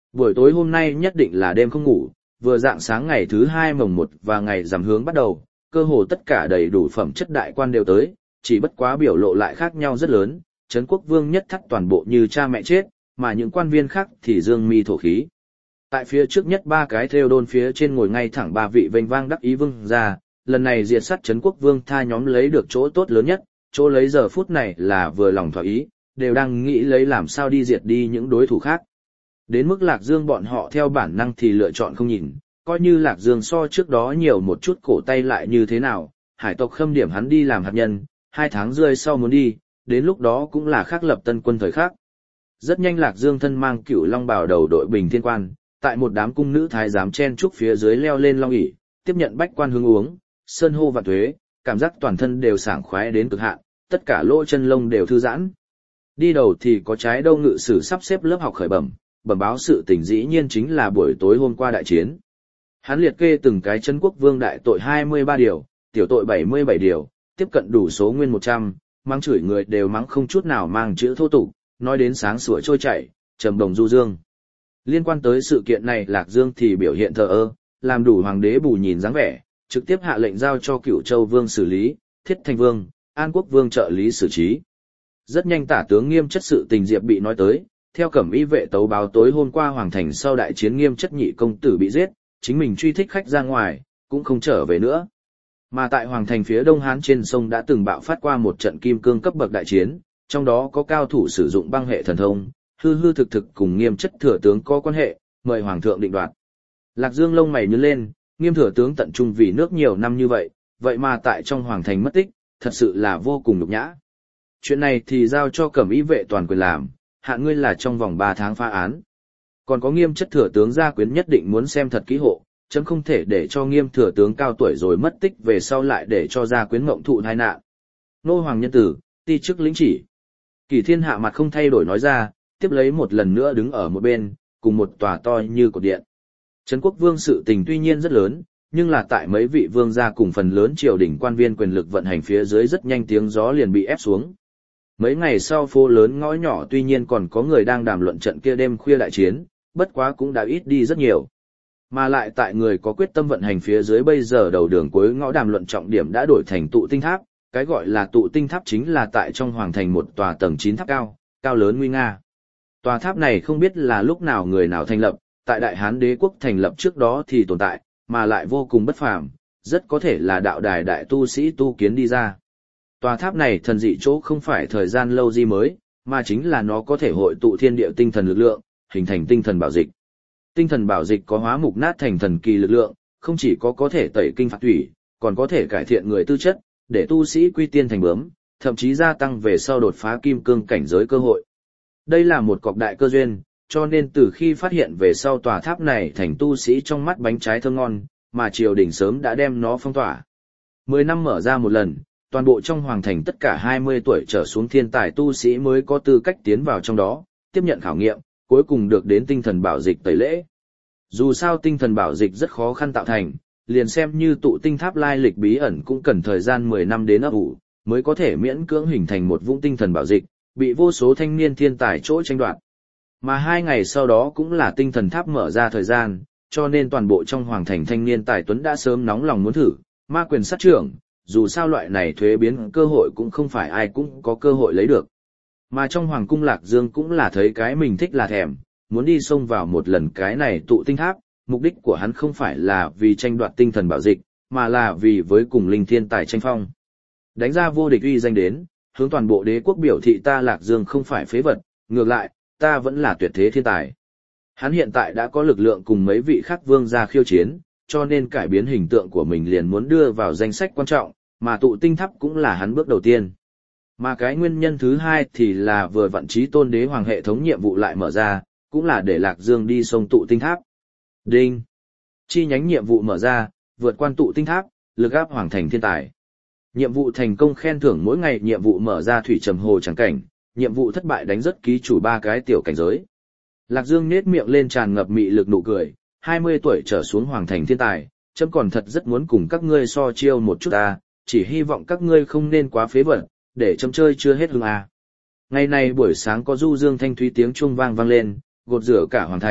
[SPEAKER 1] Buổi tối hôm nay nhất định là đêm không ngủ, vừa dạng sáng ngày thứ hai mồng một và ngày rằm hướng bắt đầu, cơ hồ tất cả đầy đủ phẩm chất đại quan đều tới, chỉ bất quá biểu lộ lại khác nhau rất lớn, Trấn Quốc Vương nhất thắt toàn bộ như cha mẹ chết, mà những quan viên khác thì dương mi thổ khí. Tại phía trước nhất ba cái thêu đôn phía trên ngồi ngay thẳng ba vị vênh vang đắc ý vương gia, lần này diệt sát Trấn Quốc Vương tha nhóm lấy được chỗ tốt lớn nhất, chỗ lấy giờ phút này là vừa lòng thỏa ý, đều đang nghĩ lấy làm sao đi diệt đi những đối thủ khác. Đến mức Lạc Dương bọn họ theo bản năng thì lựa chọn không nhìn, coi như Lạc Dương so trước đó nhiều một chút cổ tay lại như thế nào, hải tộc khâm điểm hắn đi làm hạt nhân, hai tháng rưỡi sau muốn đi, đến lúc đó cũng là khắc lập tân quân thời khác. Rất nhanh Lạc Dương thân mang cửu long bào đầu đội bình thiên quan, tại một đám cung nữ thái giám chen trúc phía dưới leo lên long ỷ, tiếp nhận bách quan hương uống, sơn hô và thuế, cảm giác toàn thân đều sảng khoái đến cực hạn, tất cả lỗ chân lông đều thư giãn. Đi đầu thì có trái đâu ngự sử sắp xếp lớp học khởi bẩm, bẩm báo sự tình dĩ nhiên chính là buổi tối hôm qua đại chiến. Hắn liệt kê từng cái Trấn Quốc Vương đại tội hai mươi ba điều, tiểu tội bảy mươi bảy điều, tiếp cận đủ số nguyên một trăm, mắng chửi người đều mắng không chút nào mang chữ thô tục, nói đến sáng sủa trôi chảy, trầm đồng du dương. Liên quan tới sự kiện này Lạc Dương thì biểu hiện thờ ơ, làm đủ hoàng đế bù nhìn dáng vẻ, trực tiếp hạ lệnh giao cho Cửu Châu Vương xử lý, Thiết Thanh Vương, An Quốc Vương trợ lý xử trí. Rất nhanh tả tướng Nghiêm Chất sự tình diệp bị nói tới, theo Cẩm Y vệ tấu báo tối hôm qua hoàng thành sau đại chiến Nghiêm Chất nhị công tử bị giết, chính mình truy thích khách ra ngoài, cũng không trở về nữa. Mà tại hoàng thành phía Đông Hán trên sông đã từng bạo phát qua một trận kim cương cấp bậc đại chiến, trong đó có cao thủ sử dụng băng hệ thần thông, hư hư thực thực cùng Nghiêm Chất thừa tướng có quan hệ, mời hoàng thượng định đoạt. Lạc Dương lông mày nhướng lên, Nghiêm thừa tướng tận trung vì nước nhiều năm như vậy, vậy mà tại trong hoàng thành mất tích, thật sự là vô cùng nhục nhã. Chuyện này thì giao cho Cẩm Y vệ toàn quyền làm, hạn ngươi là trong vòng ba tháng phá án. Còn có Nghiêm Chất thừa tướng gia quyến nhất định muốn xem thật kỹ hộ, chấm không thể để cho Nghiêm thừa tướng cao tuổi rồi mất tích về sau lại để cho gia quyến mộng thụ tai nạn. Nô hoàng nhân tử, ti chức lĩnh chỉ. Kỳ Thiên hạ mặt không thay đổi nói ra, tiếp lấy một lần nữa đứng ở một bên, cùng một tòa to như cột điện. Trấn Quốc Vương sự tình tuy nhiên rất lớn, nhưng là tại mấy vị vương gia cùng phần lớn triều đình quan viên quyền lực vận hành phía dưới rất nhanh tiếng gió liền bị ép xuống. Mấy ngày sau phố lớn ngõ nhỏ tuy nhiên còn có người đang đàm luận trận kia đêm khuya đại chiến, bất quá cũng đã ít đi rất nhiều. Mà lại tại người có quyết tâm vận hành phía dưới bây giờ đầu đường cuối ngõ đàm luận trọng điểm đã đổi thành tụ tinh tháp, cái gọi là tụ tinh tháp chính là tại trong hoàng thành một tòa tầng chín tháp cao, cao lớn nguy nga. Tòa tháp này không biết là lúc nào người nào thành lập, tại Đại Hán Đế quốc thành lập trước đó thì tồn tại, mà lại vô cùng bất phàm, rất có thể là đạo đài đại tu sĩ tu kiến đi ra. Tòa tháp này thần dị chỗ không phải thời gian lâu gì mới, mà chính là nó có thể hội tụ thiên địa tinh thần lực lượng, hình thành tinh thần bảo dịch. Tinh thần bảo dịch có hóa mục nát thành thần kỳ lực lượng, không chỉ có có thể tẩy kinh phạt thủy, còn có thể cải thiện người tư chất, để tu sĩ quy tiên thành bướm, thậm chí gia tăng về sau đột phá kim cương cảnh giới cơ hội. Đây là một cọc đại cơ duyên, cho nên từ khi phát hiện về sau tòa tháp này thành tu sĩ trong mắt bánh trái thơm ngon, mà triều đình sớm đã đem nó phong tỏa. Mười năm mở ra một lần, toàn bộ trong hoàng thành tất cả hai mươi tuổi trở xuống thiên tài tu sĩ mới có tư cách tiến vào trong đó, tiếp nhận khảo nghiệm, cuối cùng được đến tinh thần bảo dịch tẩy lễ. Dù sao tinh thần bảo dịch rất khó khăn tạo thành, liền xem như tụ tinh tháp lai lịch bí ẩn cũng cần thời gian mười năm đến ấp ủ, mới có thể miễn cưỡng hình thành một vũng tinh thần bảo dịch, bị vô số thanh niên thiên tài chỗ tranh đoạt. Mà hai ngày sau đó cũng là tinh thần tháp mở ra thời gian, cho nên toàn bộ trong hoàng thành thanh niên tài tuấn đã sớm nóng lòng muốn thử, ma quyền sát trưởng, dù sao loại này thuế biến cơ hội cũng không phải ai cũng có cơ hội lấy được. Mà trong hoàng cung Lạc Dương cũng là thấy cái mình thích là thèm, muốn đi xông vào một lần cái này tụ tinh tháp, mục đích của hắn không phải là vì tranh đoạt tinh thần bảo dịch, mà là vì với cùng linh thiên tài tranh phong. Đánh ra vô địch uy danh đến, hướng toàn bộ đế quốc biểu thị ta Lạc Dương không phải phế vật, ngược lại, ta vẫn là tuyệt thế thiên tài. Hắn hiện tại đã có lực lượng cùng mấy vị khác vương gia khiêu chiến, cho nên cải biến hình tượng của mình liền muốn đưa vào danh sách quan trọng, mà tụ tinh tháp cũng là hắn bước đầu tiên. Mà cái nguyên nhân thứ hai thì là vừa vận chí tôn đế hoàng hệ thống nhiệm vụ lại mở ra, cũng là để Lạc Dương đi sông tụ tinh tháp. Đinh! Chi nhánh nhiệm vụ mở ra, vượt quan tụ tinh tháp, lực áp hoàng thành thiên tài. Nhiệm vụ thành công khen thưởng mỗi ngày nhiệm vụ mở ra thủy trầm hồ trắng cảnh, nhiệm vụ thất bại đánh rất ký chủ ba cái tiểu cảnh giới. Lạc Dương nết miệng lên tràn ngập mị lực nụ cười, hai mươi tuổi trở xuống hoàng thành thiên tài, chấm còn thật rất muốn cùng các ngươi so chiêu một chút ta, chỉ hy vọng các ngươi không nên quá phế vật, để chấm chơi chưa hết hứng à. Ngày này buổi sáng có du dương thanh thúy tiếng chuông vang vang lên, gột rửa cả hoàng thành,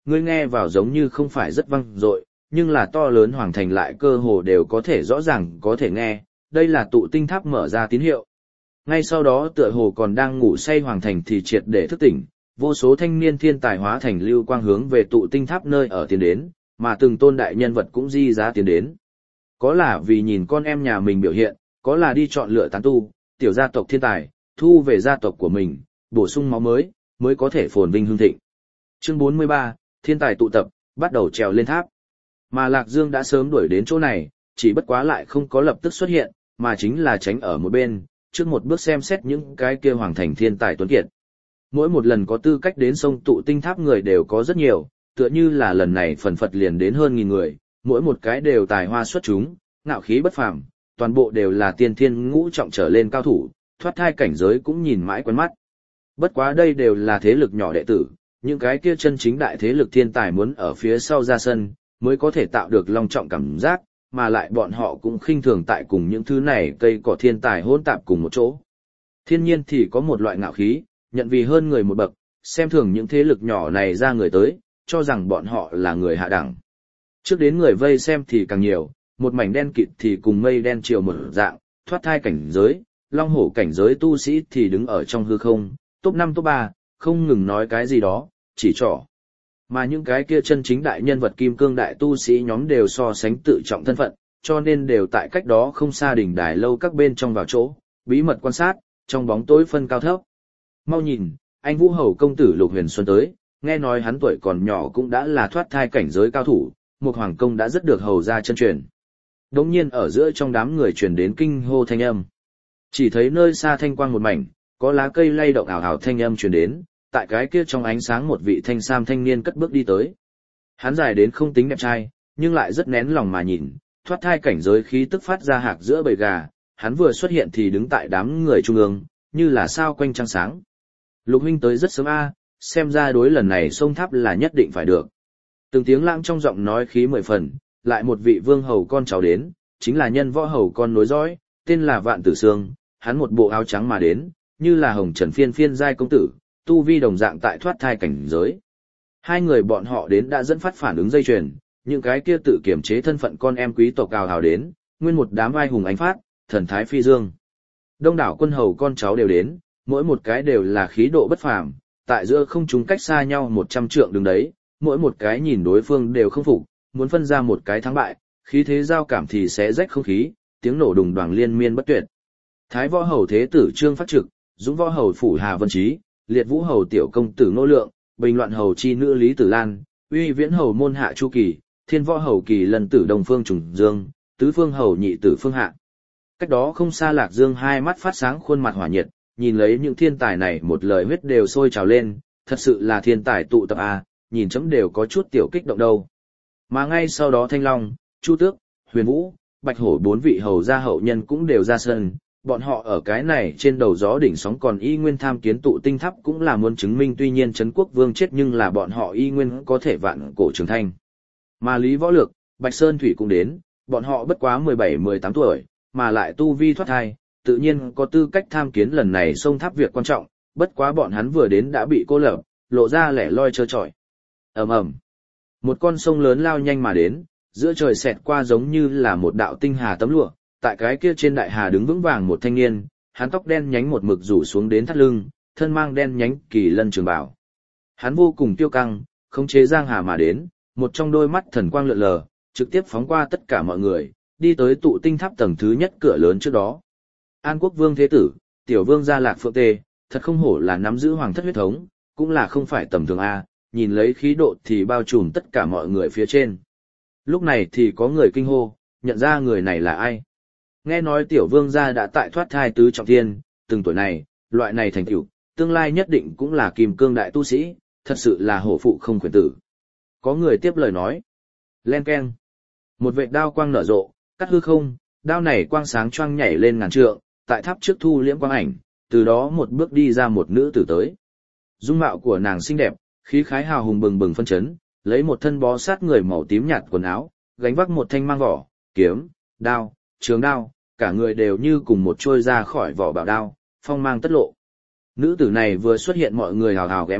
[SPEAKER 1] ngươi nghe vào giống như không phải rất vang dội, nhưng là to lớn hoàng thành lại cơ hồ đều có thể rõ ràng có thể nghe, đây là tụ tinh tháp mở ra tín hiệu. Ngay sau đó tựa hồ còn đang ngủ say hoàng thành thì triệt để thức tỉnh, vô số thanh niên thiên tài hóa thành lưu quang hướng về tụ tinh tháp nơi ở tiến đến, mà từng tôn đại nhân vật cũng di giá tiến đến. Có là vì nhìn con em nhà mình biểu hiện, có là đi chọn lựa tán tu, tiểu gia tộc thiên tài, thu về gia tộc của mình, bổ sung máu mới, mới có thể phồn vinh hưng thịnh. Chương bốn mươi ba, thiên tài tụ tập, bắt đầu trèo lên tháp. Mà Lạc Dương đã sớm đuổi đến chỗ này, chỉ bất quá lại không có lập tức xuất hiện, mà chính là tránh ở một bên, trước một bước xem xét những cái kia hoàng thành thiên tài tuấn kiệt. Mỗi một lần có tư cách đến sông tụ tinh tháp người đều có rất nhiều, tựa như là lần này phần phật liền đến hơn nghìn người, mỗi một cái đều tài hoa xuất chúng, ngạo khí bất phàm, toàn bộ đều là tiên thiên ngũ trọng trở lên cao thủ, thoát thai cảnh giới cũng nhìn mãi quen mắt. Bất quá đây đều là thế lực nhỏ đệ tử, những cái kia chân chính đại thế lực thiên tài muốn ở phía sau ra sân, mới có thể tạo được long trọng cảm giác, mà lại bọn họ cũng khinh thường tại cùng những thứ này cây cỏ thiên tài hỗn tạp cùng một chỗ. Thiên nhiên thì có một loại ngạo khí, nhận vì hơn người một bậc, xem thường những thế lực nhỏ này ra người tới, cho rằng bọn họ là người hạ đẳng. Trước đến người vây xem thì càng nhiều, một mảnh đen kịt thì cùng mây đen chiều một dạng, thoát thai cảnh giới, long hổ cảnh giới tu sĩ thì đứng ở trong hư không, top năm top ba, không ngừng nói cái gì đó, chỉ trỏ. Mà những cái kia chân chính đại nhân vật kim cương đại tu sĩ nhóm đều so sánh tự trọng thân phận, cho nên đều tại cách đó không xa đỉnh đài lâu các bên trong vào chỗ, bí mật quan sát, trong bóng tối phân cao thấp. Mau nhìn, anh Vũ Hầu công tử Lục Huyền Xuân tới, nghe nói hắn tuổi còn nhỏ cũng đã là thoát thai cảnh giới cao thủ, một hoàng công đã rất được hầu ra chân truyền. Đống nhiên ở giữa trong đám người truyền đến kinh hô thanh âm. Chỉ thấy nơi xa thanh quang một mảnh, có lá cây lay động ảo ảo thanh âm truyền đến, tại cái kia trong ánh sáng một vị thanh sam thanh niên cất bước đi tới. Hắn dài đến không tính đẹp trai, nhưng lại rất nén lòng mà nhìn, thoát thai cảnh giới khí tức phát ra hạc giữa bầy gà, hắn vừa xuất hiện thì đứng tại đám người trung ương, như là sao quanh trăng sáng. Lục huynh tới rất sớm a, xem ra đối lần này sông tháp là nhất định phải được. Từng tiếng lãng trong giọng nói khí mười phần, lại một vị vương hầu con cháu đến, chính là nhân võ hầu con nối dõi, tên là Vạn Tử Sương, hắn một bộ áo trắng mà đến, như là hồng trần phiên phiên giai công tử, tu vi đồng dạng tại thoát thai cảnh giới. Hai người bọn họ đến đã dẫn phát phản ứng dây chuyền, những cái kia tự kiểm chế thân phận con em quý tộc ào ào đến, nguyên một đám ai hùng ánh phát, thần thái phi dương. Đông đảo quân hầu con cháu đều đến, mỗi một cái đều là khí độ bất phàm, tại giữa không trung cách xa nhau một trăm trượng đứng đấy, mỗi một cái nhìn đối phương đều không phục, muốn phân ra một cái thắng bại, khí thế giao cảm thì sẽ rách không khí, tiếng nổ đùng đoàng liên miên bất tuyệt. Thái võ hầu thế tử Trương Phát Trực, Dũng võ hầu phủ Hà Vân Trí, Liệt vũ hầu tiểu công tử Ngô Lượng, Bình loạn hầu chi nữ Lý Tử Lan, Uy viễn hầu môn hạ Chu Kỳ, Thiên võ hầu kỳ lần tử Đông Phương Trùng Dương, Tứ phương hầu nhị tử Phương Hạ. Cách đó không xa Lạc Dương hai mắt phát sáng khuôn mặt hỏa nhiệt, nhìn lấy những thiên tài này một lời huyết đều sôi trào lên, thật sự là thiên tài tụ tập à, nhìn chấm đều có chút tiểu kích động đâu. Mà ngay sau đó Thanh Long, Chu Tước, Huyền Vũ, Bạch Hổ bốn vị hầu gia hậu nhân cũng đều ra sân, bọn họ ở cái này trên đầu gió đỉnh sóng còn y nguyên tham kiến tụ tinh tháp cũng là muốn chứng minh tuy nhiên Trấn Quốc Vương chết nhưng là bọn họ y nguyên có thể vạn cổ trường thanh. Mà Lý Võ Lược, Bạch Sơn Thủy cũng đến, bọn họ bất quá mười bảy mười tám tuổi, mà lại tu vi thoát thai, tự nhiên có tư cách tham kiến lần này sông tháp việc quan trọng, bất quá bọn hắn vừa đến đã bị cô lập, lộ ra lẻ loi trơ trọi. Ầm ầm. Một con sông lớn lao nhanh mà đến, giữa trời xẹt qua giống như là một đạo tinh hà tấm lụa, tại cái kia trên đại hà đứng vững vàng một thanh niên, hắn tóc đen nhánh một mực rủ xuống đến thắt lưng, thân mang đen nhánh kỳ lân trường bảo. Hắn vô cùng tiêu căng, khống chế giang hà mà đến, một trong đôi mắt thần quang lượn lờ, trực tiếp phóng qua tất cả mọi người, đi tới tụ tinh tháp tầng thứ nhất cửa lớn trước đó. An Quốc Vương thế tử, tiểu vương gia Lạc Phượng Tê, thật không hổ là nắm giữ hoàng thất huyết thống, cũng là không phải tầm thường a, nhìn lấy khí độ thì bao trùm tất cả mọi người phía trên. Lúc này thì có người kinh hô, nhận ra người này là ai. Nghe nói tiểu vương gia đã tại thoát thai tứ trọng thiên, từng tuổi này, loại này thành tựu, tương lai nhất định cũng là kim cương đại tu sĩ, thật sự là hổ phụ không khuyển tử. Có người tiếp lời nói. Len keng. Một vệt đao quang nở rộ, cắt hư không, đao này quang sáng choang nhảy lên ngàn trượng, tại tháp trước thu liễm quang ảnh, từ đó một bước đi ra một nữ tử tới. Dung mạo của nàng xinh đẹp, khí khái hào hùng bừng bừng phân chấn, lấy một thân bó sát người màu tím nhạt quần áo, gánh vác một thanh mang vỏ, kiếm, đao, trường đao, cả người đều như cùng một trôi ra khỏi vỏ bảo đao, phong mang tất lộ. Nữ tử này vừa xuất hiện mọi người hào hào ghé mắt,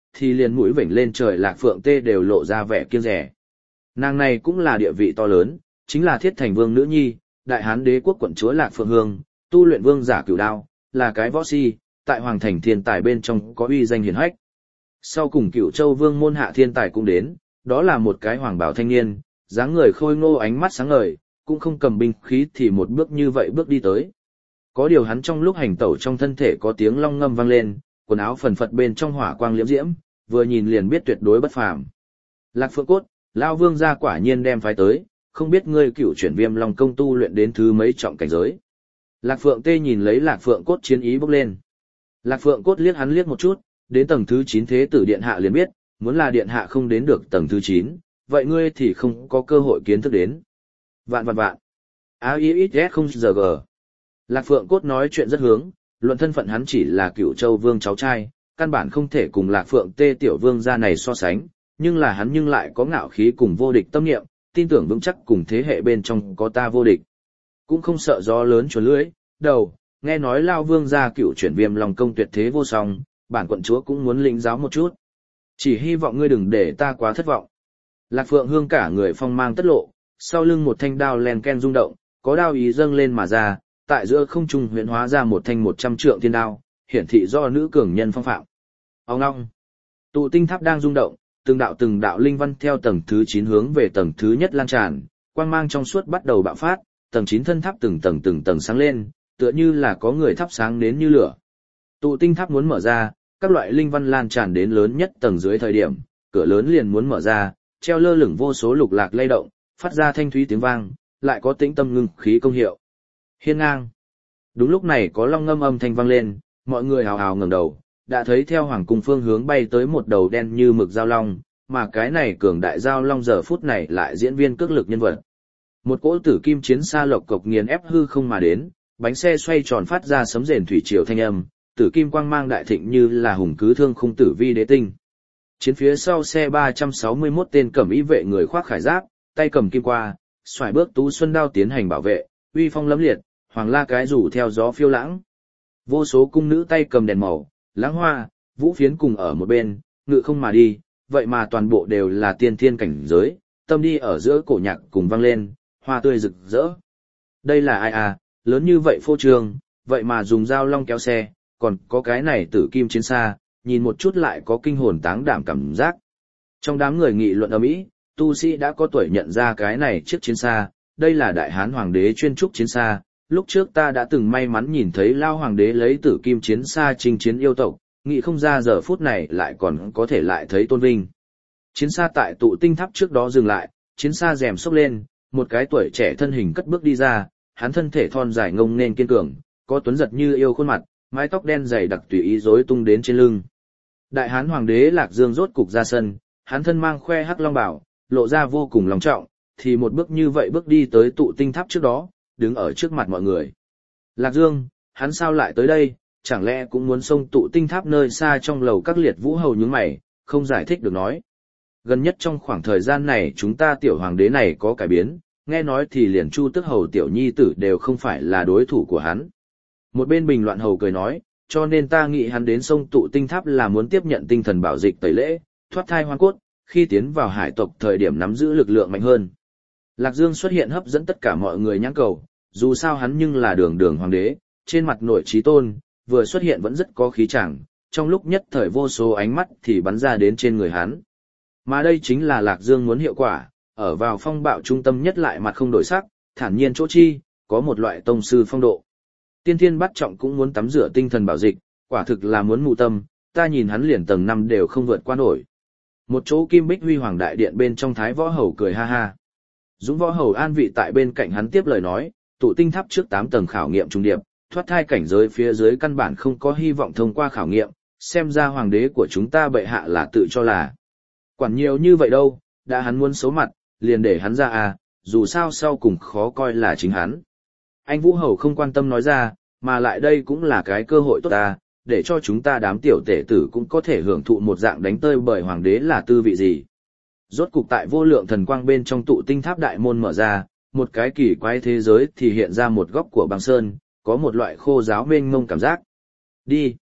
[SPEAKER 1] thì liền mũi vểnh lên trời Lạc Phượng Tê đều lộ ra vẻ kiêng rẻ. Nàng này cũng là địa vị to lớn, chính là Thiết Thành Vương nữ nhi, đại hán đế quốc quận chúa Lạc Phượng Hương, tu luyện vương giả cửu đao, là cái võ si, tại hoàng thành thiên tài bên trong có uy danh hiển hách. Sau cùng Cửu Châu Vương môn hạ thiên tài cũng đến, đó là một cái hoàng bào thanh niên, dáng người khôi ngô ánh mắt sáng ngời, cũng không cầm binh khí thì một bước như vậy bước đi tới. Có điều hắn trong lúc hành tẩu trong thân thể có tiếng long ngâm vang lên, quần áo phần phật bên trong hỏa quang liễm diễm, vừa nhìn liền biết tuyệt đối bất phàm. Lạc Phượng Cốt, lão vương gia quả nhiên đem phái tới, không biết ngươi Cửu Chuyển Viêm Long công tu luyện đến thứ mấy trọng cảnh giới. Lạc Phượng Tê nhìn lấy Lạc Phượng Cốt chiến ý bốc lên. Lạc Phượng Cốt liếc hắn liếc một chút, đến tầng thứ chín thế tử điện hạ liền biết, muốn là điện hạ không đến được tầng thứ chín, vậy ngươi thì không có cơ hội kiến thức đến. Vạn vạn vạn. A I X S không giờ g. Lạc Phượng Cốt nói chuyện rất hướng, luận thân phận hắn chỉ là Cửu Châu Vương cháu trai, căn bản không thể cùng Lạc Phượng Tê tiểu vương gia này so sánh, nhưng là hắn nhưng lại có ngạo khí cùng vô địch tâm niệm, tin tưởng vững chắc cùng thế hệ bên trong có ta vô địch. Cũng không sợ gió lớn chuồn lưỡi, đầu, nghe nói lao vương gia Cửu Chuyển Viêm Long công tuyệt thế vô song, bản quận chúa cũng muốn lĩnh giáo một chút. Chỉ hy vọng ngươi đừng để ta quá thất vọng. Lạc Phượng Hương cả người phong mang tất lộ, sau lưng một thanh đao len ken rung động, có đao ý dâng lên mà ra, tại giữa không trung huyễn hóa ra một thanh một trăm trượng thiên đao, hiển thị do nữ cường nhân phong phạm. Ông long, tụ tinh tháp đang rung động, từng đạo từng đạo linh văn theo tầng thứ chín hướng về tầng thứ nhất lan tràn, quang mang trong suốt bắt đầu bạo phát, tầng chín thân tháp từng tầng từng tầng sáng lên, tựa như là có người thắp sáng đến như lửa. Tụ tinh tháp muốn mở ra, các loại linh văn lan tràn đến lớn nhất tầng dưới thời điểm, cửa lớn liền muốn mở ra, treo lơ lửng vô số lục lạc lay động, phát ra thanh thúy tiếng vang, lại có tĩnh tâm ngưng khí công hiệu. Hiên ngang. Đúng lúc này có long ngâm âm thanh vang lên, mọi người hào hào ngẩng đầu, đã thấy theo hoàng cung phương hướng bay tới một đầu đen như mực giao long, mà cái này cường đại giao long giờ phút này lại diễn viên cước lực nhân vật. Một cỗ tử kim chiến xa lộc cộc nghiền ép hư không mà đến, bánh xe xoay tròn phát ra sấm rền thủy triều thanh âm, tử kim quang mang đại thịnh như là hùng cứ thương khung tử vi đế tinh. Chiến phía sau xe ba trăm sáu mươi mốt tên cẩm y vệ người khoác khải giáp, tay cầm kim qua, xoài bước tú xuân đao tiến hành bảo vệ, uy phong lẫm liệt, hoàng la cái rủ theo gió phiêu lãng. Vô số cung nữ tay cầm đèn màu, lãng hoa, vũ phiến cùng ở một bên, ngự không mà đi, vậy mà toàn bộ đều là tiên thiên cảnh giới, tâm đi ở giữa cổ nhạc cùng vang lên, hoa tươi rực rỡ. Đây là ai à, lớn như vậy phô trương, vậy mà dùng dao long kéo xe, còn có cái này tử kim chiến xa, nhìn một chút lại có kinh hồn táng đảm cảm giác. Trong đám người nghị luận ầm ĩ, tu sĩ đã có tuổi nhận ra cái này chiếc chiến xa, đây là đại hán hoàng đế chuyên trúc chiến xa, lúc trước ta đã từng may mắn nhìn thấy lao hoàng đế lấy tử kim chiến xa chinh chiến yêu tộc, nghĩ không ra giờ phút này lại còn có thể lại thấy tôn vinh. Chiến xa tại tụ tinh tháp trước đó dừng lại, chiến xa rèm xốc lên, một cái tuổi trẻ thân hình cất bước đi ra, hắn thân thể thon dài ngông nên kiên cường, có tuấn giật như yêu khuôn mặt, mái tóc đen dày đặc tùy ý rối tung đến trên lưng. Đại hán hoàng đế Lạc Dương rốt cục ra sân, hắn thân mang khoe hắc long bảo, lộ ra vô cùng long trọng, thì một bước như vậy bước đi tới tụ tinh tháp trước đó, đứng ở trước mặt mọi người. Lạc Dương, hắn sao lại tới đây, chẳng lẽ cũng muốn xông tụ tinh tháp nơi xa trong lầu các liệt vũ hầu nhướng mày, không giải thích được nói. Gần nhất trong khoảng thời gian này chúng ta tiểu hoàng đế này có cải biến, nghe nói thì liền Chu Tức hầu tiểu nhi tử đều không phải là đối thủ của hắn. Một bên bình loạn hầu cười nói, cho nên ta nghĩ hắn đến sông tụ tinh tháp là muốn tiếp nhận tinh thần bảo dịch tẩy lễ, thoát thai hoang cốt, khi tiến vào hải tộc thời điểm nắm giữ lực lượng mạnh hơn. Lạc Dương xuất hiện hấp dẫn tất cả mọi người nhãn cầu, dù sao hắn nhưng là đường đường hoàng đế, trên mặt nội trí tôn, vừa xuất hiện vẫn rất có khí chàng, trong lúc nhất thời vô số ánh mắt thì bắn ra đến trên người hắn. Mà đây chính là Lạc Dương muốn hiệu quả, ở vào phong bạo trung tâm nhất lại mặt không đổi sắc, thản nhiên chỗ chi, có một loại tông sư phong độ. Tiên thiên bắt trọng cũng muốn tắm rửa tinh thần bảo dịch, quả thực là muốn mù tâm, ta nhìn hắn liền tầng năm đều không vượt qua nổi. Một chỗ kim bích huy hoàng đại điện bên trong thái võ hầu cười ha ha. Dũng võ hầu an vị tại bên cạnh hắn tiếp lời nói, tụ tinh tháp trước tám tầng khảo nghiệm trung điệp, thoát thai cảnh giới phía dưới căn bản không có hy vọng thông qua khảo nghiệm, xem ra hoàng đế của chúng ta bệ hạ là tự cho là. Quản nhiều như vậy đâu, đã hắn muốn xấu mặt, liền để hắn ra à, dù sao sau cùng khó coi là chính hắn. Anh Vũ Hầu không quan tâm nói ra, mà lại đây cũng là cái cơ hội tốt ta, để cho chúng ta đám tiểu tể tử cũng có thể hưởng thụ một dạng đánh tơi bởi hoàng đế là tư vị gì. Rốt cục tại vô lượng thần quang bên trong tụ tinh tháp đại môn mở ra, một cái kỳ quái thế giới thì hiện ra một góc của băng sơn, có một loại khô giáo mênh mông cảm giác. Đi!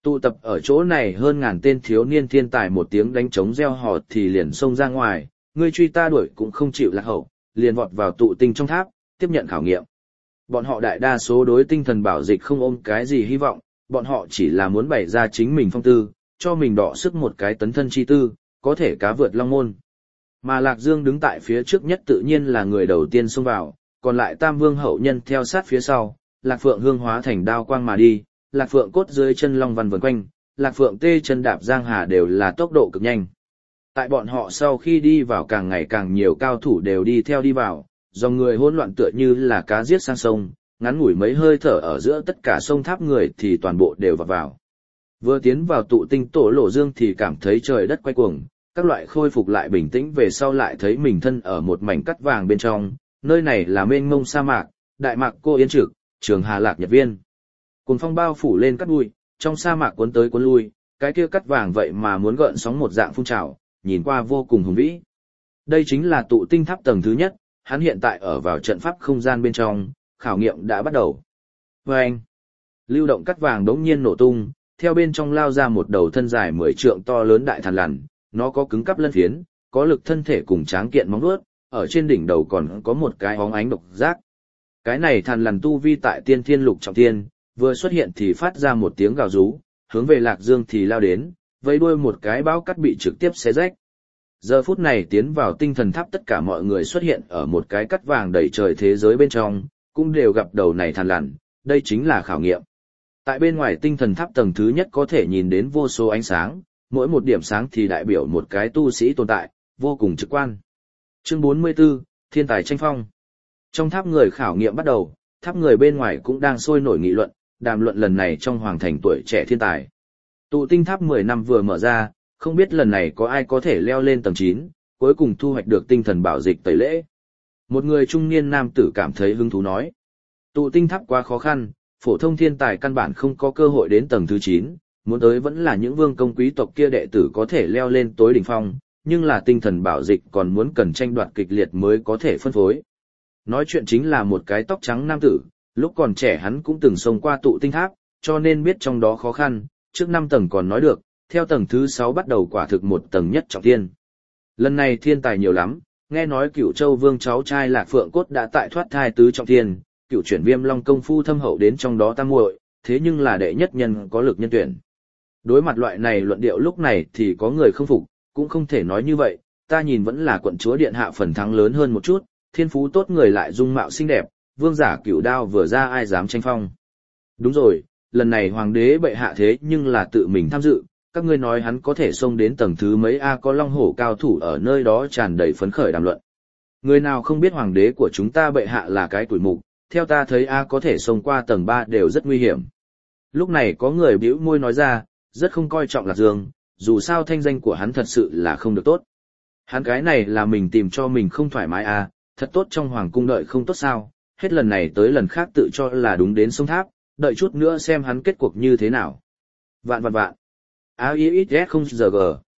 [SPEAKER 1] Tụ tập ở chỗ này hơn ngàn tên thiếu niên thiên tài một tiếng đánh trống reo hò thì liền xông ra ngoài, ngươi truy ta đuổi cũng không chịu lạc hậu, liền vọt vào tụ tinh trong tháp, tiếp nhận khảo nghiệm. Bọn họ đại đa số đối tinh thần bảo dịch không ôm cái gì hy vọng, bọn họ chỉ là muốn bày ra chính mình phong tư, cho mình đọ sức một cái tấn thân chi tư, có thể cá vượt long môn. Mà Lạc Dương đứng tại phía trước nhất tự nhiên là người đầu tiên xông vào, còn lại Tam Vương hậu nhân theo sát phía sau, Lạc Phượng hương hóa thành đao quang mà đi, Lạc Phượng cốt dưới chân long văn vần quanh, Lạc Phượng tê chân đạp giang hà đều là tốc độ cực nhanh. Tại bọn họ sau khi đi vào càng ngày càng nhiều cao thủ đều đi theo đi vào, dòng người hỗn loạn tựa như là cá giết sang sông, ngắn ngủi mấy hơi thở ở giữa tất cả sông tháp người thì toàn bộ đều vào vào. Vừa tiến vào tụ tinh tổ lộ dương thì cảm thấy trời đất quay cuồng, các loại khôi phục lại bình tĩnh về sau lại thấy mình thân ở một mảnh cắt vàng bên trong, nơi này là mênh mông sa mạc, đại mạc cô yên trực, trường hà lạc nhật viên. Cùng phong bao phủ lên cắt bụi, trong sa mạc cuốn tới cuốn lui, cái kia cắt vàng vậy mà muốn gợn sóng một dạng phun trào, nhìn qua vô cùng hùng vĩ. Đây chính là tụ tinh tháp tầng thứ nhất, hắn hiện tại ở vào trận pháp không gian bên trong, khảo nghiệm đã bắt đầu. Và anh, lưu động cắt vàng đống nhiên nổ tung, theo bên trong lao ra một đầu thân dài mười trượng to lớn đại thằn lằn, nó có cứng cắp lân phiến, có lực thân thể cùng tráng kiện móng vuốt, ở trên đỉnh đầu còn có một cái óng ánh độc giác. Cái này thằn lằn tu vi tại tiên thiên lục trọng thiên, vừa xuất hiện thì phát ra một tiếng gào rú, hướng về Lạc Dương thì lao đến, vây đuôi một cái bão cắt bị trực tiếp xé rách. Giờ phút này tiến vào tinh thần tháp tất cả mọi người xuất hiện ở một cái cắt vàng đầy trời thế giới bên trong, cũng đều gặp đầu này thằn lằn, đây chính là khảo nghiệm. Tại bên ngoài tinh thần tháp tầng thứ nhất có thể nhìn đến vô số ánh sáng, mỗi một điểm sáng thì đại biểu một cái tu sĩ tồn tại, vô cùng trực quan. Chương bốn mươi 44, Thiên tài tranh phong. Trong tháp người khảo nghiệm bắt đầu, tháp người bên ngoài cũng đang sôi nổi nghị luận, đàm luận lần này trong hoàng thành tuổi trẻ thiên tài. Tụ tinh tháp mười năm vừa mở ra, không biết lần này có ai có thể leo lên tầng chín, cuối cùng thu hoạch được tinh thần bảo dịch tẩy lễ. Một người trung niên nam tử cảm thấy hứng thú nói. Tụ tinh tháp quá khó khăn, phổ thông thiên tài căn bản không có cơ hội đến tầng thứ chín, muốn tới vẫn là những vương công quý tộc kia đệ tử có thể leo lên tối đỉnh phong, nhưng là tinh thần bảo dịch còn muốn cần tranh đoạt kịch liệt mới có thể phân phối. Nói chuyện chính là một cái tóc trắng nam tử, lúc còn trẻ hắn cũng từng xông qua tụ tinh tháp, cho nên biết trong đó khó khăn, trước năm tầng còn nói được, theo tầng thứ sáu bắt đầu quả thực một tầng nhất trọng thiên. Lần này thiên tài nhiều lắm, nghe nói Cửu Châu Vương cháu trai Lạc Phượng Cốt đã tại thoát thai tứ trọng thiên, Cửu chuyển Viêm Long công phu thâm hậu đến trong đó tam muội, thế nhưng là đệ nhất nhân có lực nhân tuyển. Đối mặt loại này luận điệu lúc này thì có người không phục, cũng không thể nói như vậy, ta nhìn vẫn là quận chúa điện hạ phần thắng lớn hơn một chút, thiên phú tốt người lại dung mạo xinh đẹp, vương giả Cửu đao vừa ra ai dám tranh phong. Đúng rồi, lần này hoàng đế bệ hạ thế nhưng là tự mình tham dự, các ngươi nói hắn có thể xông đến tầng thứ mấy a có long hổ cao thủ ở nơi đó tràn đầy phấn khởi đàm luận. Người nào không biết hoàng đế của chúng ta bệ hạ là cái tuổi mục, theo ta thấy a có thể xông qua tầng ba đều rất nguy hiểm. Lúc này có người bĩu môi nói ra, rất không coi trọng Lạc Dương, dù sao thanh danh của hắn thật sự là không được tốt. Hắn cái này là mình tìm cho mình không thoải mái a, thật tốt trong hoàng cung đợi không tốt sao, hết lần này tới lần khác tự cho là đúng đến sông tháp, đợi chút nữa xem hắn kết cuộc như thế nào. Vạn vạn vạn. a i ít s không giờ g.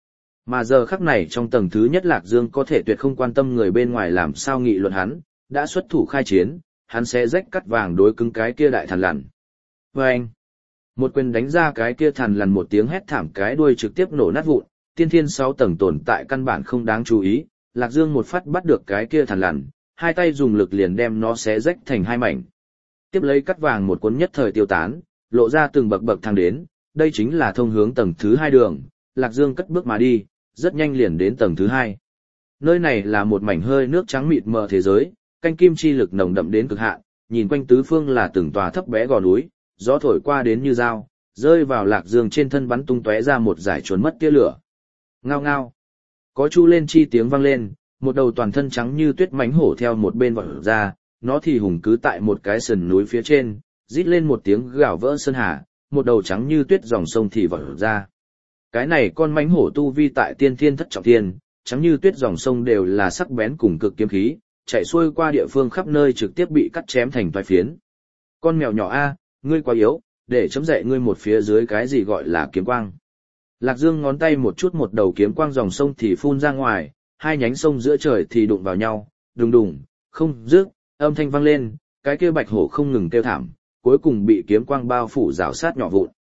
[SPEAKER 1] Mà giờ khắc này trong tầng thứ nhất Lạc Dương có thể tuyệt không quan tâm người bên ngoài làm sao nghị luận hắn, đã xuất thủ khai chiến, hắn sẽ rách cắt vàng đối cứng cái kia đại thằn lằn. Và anh, một quyền đánh ra cái kia thằn lằn một tiếng hét thảm cái đuôi trực tiếp nổ nát vụn, tiên thiên sáu tầng tồn tại căn bản không đáng chú ý, Lạc Dương một phát bắt được cái kia thằn lằn, hai tay dùng lực liền đem nó xé rách thành hai mảnh. Tiếp lấy cắt vàng một cuốn nhất thời tiêu tán, lộ ra từng bậc bậc thang đến, đây chính là thông hướng tầng thứ hai đường, Lạc Dương cất bước mà đi, rất nhanh liền đến tầng thứ hai. Nơi này là một mảnh hơi nước trắng mịt mờ thế giới, canh kim chi lực nồng đậm đến cực hạn, nhìn quanh tứ phương là từng tòa thấp bé gò núi, gió thổi qua đến như dao, rơi vào Lạc Dương trên thân bắn tung tóe ra một dải chuồn mất tia lửa. Ngao ngao. Có chu lên chi tiếng vang lên, một đầu toàn thân trắng như tuyết mãnh hổ theo một bên vọt ra, nó thì hùng cứ tại một cái sườn núi phía trên, rít lên một tiếng gào vỡ sơn hà, một đầu trắng như tuyết dòng sông thì vọt ra. Cái này con mãnh hổ tu vi tại tiên thiên thất trọng thiên, trắng như tuyết dòng sông đều là sắc bén cùng cực kiếm khí, chạy xuôi qua địa phương khắp nơi trực tiếp bị cắt chém thành toái phiến. Con mèo nhỏ a, ngươi quá yếu, để chấm dạy ngươi một phía dưới cái gì gọi là kiếm quang. Lạc Dương ngón tay một chút một đầu kiếm quang dòng sông thì phun ra ngoài, hai nhánh sông giữa trời thì đụng vào nhau, đùng đùng, không dứt, âm thanh vang lên, cái kia bạch hổ không ngừng kêu thảm, cuối cùng bị kiếm quang bao phủ rào sát nhỏ vụn.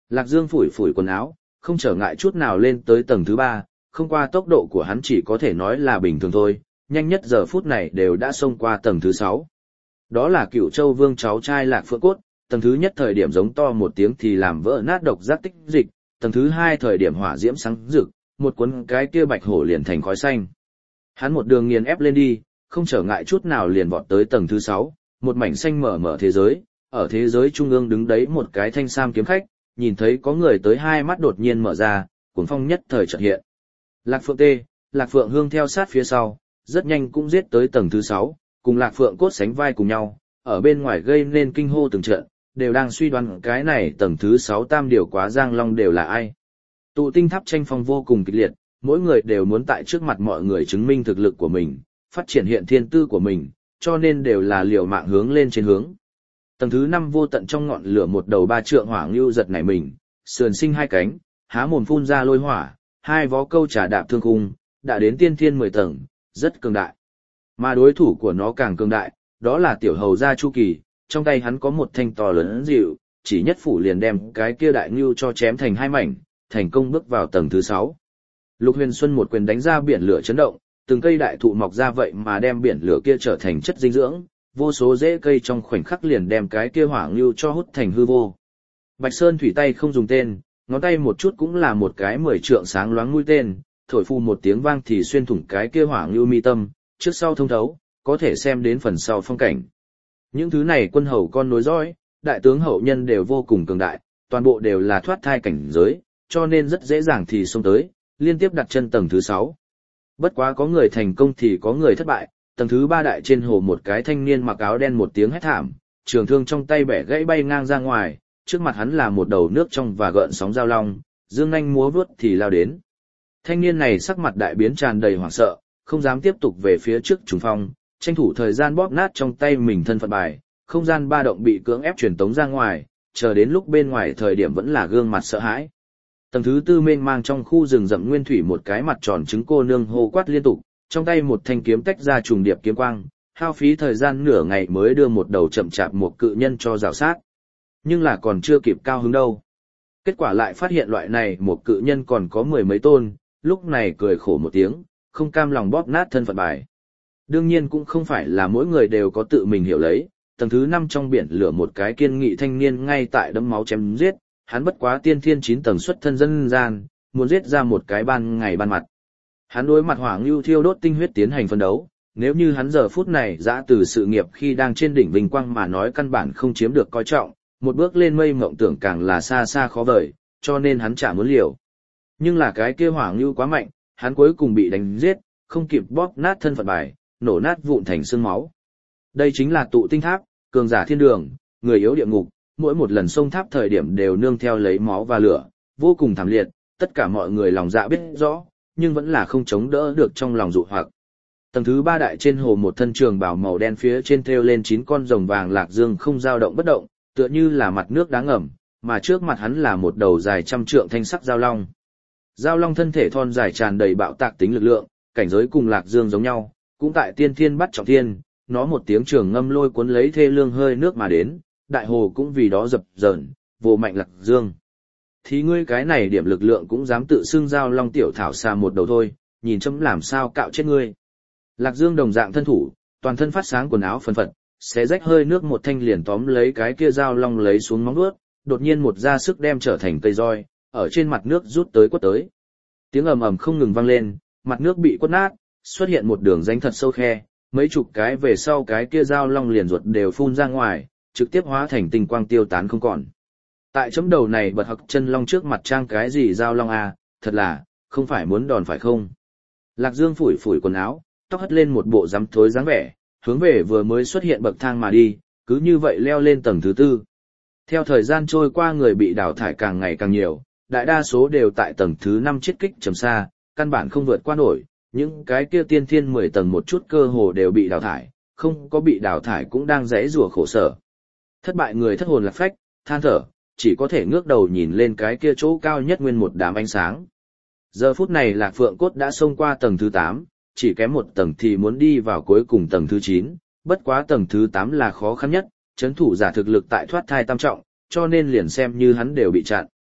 [SPEAKER 1] Lạc Dương phủi phủi quần áo, không trở ngại chút nào lên tới tầng thứ ba, không qua tốc độ của hắn chỉ có thể nói là bình thường thôi, nhanh nhất giờ phút này đều đã xông qua tầng thứ sáu. Đó là Cửu Châu Vương cháu trai Lạc Phượng Cốt, tầng thứ nhất thời điểm giống to một tiếng thì làm vỡ nát độc giác tích dịch, tầng thứ hai thời điểm hỏa diễm sáng rực, một cuốn cái kia bạch hổ liền thành khói xanh. Hắn một đường nghiền ép lên đi, không trở ngại chút nào liền vọt tới tầng thứ sáu, một mảnh xanh mở mở thế giới, ở thế giới trung ương đứng đấy một cái thanh sam kiếm khách, nhìn thấy có người tới hai mắt đột nhiên mở ra, cuồng phong nhất thời chợt hiện. Lạc Phượng Tê, Lạc Phượng Hương theo sát phía sau, rất nhanh cũng giết tới tầng thứ sáu, cùng Lạc Phượng Cốt sánh vai cùng nhau, ở bên ngoài gây nên kinh hô từng trận, đều đang suy đoán cái này tầng thứ sáu tam điều quá giang long đều là ai. Tụ tinh tháp tranh phong vô cùng kịch liệt, mỗi người đều muốn tại trước mặt mọi người chứng minh thực lực của mình, phát triển hiện thiên tư của mình, cho nên đều là liều mạng hướng lên trên hướng. Tầng thứ năm vô tận trong ngọn lửa một đầu ba trượng hỏa ngưu giật nảy mình, sườn sinh hai cánh, há mồm phun ra lôi hỏa, hai vó câu trà đạp thương khung, đã đến tiên thiên mười tầng, rất cường đại. Mà đối thủ của nó càng cường đại, đó là tiểu hầu gia Chu Kỳ, trong tay hắn có một thanh to lớn dịu, chỉ nhất phủ liền đem cái kia đại ngưu cho chém thành hai mảnh, thành công bước vào tầng thứ sáu. Lục Huyền Xuân một quyền đánh ra biển lửa chấn động, từng cây đại thụ mọc ra vậy mà đem biển lửa kia trở thành chất dinh dưỡng, vô số rễ cây trong khoảnh khắc liền đem cái kia hỏa ngưu cho hút thành hư vô. Bạch Sơn thủy tay không dùng tên, ngón tay một chút cũng là một cái mười trượng sáng loáng mũi tên, thổi phu một tiếng vang thì xuyên thủng cái kia hỏa ngưu mi tâm, trước sau thông thấu, có thể xem đến phần sau phong cảnh. Những thứ này quân hầu con nối dõi, đại tướng hậu nhân đều vô cùng cường đại, toàn bộ đều là thoát thai cảnh giới, cho nên rất dễ dàng thì xông tới, liên tiếp đặt chân tầng thứ sáu. Bất quá có người thành công thì có người thất bại, tầng thứ ba đại trên hồ một cái thanh niên mặc áo đen một tiếng hét thảm, trường thương trong tay bẻ gãy bay ngang ra ngoài, trước mặt hắn là một đầu nước trong và gợn sóng giao long, dương nhanh múa vuốt thì lao đến. Thanh niên này sắc mặt đại biến tràn đầy hoảng sợ, không dám tiếp tục về phía trước trùng phong, tranh thủ thời gian bóp nát trong tay mình thân phận bài, không gian ba động bị cưỡng ép truyền tống ra ngoài, chờ đến lúc bên ngoài thời điểm vẫn là gương mặt sợ hãi. Tầng thứ tư mênh mang trong khu rừng rậm nguyên thủy một cái mặt tròn trứng cô nương hô quát liên tục, trong tay một thanh kiếm tách ra trùng điệp kiếm quang, hao phí thời gian nửa ngày mới đưa một đầu chậm chạp một cự nhân cho rào sát. Nhưng là còn chưa kịp cao hứng đâu. Kết quả lại phát hiện loại này một cự nhân còn có mười mấy tôn, lúc này cười khổ một tiếng, không cam lòng bóp nát thân phận bài. Đương nhiên cũng không phải là mỗi người đều có tự mình hiểu lấy, tầng thứ năm trong biển lửa một cái kiên nghị thanh niên ngay tại đấm máu chém giết, hắn bất quá tiên thiên chín tầng xuất thân dân gian, muốn giết ra một cái ban ngày ban mặt. Hắn đối mặt hỏa ngưu thiêu đốt tinh huyết tiến hành phân đấu, nếu như hắn giờ phút này dã từ sự nghiệp khi đang trên đỉnh vinh quang mà nói căn bản không chiếm được coi trọng, một bước lên mây mộng tưởng càng là xa xa khó vời, cho nên hắn chả muốn liều. Nhưng là cái kia hỏa ngưu quá mạnh, hắn cuối cùng bị đánh giết, không kịp bóp nát thân phận bài, nổ nát vụn thành xương máu. Đây chính là tụ tinh tháp, cường giả thiên đường, người yếu địa ngục, mỗi một lần xông tháp thời điểm đều nương theo lấy máu và lửa, vô cùng thảm liệt, tất cả mọi người lòng dạ biết rõ, nhưng vẫn là không chống đỡ được trong lòng dụ hoặc. Tầng thứ ba đại trên hồ một thân trường bào màu đen phía trên treo lên chín con rồng vàng lạc dương không dao động bất động, tựa như là mặt nước đá ngầm, mà trước mặt hắn là một đầu dài trăm trượng thanh sắc giao long. Giao long thân thể thon dài tràn đầy bạo tạc tính lực lượng, cảnh giới cùng lạc dương giống nhau, cũng tại tiên thiên bắt trọng thiên, nó một tiếng trường ngâm lôi cuốn lấy thê lương hơi nước mà đến, đại hồ cũng vì đó dập dờn, vô mạnh lạc dương. Thì ngươi cái này điểm lực lượng cũng dám tự xưng giao long tiểu thảo xa một đầu thôi, nhìn chấm làm sao cạo chết ngươi. Lạc dương đồng dạng thân thủ, toàn thân phát sáng quần áo phân phật, xé rách hơi nước một thanh liền tóm lấy cái kia giao long lấy xuống móng vuốt, đột nhiên một ra sức đem trở thành cây roi, ở trên mặt nước rút tới quất tới. Tiếng ầm ầm không ngừng vang lên, mặt nước bị quất nát, xuất hiện một đường rãnh thật sâu khe, mấy chục cái về sau cái kia giao long liền ruột đều phun ra ngoài, trực tiếp hóa thành tinh quang tiêu tán không còn. Tại chấm đầu này bật hặc chân long trước mặt trang cái gì giao long à, thật là, không phải muốn đòn phải không? Lạc Dương phủi phủi quần áo, tóc hất lên một bộ rắm thối dáng vẻ, hướng về vừa mới xuất hiện bậc thang mà đi, cứ như vậy leo lên tầng thứ tư. Theo thời gian trôi qua người bị đào thải càng ngày càng nhiều, đại đa số đều tại tầng thứ năm chiết kích trầm xa, căn bản không vượt qua nổi, những cái kia tiên thiên mười tầng một chút cơ hồ đều bị đào thải, không có bị đào thải cũng đang rẽ rủa khổ sở. Thất bại người thất hồn lạc phách, than thở, chỉ có thể ngước đầu nhìn lên cái kia chỗ cao nhất nguyên một đám ánh sáng. Giờ phút này Lạc Phượng Cốt đã xông qua tầng thứ tám, chỉ kém một tầng thì muốn đi vào cuối cùng tầng thứ chín, bất quá tầng thứ tám là khó khăn nhất, chấn thủ giả thực lực tại thoát thai tam trọng, cho nên liền xem như hắn đều bị chặn.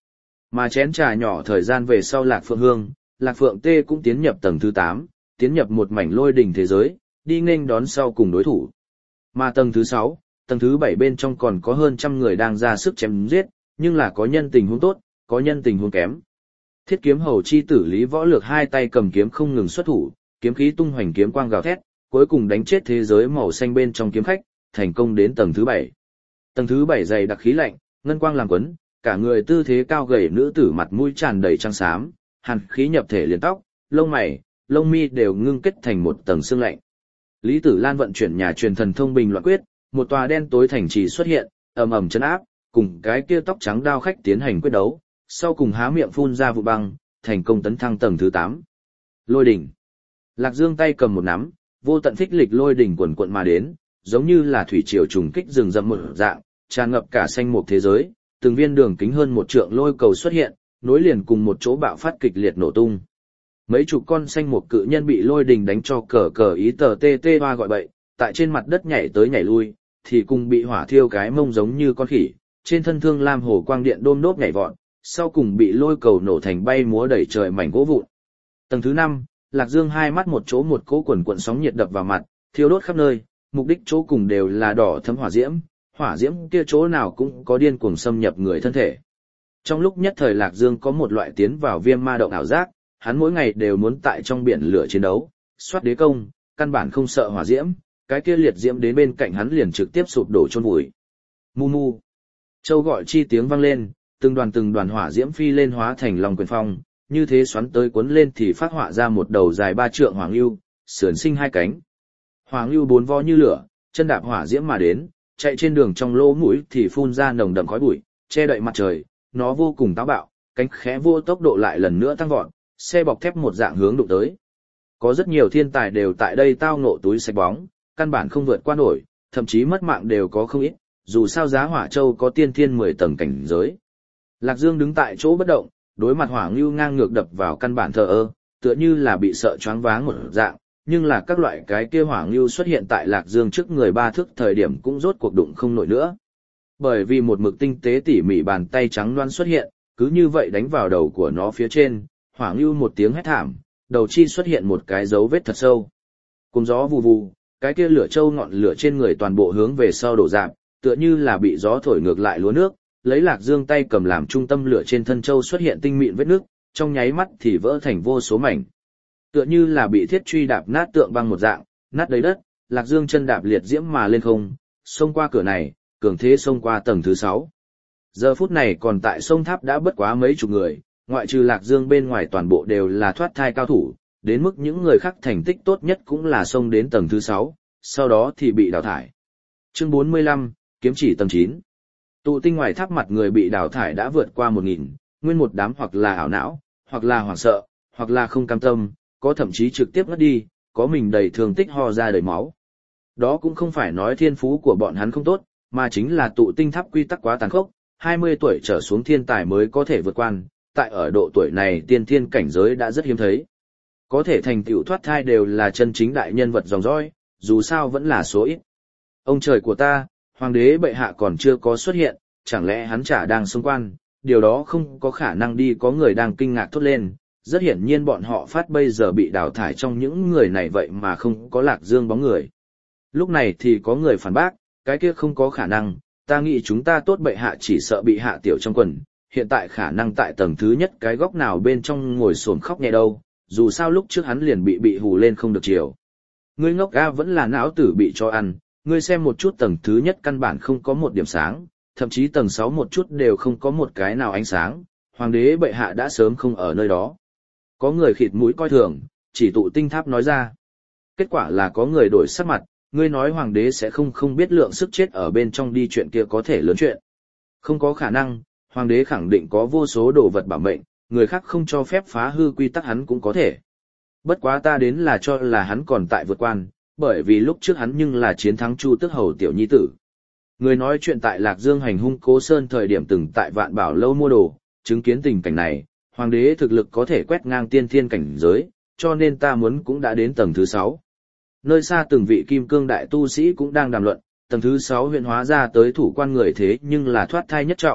[SPEAKER 1] Mà chén trà nhỏ thời gian về sau Lạc Phượng Hương, Lạc Phượng Tê cũng tiến nhập tầng thứ tám, tiến nhập một mảnh lôi đỉnh thế giới, đi nghênh đón sau cùng đối thủ. Mà tầng thứ sáu, tầng thứ bảy bên trong còn có hơn trăm người đang ra sức chém giết, nhưng là có nhân tình huống tốt, có nhân tình huống kém. Thiết kiếm hầu chi tử Lý Võ Lược hai tay cầm kiếm không ngừng xuất thủ, kiếm khí tung hoành kiếm quang gào thét, cuối cùng đánh chết thế giới màu xanh bên trong kiếm khách, thành công đến tầng thứ bảy. Tầng thứ bảy dày đặc khí lạnh, ngân quang làm quấn, cả người tư thế cao gầy nữ tử mặt mũi tràn đầy trắng xám, hàn khí nhập thể liền tóc, lông mày, lông mi đều ngưng kết thành một tầng sương lạnh. Lý Tử Lan vận chuyển nhà truyền thần thông bình loạn quyết, một tòa đen tối thành trì xuất hiện, ầm ầm chấn áp, cùng cái kia tóc trắng đao khách tiến hành quyết đấu, sau cùng há miệng phun ra vụ băng, thành công tấn thăng tầng thứ tám. Lôi đỉnh. Lạc Dương tay cầm một nắm, vô tận thích lịch lôi đỉnh quần quận mà đến, giống như là thủy triều trùng kích rừng rậm một dạng, tràn ngập cả xanh mục thế giới, từng viên đường kính hơn một trượng lôi cầu xuất hiện, nối liền cùng một chỗ bạo phát kịch liệt nổ tung. Mấy chục con xanh mục cự nhân bị lôi đỉnh đánh cho cờ cờ ý tờ tê tê hoa gọi bậy, tại trên mặt đất nhảy tới nhảy lui, thì cùng bị hỏa thiêu cái mông giống như con khỉ, trên thân thương lam hồ quang điện đôm đốp nhảy vọt, sau cùng bị lôi cầu nổ thành bay múa đẩy trời mảnh gỗ vụn. Tầng thứ năm, Lạc Dương hai mắt một chỗ một cỗ quần quần sóng nhiệt đập vào mặt, thiêu đốt khắp nơi, mục đích chỗ cùng đều là đỏ thấm hỏa diễm, hỏa diễm kia chỗ nào cũng có điên cuồng xâm nhập người thân thể. Trong lúc nhất thời Lạc Dương có một loại tiến vào viêm ma động ảo giác, hắn mỗi ngày đều muốn tại trong biển lửa chiến đấu, soát đế công, căn bản không sợ hỏa diễm, cái kia liệt diễm đến bên cạnh hắn liền trực tiếp sụp đổ chôn vùi. Mu mu. Châu gọi chi tiếng vang lên, từng đoàn từng đoàn hỏa diễm phi lên hóa thành long quyền phong, như thế xoắn tới cuốn lên thì phát họa ra một đầu dài ba trượng hoàng lưu, sườn sinh hai cánh. Hoàng lưu bốn vo như lửa, chân đạp hỏa diễm mà đến, chạy trên đường trong lỗ mũi thì phun ra nồng đậm khói bụi, che đậy mặt trời, nó vô cùng táo bạo, cánh khẽ vô tốc độ lại lần nữa tăng vọt, xe bọc thép một dạng hướng đụng tới. Có rất nhiều thiên tài đều tại đây tao ngộ túi sạch bóng, căn bản không vượt qua nổi, thậm chí mất mạng đều có không ít, dù sao giá hỏa châu có tiên thiên mười tầng cảnh giới. Lạc Dương đứng tại chỗ bất động, đối mặt hỏa ngưu ngang ngược đập vào căn bản thờ ơ, tựa như là bị sợ choáng váng một dạng, nhưng là các loại cái kia hỏa ngưu xuất hiện tại Lạc Dương trước người ba thước thời điểm cũng rốt cuộc đụng không nổi nữa. Bởi vì một mực tinh tế tỉ mỉ bàn tay trắng loan xuất hiện, cứ như vậy đánh vào đầu của nó phía trên, hỏa ngưu một tiếng hét thảm, đầu chi xuất hiện một cái dấu vết thật sâu. Cùng gió vù vù, cái kia lửa châu ngọn lửa trên người toàn bộ hướng về sau đổ rạp, tựa như là bị gió thổi ngược lại lúa nước, lấy Lạc Dương tay cầm làm trung tâm lửa trên thân châu xuất hiện tinh mịn vết nước, trong nháy mắt thì vỡ thành vô số mảnh. Tựa như là bị thiết truy đạp nát tượng băng một dạng, nát đầy đất, Lạc Dương chân đạp liệt diễm mà lên không, xông qua cửa này, cường thế xông qua tầng thứ sáu. Giờ phút này còn tại sông tháp đã bất quá mấy chục người, ngoại trừ Lạc Dương bên ngoài toàn bộ đều là thoát thai cao thủ, đến mức những người khác thành tích tốt nhất cũng là xông đến tầng thứ sáu, sau đó thì bị đào thải. Chương bốn mươi lăm, kiếm chỉ tầng chín. Tụ tinh ngoài tháp mặt người bị đào thải đã vượt qua một nghìn, nguyên một đám hoặc là ảo não, hoặc là hoảng sợ, hoặc là không cam tâm, có thậm chí trực tiếp ngất đi, có mình đầy thương tích ho ra đầy máu. Đó cũng không phải nói thiên phú của bọn hắn không tốt, mà chính là tụ tinh tháp quy tắc quá tàn khốc, hai mươi tuổi trở xuống thiên tài mới có thể vượt qua, tại ở độ tuổi này tiên thiên cảnh giới đã rất hiếm thấy. Có thể thành tựu thoát thai đều là chân chính đại nhân vật dòng dõi, dù sao vẫn là số ít. Ông trời của ta, hoàng đế bệ hạ còn chưa có xuất hiện, chẳng lẽ hắn chả đang xung quan, điều đó không có khả năng đi, có người đang kinh ngạc thốt lên, rất hiển nhiên bọn họ phát bây giờ bị đào thải trong những người này vậy mà không có Lạc Dương bóng người. Lúc này thì có người phản bác, cái kia không có khả năng, ta nghĩ chúng ta tốt bệ hạ chỉ sợ bị hạ tiểu trong quần, hiện tại khả năng tại tầng thứ nhất cái góc nào bên trong ngồi xổm khóc nhẹ đâu, dù sao lúc trước hắn liền bị bị hù lên không được chiều. Ngươi ngốc a, vẫn là não tử bị cho ăn, ngươi xem một chút tầng thứ nhất căn bản không có một điểm sáng, thậm chí tầng sáu một chút đều không có một cái nào ánh sáng, hoàng đế bệ hạ đã sớm không ở nơi đó. Có người khịt mũi coi thường, chỉ tụ tinh tháp nói ra. Kết quả là có người đổi sắc mặt, ngươi nói hoàng đế sẽ không không biết lượng sức chết ở bên trong đi, chuyện kia có thể lớn chuyện. Không có khả năng, hoàng đế khẳng định có vô số đồ vật bảo mệnh, người khác không cho phép phá hư quy tắc hắn cũng có thể. Bất quá ta đến là cho là hắn còn tại vượt quan, bởi vì lúc trước hắn nhưng là chiến thắng Chu Tước Hầu tiểu nhi tử. Người nói chuyện tại Lạc Dương hành hung Cố Sơn thời điểm từng tại Vạn Bảo lâu mua đồ, chứng kiến tình cảnh này, hoàng đế thực lực có thể quét ngang tiên thiên cảnh giới, cho nên ta muốn cũng đã đến tầng thứ sáu. Nơi xa từng vị kim cương đại tu sĩ cũng đang đàm luận, tầng thứ sáu huyện hóa ra tới thủ quan người thế nhưng là thoát thai nhất trọng,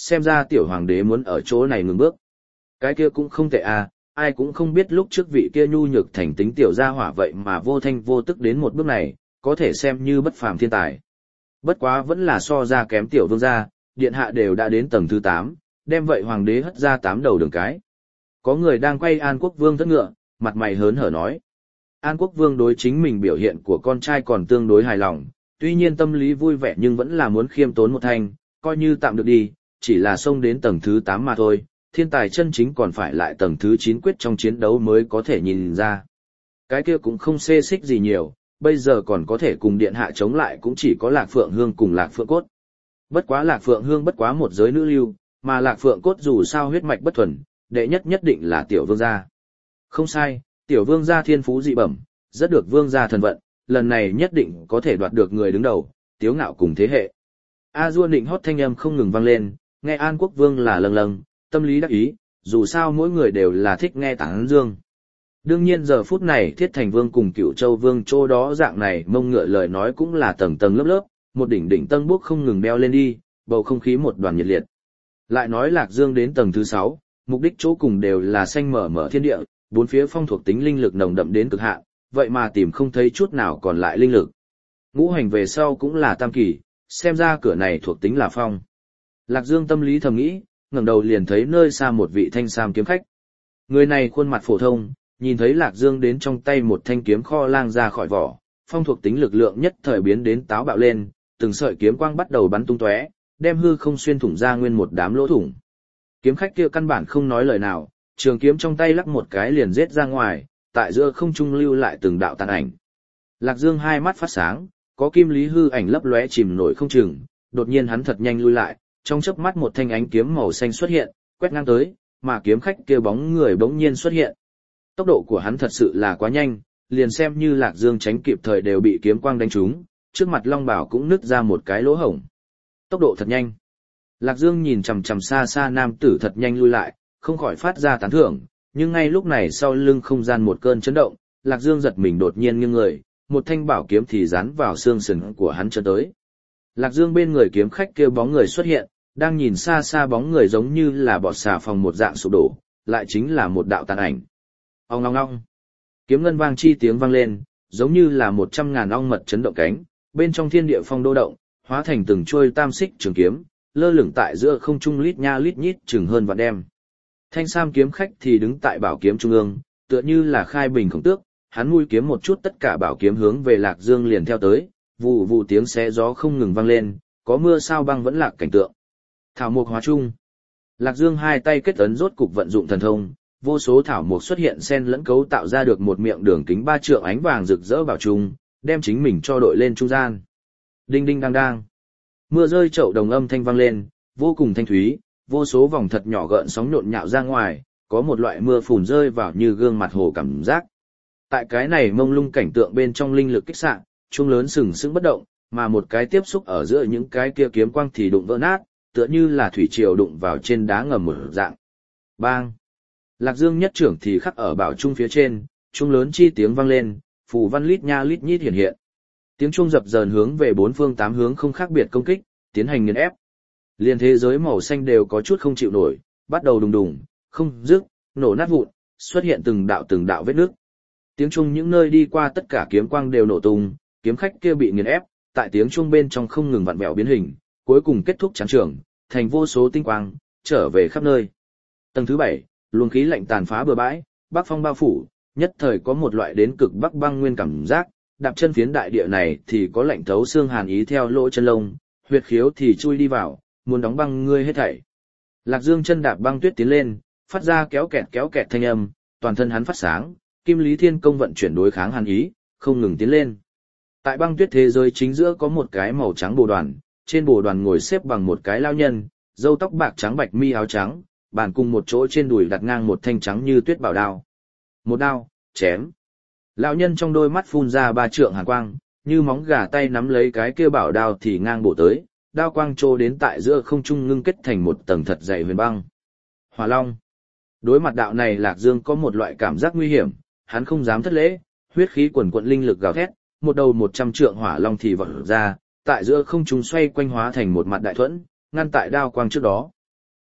[SPEAKER 1] xem ra tiểu hoàng đế muốn ở chỗ này ngừng bước. Cái kia cũng không tệ à, ai cũng không biết lúc trước vị kia nhu nhược thành tính tiểu gia hỏa vậy mà vô thanh vô tức đến một bước này, có thể xem như bất phàm thiên tài. Bất quá vẫn là so ra kém tiểu vương gia, điện hạ đều đã đến tầng thứ tám, đem vậy hoàng đế hất ra tám đầu đường cái. Có người đang quay An Quốc Vương thất ngựa, mặt mày hớn hở nói. An Quốc Vương đối chính mình biểu hiện của con trai còn tương đối hài lòng, tuy nhiên tâm lý vui vẻ nhưng vẫn là muốn khiêm tốn một thanh, coi như tạm được đi, chỉ là xông đến tầng thứ tám mà thôi, thiên tài chân chính còn phải lại tầng thứ chín quyết trong chiến đấu mới có thể nhìn ra. Cái kia cũng không xê xích gì nhiều, bây giờ còn có thể cùng điện hạ chống lại cũng chỉ có Lạc Phượng Hương cùng Lạc Phượng Cốt. Bất quá Lạc Phượng Hương bất quá một giới nữ lưu, mà Lạc Phượng Cốt dù sao huyết mạch bất thuần, đệ nhất nhất định là tiểu vương gia. Không sai, tiểu vương gia thiên phú dị bẩm, rất được vương gia thần vận, lần này nhất định có thể đoạt được người đứng đầu, tiếu ngạo cùng thế hệ. A Dua Nịnh hót thanh âm không ngừng vang lên, nghe An Quốc Vương là lâng lâng, tâm lý đắc ý, dù sao mỗi người đều là thích nghe tán dương. Đương nhiên giờ phút này Thiết Thành Vương cùng Cửu Châu Vương chỗ đó dạng này mông ngựa lời nói cũng là tầng tầng lớp lớp, một đỉnh đỉnh tân bốc không ngừng đeo lên đi, bầu không khí một đoàn nhiệt liệt. Lại nói Lạc Dương đến tầng thứ sáu, mục đích chỗ cùng đều là xanh mở mở thiên địa, bốn phía phong thuộc tính linh lực nồng đậm đến cực hạn, vậy mà tìm không thấy chút nào còn lại linh lực. Ngũ hành về sau cũng là tam kỳ, xem ra cửa này thuộc tính là phong. Lạc Dương tâm lý thầm nghĩ, ngẩng đầu liền thấy nơi xa một vị thanh sam kiếm khách. Người này khuôn mặt phổ thông, nhìn thấy Lạc Dương đến trong tay một thanh kiếm kho lang ra khỏi vỏ, phong thuộc tính lực lượng nhất thời biến đến táo bạo lên, từng sợi kiếm quang bắt đầu bắn tung tóe, đem hư không xuyên thủng ra nguyên một đám lỗ thủng. Kiếm khách kia căn bản không nói lời nào, trường kiếm trong tay lắc một cái liền giết ra ngoài, tại giữa không trung lưu lại từng đạo tàn ảnh. Lạc Dương hai mắt phát sáng, có kim lý hư ảnh lấp lóe chìm nổi không chừng, đột nhiên hắn thật nhanh lui lại, trong chớp mắt một thanh ánh kiếm màu xanh xuất hiện, quét ngang tới, mà kiếm khách kia bóng người bỗng nhiên xuất hiện. Tốc độ của hắn thật sự là quá nhanh, liền xem như Lạc Dương tránh kịp thời đều bị kiếm quang đánh trúng, trước mặt long bảo cũng nứt ra một cái lỗ hổng. Tốc độ thật nhanh. Lạc Dương nhìn chằm chằm xa xa nam tử thật nhanh lui lại, không khỏi phát ra tán thưởng, nhưng ngay lúc này sau lưng không gian một cơn chấn động, Lạc Dương giật mình đột nhiên nghiêng người, một thanh bảo kiếm thì dán vào xương sườn của hắn chấn tới. Lạc Dương bên người kiếm khách kia bóng người xuất hiện, đang nhìn xa xa bóng người giống như là bọt xà phòng một dạng sụp đổ, lại chính là một đạo tàn ảnh. Ong ong ong. Kiếm ngân vang chi tiếng vang lên, giống như là một trăm ngàn ong mật chấn động cánh, bên trong thiên địa phong đô động, hóa thành từng chuôi tam xích trường kiếm, lơ lửng tại giữa không trung lít nha lít nhít chừng hơn vạn đem. Thanh sam kiếm khách thì đứng tại bảo kiếm trung ương, tựa như là khai bình khổng tước, hắn mũi kiếm một chút tất cả bảo kiếm hướng về Lạc Dương liền theo tới, vụ vụ tiếng xé gió không ngừng vang lên, có mưa sao băng vẫn lạc cảnh tượng. Thảo mục hóa chung. Lạc Dương hai tay kết ấn rốt cục vận dụng thần thông, vô số thảo mục xuất hiện xen lẫn cấu tạo ra được một miệng đường kính ba trượng ánh vàng rực rỡ bảo trung, đem chính mình cho đội lên trung gian. Đinh đinh đang đang. Mưa rơi chậu đồng âm thanh vang lên, vô cùng thanh thúy, vô số vòng thật nhỏ gợn sóng nhộn nhạo ra ngoài, có một loại mưa phùn rơi vào như gương mặt hồ cảm giác. Tại cái này mông lung cảnh tượng bên trong linh lực kích xạ, chuông lớn sừng sững bất động, mà một cái tiếp xúc ở giữa những cái kia kiếm quang thì đụng vỡ nát, tựa như là thủy triều đụng vào trên đá ngầm mở dạng. Bang! Lạc Dương nhất trưởng thì khắc ở bảo trung phía trên, chuông lớn chi tiếng vang lên, phù văn lít nha lít nhít hiện hiện. Tiếng chuông dập dờn hướng về bốn phương tám hướng không khác biệt công kích, tiến hành nghiền ép. Liên thế giới màu xanh đều có chút không chịu nổi, bắt đầu đùng đùng, không dứt, nổ nát vụn, xuất hiện từng đạo từng đạo vết nước. Tiếng chuông những nơi đi qua tất cả kiếm quang đều nổ tung, kiếm khách kia bị nghiền ép, tại tiếng chuông bên trong không ngừng vặn vẹo biến hình, cuối cùng kết thúc trắng trường, thành vô số tinh quang, trở về khắp nơi. Tầng thứ bảy, luồng khí lạnh tàn phá bừa bãi, bắc phong bao phủ, nhất thời có một loại đến cực bắc băng nguyên cảm giác, đạp chân phiến đại địa này thì có lạnh thấu xương hàn ý theo lỗ chân lông, huyệt khiếu thì chui đi vào, muốn đóng băng ngươi hết thảy. Lạc Dương chân đạp băng tuyết tiến lên, phát ra kéo kẹt kéo kẹt thanh âm, toàn thân hắn phát sáng, Kim Lý Thiên Công vận chuyển đối kháng hàn ý, không ngừng tiến lên. Tại băng tuyết thế giới chính giữa có một cái màu trắng bồ đoàn, trên bồ đoàn ngồi xếp bằng một cái lao nhân, râu tóc bạc trắng bạch mi áo trắng, bàn cùng một chỗ trên đùi đặt ngang một thanh trắng như tuyết bảo đao. Một đao, chém. Lão nhân trong đôi mắt phun ra ba trượng hàn quang, như móng gà tay nắm lấy cái kia bảo đao thì ngang bổ tới, đao quang trô đến tại giữa không trung ngưng kết thành một tầng thật dày huyền băng. Hỏa Long. Đối mặt đạo này Lạc Dương có một loại cảm giác nguy hiểm, hắn không dám thất lễ, huyết khí quần quận linh lực gào thét, một đầu một trăm trượng hỏa long thì vọt ra, tại giữa không trung xoay quanh hóa thành một mặt đại thuẫn, ngăn tại đao quang trước đó.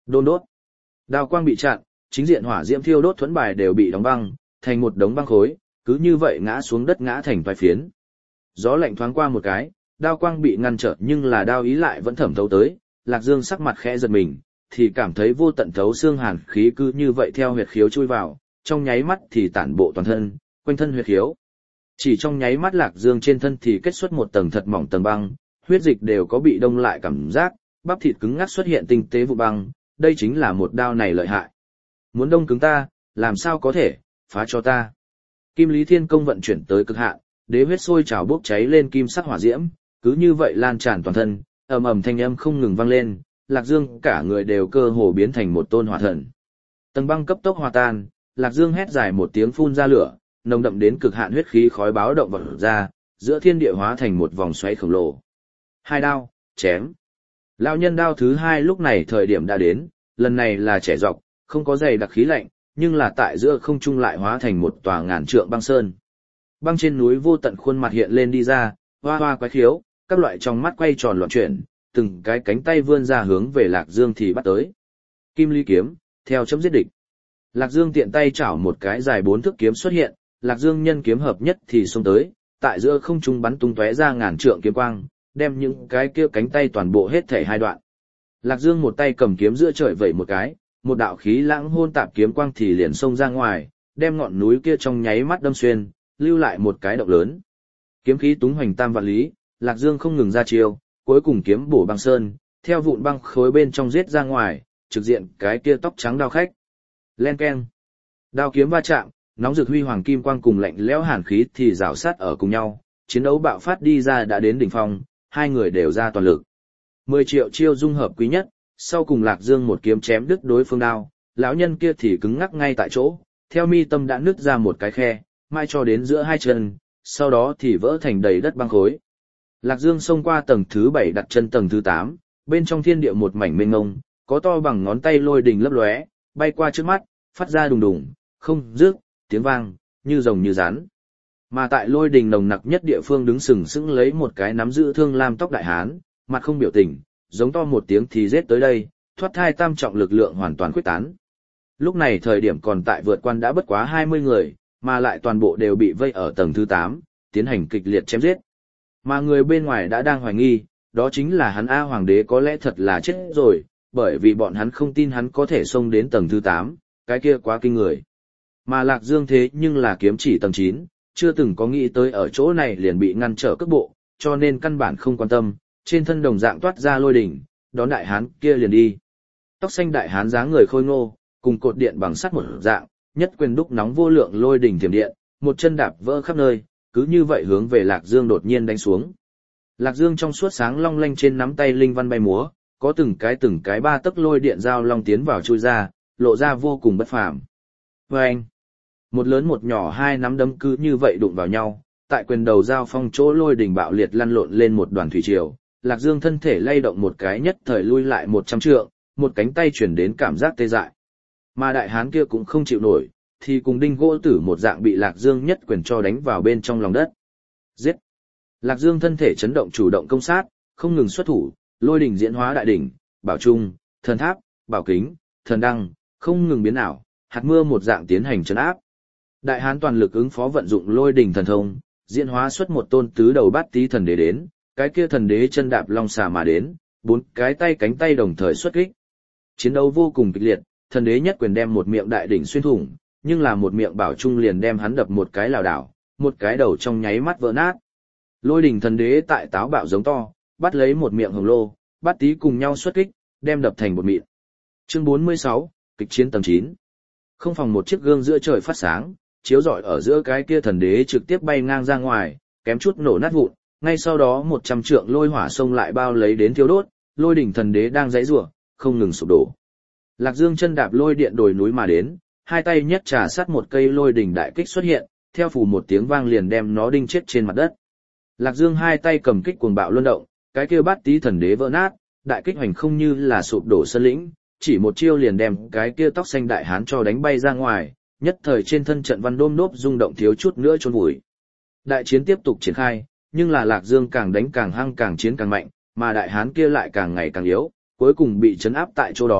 [SPEAKER 1] Đôn đốt. Đao quang bị chặn, chính diện hỏa diễm thiêu đốt thuẫn bài đều bị đóng băng, thành một đống băng khối, cứ như vậy ngã xuống đất ngã thành vài phiến. Gió lạnh thoáng qua một cái, đao quang bị ngăn trở nhưng là đao ý lại vẫn thẩm thấu tới, Lạc Dương sắc mặt khẽ giật mình, thì cảm thấy vô tận thấu xương hàn khí cứ như vậy theo huyệt khiếu chui vào, trong nháy mắt thì tản bộ toàn thân, quanh thân huyệt khiếu. Chỉ trong nháy mắt Lạc Dương trên thân thì kết xuất một tầng thật mỏng tầng băng, huyết dịch đều có bị đông lại cảm giác, bắp thịt cứng ngắc xuất hiện tinh tế vụ băng, đây chính là một đao này lợi hại. Muốn đông cứng ta, làm sao có thể, phá cho ta. Kim Lý Thiên Công vận chuyển tới cực hạn, đế huyết sôi trào bốc cháy lên kim sắc hỏa diễm, cứ như vậy lan tràn toàn thân, ầm ầm thanh âm không ngừng vang lên, Lạc Dương cả người đều cơ hồ biến thành một tôn hỏa thần. Tầng băng cấp tốc hòa tan, Lạc Dương hét dài một tiếng phun ra lửa, nồng đậm đến cực hạn huyết khí khói báo động vọt ra, giữa thiên địa hóa thành một vòng xoáy khổng lồ. Hai đao, chém. Lão nhân đao thứ hai lúc này thời điểm đã đến, lần này là trẻ dọc, không có dày đặc khí lạnh, nhưng là tại giữa không trung lại hóa thành một tòa ngàn trượng băng sơn. Băng trên núi vô tận khuôn mặt hiện lên đi ra, hoa hoa quái khiếu, các loại trong mắt quay tròn loạn chuyển, từng cái cánh tay vươn ra hướng về Lạc Dương thì bắt tới. Kim Ly kiếm, theo chấm giết địch. Lạc Dương tiện tay chảo một cái dài bốn thước kiếm xuất hiện, Lạc Dương nhân kiếm hợp nhất thì xông tới, tại giữa không trung bắn tung tóe ra ngàn trượng kiếm quang, đem những cái kia cánh tay toàn bộ hết thể hai đoạn. Lạc Dương một tay cầm kiếm giữa trời vẩy một cái, một đạo khí lãng hôn tạp kiếm quang thì liền xông ra ngoài, đem ngọn núi kia trong nháy mắt đâm xuyên, lưu lại một cái động lớn. Kiếm khí túng hoành tam vạn lý, Lạc Dương không ngừng ra chiêu, cuối cùng kiếm bổ băng sơn, theo vụn băng khối bên trong giết ra ngoài, trực diện cái kia tóc trắng đao khách. Len keng. Đao kiếm va chạm, nóng rực huy hoàng kim quang cùng lạnh lẽo hàn khí thì rào sát ở cùng nhau, chiến đấu bạo phát đi ra đã đến đỉnh phong, hai người đều ra toàn lực. Mười triệu chiêu dung hợp quý nhất, sau cùng Lạc Dương một kiếm chém đứt đối phương đao, lão nhân kia thì cứng ngắc ngay tại chỗ, theo mi tâm đã nứt ra một cái khe, mai cho đến giữa hai chân, sau đó thì vỡ thành đầy đất băng khối. Lạc Dương xông qua tầng thứ bảy đặt chân tầng thứ tám, bên trong thiên địa một mảnh mênh mông, có to bằng ngón tay lôi đình lấp lóe, bay qua trước mắt, phát ra đùng đùng, không rước, tiếng vang, như rồng như rắn. Mà tại lôi đình nồng nặc nhất địa phương đứng sừng sững lấy một cái nắm giữ thương lam tóc đại hán, mặt không biểu tình, giống to một tiếng thì giết tới đây, thoát thai tam trọng lực lượng hoàn toàn khuyết tán. Lúc này thời điểm còn tại vượt quan đã bất quá hai mươi người, mà lại toàn bộ đều bị vây ở tầng thứ tám, tiến hành kịch liệt chém giết. Mà người bên ngoài đã đang hoài nghi, đó chính là hắn A Hoàng đế có lẽ thật là chết rồi, bởi vì bọn hắn không tin hắn có thể xông đến tầng thứ tám, cái kia quá kinh người. Mà Lạc Dương thế nhưng là kiếm chỉ tầng chín, chưa từng có nghĩ tới ở chỗ này liền bị ngăn trở cước bộ, cho nên căn bản không quan tâm, trên thân đồng dạng toát ra lôi đỉnh, đón đại hán kia liền đi. Tóc xanh đại hán dáng người khôi ngô, cùng cột điện bằng sắt một dạng, nhất quyền đúc nóng vô lượng lôi đỉnh thiểm điện, một chân đạp vỡ khắp nơi, cứ như vậy hướng về Lạc Dương đột nhiên đánh xuống. Lạc Dương trong suốt sáng long lanh trên nắm tay linh văn bay múa, có từng cái từng cái ba tấc lôi điện giao long tiến vào chui ra, lộ ra vô cùng bất phàm. Và anh, một lớn một nhỏ hai nắm đấm cứ như vậy đụng vào nhau, tại quyền đầu giao phong chỗ lôi đỉnh bạo liệt lăn lộn lên một đoàn thủy triều, Lạc Dương thân thể lay động một cái nhất thời lui lại một trăm trượng, một cánh tay chuyển đến cảm giác tê dại. Mà đại hán kia cũng không chịu nổi, thì cùng đinh gỗ tử một dạng bị Lạc Dương nhất quyền cho đánh vào bên trong lòng đất. Giết! Lạc Dương thân thể chấn động chủ động công sát, không ngừng xuất thủ, lôi đỉnh diễn hóa đại đỉnh, bảo trung, thần tháp, bảo kính, thần đăng, không ngừng biến ảo, hạt mưa một dạng tiến hành trấn áp. Đại hán toàn lực ứng phó vận dụng lôi đỉnh thần thông, diễn hóa xuất một tôn tứ đầu bát tí thần đế đến, cái kia thần đế chân đạp long xà mà đến, bốn cái tay cánh tay đồng thời xuất kích. Chiến đấu vô cùng kịch liệt, thần đế nhất quyền đem một miệng đại đỉnh xuyên thủng, nhưng là một miệng bảo trung liền đem hắn đập một cái lảo đảo, một cái đầu trong nháy mắt vỡ nát. Lôi đỉnh thần đế tại táo bạo giống to, bắt lấy một miệng hồng lô, bát tí cùng nhau xuất kích, đem đập thành một mịn. Chương bốn mươi sáu, kịch chiến tầng chín. Không phòng một chiếc gương giữa trời phát sáng, chiếu rọi ở giữa cái kia thần đế trực tiếp bay ngang ra ngoài, kém chút nổ nát vụn, ngay sau đó một trăm trượng lôi hỏa xông lại bao lấy đến thiêu đốt, lôi đỉnh thần đế đang giãy giụa, không ngừng sụp đổ. Lạc Dương chân đạp lôi điện đồi núi mà đến, hai tay nhất trà sát một cây lôi đỉnh đại kích xuất hiện, theo phủ một tiếng vang liền đem nó đinh chết trên mặt đất. Lạc Dương hai tay cầm kích cuồng bạo luân động, cái kia bát tí thần đế vỡ nát, đại kích hoành không như là sụp đổ sơn lĩnh, chỉ một chiêu liền đem cái kia tóc xanh đại hán cho đánh bay ra ngoài, nhất thời trên thân trận văn đôm nốt rung động thiếu chút nữa chôn vùi. Đại chiến tiếp tục triển khai, nhưng là Lạc Dương càng đánh càng hăng càng chiến càng mạnh, mà đại hán kia lại càng ngày càng yếu, cuối cùng bị trấn áp tại chỗ đó,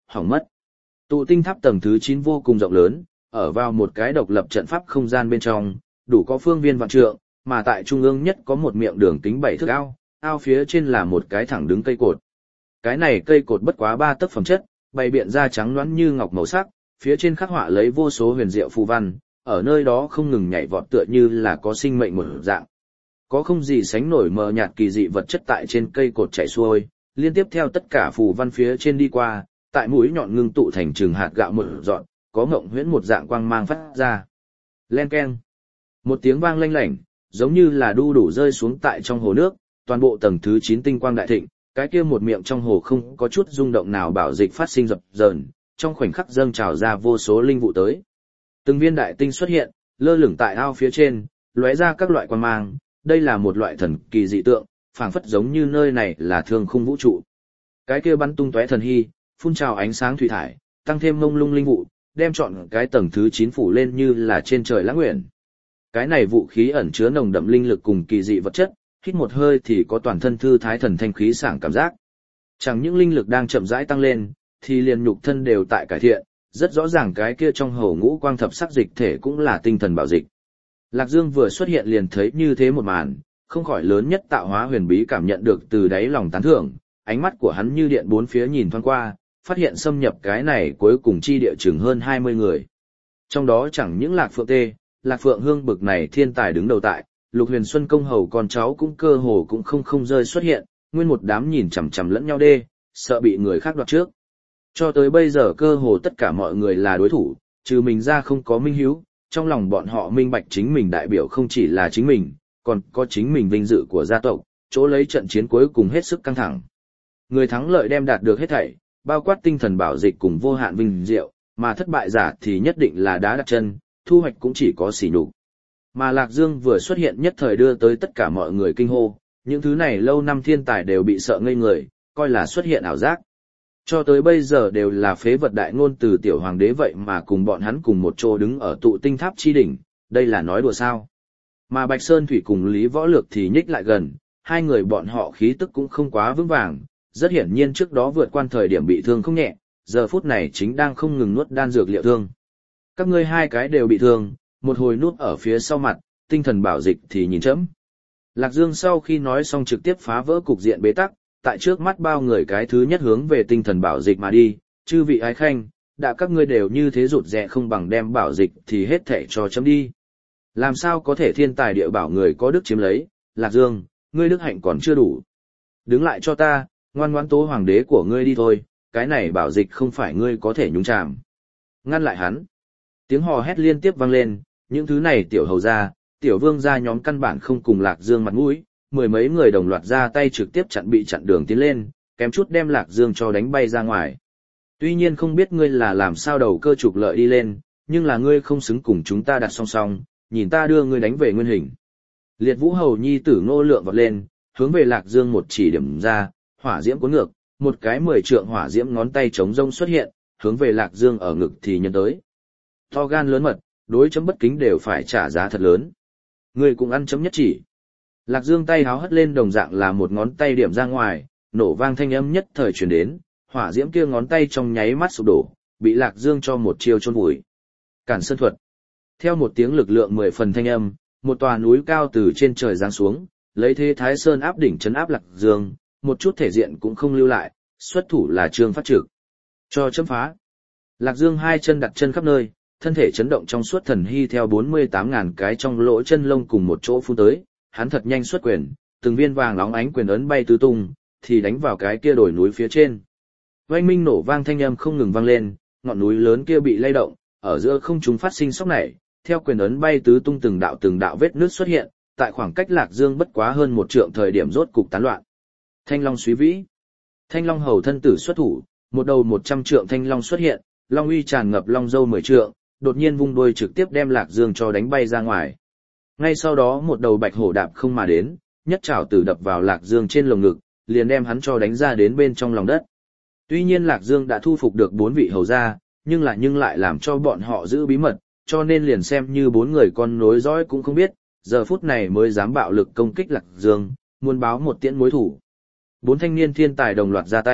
[SPEAKER 1] hỏng mất. Tụ tinh tháp tầng thứ chín vô cùng rộng lớn, ở vào một cái độc lập trận pháp không gian bên trong, đủ có phương viên vạn trượng, mà tại trung ương nhất có một miệng đường kính bảy thước ao, ao phía trên là một cái thẳng đứng cây cột. Cái này cây cột bất quá ba tấc phẩm chất, bày biện ra trắng nõn như ngọc màu sắc, phía trên khắc họa lấy vô số huyền diệu phù văn, ở nơi đó không ngừng nhảy vọt tựa như là có sinh mệnh một dạng. Có không gì sánh nổi mờ nhạt kỳ dị vật chất tại trên cây cột chảy xuôi, liên tiếp theo tất cả phù văn phía trên đi qua, tại mũi nhọn ngưng tụ thành trường hạt gạo một dọn, có ngộng huyễn một dạng quang mang phát ra. Len keng. Một tiếng vang lanh lảnh, giống như là đu đủ rơi xuống tại trong hồ nước, toàn bộ tầng thứ chín tinh quang đại thịnh, cái kia một miệng trong hồ không có chút rung động nào bảo dịch phát sinh dập dờn, trong khoảnh khắc dâng trào ra vô số linh vụ tới. Từng viên đại tinh xuất hiện, lơ lửng tại ao phía trên, lóe ra các loại quang mang, đây là một loại thần kỳ dị tượng, phảng phất giống như nơi này là thương khung vũ trụ. Cái kia bắn tung tóe thần hy, phun trào ánh sáng thủy thải, tăng thêm mông lung linh vụ, đem trọn cái tầng thứ chín phủ lên như là trên trời lãng nguyện. Cái này vũ khí ẩn chứa nồng đậm linh lực cùng kỳ dị vật chất, hít một hơi thì có toàn thân thư thái thần thanh khí sảng cảm giác. Chẳng những linh lực đang chậm rãi tăng lên, thì liền nhục thân đều tại cải thiện, rất rõ ràng cái kia trong hồ ngũ quang thập sắc dịch thể cũng là tinh thần bảo dịch. Lạc Dương vừa xuất hiện liền thấy như thế một màn, không khỏi lớn nhất tạo hóa huyền bí cảm nhận được từ đáy lòng tán thưởng, ánh mắt của hắn như điện bốn phía nhìn thoáng qua, phát hiện xâm nhập cái này cuối cùng chi địa chừng hơn hai mươi người. Trong đó chẳng những Lạc Phượng Tê, Lạc Phượng Hương bực này thiên tài đứng đầu tại, Lục Huyền Xuân công hầu con cháu cũng cơ hồ cũng không không rơi xuất hiện, nguyên một đám nhìn chằm chằm lẫn nhau đê, sợ bị người khác đoạt trước. Cho tới bây giờ cơ hồ tất cả mọi người là đối thủ, trừ mình ra không có minh hiếu, trong lòng bọn họ minh bạch chính mình đại biểu không chỉ là chính mình, còn có chính mình vinh dự của gia tộc, chỗ lấy trận chiến cuối cùng hết sức căng thẳng. Người thắng lợi đem đạt được hết thảy, bao quát tinh thần bảo dịch cùng vô hạn vinh diệu, mà thất bại giả thì nhất định là đá đặt chân, thu hoạch cũng chỉ có xỉ nhục. Mà Lạc Dương vừa xuất hiện nhất thời đưa tới tất cả mọi người kinh hô, những thứ này lâu năm thiên tài đều bị sợ ngây người, coi là xuất hiện ảo giác. Cho tới bây giờ đều là phế vật đại ngôn từ tiểu hoàng đế vậy mà cùng bọn hắn cùng một chỗ đứng ở tụ tinh tháp chi đỉnh, đây là nói đùa sao. Mà Bạch Sơn Thủy cùng Lý Võ Lược thì nhích lại gần, hai người bọn họ khí tức cũng không quá vững vàng, rất hiển nhiên trước đó vượt qua thời điểm bị thương không nhẹ, giờ phút này chính đang không ngừng nuốt đan dược liệu thương. Các ngươi hai cái đều bị thương, một hồi nuốt ở phía sau mặt, tinh thần bảo dịch thì nhìn chấm. Lạc Dương sau khi nói xong trực tiếp phá vỡ cục diện bế tắc, tại trước mắt bao người cái thứ nhất hướng về tinh thần bảo dịch mà đi, chư vị ái khanh, đã các ngươi đều như thế rụt rè không bằng đem bảo dịch thì hết thảy cho chấm đi. Làm sao có thể thiên tài địa bảo người có đức chiếm lấy, Lạc Dương, ngươi đức hạnh còn chưa đủ. Đứng lại cho ta, ngoan ngoãn tố hoàng đế của ngươi đi thôi, cái này bảo dịch không phải ngươi có thể nhúng chàm. Ngăn lại hắn. Tiếng hò hét liên tiếp vang lên, những thứ này tiểu hầu gia, tiểu vương gia nhóm căn bản không cùng Lạc Dương mặt mũi, mười mấy người đồng loạt ra tay trực tiếp chặn bị chặn đường tiến lên, kém chút đem Lạc Dương cho đánh bay ra ngoài. Tuy nhiên không biết ngươi là làm sao đầu cơ trục lợi đi lên, nhưng là ngươi không xứng cùng chúng ta đặt song song, nhìn ta đưa ngươi đánh về nguyên hình. Liệt Vũ Hầu nhi tử Ngô Lượng vọt lên, hướng về Lạc Dương một chỉ điểm ra, hỏa diễm cuốn ngược, một cái mười trượng hỏa diễm ngón tay chống rông xuất hiện, hướng về Lạc Dương ở ngực thì nhân tới. To gan lớn mật, đối chấm bất kính đều phải trả giá thật lớn. Ngươi cũng ăn chấm nhất chỉ. Lạc Dương tay háo hất lên đồng dạng là một ngón tay điểm ra ngoài, nổ vang thanh âm nhất thời truyền đến, hỏa diễm kia ngón tay trong nháy mắt sụp đổ, bị Lạc Dương cho một chiêu chôn vùi. Cản sơn thuật. Theo một tiếng lực lượng mười phần thanh âm, một tòa núi cao từ trên trời giáng xuống, lấy thế Thái Sơn áp đỉnh trấn áp Lạc Dương, một chút thể diện cũng không lưu lại, xuất thủ là Trương Phát Trực. Cho chấm phá. Lạc Dương hai chân đặt chân khắp nơi, thân thể chấn động trong suốt thần hy theo bốn mươi tám ngàn cái trong lỗ chân lông cùng một chỗ phun tới, hắn thật nhanh xuất quyền, từng viên vàng óng ánh quyền ấn bay tứ tung, thì đánh vào cái kia đồi núi phía trên. Oanh minh nổ vang thanh âm không ngừng vang lên, ngọn núi lớn kia bị lay động, ở giữa không trung phát sinh sóc nảy, theo quyền ấn bay tứ tung từng đạo từng đạo vết nứt xuất hiện, tại khoảng cách Lạc Dương bất quá hơn một trượng thời điểm rốt cục tán loạn. Thanh Long suy vĩ. Thanh Long hầu thân tử xuất thủ, một đầu một trăm trượng thanh long xuất hiện, long uy tràn ngập long dâu mười trượng, đột nhiên vung đuôi trực tiếp đem Lạc Dương cho đánh bay ra ngoài. Ngay sau đó một đầu bạch hổ đạp không mà đến, nhất trảo tử đập vào Lạc Dương trên lồng ngực, liền đem hắn cho đánh ra đến bên trong lòng đất. Tuy nhiên Lạc Dương đã thu phục được bốn vị hầu gia, nhưng lại nhưng lại làm cho bọn họ giữ bí mật, cho nên liền xem như bốn người con nối dõi cũng không biết, giờ phút này mới dám bạo lực công kích Lạc Dương, muốn báo một tiễn mối thủ. Bốn thanh niên thiên tài đồng loạt ra tay,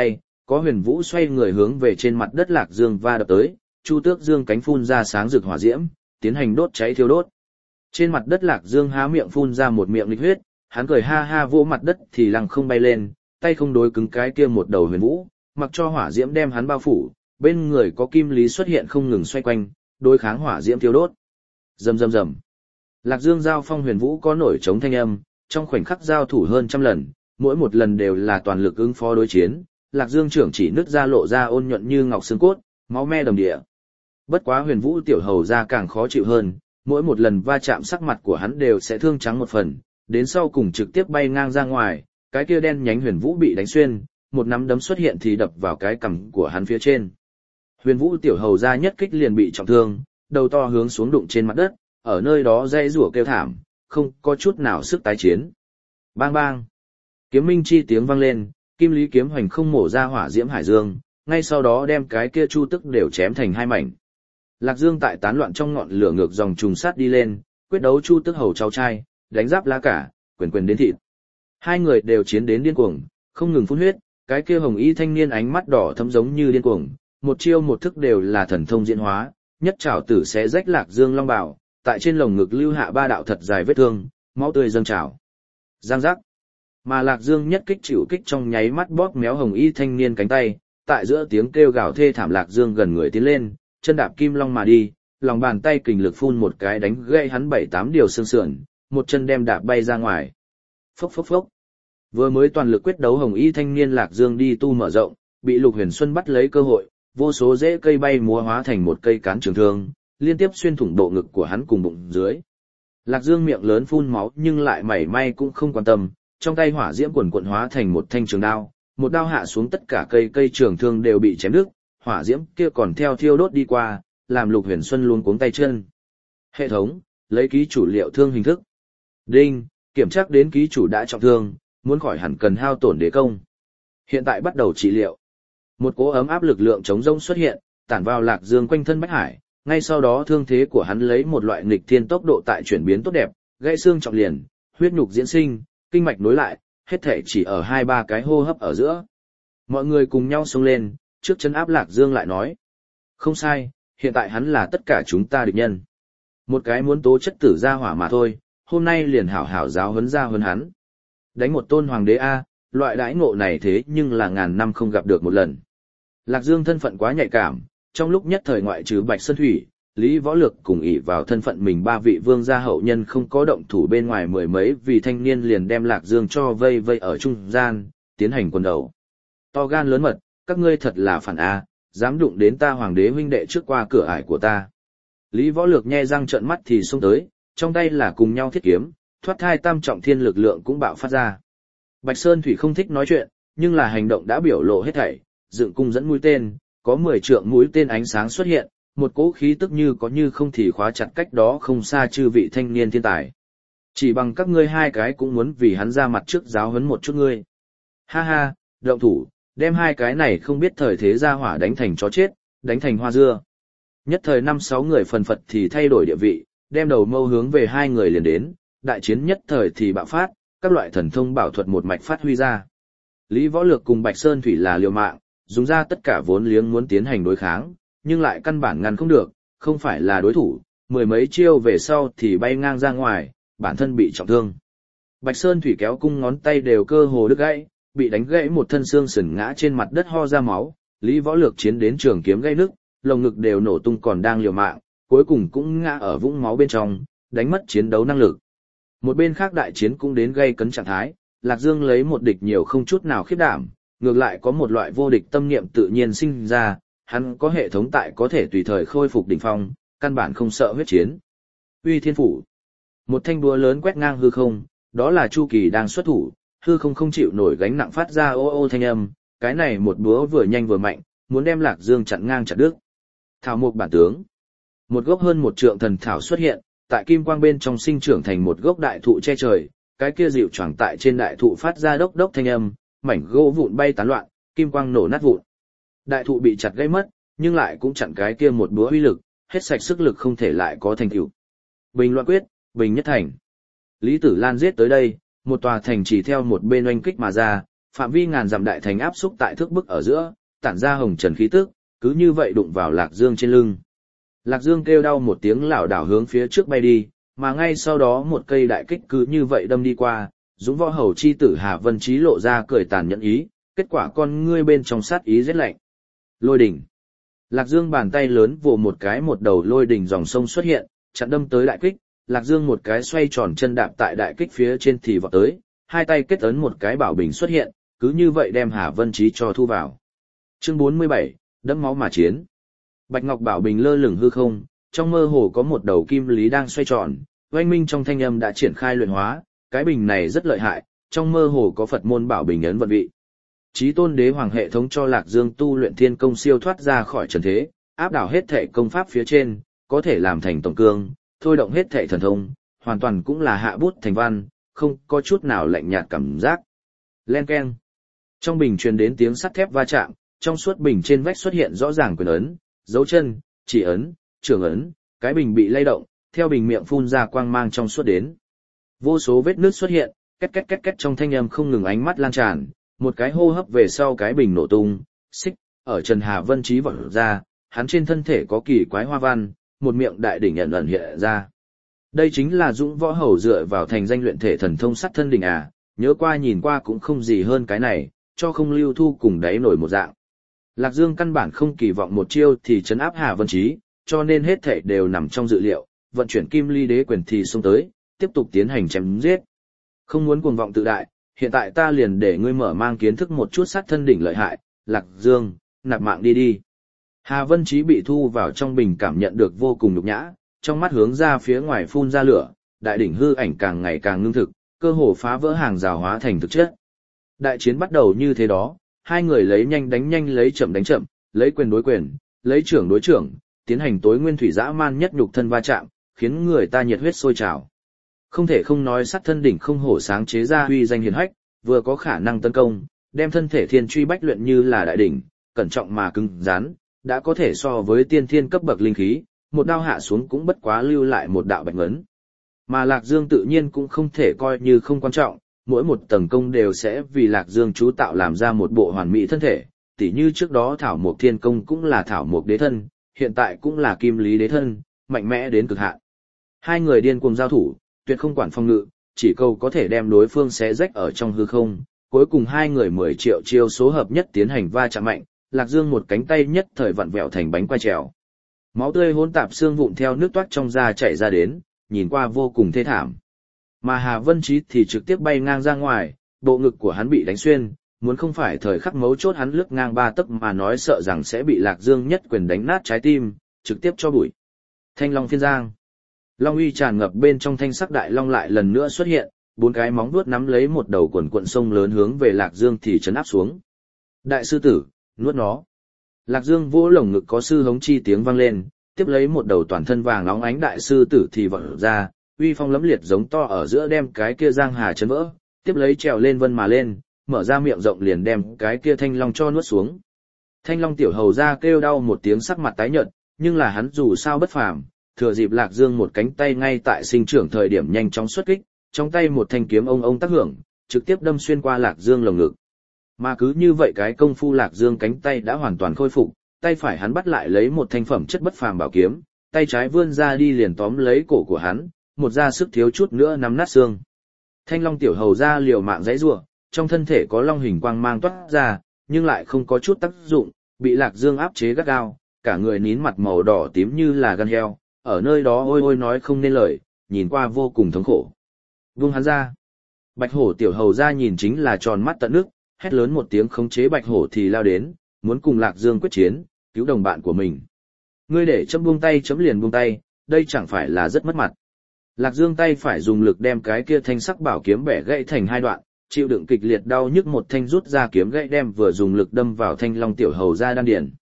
[SPEAKER 1] có huyền vũ xoay người hướng về trên mặt đất Lạc Dương va đập tới, Chu Tước Dương cánh phun ra sáng rực hỏa diễm, tiến hành đốt cháy thiêu đốt. Trên mặt đất Lạc Dương há miệng phun ra một miệng nghịch huyết, hắn cười ha ha vỗ mặt đất thì lăng không bay lên, tay không đối cứng cái kia một đầu huyền vũ, mặc cho hỏa diễm đem hắn bao phủ, bên người có kim lý xuất hiện không ngừng xoay quanh, đối kháng hỏa diễm thiêu đốt. Rầm rầm rầm. Lạc Dương giao phong huyền vũ có nổi trống thanh âm, trong khoảnh khắc giao thủ hơn trăm lần, mỗi một lần đều là toàn lực ứng phó đối chiến, Lạc Dương trưởng chỉ nứt ra lộ ra ôn nhuận như ngọc xương cốt, máu me đầm địa. Bất quá huyền vũ tiểu hầu ra càng khó chịu hơn, mỗi một lần va chạm sắc mặt của hắn đều sẽ thương trắng một phần, đến sau cùng trực tiếp bay ngang ra ngoài, cái kia đen nhánh huyền vũ bị đánh xuyên, một nắm đấm xuất hiện thì đập vào cái cằm của hắn phía trên. Huyền vũ tiểu hầu ra nhất kích liền bị trọng thương, đầu to hướng xuống đụng trên mặt đất, ở nơi đó dây rủa kêu thảm, không có chút nào sức tái chiến. Bang bang. Kiếm minh chi tiếng vang lên, kim lý kiếm hoành không mổ ra hỏa diễm hải dương, ngay sau đó đem cái kia chu tức đều chém thành hai mảnh. Lạc Dương tại tán loạn trong ngọn lửa ngược dòng trùng sát đi lên, quyết đấu chu tức hầu cháu trai, đánh giáp lá cả, quyền quyền đến thịt. Hai người đều chiến đến điên cuồng, không ngừng phun huyết, cái kia hồng y thanh niên ánh mắt đỏ thấm giống như điên cuồng, một chiêu một thức đều là thần thông diễn hóa, nhất trảo tử sẽ rách Lạc Dương long bào, tại trên lồng ngực lưu hạ ba đạo thật dài vết thương, máu tươi dâng trào. Giang giác. Mà Lạc Dương nhất kích chịu kích trong nháy mắt bóp méo hồng y thanh niên cánh tay, tại giữa tiếng kêu gào thê thảm Lạc Dương gần người tiến lên, chân đạp kim long mà đi, lòng bàn tay kình lực phun một cái đánh gãy hắn bảy tám điều xương sườn, một chân đem đạp bay ra ngoài. Phốc phốc phốc. Vừa mới toàn lực quyết đấu hồng y thanh niên Lạc Dương đi tu mở rộng, bị Lục Huyền Xuân bắt lấy cơ hội, vô số rễ cây bay múa hóa thành một cây cán trường thương, liên tiếp xuyên thủng bộ ngực của hắn cùng bụng dưới. Lạc Dương miệng lớn phun máu nhưng lại mảy may cũng không quan tâm, trong tay hỏa diễm quần quần hóa thành một thanh trường đao, một đao hạ xuống tất cả cây cây trường thương đều bị chém đứt, hỏa diễm kia còn theo thiêu đốt đi qua, làm Lục Huyền Xuân luống cuống tay chân. Hệ thống, lấy ký chủ liệu thương hình thức. Đinh, kiểm tra đến ký chủ đã trọng thương, muốn khỏi hẳn cần hao tổn đế công. Hiện tại bắt đầu trị liệu. Một cỗ ấm áp lực lượng chống rông xuất hiện, tản vào Lạc Dương quanh thân bách hải, ngay sau đó thương thế của hắn lấy một loại nghịch thiên tốc độ tại chuyển biến tốt đẹp, gãy xương trọng liền, huyết nhục diễn sinh, kinh mạch nối lại, hết thể chỉ ở hai ba cái hô hấp ở giữa. Mọi người cùng nhau xông lên, trước chân áp Lạc Dương lại nói. Không sai, hiện tại hắn là tất cả chúng ta địch nhân. Một cái muốn tố chất tử ra hỏa mà thôi, hôm nay liền hảo hảo giáo huấn ra huấn hắn. Đánh một tôn hoàng đế A, loại đãi ngộ này thế nhưng là ngàn năm không gặp được một lần. Lạc Dương thân phận quá nhạy cảm, trong lúc nhất thời ngoại trừ Bạch Sơn Thủy, Lý Võ Lược cùng ỷ vào thân phận mình ba vị vương gia hậu nhân không có động thủ bên ngoài mười mấy vì thanh niên liền đem Lạc Dương cho vây vây ở trung gian, tiến hành quần đầu. To gan lớn mật, các ngươi thật là phản A, dám đụng đến ta hoàng đế huynh đệ trước qua cửa ải của ta. Lý Võ Lược nhe răng trợn mắt thì xông tới, trong tay là cùng nhau thiết kiếm, thoát thai tam trọng thiên lực lượng cũng bạo phát ra. Bạch Sơn Thủy không thích nói chuyện, nhưng là hành động đã biểu lộ hết thảy, dựng cung dẫn mũi tên, có mười trượng mũi tên ánh sáng xuất hiện, một cỗ khí tức như có như không thì khóa chặt cách đó không xa chư vị thanh niên thiên tài. Chỉ bằng các ngươi hai cái cũng muốn vì hắn ra mặt trước giáo huấn một chút ngươi. Ha ha, động thủ, đem hai cái này không biết thời thế ra hỏa đánh thành chó chết, đánh thành hoa dưa. Nhất thời năm sáu người phần phật thì thay đổi địa vị, đem đầu mâu hướng về hai người liền đến, đại chiến nhất thời thì bạo phát, các loại thần thông bảo thuật một mạch phát huy ra. Lý Võ Lược cùng Bạch Sơn Thủy là liều mạng, dùng ra tất cả vốn liếng muốn tiến hành đối kháng, nhưng lại căn bản ngăn không được, không phải là đối thủ, mười mấy chiêu về sau thì bay ngang ra ngoài, bản thân bị trọng thương. Bạch Sơn Thủy kéo cung ngón tay đều cơ hồ đứt gãy, bị đánh gãy một thân xương sườn ngã trên mặt đất ho ra máu, Lý Võ Lược chiến đến trường kiếm gãy nứt, lồng ngực đều nổ tung còn đang liều mạng, cuối cùng cũng ngã ở vũng máu bên trong, đánh mất chiến đấu năng lực. Một bên khác đại chiến cũng đến gây cấn trạng thái, Lạc Dương lấy một địch nhiều không chút nào khiếp đảm, ngược lại có một loại vô địch tâm niệm tự nhiên sinh ra, hắn có hệ thống tại có thể tùy thời khôi phục đỉnh phong, căn bản không sợ huyết chiến. Uy Thiên Phủ. Một thanh búa lớn quét ngang hư không, đó là Chu Kỳ đang xuất thủ, hư không không chịu nổi gánh nặng phát ra ô ô thanh âm, cái này một búa vừa nhanh vừa mạnh, muốn đem Lạc Dương chặn ngang chặt đứt. Thảo mục bản tướng. Một gốc hơn một trượng thần thảo xuất hiện, tại kim quang bên trong sinh trưởng thành một gốc đại thụ che trời, cái kia dịu choàng tại trên đại thụ phát ra đốc đốc thanh âm, mảnh gỗ vụn bay tán loạn, kim quang nổ nát vụn. Đại thụ bị chặt gãy mất, nhưng lại cũng chặn cái kia một búa uy lực, hết sạch sức lực không thể lại có thành tựu. Bình loạn quyết, bình nhất thành. Lý Tử Lan giết tới đây, một tòa thành chỉ theo một bên oanh kích mà ra, Phạm vi ngàn dặm đại thành áp xúc tại thước bức ở giữa, tản ra hồng trần khí tức, cứ như vậy đụng vào Lạc Dương trên lưng. Lạc Dương kêu đau một tiếng lảo đảo hướng phía trước bay đi, mà ngay sau đó một cây đại kích cứ như vậy đâm đi qua, Dũng Võ Hầu chi tử Hà Vân Chí lộ ra cười tàn nhẫn ý, kết quả con ngươi bên trong sát ý rét lạnh. Lôi đỉnh. Lạc Dương bàn tay lớn vồ một cái, một đầu lôi đỉnh dòng sông xuất hiện, chặn đâm tới đại kích, Lạc Dương một cái xoay tròn chân đạp tại đại kích phía trên thì vọt tới, hai tay kết ấn một cái bảo bình xuất hiện, cứ như vậy đem Hà Vân Chí cho thu vào. Chương bốn mươi bảy, đẫm máu mà chiến. Bạch Ngọc bảo bình lơ lửng hư không, trong mơ hồ có một đầu kim lý đang xoay tròn, oanh minh trong thanh âm đã triển khai luyện hóa, cái bình này rất lợi hại, trong mơ hồ có Phật môn bảo bình ấn vận vị. Chí tôn đế hoàng hệ thống cho Lạc Dương tu luyện thiên công siêu thoát ra khỏi trần thế, áp đảo hết thể công pháp phía trên, có thể làm thành tổng cương, thôi động hết thể thần thông, hoàn toàn cũng là hạ bút thành văn, không có chút nào lạnh nhạt cảm giác. Len keng. Trong bình truyền đến tiếng sắt thép va chạm, trong suốt bình trên vách xuất hiện rõ ràng quyền ấn, dấu chân, chỉ ấn, trường ấn, cái bình bị lay động, theo bình miệng phun ra quang mang trong suốt đến. Vô số vết nước xuất hiện, két két két két trong thanh âm không ngừng ánh mắt lan tràn, một cái hô hấp về sau cái bình nổ tung, xích, ở Trần Hà Vân Chí vọt ra, hắn trên thân thể có kỳ quái hoa văn, một miệng đại đỉnh ẩn ẩn hiện ra. Đây chính là Dũng Võ Hầu dựa vào thành danh luyện thể thần thông sắt thân đỉnh à, nhớ qua nhìn qua cũng không gì hơn cái này, cho không lưu thu cùng đáy nổi một dạng. Lạc Dương căn bản không kỳ vọng một chiêu thì trấn áp Hà Vân Chí, cho nên hết thảy đều nằm trong dự liệu, vận chuyển Kim Ly Đế quyền thì xông tới, tiếp tục tiến hành chém giết. Không muốn cuồng vọng tự đại, hiện tại ta liền để ngươi mở mang kiến thức một chút sát thân đỉnh lợi hại, Lạc Dương, nạp mạng đi đi. Hà Vân Chí bị thu vào trong bình cảm nhận được vô cùng nhục nhã, trong mắt hướng ra phía ngoài phun ra lửa, đại đỉnh hư ảnh càng ngày càng ngưng thực, cơ hồ phá vỡ hàng rào hóa thành thực chất. Đại chiến bắt đầu như thế đó, hai người lấy nhanh đánh nhanh, lấy chậm đánh chậm, lấy quyền đối quyền, lấy trưởng đối trưởng, tiến hành tối nguyên thủy dã man nhất nhục thân va chạm, khiến người ta nhiệt huyết sôi trào. Không thể không nói sát thân đỉnh không hổ sáng chế ra uy danh hiển hách, vừa có khả năng tấn công, đem thân thể thiên truy bách luyện như là đại đỉnh, cẩn trọng mà cứng rắn, đã có thể so với tiên thiên cấp bậc linh khí, một đao hạ xuống cũng bất quá lưu lại một đạo bạch ngấn. Mà Lạc Dương tự nhiên cũng không thể coi như không quan trọng, mỗi một tầng công đều sẽ vì Lạc Dương chú tạo làm ra một bộ hoàn mỹ thân thể, tỉ như trước đó Thảo Mộc Thiên Công cũng là Thảo Mộc Đế Thân, hiện tại cũng là Kim Lý Đế Thân, mạnh mẽ đến cực hạn. Hai người điên cuồng giao thủ, tuyệt không quản phòng ngự, chỉ cầu có thể đem đối phương xé rách ở trong hư không, cuối cùng hai người mười triệu chiêu số hợp nhất tiến hành va chạm mạnh, Lạc Dương một cánh tay nhất thời vặn vẹo thành bánh quai trèo. Máu tươi hỗn tạp xương vụn theo nước toát trong da chảy ra đến, nhìn qua vô cùng thê thảm. Mà Hà Vân Chí thì trực tiếp bay ngang ra ngoài, bộ ngực của hắn bị đánh xuyên, muốn không phải thời khắc mấu chốt hắn lướt ngang ba tấc mà nói sợ rằng sẽ bị Lạc Dương nhất quyền đánh nát trái tim, trực tiếp cho bụi. Thanh Long phiên giang. Long uy tràn ngập bên trong thanh sắc đại long lại lần nữa xuất hiện, bốn cái móng vuốt nắm lấy một đầu quần quận sông lớn hướng về Lạc Dương thì trấn áp xuống. Đại sư tử, nuốt nó. Lạc Dương vỗ lồng ngực có sư hống chi tiếng vang lên, tiếp lấy một đầu toàn thân vàng óng ánh đại sư tử thì vọt ra, uy phong lẫm liệt giống to ở giữa đem cái kia giang hà chấn vỡ, tiếp lấy trèo lên vân mà lên, mở ra miệng rộng liền đem cái kia thanh long cho nuốt xuống. Thanh long tiểu hầu ra kêu đau một tiếng sắc mặt tái nhợt, nhưng là hắn dù sao bất phàm, thừa dịp Lạc Dương một cánh tay ngay tại sinh trưởng thời điểm nhanh chóng xuất kích, trong tay một thanh kiếm ông ông tác hưởng, trực tiếp đâm xuyên qua Lạc Dương lồng ngực. Mà cứ như vậy cái công phu Lạc Dương cánh tay đã hoàn toàn khôi phục, tay phải hắn bắt lại lấy một thanh phẩm chất bất phàm bảo kiếm, tay trái vươn ra đi liền tóm lấy cổ của hắn, một ra sức thiếu chút nữa nắm nát xương. Thanh long tiểu hầu ra liều mạng giãy giụa, trong thân thể có long hình quang mang toát ra, nhưng lại không có chút tác dụng, bị Lạc Dương áp chế gắt gao, cả người nín mặt màu đỏ tím như là gan heo, ở nơi đó ôi ôi nói không nên lời, nhìn qua vô cùng thống khổ. Vung hắn ra. Bạch hổ tiểu hầu ra nhìn chính là tròn mắt tận nước, hét lớn một tiếng khống chế bạch hổ thì lao đến, muốn cùng Lạc Dương quyết chiến, cứu đồng bạn của mình. Ngươi để chấm buông tay chấm liền buông tay, đây chẳng phải là rất mất mặt. Lạc Dương tay phải dùng lực đem cái kia thanh sắc bảo kiếm bẻ gãy thành hai đoạn, chịu đựng kịch liệt đau nhức một thanh rút ra kiếm gãy đem vừa dùng lực đâm vào thanh long tiểu hầu ra đan điền.